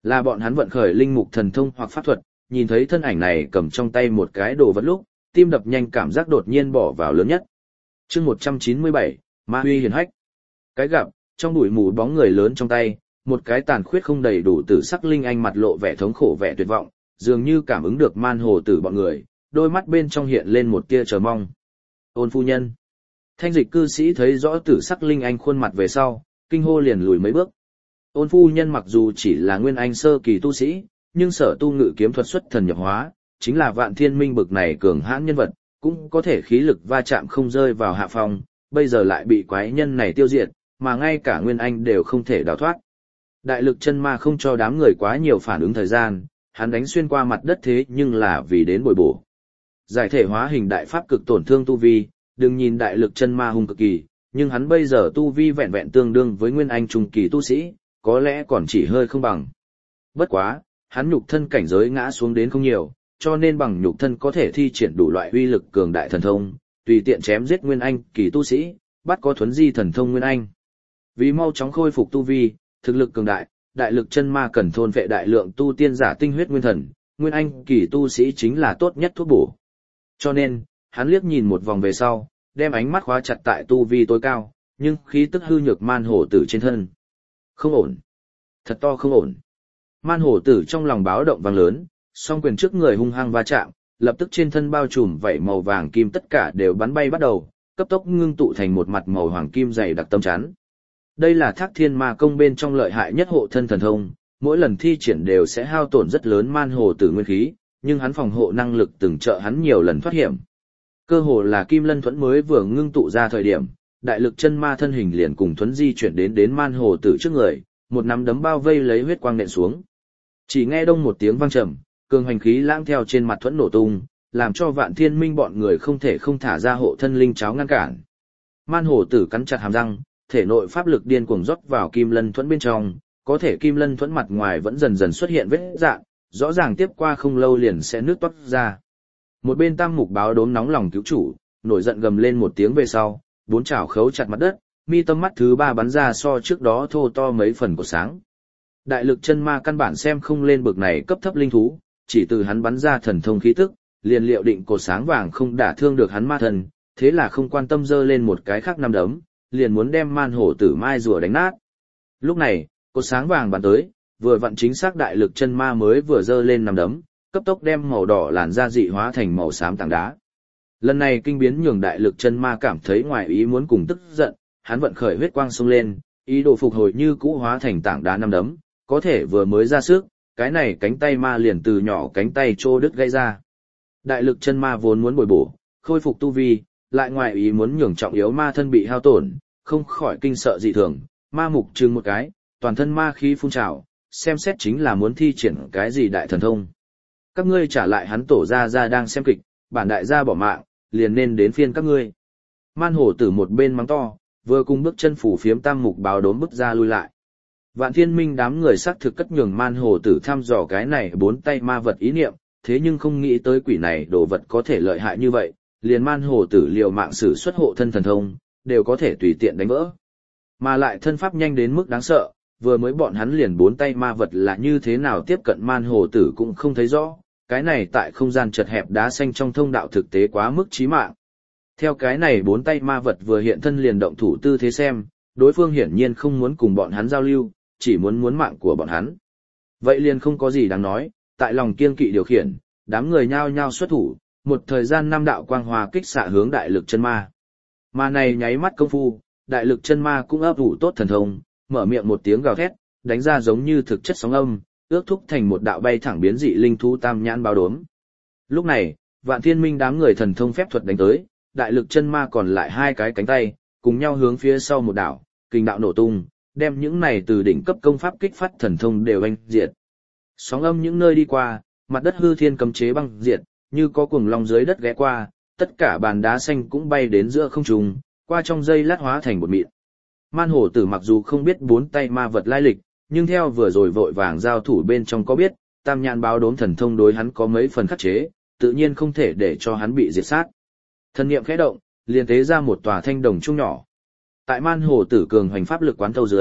Là bọn hắn vận khởi linh mục thần thông hoặc pháp thuật, nhìn thấy thân ảnh này cầm trong tay một cái đồ vật lúc, tim đập nhanh cảm giác đột nhiên bỏ vào lớn nhất. chương một trăm chín mươi bảy, Ma Huy hiển hách. Cái gặp, trong bụi mù bóng người lớn trong tay, một cái tàn khuyết không đầy đủ tử sắc linh anh mặt lộ vẻ thống khổ vẻ tuyệt vọng, dường như cảm ứng được man hồ tử bọn người, đôi mắt bên trong hiện lên một tia chờ mong. Ôn phu nhân. Thanh dịch cư sĩ thấy rõ tử sắc linh anh khuôn mặt về sau, kinh hô liền lùi mấy bước. Ôn phu nhân mặc dù chỉ là nguyên anh sơ kỳ tu sĩ, nhưng sở tu ngự kiếm thuật xuất thần nhập hóa, chính là vạn thiên minh bực này cường hãn nhân vật, cũng có thể khí lực va chạm không rơi vào hạ phong, bây giờ lại bị quái nhân này tiêu diệt, mà ngay cả nguyên anh đều không thể đào thoát. Đại lực chân ma không cho đám người quá nhiều phản ứng thời gian, hắn đánh xuyên qua mặt đất thế nhưng là vì đến bồi bổ. Giải thể hóa hình đại pháp cực tổn thương tu vi, đừng nhìn đại lực chân ma hung cực kỳ, nhưng hắn bây giờ tu vi vẹn vẹn tương đương với nguyên anh trung kỳ tu sĩ, có lẽ còn chỉ hơi không bằng. Bất quá, hắn nhục thân cảnh giới ngã xuống đến không nhiều, cho nên bằng nhục thân có thể thi triển đủ loại uy lực cường đại thần thông, tùy tiện chém giết nguyên anh kỳ tu sĩ, bắt có thuấn di thần thông nguyên anh. Vì mau chóng khôi phục tu vi, thực lực cường đại, đại lực chân ma cần thôn vệ đại lượng tu tiên giả tinh huyết nguyên thần, nguyên anh kỳ tu sĩ chính là tốt nhất thuốc bổ. Cho nên, hắn liếc nhìn một vòng về sau, đem ánh mắt khóa chặt tại tu vi tối cao, nhưng khí tức hư nhược man hổ tử trên thân. Không ổn. Thật to không ổn. Man hổ tử trong lòng báo động vang lớn, song quyền trước người hung hăng va chạm, lập tức trên thân bao trùm vảy màu vàng kim tất cả đều bắn bay bắt đầu, cấp tốc ngưng tụ thành một mặt màu hoàng kim dày đặc tâm chắn. Đây là Thác Thiên Ma công bên trong lợi hại nhất hộ thân thần thông, mỗi lần thi triển đều sẽ hao tổn rất lớn man hồ tử nguyên khí, nhưng hắn phòng hộ năng lực từng trợ hắn nhiều lần thoát hiểm. Cơ hồ là Kim Lân Thuẫn mới vừa ngưng tụ ra thời điểm, đại lực chân ma thân hình liền cùng thuẫn di chuyển đến đến man hồ tử trước người, một nắm đấm bao vây lấy huyết quang nện xuống. Chỉ nghe đông một tiếng vang trầm, cường hành khí lãng theo trên mặt thuẫn nổ tung, làm cho Vạn Thiên Minh bọn người không thể không thả ra hộ thân linh cháo ngăn cản. Man hồ tử cắn chặt hàm răng, thể nội pháp lực điên cuồng rót vào Kim Lân Thuẫn bên trong, có thể Kim Lân Thuẫn mặt ngoài vẫn dần dần xuất hiện vết rạn, rõ ràng tiếp qua không lâu liền sẽ nứt toát ra. Một bên Tam Mục báo đốm nóng lòng cứu chủ, nổi giận gầm lên một tiếng về sau, bốn chảo khấu chặt mặt đất, mi tâm mắt thứ ba bắn ra so trước đó thô to mấy phần của sáng. Đại lực chân ma căn bản xem không lên bực này cấp thấp linh thú, chỉ từ hắn bắn ra thần thông khí tức, liền liệu định cột sáng vàng không đả thương được hắn ma thần, thế là không quan tâm dơ lên một cái khác năm đấm, liền muốn đem man hổ tử mai rùa đánh nát. Lúc này, cột sáng vàng bắn tới, vừa vặn chính xác đại lực chân ma mới vừa dơ lên năm đấm, cấp tốc đem màu đỏ làn da dị hóa thành màu xám tảng đá. Lần này kinh biến nhường đại lực chân ma cảm thấy ngoài ý muốn cùng tức giận, hắn vận khởi huyết quang xông lên, ý đồ phục hồi như cũ hóa thành tảng đá năm đấm, có thể vừa mới ra sức, cái này cánh tay ma liền từ nhỏ cánh tay trô đứt gãy ra. Đại lực chân ma vốn muốn bồi bổ, khôi phục tu vi, lại ngoài ý muốn nhường trọng yếu ma thân bị hao tổn, không khỏi kinh sợ dị thường, ma mục trừng một cái, toàn thân ma khí phun trào, xem xét chính là muốn thi triển cái gì đại thần thông. Các ngươi trả lại hắn tổ gia gia đang xem kịch, bản đại gia bỏ mạng, liền nên đến phiên các ngươi. Man hổ tử một bên mắng to, vừa cùng bước chân phủ phiếm Tam Mục báo đốm bước ra lui lại. Vạn Thiên Minh đám người xác thực cất nhường man hổ tử thăm dò cái này bốn tay ma vật ý niệm, thế nhưng không nghĩ tới quỷ này đồ vật có thể lợi hại như vậy, liền man hổ tử liều mạng sử xuất hộ thân thần thông, đều có thể tùy tiện đánh vỡ. Mà lại thân pháp nhanh đến mức đáng sợ, vừa mới bọn hắn liền bốn tay ma vật là như thế nào tiếp cận man hổ tử cũng không thấy rõ, cái này tại không gian chật hẹp đá xanh trong thông đạo thực tế quá mức chí mạng. Theo cái này bốn tay ma vật vừa hiện thân liền động thủ tư thế xem, đối phương hiển nhiên không muốn cùng bọn hắn giao lưu, chỉ muốn muốn mạng của bọn hắn. Vậy liền không có gì đáng nói, tại lòng kiên kỵ điều khiển, đám người nhao nhao xuất thủ, một thời gian năm đạo quang hòa kích xạ hướng đại lực chân ma. Mà này nháy mắt công phu, đại lực chân ma cũng ấp ủ tốt thần thông, mở miệng một tiếng gào thét, đánh ra giống như thực chất sóng âm, ước thúc thành một đạo bay thẳng biến dị linh thú tam nhãn báo đốm. Lúc này, Vạn Thiên Minh đám người thần thông phép thuật đánh tới, đại lực chân ma còn lại hai cái cánh tay, cùng nhau hướng phía sau một đảo, kình đạo nổ tung, đem những này từ đỉnh cấp công pháp kích phát thần thông đều anh diệt. Sóng âm những nơi đi qua, mặt đất hư thiên cấm chế băng diệt, như có cuồng long dưới đất ghé qua, tất cả bàn đá xanh cũng bay đến giữa không trung, qua trong giây lát hóa thành bột mịn. Man hổ tử mặc dù không biết bốn tay ma vật lai lịch, nhưng theo vừa rồi vội vàng giao thủ bên trong có biết, tam nhãn báo đốm thần thông đối hắn có mấy phần khắc chế, tự nhiên không thể để cho hắn bị diệt sát. Thần niệm khẽ động, liền tế ra một tòa thanh đồng trung nhỏ. Tại man hổ tử cường hoành pháp lực quán thâu dưới,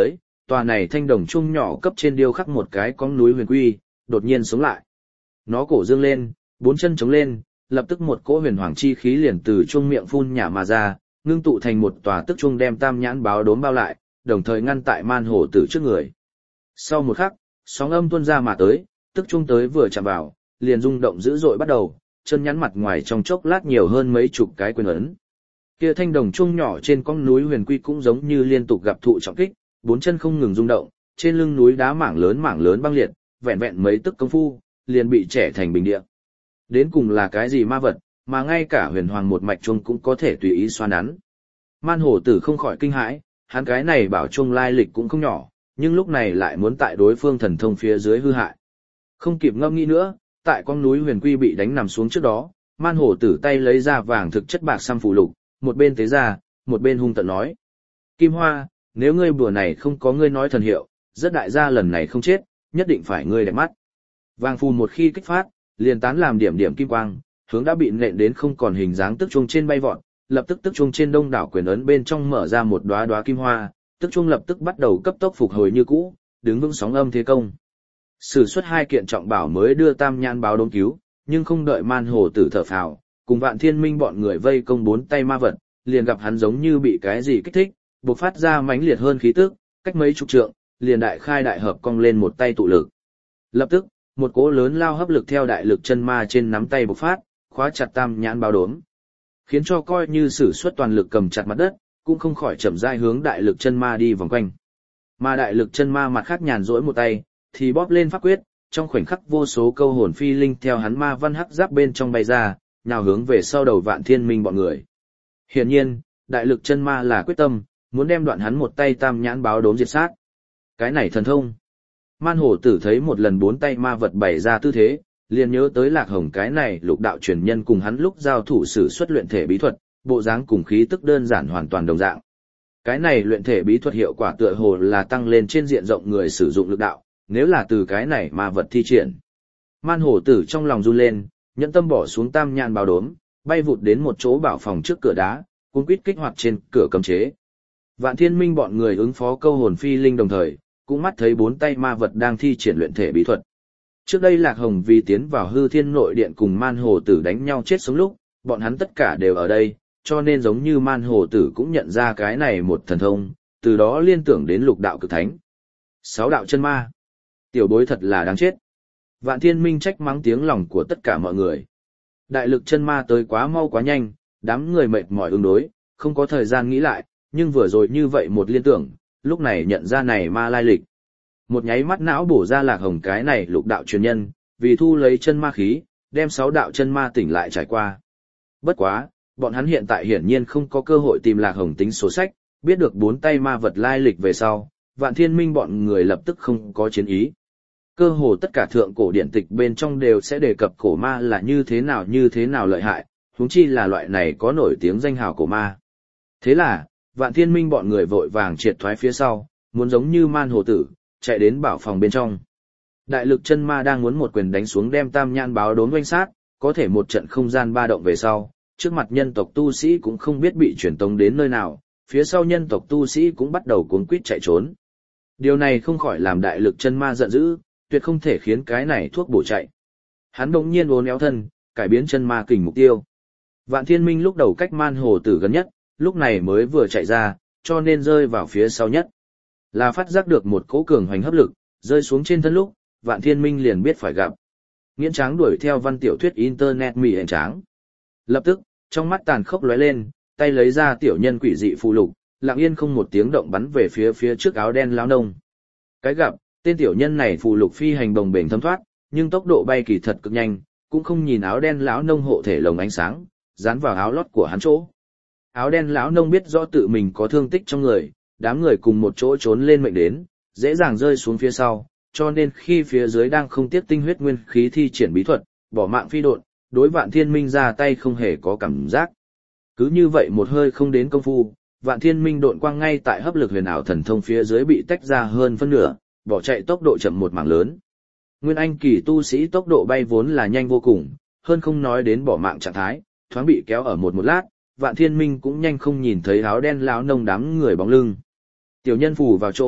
tòa này thanh đồng chuông nhỏ cấp trên điêu khắc một cái con núi huyền quy, đột nhiên sống lại. Nó cổ dương lên, bốn chân chống lên, lập tức một cỗ huyền hoàng chi khí liền từ chuông miệng phun nhả mà ra, ngưng tụ thành một tòa tức chuông đem tam nhãn báo đốm bao lại, đồng thời ngăn tại man hổ tử trước người. Sau một khắc, sóng âm tuôn ra mà tới, tức chuông tới vừa chạm vào, liền rung động dữ dội bắt đầu, chân nhắn mặt ngoài trong chốc lát nhiều hơn mấy chục cái quyền ấn. Kia thanh đồng chuông nhỏ trên con núi huyền quy cũng giống như liên tục gặp thụ trọng kích, bốn chân không ngừng rung động, trên lưng núi đá mảng lớn mảng lớn băng liệt, vẹn vẹn mấy tức công phu, liền bị trẻ thành bình địa. Đến cùng là cái gì ma vật, mà ngay cả huyền hoàng một mạch chuông cũng có thể tùy ý xoa nắn. Man hổ tử không khỏi kinh hãi, hắn cái này bảo chuông lai lịch cũng không nhỏ, nhưng lúc này lại muốn tại đối phương thần thông phía dưới hư hại. Không kịp ngâm nghĩ nữa, tại con núi huyền quy bị đánh nằm xuống trước đó, man hổ tử tay lấy ra vàng thực chất bạc xăm phù lục, một bên tế ra, một bên hung tận nói. Kim Hoa, nếu ngươi bùa này không có ngươi nói thần hiệu, rất đại gia lần này không chết, nhất định phải ngươi đẹp mắt. Vàng phù một khi kích phát, liền tán làm điểm điểm kim quang, hướng đã bị nện đến không còn hình dáng tức chuông trên bay vọt, lập tức tức chuông trên đông đảo quyền ấn bên trong mở ra một đóa đóa kim hoa, tức chuông lập tức bắt đầu cấp tốc phục hồi như cũ, đứng vững sóng âm thế công. Sử xuất hai kiện trọng bảo mới đưa tam nhãn báo đốm cứu, nhưng không đợi man hồ tử thở phào, cùng vạn thiên minh bọn người vây công bốn tay ma vật, liền gặp hắn giống như bị cái gì kích thích, bộc phát ra mãnh liệt hơn khí tức, cách mấy chục trượng, liền đại khai đại hợp cong lên một tay tụ lực. Lập tức, một cỗ lớn lao hấp lực theo đại lực chân ma trên nắm tay bộc phát, khóa chặt tam nhãn báo đốm, khiến cho coi như sử xuất toàn lực cầm chặt mặt đất, cũng không khỏi chậm rãi hướng đại lực chân ma đi vòng quanh. Mà đại lực chân ma mặt khác nhàn rỗi một tay, thì bóp lên pháp quyết, trong khoảnh khắc vô số câu hồn phi linh theo hắn ma văn hắc giáp bên trong bay ra, nhào hướng về sau đầu vạn thiên minh bọn người. Hiển nhiên, đại lực chân ma là quyết tâm, muốn đem đoạn hắn một tay tam nhãn báo đốm diệt sát. Cái này thần thông. Man hổ tử thấy một lần bốn tay ma vật bày ra tư thế, liền nhớ tới Lạc Hồng cái này lục đạo truyền nhân cùng hắn lúc giao thủ sử xuất luyện thể bí thuật, bộ dáng cùng khí tức đơn giản hoàn toàn đồng dạng. Cái này luyện thể bí thuật hiệu quả tựa hồ là tăng lên trên diện rộng người sử dụng lực đạo, nếu là từ cái này ma vật thi triển. Man hổ tử trong lòng run lên, nhẫn tâm bỏ xuống tam nhãn báo đốm, bay vụt đến một chỗ bảo phòng trước cửa đá, cuống quýt kích hoạt trên cửa cấm chế. Vạn thiên minh bọn người ứng phó câu hồn phi linh đồng thời, cũng mắt thấy bốn tay ma vật đang thi triển luyện thể bí thuật. Trước đây Lạc Hồng vì tiến vào hư thiên nội điện cùng man hồ tử đánh nhau chết sống lúc, bọn hắn tất cả đều ở đây, cho nên giống như man hồ tử cũng nhận ra cái này một thần thông, từ đó liên tưởng đến lục đạo cực thánh. Sáu đạo chân ma. Tiểu bối thật là đáng chết. Vạn thiên minh trách mắng tiếng lòng của tất cả mọi người. Đại lực chân ma tới quá mau quá nhanh, đám người mệt mỏi ứng đối, không có thời gian nghĩ lại, nhưng vừa rồi như vậy một liên tưởng, lúc này nhận ra này ma lai lịch. Một nháy mắt não bổ ra Lạc Hồng cái này lục đạo truyền nhân, vì thu lấy chân ma khí, đem sáu đạo chân ma tỉnh lại trải qua. Bất quá, bọn hắn hiện tại hiển nhiên không có cơ hội tìm Lạc Hồng tính số sách, biết được bốn tay ma vật lai lịch về sau, Vạn Thiên Minh bọn người lập tức không có chiến ý. Cơ hồ tất cả thượng cổ điển tịch bên trong đều sẽ đề cập cổ ma là như thế nào như thế nào lợi hại, huống chi là loại này có nổi tiếng danh hào cổ ma. Thế là, Vạn Thiên Minh bọn người vội vàng triệt thoái phía sau, muốn giống như man hồ tử, chạy đến bảo phòng bên trong. Đại lực chân ma đang muốn một quyền đánh xuống đem tam nhãn báo đốm oanh sát, có thể một trận không gian ba động về sau, trước mặt nhân tộc tu sĩ cũng không biết bị truyền tống đến nơi nào, phía sau nhân tộc tu sĩ cũng bắt đầu cuống quýt chạy trốn. Điều này không khỏi làm đại lực chân ma giận dữ, tuyệt không thể khiến cái này thuốc bổ chạy. Hắn đột nhiên uốn éo thân, cải biến chân ma kình mục tiêu. Vạn Thiên Minh lúc đầu cách man hồ tử gần nhất, lúc này mới vừa chạy ra, cho nên rơi vào phía sau nhất. Là phát giác được một cỗ cường hoành hấp lực, rơi xuống trên thân lúc, Vạn Thiên Minh liền biết phải gặp. Nghiễn Tráng đuổi theo văn tiểu thuyết internet mỉ ảnh Tráng. Lập tức, trong mắt tàn khốc lóe lên, tay lấy ra tiểu nhân quỷ dị phù lục, lặng yên không một tiếng động bắn về phía phía trước áo đen lão nông. Cái gặp, tên tiểu nhân này phù lục phi hành đồng bền thấm thoát, nhưng tốc độ bay kỳ thật cực nhanh, cũng không nhìn áo đen lão nông hộ thể lồng ánh sáng, dán vào áo lót của hắn chỗ. Áo đen lão nông biết rõ tự mình có thương tích trong người, đám người cùng một chỗ trốn lên mệnh đến, dễ dàng rơi xuống phía sau, cho nên khi phía dưới đang không tiếc tinh huyết nguyên khí thi triển bí thuật, bỏ mạng phi độn, đối Vạn Thiên Minh ra tay không hề có cảm giác. Cứ như vậy một hơi không đến công phu, Vạn Thiên Minh độn quang ngay tại hấp lực huyền ảo thần thông phía dưới bị tách ra hơn phân nửa, bỏ chạy tốc độ chậm một mảng lớn. Nguyên Anh kỳ tu sĩ tốc độ bay vốn là nhanh vô cùng, hơn không nói đến bỏ mạng trạng thái, thoáng bị kéo ở một một lát, Vạn Thiên Minh cũng nhanh không nhìn thấy áo đen lão nông đám người bóng lưng. Tiểu nhân phù vào chỗ,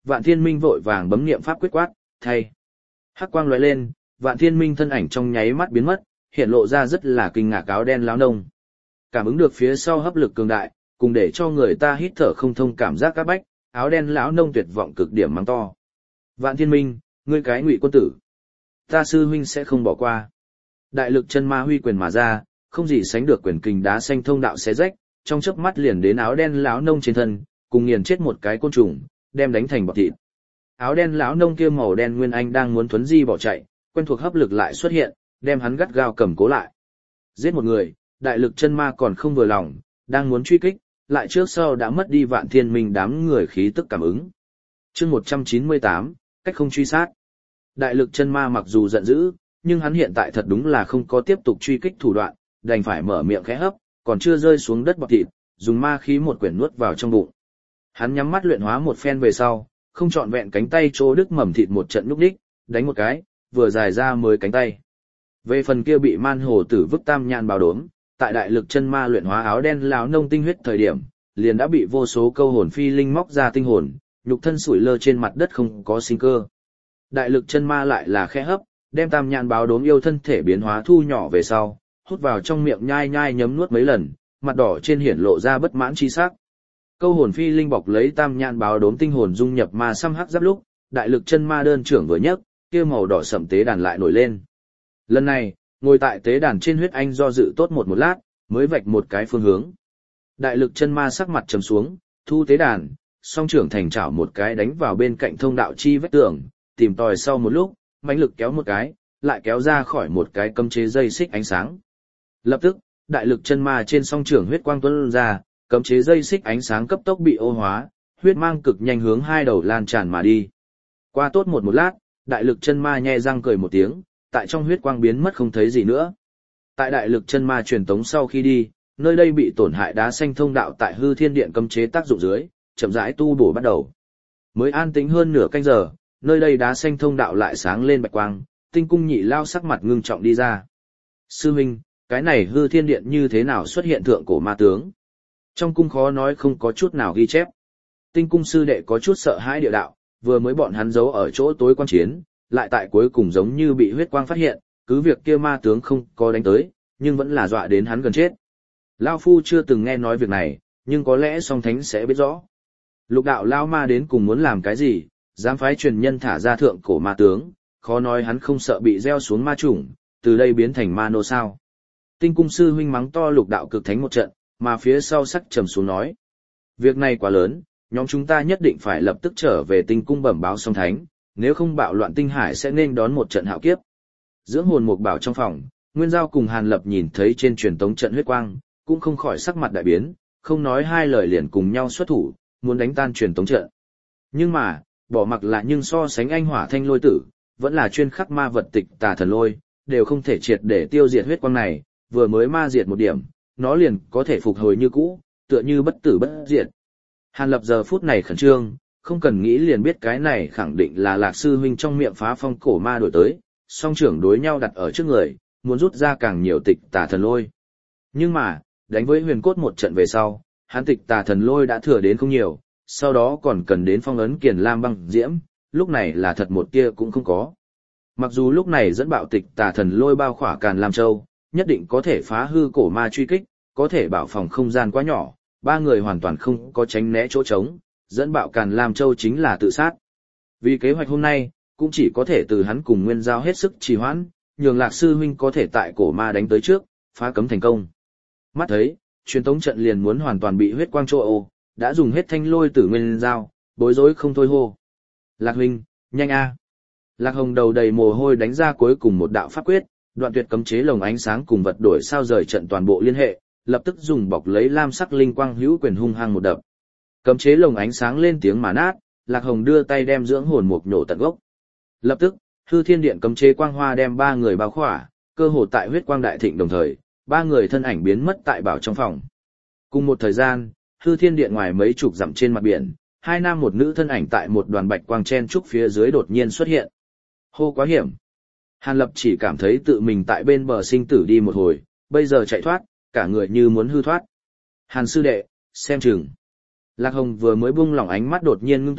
Vạn Thiên Minh vội vàng bấm niệm pháp quyết quát, thay. Hắc quang lóe lên, Vạn Thiên Minh thân ảnh trong nháy mắt biến mất, hiện lộ ra rất là kinh ngạc áo đen lão nông. Cảm ứng được phía sau hấp lực cường đại, cùng để cho người ta hít thở không thông cảm giác các bách, áo đen lão nông tuyệt vọng cực điểm mắng to. Vạn Thiên Minh, ngươi cái ngụy quân tử, ta sư huynh sẽ không bỏ qua. Đại lực chân ma huy quyền mà ra, không gì sánh được quyền kình đá xanh thông đạo xé rách, trong chớp mắt liền đến áo đen lão nông trên thân, cùng nghiền chết một cái côn trùng, đem đánh thành bọt thịt. Áo đen lão nông kia màu đen nguyên anh đang muốn thuấn di bỏ chạy, quen thuộc hấp lực lại xuất hiện, đem hắn gắt gao cầm cố lại. Giết một người, đại lực chân ma còn không vừa lòng, đang muốn truy kích, lại trước sau đã mất đi Vạn Thiên Minh đám người khí tức cảm ứng. Chương một trăm chín mươi tám, cách không truy sát. Đại lực chân ma mặc dù giận dữ, nhưng hắn hiện tại thật đúng là không có tiếp tục truy kích thủ đoạn, đành phải mở miệng khẽ hấp, còn chưa rơi xuống đất bọt thịt, dùng ma khí một quyển nuốt vào trong bụng. Hắn nhắm mắt luyện hóa một phen về sau, không trọn vẹn cánh tay chỗ đứt mầm thịt một trận nhúc đích, đánh một cái, vừa dài ra mới cánh tay. Về phần kia bị man hồ tử vứt tam nhàn bào đốm, tại đại lực chân ma luyện hóa áo đen lão nông tinh huyết thời điểm, liền đã bị vô số câu hồn phi linh móc ra tinh hồn, nhục thân sủi lơ trên mặt đất không có sinh cơ. Đại lực chân ma lại là khẽ hấp, đem tam nhàn báo đốm yêu thân thể biến hóa thu nhỏ về sau, hút vào trong miệng nhai nhai nhấm nuốt mấy lần, mặt đỏ trên hiển lộ ra bất mãn chi sắc. Câu hồn phi linh bọc lấy tam nhàn báo đốm tinh hồn dung nhập ma xăm hắc giáp lúc, đại lực chân ma đơn trưởng vừa nhấc, kia màu đỏ sẫm tế đàn lại nổi lên. Lần này, ngồi tại tế đàn trên huyết anh do dự tốt một một lát, mới vạch một cái phương hướng. Đại lực chân ma sắc mặt trầm xuống, thu tế đàn, song trưởng thành chảo một cái đánh vào bên cạnh thông đạo chi vách tường, tìm tòi sau một lúc, mãnh lực kéo một cái, lại kéo ra khỏi một cái cấm chế dây xích ánh sáng. Lập tức, đại lực chân ma trên song trưởng huyết quang tuôn ra, cấm chế dây xích ánh sáng cấp tốc bị ô hóa, huyết mang cực nhanh hướng hai đầu lan tràn mà đi. Qua tốt một một lát, đại lực chân ma nhe răng cười một tiếng, tại trong huyết quang biến mất không thấy gì nữa. Tại đại lực chân ma truyền tống sau khi đi, nơi đây bị tổn hại đá xanh thông đạo tại hư thiên điện cấm chế tác dụng dưới, chậm rãi tu bổ bắt đầu. Mới an tĩnh hơn nửa canh giờ, nơi đây đá xanh thông đạo lại sáng lên bạch quang, Tinh Cung Nhị Lao sắc mặt ngưng trọng đi ra. Sư huynh, cái này hư thiên điện như thế nào xuất hiện thượng cổ ma tướng? Trong cung khó nói không có chút nào ghi chép. Tinh Cung sư đệ có chút sợ hãi địa đạo, vừa mới bọn hắn giấu ở chỗ tối quan chiến, lại tại cuối cùng giống như bị huyết quang phát hiện, cứ việc kia ma tướng không có đánh tới, nhưng vẫn là dọa đến hắn gần chết. Lao Phu chưa từng nghe nói việc này, nhưng có lẽ song thánh sẽ biết rõ. Lục đạo Lao ma đến cùng muốn làm cái gì, dám phái truyền nhân thả ra thượng cổ ma tướng, khó nói hắn không sợ bị gieo xuống ma chủng, từ đây biến thành ma nô sao. Tinh Cung sư huynh mắng to lục đạo cực thánh một trận, mà phía sau sắc trầm xuống nói. Việc này quá lớn, nhóm chúng ta nhất định phải lập tức trở về Tinh Cung bẩm báo song thánh, nếu không bạo loạn tinh hải sẽ nên đón một trận hạo kiếp. Dưỡng hồn mục bảo trong phòng, Nguyên Giao cùng Hàn Lập nhìn thấy trên truyền tống trận huyết quang, cũng không khỏi sắc mặt đại biến, không nói hai lời liền cùng nhau xuất thủ, muốn đánh tan truyền tống trận. Nhưng mà, bỏ mặc là nhưng so sánh anh hỏa thanh lôi tử, vẫn là chuyên khắc ma vật tịch tà thần lôi, đều không thể triệt để tiêu diệt huyết quang này, vừa mới ma diệt một điểm, nó liền có thể phục hồi như cũ, tựa như bất tử bất diệt. Hàn Lập giờ phút này khẩn trương, không cần nghĩ liền biết cái này khẳng định là Lạc sư huynh trong miệng phá phong cổ ma đổi tới, song trưởng đối nhau đặt ở trước người, muốn rút ra càng nhiều tịch tà thần lôi. Nhưng mà, đánh với huyền cốt một trận về sau, hắn tịch tà thần lôi đã thừa đến không nhiều, sau đó còn cần đến phong ấn kiền lam băng diễm, lúc này là thật một tia cũng không có. Mặc dù lúc này dẫn bạo tịch tà thần lôi bao khỏa Càn Lam Châu, nhất định có thể phá hư cổ ma truy kích, có thể bảo phòng không gian quá nhỏ, ba người hoàn toàn không có tránh né chỗ trống, dẫn bạo Càn Lam Châu chính là tự sát. Vì kế hoạch hôm nay, cũng chỉ có thể từ hắn cùng Nguyên Giao hết sức trì hoãn, nhường Lạc sư huynh có thể tại cổ ma đánh tới trước, phá cấm thành công. Mắt thấy, truyền tống trận liền muốn hoàn toàn bị huyết quang trô ô, đã dùng hết thanh lôi tử Nguyên Giao, bối rối không thôi hô. Lạc huynh, nhanh a! Lạc Hồng đầu đầy mồ hôi đánh ra cuối cùng một đạo pháp quyết, đoạn tuyệt cấm chế lồng ánh sáng cùng vật đổi sao rời trận toàn bộ liên hệ, lập tức dùng bọc lấy lam sắc linh quang hữu quyền hung hăng một đập. Cấm chế lồng ánh sáng lên tiếng mà nát, Lạc Hồng đưa tay đem dưỡng hồn mục nổ tận gốc. Lập tức, hư thiên điện cấm chế quang hoa đem ba người bao khỏa, cơ hồ tại huyết quang đại thịnh đồng thời, ba người thân ảnh biến mất tại bảo trong phòng. Cùng một thời gian, hư thiên điện ngoài mấy chục dặm trên mặt biển, hai nam một nữ thân ảnh tại một đoàn bạch quang chen trúc phía dưới đột nhiên xuất hiện. Hô quá hiểm. Hàn Lập chỉ cảm thấy tự mình tại bên bờ sinh tử đi một hồi, bây giờ chạy thoát, cả người như muốn hư thoát. Hàn sư đệ, xem chừng. Lạc Hồng vừa mới buông lỏng ánh mắt đột nhiên ngưng tụ,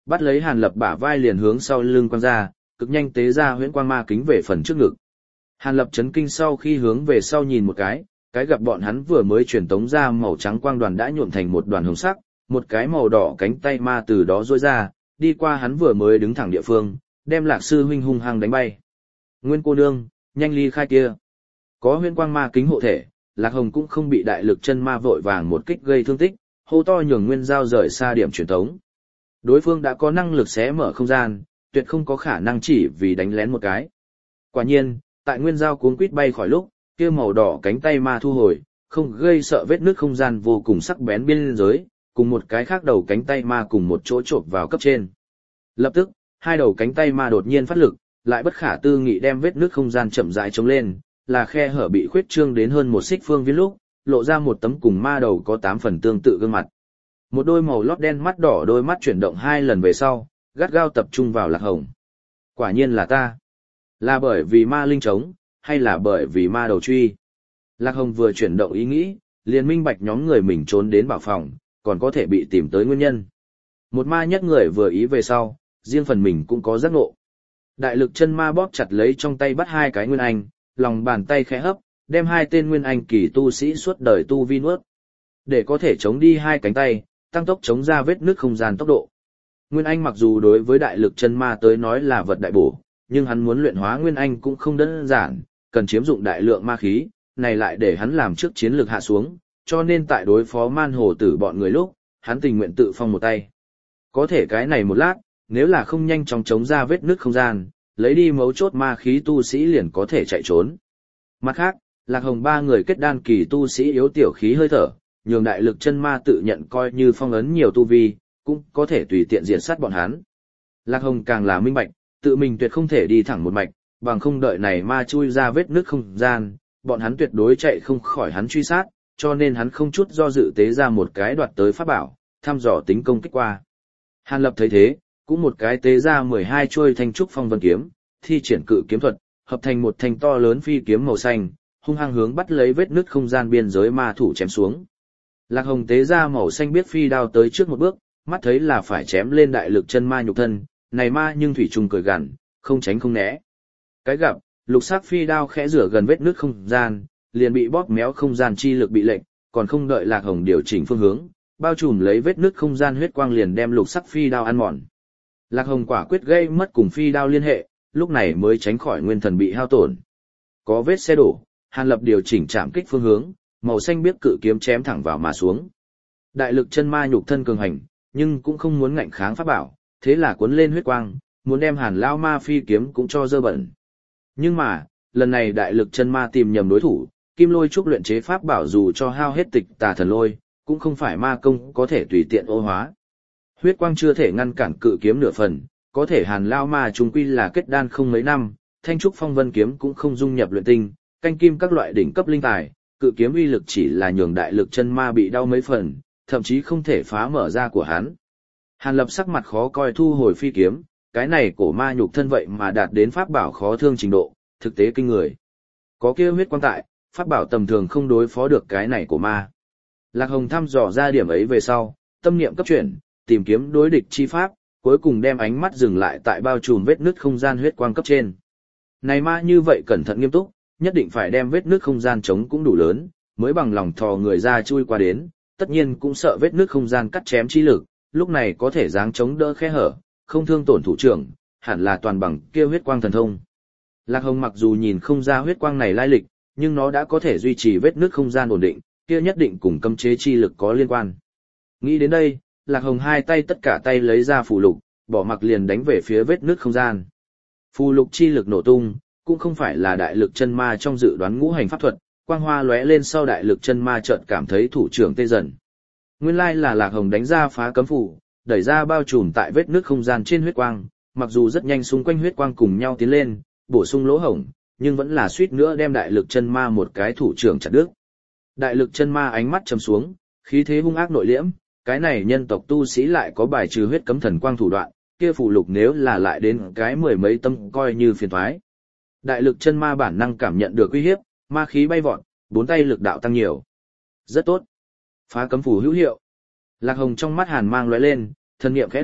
bắt lấy Hàn Lập bả vai liền hướng sau lưng quăng ra, cực nhanh tế ra huyễn quang ma kính về phần trước ngực. Hàn Lập chấn kinh sau khi hướng về sau nhìn một cái, cái gặp bọn hắn vừa mới truyền tống ra màu trắng quang đoàn đã nhuộm thành một đoàn hồng sắc, một cái màu đỏ cánh tay ma từ đó rôi ra, đi qua hắn vừa mới đứng thẳng địa phương, đem Lạc sư huynh hung hăng đánh bay. Nguyên cô nương, nhanh ly khai kia. Có huyễn quang ma kính hộ thể, Lạc Hồng cũng không bị đại lực chân ma vội vàng một kích gây thương tích, hô to nhường Nguyên Giao rời xa điểm truyền tống. Đối phương đã có năng lực xé mở không gian, tuyệt không có khả năng chỉ vì đánh lén một cái. Quả nhiên, tại Nguyên Giao cuống quýt bay khỏi lúc, kia màu đỏ cánh tay ma thu hồi, không gây sợ vết nứt không gian vô cùng sắc bén biên giới, cùng một cái khác đầu cánh tay ma cùng một chỗ chộp vào cấp trên. Lập tức, hai đầu cánh tay ma đột nhiên phát lực, lại bất khả tư nghị đem vết nứt không gian chậm rãi chống lên, là khe hở bị khuyết trương đến hơn một xích phương viên lúc, lộ ra một tấm cùng ma đầu có tám phần tương tự gương mặt. Một đôi màu lót đen mắt đỏ đôi mắt chuyển động hai lần về sau, gắt gao tập trung vào Lạc Hồng. Quả nhiên là ta. Là bởi vì ma linh trống, hay là bởi vì ma đầu truy? Lạc Hồng vừa chuyển động ý nghĩ, liền minh bạch nhóm người mình trốn đến bảo phòng, còn có thể bị tìm tới nguyên nhân. Một ma nhất người vừa ý về sau, riêng phần mình cũng có giác ngộ. Đại lực chân ma bóp chặt lấy trong tay bắt hai cái nguyên anh, lòng bàn tay khẽ hấp, đem hai tên nguyên anh kỳ tu sĩ suốt đời tu vi nuốt. Để có thể chống đi hai cánh tay, tăng tốc chống ra vết nứt không gian tốc độ. Nguyên anh mặc dù đối với đại lực chân ma tới nói là vật đại bổ, nhưng hắn muốn luyện hóa nguyên anh cũng không đơn giản, cần chiếm dụng đại lượng ma khí, này lại để hắn làm trước chiến lược hạ xuống, cho nên tại đối phó man hồ tử bọn người lúc, hắn tình nguyện tự phong một tay. Có thể cái này một lát, nếu là không nhanh chóng chống ra vết nứt không gian, lấy đi mấu chốt ma khí tu sĩ liền có thể chạy trốn. Mặt khác, Lạc Hồng ba người kết đan kỳ tu sĩ yếu tiểu khí hơi thở, nhường đại lực chân ma tự nhận coi như phong ấn nhiều tu vi, cũng có thể tùy tiện diệt sát bọn hắn. Lạc Hồng càng là minh bạch, tự mình tuyệt không thể đi thẳng một mạch, bằng không đợi này ma chui ra vết nứt không gian, bọn hắn tuyệt đối chạy không khỏi hắn truy sát, cho nên hắn không chút do dự tế ra một cái đoạt tới pháp bảo, thăm dò tính công kích qua. Hàn Lập thấy thế, cũng một cái tế ra mười hai chuôi thanh trúc phong vân kiếm, thi triển cự kiếm thuật, hợp thành một thanh to lớn phi kiếm màu xanh, hung hăng hướng bắt lấy vết nứt không gian biên giới ma thủ chém xuống. Lạc Hồng tế ra màu xanh biết phi đao tới trước một bước, mắt thấy là phải chém lên đại lực chân ma nhục thân, này ma nhưng thủy trùng cười gằn, không tránh không né. Cái gặp, lục sắc phi đao khẽ rửa gần vết nứt không gian, liền bị bóp méo không gian chi lực bị lệnh, còn không đợi Lạc Hồng điều chỉnh phương hướng, bao trùm lấy vết nứt không gian huyết quang liền đem lục sắc phi đao ăn mòn. Lạc Hồng quả quyết gây mất cùng phi đao liên hệ, lúc này mới tránh khỏi nguyên thần bị hao tổn. Có vết xe đổ, Hàn Lập điều chỉnh chạm kích phương hướng, màu xanh biếc cự kiếm chém thẳng vào mà xuống. Đại lực chân ma nhục thân cường hành, nhưng cũng không muốn ngạnh kháng pháp bảo, thế là cuốn lên huyết quang, muốn đem Hàn Lao Ma phi kiếm cũng cho dơ bẩn. Nhưng mà, lần này đại lực chân ma tìm nhầm đối thủ, kim lôi trúc luyện chế pháp bảo dù cho hao hết tịch tà thần lôi, cũng không phải ma công có thể tùy tiện ô hóa. Huyết quang chưa thể ngăn cản cự kiếm nửa phần, có thể Hàn Lao Ma trung quy là kết đan không mấy năm, thanh trúc phong vân kiếm cũng không dung nhập luyện tinh, canh kim các loại đỉnh cấp linh tài, cự kiếm uy lực chỉ là nhường đại lực chân ma bị đau mấy phần, thậm chí không thể phá mở ra của hắn. Hàn Lập sắc mặt khó coi thu hồi phi kiếm, cái này cổ ma nhục thân vậy mà đạt đến pháp bảo khó thương trình độ, thực tế kinh người. Có kia huyết quang tại, pháp bảo tầm thường không đối phó được cái này của ma. Lạc Hồng thăm dò ra điểm ấy về sau, tâm niệm cấp chuyển, tìm kiếm đối địch chi pháp, cuối cùng đem ánh mắt dừng lại tại bao trùm vết nứt không gian huyết quang cấp trên. Này ma như vậy cẩn thận nghiêm túc, nhất định phải đem vết nứt không gian chống cũng đủ lớn, mới bằng lòng thò người ra chui qua đến, tất nhiên cũng sợ vết nứt không gian cắt chém chi lực, lúc này có thể dáng chống đỡ khe hở, không thương tổn thủ trưởng, hẳn là toàn bằng kia huyết quang thần thông. Lạc Hồng mặc dù nhìn không ra huyết quang này lai lịch, nhưng nó đã có thể duy trì vết nứt không gian ổn định, kia nhất định cùng cấm chế chi lực có liên quan. Nghĩ đến đây, Lạc Hồng hai tay tất cả tay lấy ra phù lục, bỏ mặc liền đánh về phía vết nứt không gian. Phù lục chi lực nổ tung, cũng không phải là đại lực chân ma trong dự đoán ngũ hành pháp thuật, quang hoa lóe lên sau đại lực chân ma chợt cảm thấy thủ trưởng tê dần. Nguyên lai là Lạc Hồng đánh ra phá cấm phù, đẩy ra bao trùm tại vết nứt không gian trên huyết quang, mặc dù rất nhanh xung quanh huyết quang cùng nhau tiến lên, bổ sung lỗ hổng, nhưng vẫn là suýt nữa đem đại lực chân ma một cái thủ trưởng chặt đứt. Đại lực chân ma ánh mắt trầm xuống, khí thế hung ác nội liễm, cái này nhân tộc tu sĩ lại có bài trừ huyết cấm thần quang thủ đoạn, kia phù lục nếu là lại đến cái mười mấy tâm coi như phiền toái. Đại lực chân ma bản năng cảm nhận được uy hiếp, ma khí bay vọt, bốn tay lực đạo tăng nhiều. Rất tốt. Phá cấm phù hữu hiệu. Lạc Hồng trong mắt hàn mang lóe lên, thần niệm khẽ động,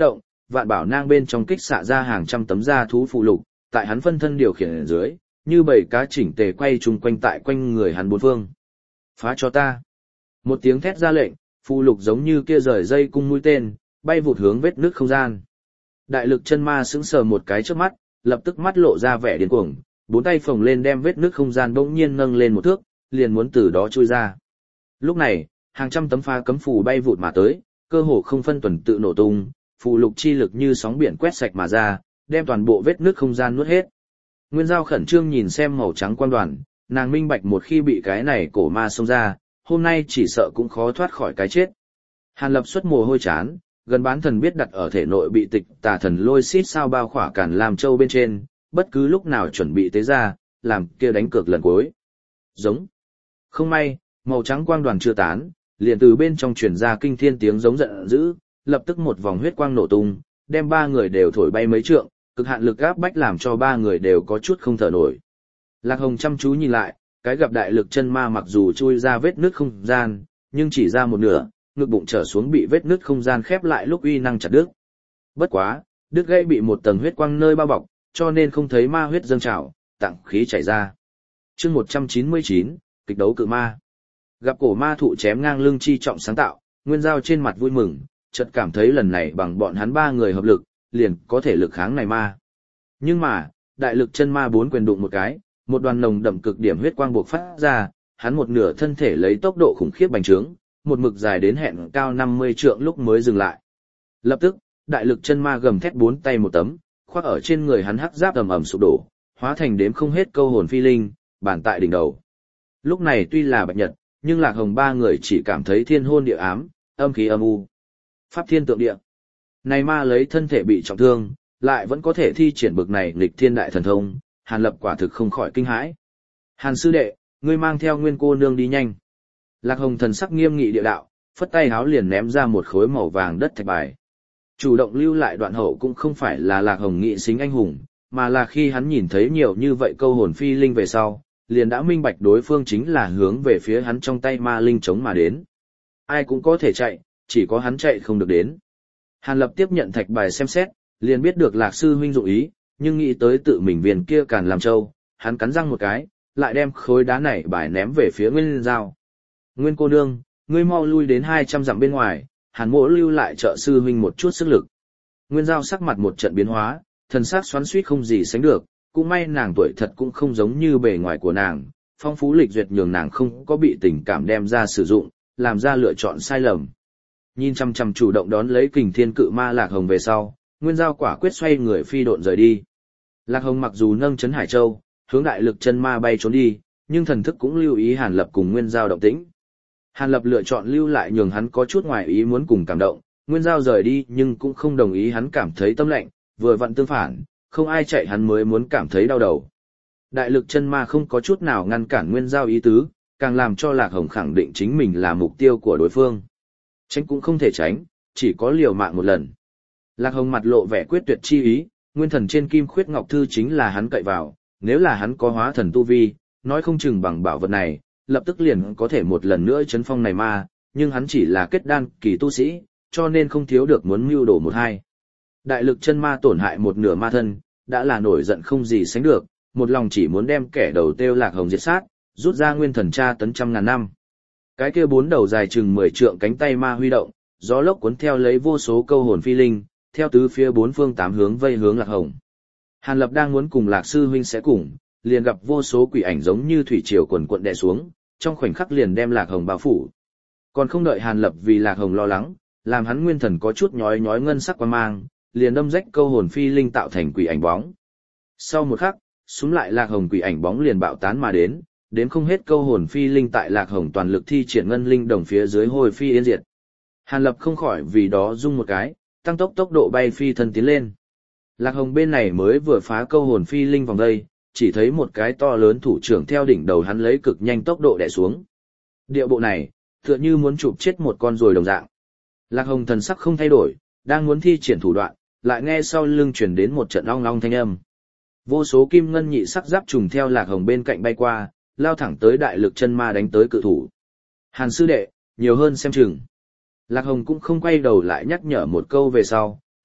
vạn bảo nang bên trong kích xạ ra hàng trăm tấm da thú phụ lục, tại hắn phân thân điều khiển ở dưới, như bầy cá chỉnh tề quay chung quanh tại quanh người hắn bốn phương. Phá cho ta. Một tiếng thét ra lệnh, phụ lục giống như kia rời dây cung mũi tên, bay vụt hướng vết nước không gian. Đại lực chân ma sững sờ một cái trước mắt, lập tức mắt lộ ra vẻ điên cuồng, bốn tay phồng lên đem vết nước không gian bỗng nhiên nâng lên một thước, liền muốn từ đó chui ra. Lúc này, hàng trăm tấm phá cấm phù bay vụt mà tới, cơ hồ không phân tuần tự nổ tung, phù lục chi lực như sóng biển quét sạch mà ra, đem toàn bộ vết nước không gian nuốt hết. Nguyên Giao khẩn trương nhìn xem màu trắng quan đoàn, nàng minh bạch một khi bị cái này cổ ma xông ra, hôm nay chỉ sợ cũng khó thoát khỏi cái chết. Hàn Lập xuất mồ hôi chán, gần bán thần biết đặt ở thể nội bị tịch tà thần lôi xít sao bao khỏa cản làm châu bên trên, bất cứ lúc nào chuẩn bị tế ra, làm kia đánh cược lần cuối. Giống. Không may, màu trắng quang đoàn chưa tán, liền từ bên trong truyền ra kinh thiên tiếng giống giận dữ, lập tức một vòng huyết quang nổ tung, đem ba người đều thổi bay mấy trượng, cực hạn lực áp bách làm cho ba người đều có chút không thở nổi. Lạc Hồng chăm chú nhìn lại, cái gặp đại lực chân ma mặc dù chui ra vết nứt không gian, nhưng chỉ ra một nửa, ngực bụng trở xuống bị vết nứt không gian khép lại lúc uy năng chặt đứt. Bất quá, đứt gãy bị một tầng huyết quang nơi bao bọc, cho nên không thấy ma huyết dâng trào, tặng khí chảy ra. Chương một trăm chín mươi chín, kịch đấu cự ma. Gặp cổ ma thụ chém ngang lưng chi trọng sáng tạo, Nguyên Giao trên mặt vui mừng, chợt cảm thấy lần này bằng bọn hắn ba người hợp lực, liền có thể lực kháng này ma. Nhưng mà, đại lực chân ma bốn quyền đụng một cái, một đoàn nồng đậm cực điểm huyết quang buộc phát ra, hắn một nửa thân thể lấy tốc độ khủng khiếp bành trướng, một mực dài đến hẹn cao năm mươi trượng lúc mới dừng lại. Lập tức, đại lực chân ma gầm thét bốn tay một tấm, khoác ở trên người hắn hắc giáp ầm ầm sụp đổ, hóa thành đếm không hết câu hồn phi linh, bàn tại đỉnh đầu. Lúc này tuy là bạch nhật, nhưng Lạc Hồng ba người chỉ cảm thấy thiên hôn địa ám, âm khí âm u. Pháp thiên tượng địa. Này ma lấy thân thể bị trọng thương, lại vẫn có thể thi triển bực này nghịch thiên đại thần thông, Hàn Lập quả thực không khỏi kinh hãi. Hàn sư đệ, ngươi mang theo Nguyên cô nương đi nhanh. Lạc Hồng thần sắc nghiêm nghị địa đạo, phất tay háo liền ném ra một khối màu vàng đất thạch bài. Chủ động lưu lại đoạn hậu cũng không phải là Lạc Hồng nghị xính anh hùng, mà là khi hắn nhìn thấy nhiều như vậy câu hồn phi linh về sau, liền đã minh bạch đối phương chính là hướng về phía hắn trong tay ma linh chống mà đến. Ai cũng có thể chạy, chỉ có hắn chạy không được đến. Hàn Lập tiếp nhận thạch bài xem xét, liền biết được Lạc sư huynh dụng ý, nhưng nghĩ tới tự mình viên kia Càn Lam Châu, hắn cắn răng một cái, lại đem khối đá này bài ném về phía Nguyên Giao. Nguyên cô nương, ngươi mau lui đến hai trăm dặm bên ngoài, Hàn mỗ lưu lại trợ sư huynh một chút sức lực. Nguyên Giao sắc mặt một trận biến hóa, thần sắc xoắn xuýt không gì sánh được, cũng may nàng tuổi thật cũng không giống như bề ngoài của nàng, phong phú lịch duyệt nhường nàng không có bị tình cảm đem ra sử dụng, làm ra lựa chọn sai lầm. Nhìn chăm chăm chủ động đón lấy kình thiên cự ma Lạc Hồng về sau, Nguyên Giao quả quyết xoay người phi độn rời đi. Lạc Hồng mặc dù nâng chấn Hải Châu, hướng đại lực chân ma bay trốn đi, nhưng thần thức cũng lưu ý Hàn Lập cùng Nguyên Giao động tĩnh. Hàn Lập lựa chọn lưu lại nhường hắn có chút ngoài ý muốn cùng cảm động, Nguyên Giao rời đi nhưng cũng không đồng ý hắn cảm thấy tâm lạnh, vừa vặn tương phản, không ai chạy hắn mới muốn cảm thấy đau đầu. Đại lực chân ma không có chút nào ngăn cản Nguyên Giao ý tứ, càng làm cho Lạc Hồng khẳng định chính mình là mục tiêu của đối phương. Tránh cũng không thể tránh, chỉ có liều mạng một lần. Lạc Hồng mặt lộ vẻ quyết tuyệt chi ý, nguyên thần trên kim khuyết ngọc thư chính là hắn cậy vào, nếu là hắn có hóa thần tu vi, nói không chừng bằng bảo vật này, lập tức liền có thể một lần nữa chấn phong này ma, nhưng hắn chỉ là kết đan kỳ tu sĩ, cho nên không thiếu được muốn mưu đồ một hai. Đại lực chân ma tổn hại một nửa ma thân, đã là nổi giận không gì sánh được, một lòng chỉ muốn đem kẻ đầu tiêu Lạc Hồng diệt sát, rút ra nguyên thần tra tấn trăm ngàn năm. Cái kia bốn đầu dài chừng mười trượng cánh tay ma huy động, gió lốc cuốn theo lấy vô số câu hồn phi linh, theo tứ phía bốn phương tám hướng vây hướng Lạc Hồng. Hàn Lập đang muốn cùng Lạc sư huynh sẽ cùng, liền gặp vô số quỷ ảnh giống như thủy triều quần cuộn đè xuống, trong khoảnh khắc liền đem Lạc Hồng bao phủ. Còn không đợi Hàn Lập vì Lạc Hồng lo lắng, làm hắn nguyên thần có chút nhói nhói ngân sắc quang mang, liền đâm rách câu hồn phi linh tạo thành quỷ ảnh bóng. Sau một khắc, xúm lại Lạc Hồng quỷ ảnh bóng liền bạo tán mà đến, đến không hết câu hồn phi linh tại Lạc Hồng toàn lực thi triển ngân linh đồng phía dưới hồi phi yên diệt. Hàn Lập không khỏi vì đó rung một cái, tăng tốc tốc độ bay phi thân tiến lên. Lạc Hồng bên này mới vừa phá câu hồn phi linh vòng đây, chỉ thấy một cái to lớn thủ trưởng theo đỉnh đầu hắn lấy cực nhanh tốc độ đè xuống. Điệu bộ này, tựa như muốn chụp chết một con ruồi đồng dạng. Lạc Hồng thần sắc không thay đổi, đang muốn thi triển thủ đoạn, lại nghe sau lưng truyền đến một trận ong ong thanh âm. Vô số kim ngân nhị sắc giáp trùng theo Lạc Hồng bên cạnh bay qua, lao thẳng tới đại lực chân ma đánh tới cự thủ. Hàn sư đệ, nhiều hơn xem chừng. Lạc Hồng cũng không quay đầu lại nhắc nhở một câu về sau,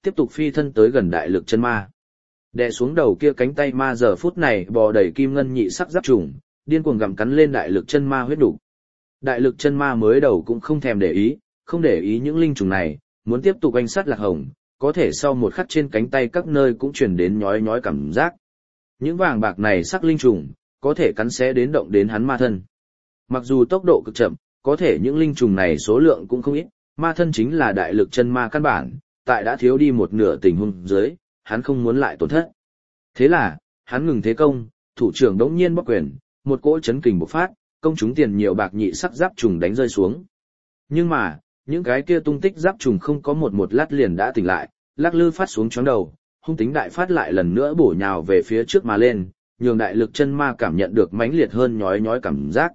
tiếp tục phi thân tới gần đại lực chân ma. Đè xuống đầu kia cánh tay ma giờ phút này bò đầy kim ngân nhị sắc giáp trùng, điên cuồng gặm cắn lên đại lực chân ma huyết đủ. Đại lực chân ma mới đầu cũng không thèm để ý, không để ý những linh trùng này, muốn tiếp tục oanh sát Lạc Hồng, có thể sau một khắc trên cánh tay các nơi cũng truyền đến nhói nhói cảm giác. Những vàng bạc này sắc linh trùng, có thể cắn xé đến động đến hắn ma thân. Mặc dù tốc độ cực chậm, có thể những linh trùng này số lượng cũng không ít, ma thân chính là đại lực chân ma căn bản, tại đã thiếu đi một nửa tình huống dưới, hắn không muốn lại tổn thất. Thế là, hắn ngừng thế công, thủ trưởng đống nhiên bóc quyền, một cỗ chấn kình bộc phát, công chúng tiền nhiều bạc nhị sắc giáp trùng đánh rơi xuống. Nhưng mà, những cái kia tung tích giáp trùng không có một một lát liền đã tỉnh lại, lắc lư phát xuống chóng đầu, hung tính đại phát lại lần nữa bổ nhào về phía trước mà lên, nhường đại lực chân ma cảm nhận được mãnh liệt hơn nhói nhói cảm giác.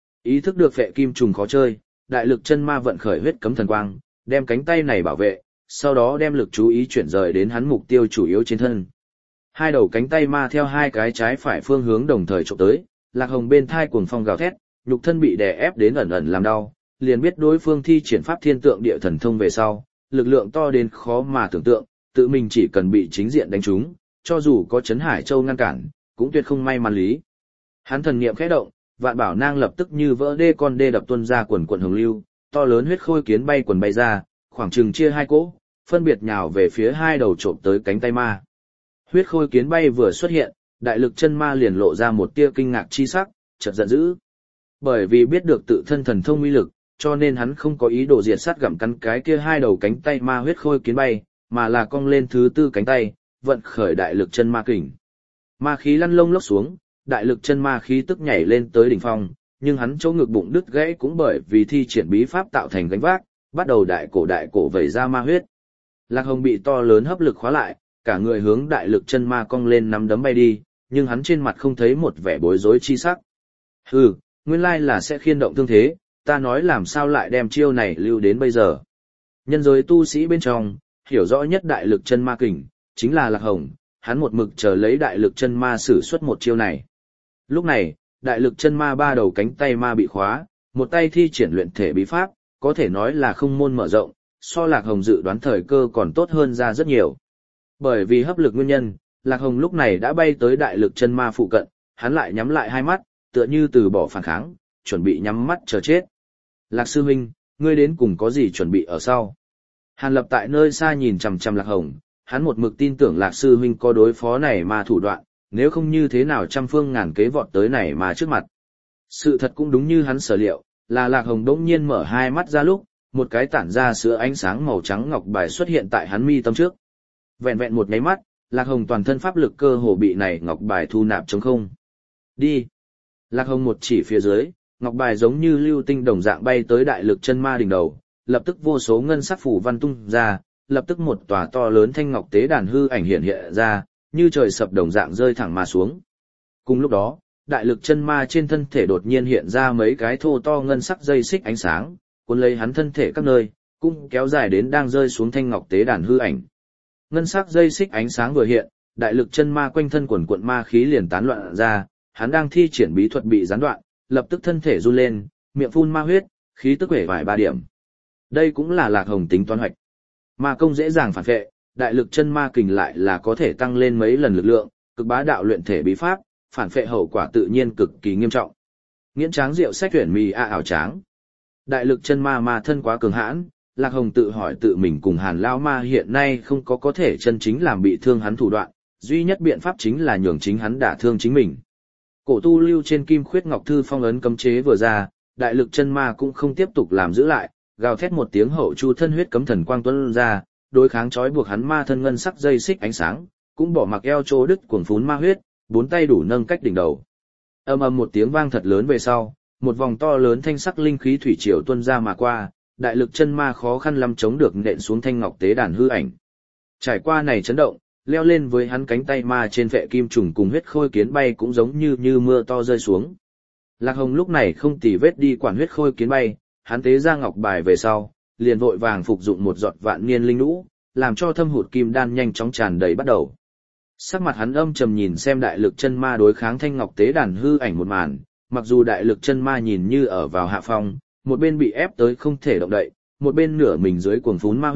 Ý thức được phệ kim trùng khó chơi, đại lực chân ma vận khởi huyết cấm thần quang, đem cánh tay này bảo vệ, sau đó đem lực chú ý chuyển rời đến hắn mục tiêu chủ yếu trên thân. Hai đầu cánh tay ma theo hai cái trái phải phương hướng đồng thời chụp tới, Lạc Hồng bên thai cuồng phong gào thét, nhục thân bị đè ép đến ẩn ẩn làm đau, liền biết đối phương thi triển pháp thiên tượng địa thần thông về sau, lực lượng to đến khó mà tưởng tượng, tự mình chỉ cần bị chính diện đánh trúng, cho dù có Trấn Hải Châu ngăn cản, cũng tuyệt không may mắn lý. Hắn thần niệm khẽ động, vạn bảo nang lập tức như vỡ đê con đê đập tuôn ra quần quần hồng lưu, to lớn huyết khôi kiến bay quần bay ra, khoảng chừng chia hai cỗ, phân biệt nhào về phía hai đầu trộm tới cánh tay ma. Huyết khôi kiến bay vừa xuất hiện, đại lực chân ma liền lộ ra một tia kinh ngạc chi sắc, chợt giận dữ. Bởi vì biết được tự thân thần thông uy lực, cho nên hắn không có ý đồ diệt sát gặm cắn cái kia hai đầu cánh tay ma huyết khôi kiến bay, mà là cong lên thứ tư cánh tay, vận khởi đại lực chân ma kình. Ma khí lăn lông lốc xuống, đại lực chân ma khí tức nhảy lên tới đỉnh phong, nhưng hắn chỗ ngực bụng đứt gãy cũng bởi vì thi triển bí pháp tạo thành gánh vác, bắt đầu đại cổ đại cổ vẩy ra ma huyết. Lạc Hồng bị to lớn hấp lực khóa lại, cả người hướng đại lực chân ma cong lên nắm đấm bay đi, nhưng hắn trên mặt không thấy một vẻ bối rối chi sắc. Hừ, nguyên lai là sẽ khiên động thương thế, ta nói làm sao lại đem chiêu này lưu đến bây giờ. Nhân giới tu sĩ bên trong, hiểu rõ nhất đại lực chân ma kình, chính là Lạc Hồng, hắn một mực chờ lấy đại lực chân ma sử xuất một chiêu này. Lúc này, đại lực chân ma ba đầu cánh tay ma bị khóa, một tay thi triển luyện thể bí pháp, có thể nói là không môn mở rộng, so Lạc Hồng dự đoán thời cơ còn tốt hơn ra rất nhiều. Bởi vì hấp lực nguyên nhân, Lạc Hồng lúc này đã bay tới đại lực chân ma phụ cận, hắn lại nhắm lại hai mắt, tựa như từ bỏ phản kháng, chuẩn bị nhắm mắt chờ chết. Lạc sư huynh, ngươi đến cùng có gì chuẩn bị ở sau? Hàn Lập tại nơi xa nhìn chằm chằm Lạc Hồng, hắn một mực tin tưởng Lạc sư huynh có đối phó này mà thủ đoạn, nếu không như thế nào trăm phương ngàn kế vọt tới này mà trước mặt. Sự thật cũng đúng như hắn sở liệu, là Lạc Hồng đống nhiên mở hai mắt ra lúc, một cái tản ra sữa ánh sáng màu trắng ngọc bài xuất hiện tại hắn mi tâm trước. Vẹn vẹn một nháy mắt, Lạc Hồng toàn thân pháp lực cơ hồ bị này ngọc bài thu nạp trống không. Đi! Lạc Hồng một chỉ phía dưới, ngọc bài giống như lưu tinh đồng dạng bay tới đại lực chân ma đỉnh đầu, lập tức vô số ngân sắc phủ văn tung ra, lập tức một tòa to lớn thanh ngọc tế đàn hư ảnh hiện hiện ra, như trời sập đồng dạng rơi thẳng mà xuống. Cùng lúc đó, đại lực chân ma trên thân thể đột nhiên hiện ra mấy cái thô to ngân sắc dây xích ánh sáng, cuốn lấy hắn thân thể các nơi, cũng kéo dài đến đang rơi xuống thanh ngọc tế đàn hư ảnh. Ngân sắc dây xích ánh sáng vừa hiện, đại lực chân ma quanh thân quần quận ma khí liền tán loạn ra, hắn đang thi triển bí thuật bị gián đoạn, lập tức thân thể run lên, miệng phun ma huyết, khí tức vẻ vài ba điểm. Đây cũng là Lạc Hồng tính toán hoạch. Ma công dễ dàng phản vệ, đại lực chân ma kình lại là có thể tăng lên mấy lần lực lượng, cực bá đạo luyện thể bí pháp, phản vệ hậu quả tự nhiên cực kỳ nghiêm trọng. Nghiễn tráng rượu sách tuyển mì a ảo tráng. Đại lực chân ma ma thân quá cường hãn, Lạc Hồng tự hỏi tự mình cùng Hàn Lão Ma hiện nay không có có thể chân chính làm bị thương hắn thủ đoạn, duy nhất biện pháp chính là nhường chính hắn đả thương chính mình. Cổ tu lưu trên kim khuyết ngọc thư phong ấn cấm chế vừa ra, đại lực chân ma cũng không tiếp tục làm giữ lại, gào thét một tiếng hậu chu thân huyết cấm thần quang tuôn ra, đối kháng trói buộc hắn ma thân ngân sắc dây xích ánh sáng, cũng bỏ mặc eo chỗ đứt cuồng phún ma huyết, bốn tay đủ nâng cách đỉnh đầu. Ầm ầm một tiếng vang thật lớn về sau, một vòng to lớn thanh sắc linh khí thủy triều tuôn ra mà qua, đại lực chân ma khó khăn lắm chống được nện xuống thanh ngọc tế đàn hư ảnh. Trải qua này chấn động, leo lên với hắn cánh tay ma trên vệ kim trùng cùng huyết khôi kiến bay cũng giống như như mưa to rơi xuống. Lạc Hồng lúc này không tì vết đi quản huyết khôi kiến bay, hắn tế ra ngọc bài về sau, liền vội vàng phục dụng một giọt vạn niên linh lũ, làm cho thâm hụt kim đan nhanh chóng tràn đầy bắt đầu. Sắc mặt hắn âm trầm nhìn xem đại lực chân ma đối kháng thanh ngọc tế đàn hư ảnh một màn, mặc dù đại lực chân ma nhìn như ở vào hạ phong, một bên bị ép tới không thể động đậy, một bên nửa mình dưới cuồng phún ma huyết,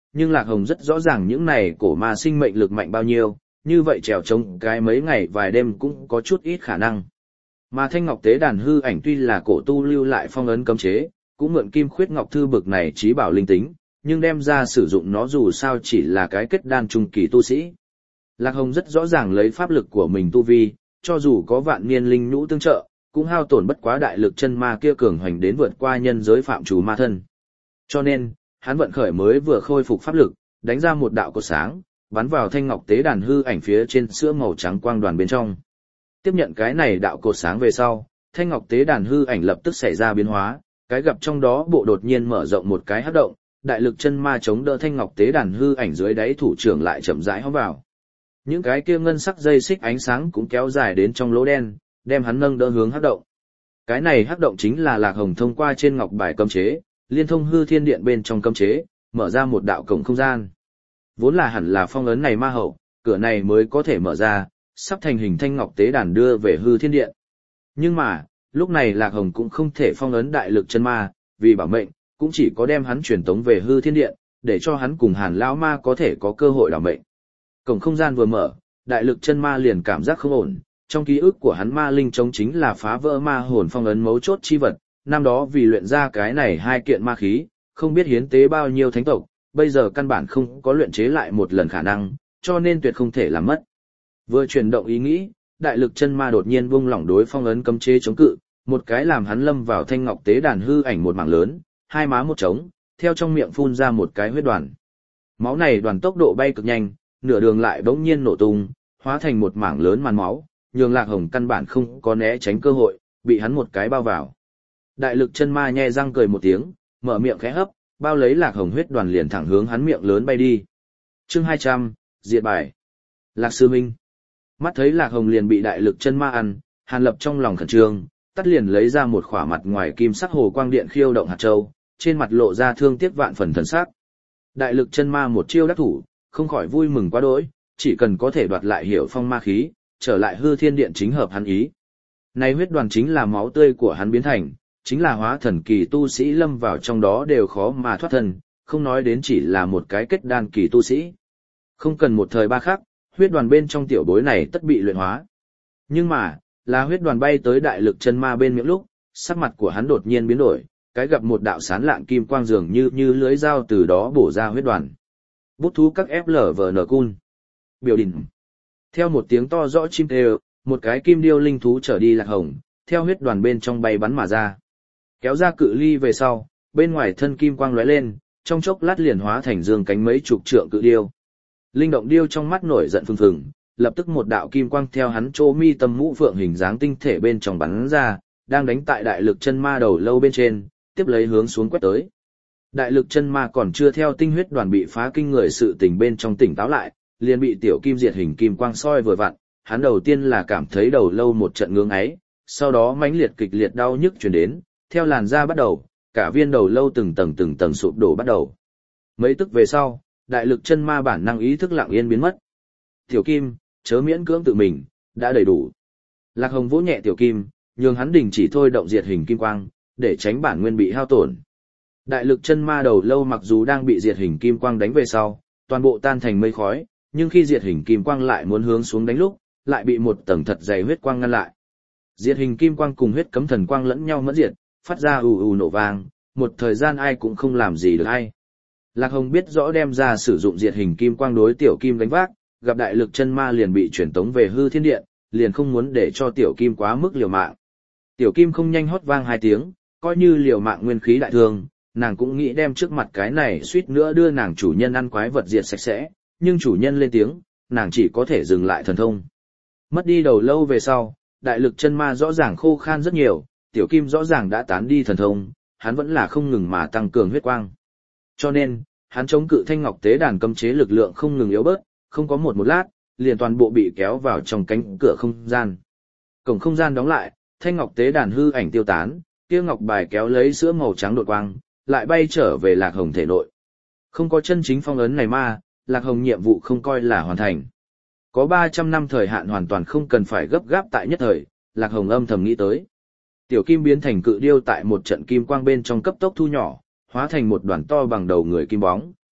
nhưng Lạc Hồng rất rõ ràng những này cổ ma sinh mệnh lực mạnh bao nhiêu, như vậy trèo trống cái mấy ngày vài đêm cũng có chút ít khả năng. Mà Thanh Ngọc Tế Đàn hư ảnh tuy là cổ tu lưu lại phong ấn cấm chế, cũng mượn Kim Khuyết Ngọc Thư bực này trí bảo linh tính, nhưng đem ra sử dụng nó dù sao chỉ là cái kết đan trung kỳ tu sĩ. Lạc Hồng rất rõ ràng lấy pháp lực của mình tu vi, cho dù có vạn niên linh nhũ tương trợ, cũng hao tổn bất quá đại lực chân ma kia cường hoành đến vượt qua nhân giới phạm trù ma thân. Cho nên, hắn vận khởi mới vừa khôi phục pháp lực, đánh ra một đạo cột sáng, bắn vào Thanh Ngọc Tế Đàn hư ảnh phía trên sữa màu trắng quang đoàn bên trong. Tiếp nhận cái này đạo cột sáng về sau, Thanh Ngọc Tế Đàn hư ảnh lập tức xảy ra biến hóa, cái gặp trong đó bộ đột nhiên mở rộng một cái hắc động, đại lực chân ma chống đỡ Thanh Ngọc Tế Đàn hư ảnh dưới đáy thủ trưởng lại chậm rãi hóm vào. Những cái kia ngân sắc dây xích ánh sáng cũng kéo dài đến trong lỗ đen, đem hắn nâng đỡ hướng hắc động. Cái này hắc động chính là Lạc Hồng thông qua trên ngọc bài cấm chế, liên thông hư thiên điện bên trong cấm chế, mở ra một đạo cổng không gian. Vốn là hẳn là phong ấn này ma hậu, cửa này mới có thể mở ra, sắp thành hình Thanh Ngọc Tế Đàn đưa về hư thiên điện. Nhưng mà, lúc này Lạc Hồng cũng không thể phong ấn đại lực chân ma, vì bảo mệnh, cũng chỉ có đem hắn truyền tống về hư thiên điện, để cho hắn cùng Hàn lão ma có thể có cơ hội đảm mệnh. Cổng không gian vừa mở, đại lực chân ma liền cảm giác không ổn, trong ký ức của hắn ma linh chống chính là phá vỡ ma hồn phong ấn mấu chốt chi vật, năm đó vì luyện ra cái này hai kiện ma khí, không biết hiến tế bao nhiêu thánh tộc, bây giờ căn bản không có luyện chế lại một lần khả năng, cho nên tuyệt không thể làm mất. Vừa chuyển động ý nghĩ, đại lực chân ma đột nhiên buông lỏng đối phong ấn cấm chế chống cự, một cái làm hắn lâm vào Thanh Ngọc Tế Đàn hư ảnh một mảng lớn, hai má một trống, theo trong miệng phun ra một cái huyết đoàn. Máu này đoàn tốc độ bay cực nhanh, nửa đường lại bỗng nhiên nổ tung, hóa thành một mảng lớn màn máu, nhường Lạc Hồng căn bản không có né tránh cơ hội, bị hắn một cái bao vào. Đại lực chân ma nhe răng cười một tiếng, mở miệng khẽ hấp, bao lấy Lạc Hồng huyết đoàn liền thẳng hướng hắn miệng lớn bay đi. Chương hai trăm, diệt bài. Lạc sư minh. Mắt thấy Lạc Hồng liền bị đại lực chân ma ăn, Hàn Lập trong lòng khẩn trương, tắt liền lấy ra một khỏa mặt ngoài kim sắc hồ quang điện khiêu động hạt châu, trên mặt lộ ra thương tiếc vạn phần thần sắc. Đại lực chân ma một chiêu đắc thủ, không khỏi vui mừng quá đỗi, chỉ cần có thể đoạt lại Hiểu Phong ma khí, trở lại hư thiên điện chính hợp hắn ý. Này huyết đoàn chính là máu tươi của hắn biến thành, chính là hóa thần kỳ tu sĩ lâm vào trong đó đều khó mà thoát thân, không nói đến chỉ là một cái kết đan kỳ tu sĩ. Không cần một thời ba khắc, huyết đoàn bên trong tiểu bối này tất bị luyện hóa. Nhưng mà, là huyết đoàn bay tới đại lực chân ma bên miệng lúc, sắc mặt của hắn đột nhiên biến đổi, cái gặp một đạo sán lạng kim quang dường như như lưới dao từ đó bổ ra huyết đoàn. Bút thú các ép lở vờ nở cun. Biểu đỉnh. Theo một tiếng to rõ chim kêu, một cái kim điêu linh thú trở đi Lạc Hồng, theo huyết đoàn bên trong bay bắn mà ra. Kéo ra cự ly về sau, bên ngoài thân kim quang lóe lên, trong chốc lát liền hóa thành dương cánh mấy chục trượng cự điêu. Linh động điêu trong mắt nổi giận phừng phừng, lập tức một đạo kim quang theo hắn chỗ mi tâm mũ phượng hình dáng tinh thể bên trong bắn ra, đang đánh tại đại lực chân ma đầu lâu bên trên, tiếp lấy hướng xuống quét tới. Đại lực chân ma còn chưa theo tinh huyết đoàn bị phá kinh người sự tình bên trong tỉnh táo lại, liền bị tiểu kim diệt hình kim quang soi vừa vặn, hắn đầu tiên là cảm thấy đầu lâu một trận ngưỡng ấy, sau đó mãnh liệt kịch liệt đau nhức truyền đến, theo làn da bắt đầu, cả viên đầu lâu từng tầng từng tầng sụp đổ bắt đầu. Mấy tức về sau, đại lực chân ma bản năng ý thức lặng yên biến mất. Tiểu kim, chớ miễn cưỡng tự mình, đã đầy đủ. Lạc Hồng vỗ nhẹ tiểu kim, nhường hắn đình chỉ thôi động diệt hình kim quang, để tránh bản nguyên bị hao tổn. Đại lực chân ma đầu lâu mặc dù đang bị diệt hình kim quang đánh về sau, toàn bộ tan thành mây khói, nhưng khi diệt hình kim quang lại muốn hướng xuống đánh lúc, lại bị một tầng thật dày huyết quang ngăn lại. Diệt hình kim quang cùng huyết cấm thần quang lẫn nhau mẫn diệt, phát ra ù ù nổ vang, một thời gian ai cũng không làm gì được ai. Lạc Hồng biết rõ đem ra sử dụng diệt hình kim quang đối tiểu kim đánh vác, gặp đại lực chân ma liền bị chuyển tống về hư thiên điện, liền không muốn để cho tiểu kim quá mức liều mạng. Tiểu kim không nhanh hót vang hai tiếng, coi như liều mạng nguyên khí đại thương, nàng cũng nghĩ đem trước mặt cái này suýt nữa đưa nàng chủ nhân ăn quái vật diệt sạch sẽ, nhưng chủ nhân lên tiếng, nàng chỉ có thể dừng lại thần thông. Mất đi đầu lâu về sau, đại lực chân ma rõ ràng khô khan rất nhiều, tiểu kim rõ ràng đã tán đi thần thông, hắn vẫn là không ngừng mà tăng cường huyết quang. Cho nên, hắn chống cự thanh ngọc tế đàn cấm chế lực lượng không ngừng yếu bớt, không có một một lát, liền toàn bộ bị kéo vào trong cánh cửa không gian. Cổng không gian đóng lại, thanh ngọc tế đàn hư ảnh tiêu tán, kia ngọc bài kéo lấy sữa màu trắng đột quang, lại bay trở về Lạc Hồng thể nội. Không có chân chính phong ấn này ma, Lạc Hồng nhiệm vụ không coi là hoàn thành. Có ba trăm năm thời hạn hoàn toàn không cần phải gấp gáp tại nhất thời, Lạc Hồng âm thầm nghĩ tới. Tiểu kim biến thành cự điêu tại một trận kim quang bên trong cấp tốc thu nhỏ, hóa thành một đoàn to bằng đầu người kim bóng,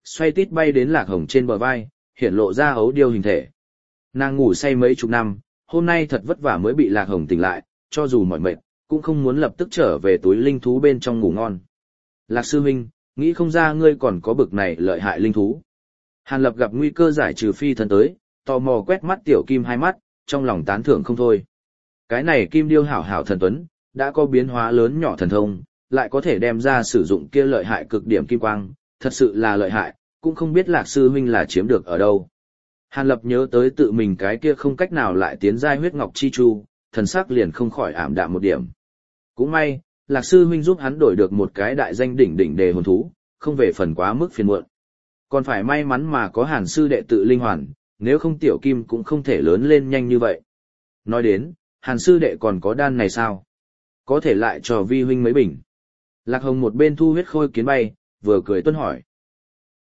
xoay tít bay đến Lạc Hồng trên bờ vai, hiện lộ ra ấu điêu hình thể. Nàng ngủ say mấy chục năm, hôm nay thật vất vả mới bị Lạc Hồng tỉnh lại, cho dù mỏi mệt, cũng không muốn lập tức trở về túi linh thú bên trong ngủ ngon. Lạc sư huynh, nghĩ không ra ngươi còn có bực này lợi hại linh thú. Hàn Lập gặp nguy cơ giải trừ phi thân tới, tò mò quét mắt tiểu kim hai mắt, trong lòng tán thưởng không thôi. Cái này kim điêu hảo hảo thần tuấn, đã có biến hóa lớn nhỏ thần thông, lại có thể đem ra sử dụng kia lợi hại cực điểm kim quang, thật sự là lợi hại, cũng không biết Lạc sư huynh là chiếm được ở đâu. Hàn Lập nhớ tới tự mình cái kia không cách nào lại tiến giai huyết ngọc chi chu, thần sắc liền không khỏi ảm đạm một điểm. Cũng may, Lạc sư huynh giúp hắn đổi được một cái đại danh đỉnh đỉnh đề hồn thú, không về phần quá mức phiền muộn. Còn phải may mắn mà có Hàn sư đệ tự linh hoàn, nếu không tiểu kim cũng không thể lớn lên nhanh như vậy. Nói đến, Hàn sư đệ còn có đan này sao? Có thể lại cho vi huynh mấy bình. Lạc Hồng một bên thu huyết khôi kiến bay, vừa cười tuân hỏi.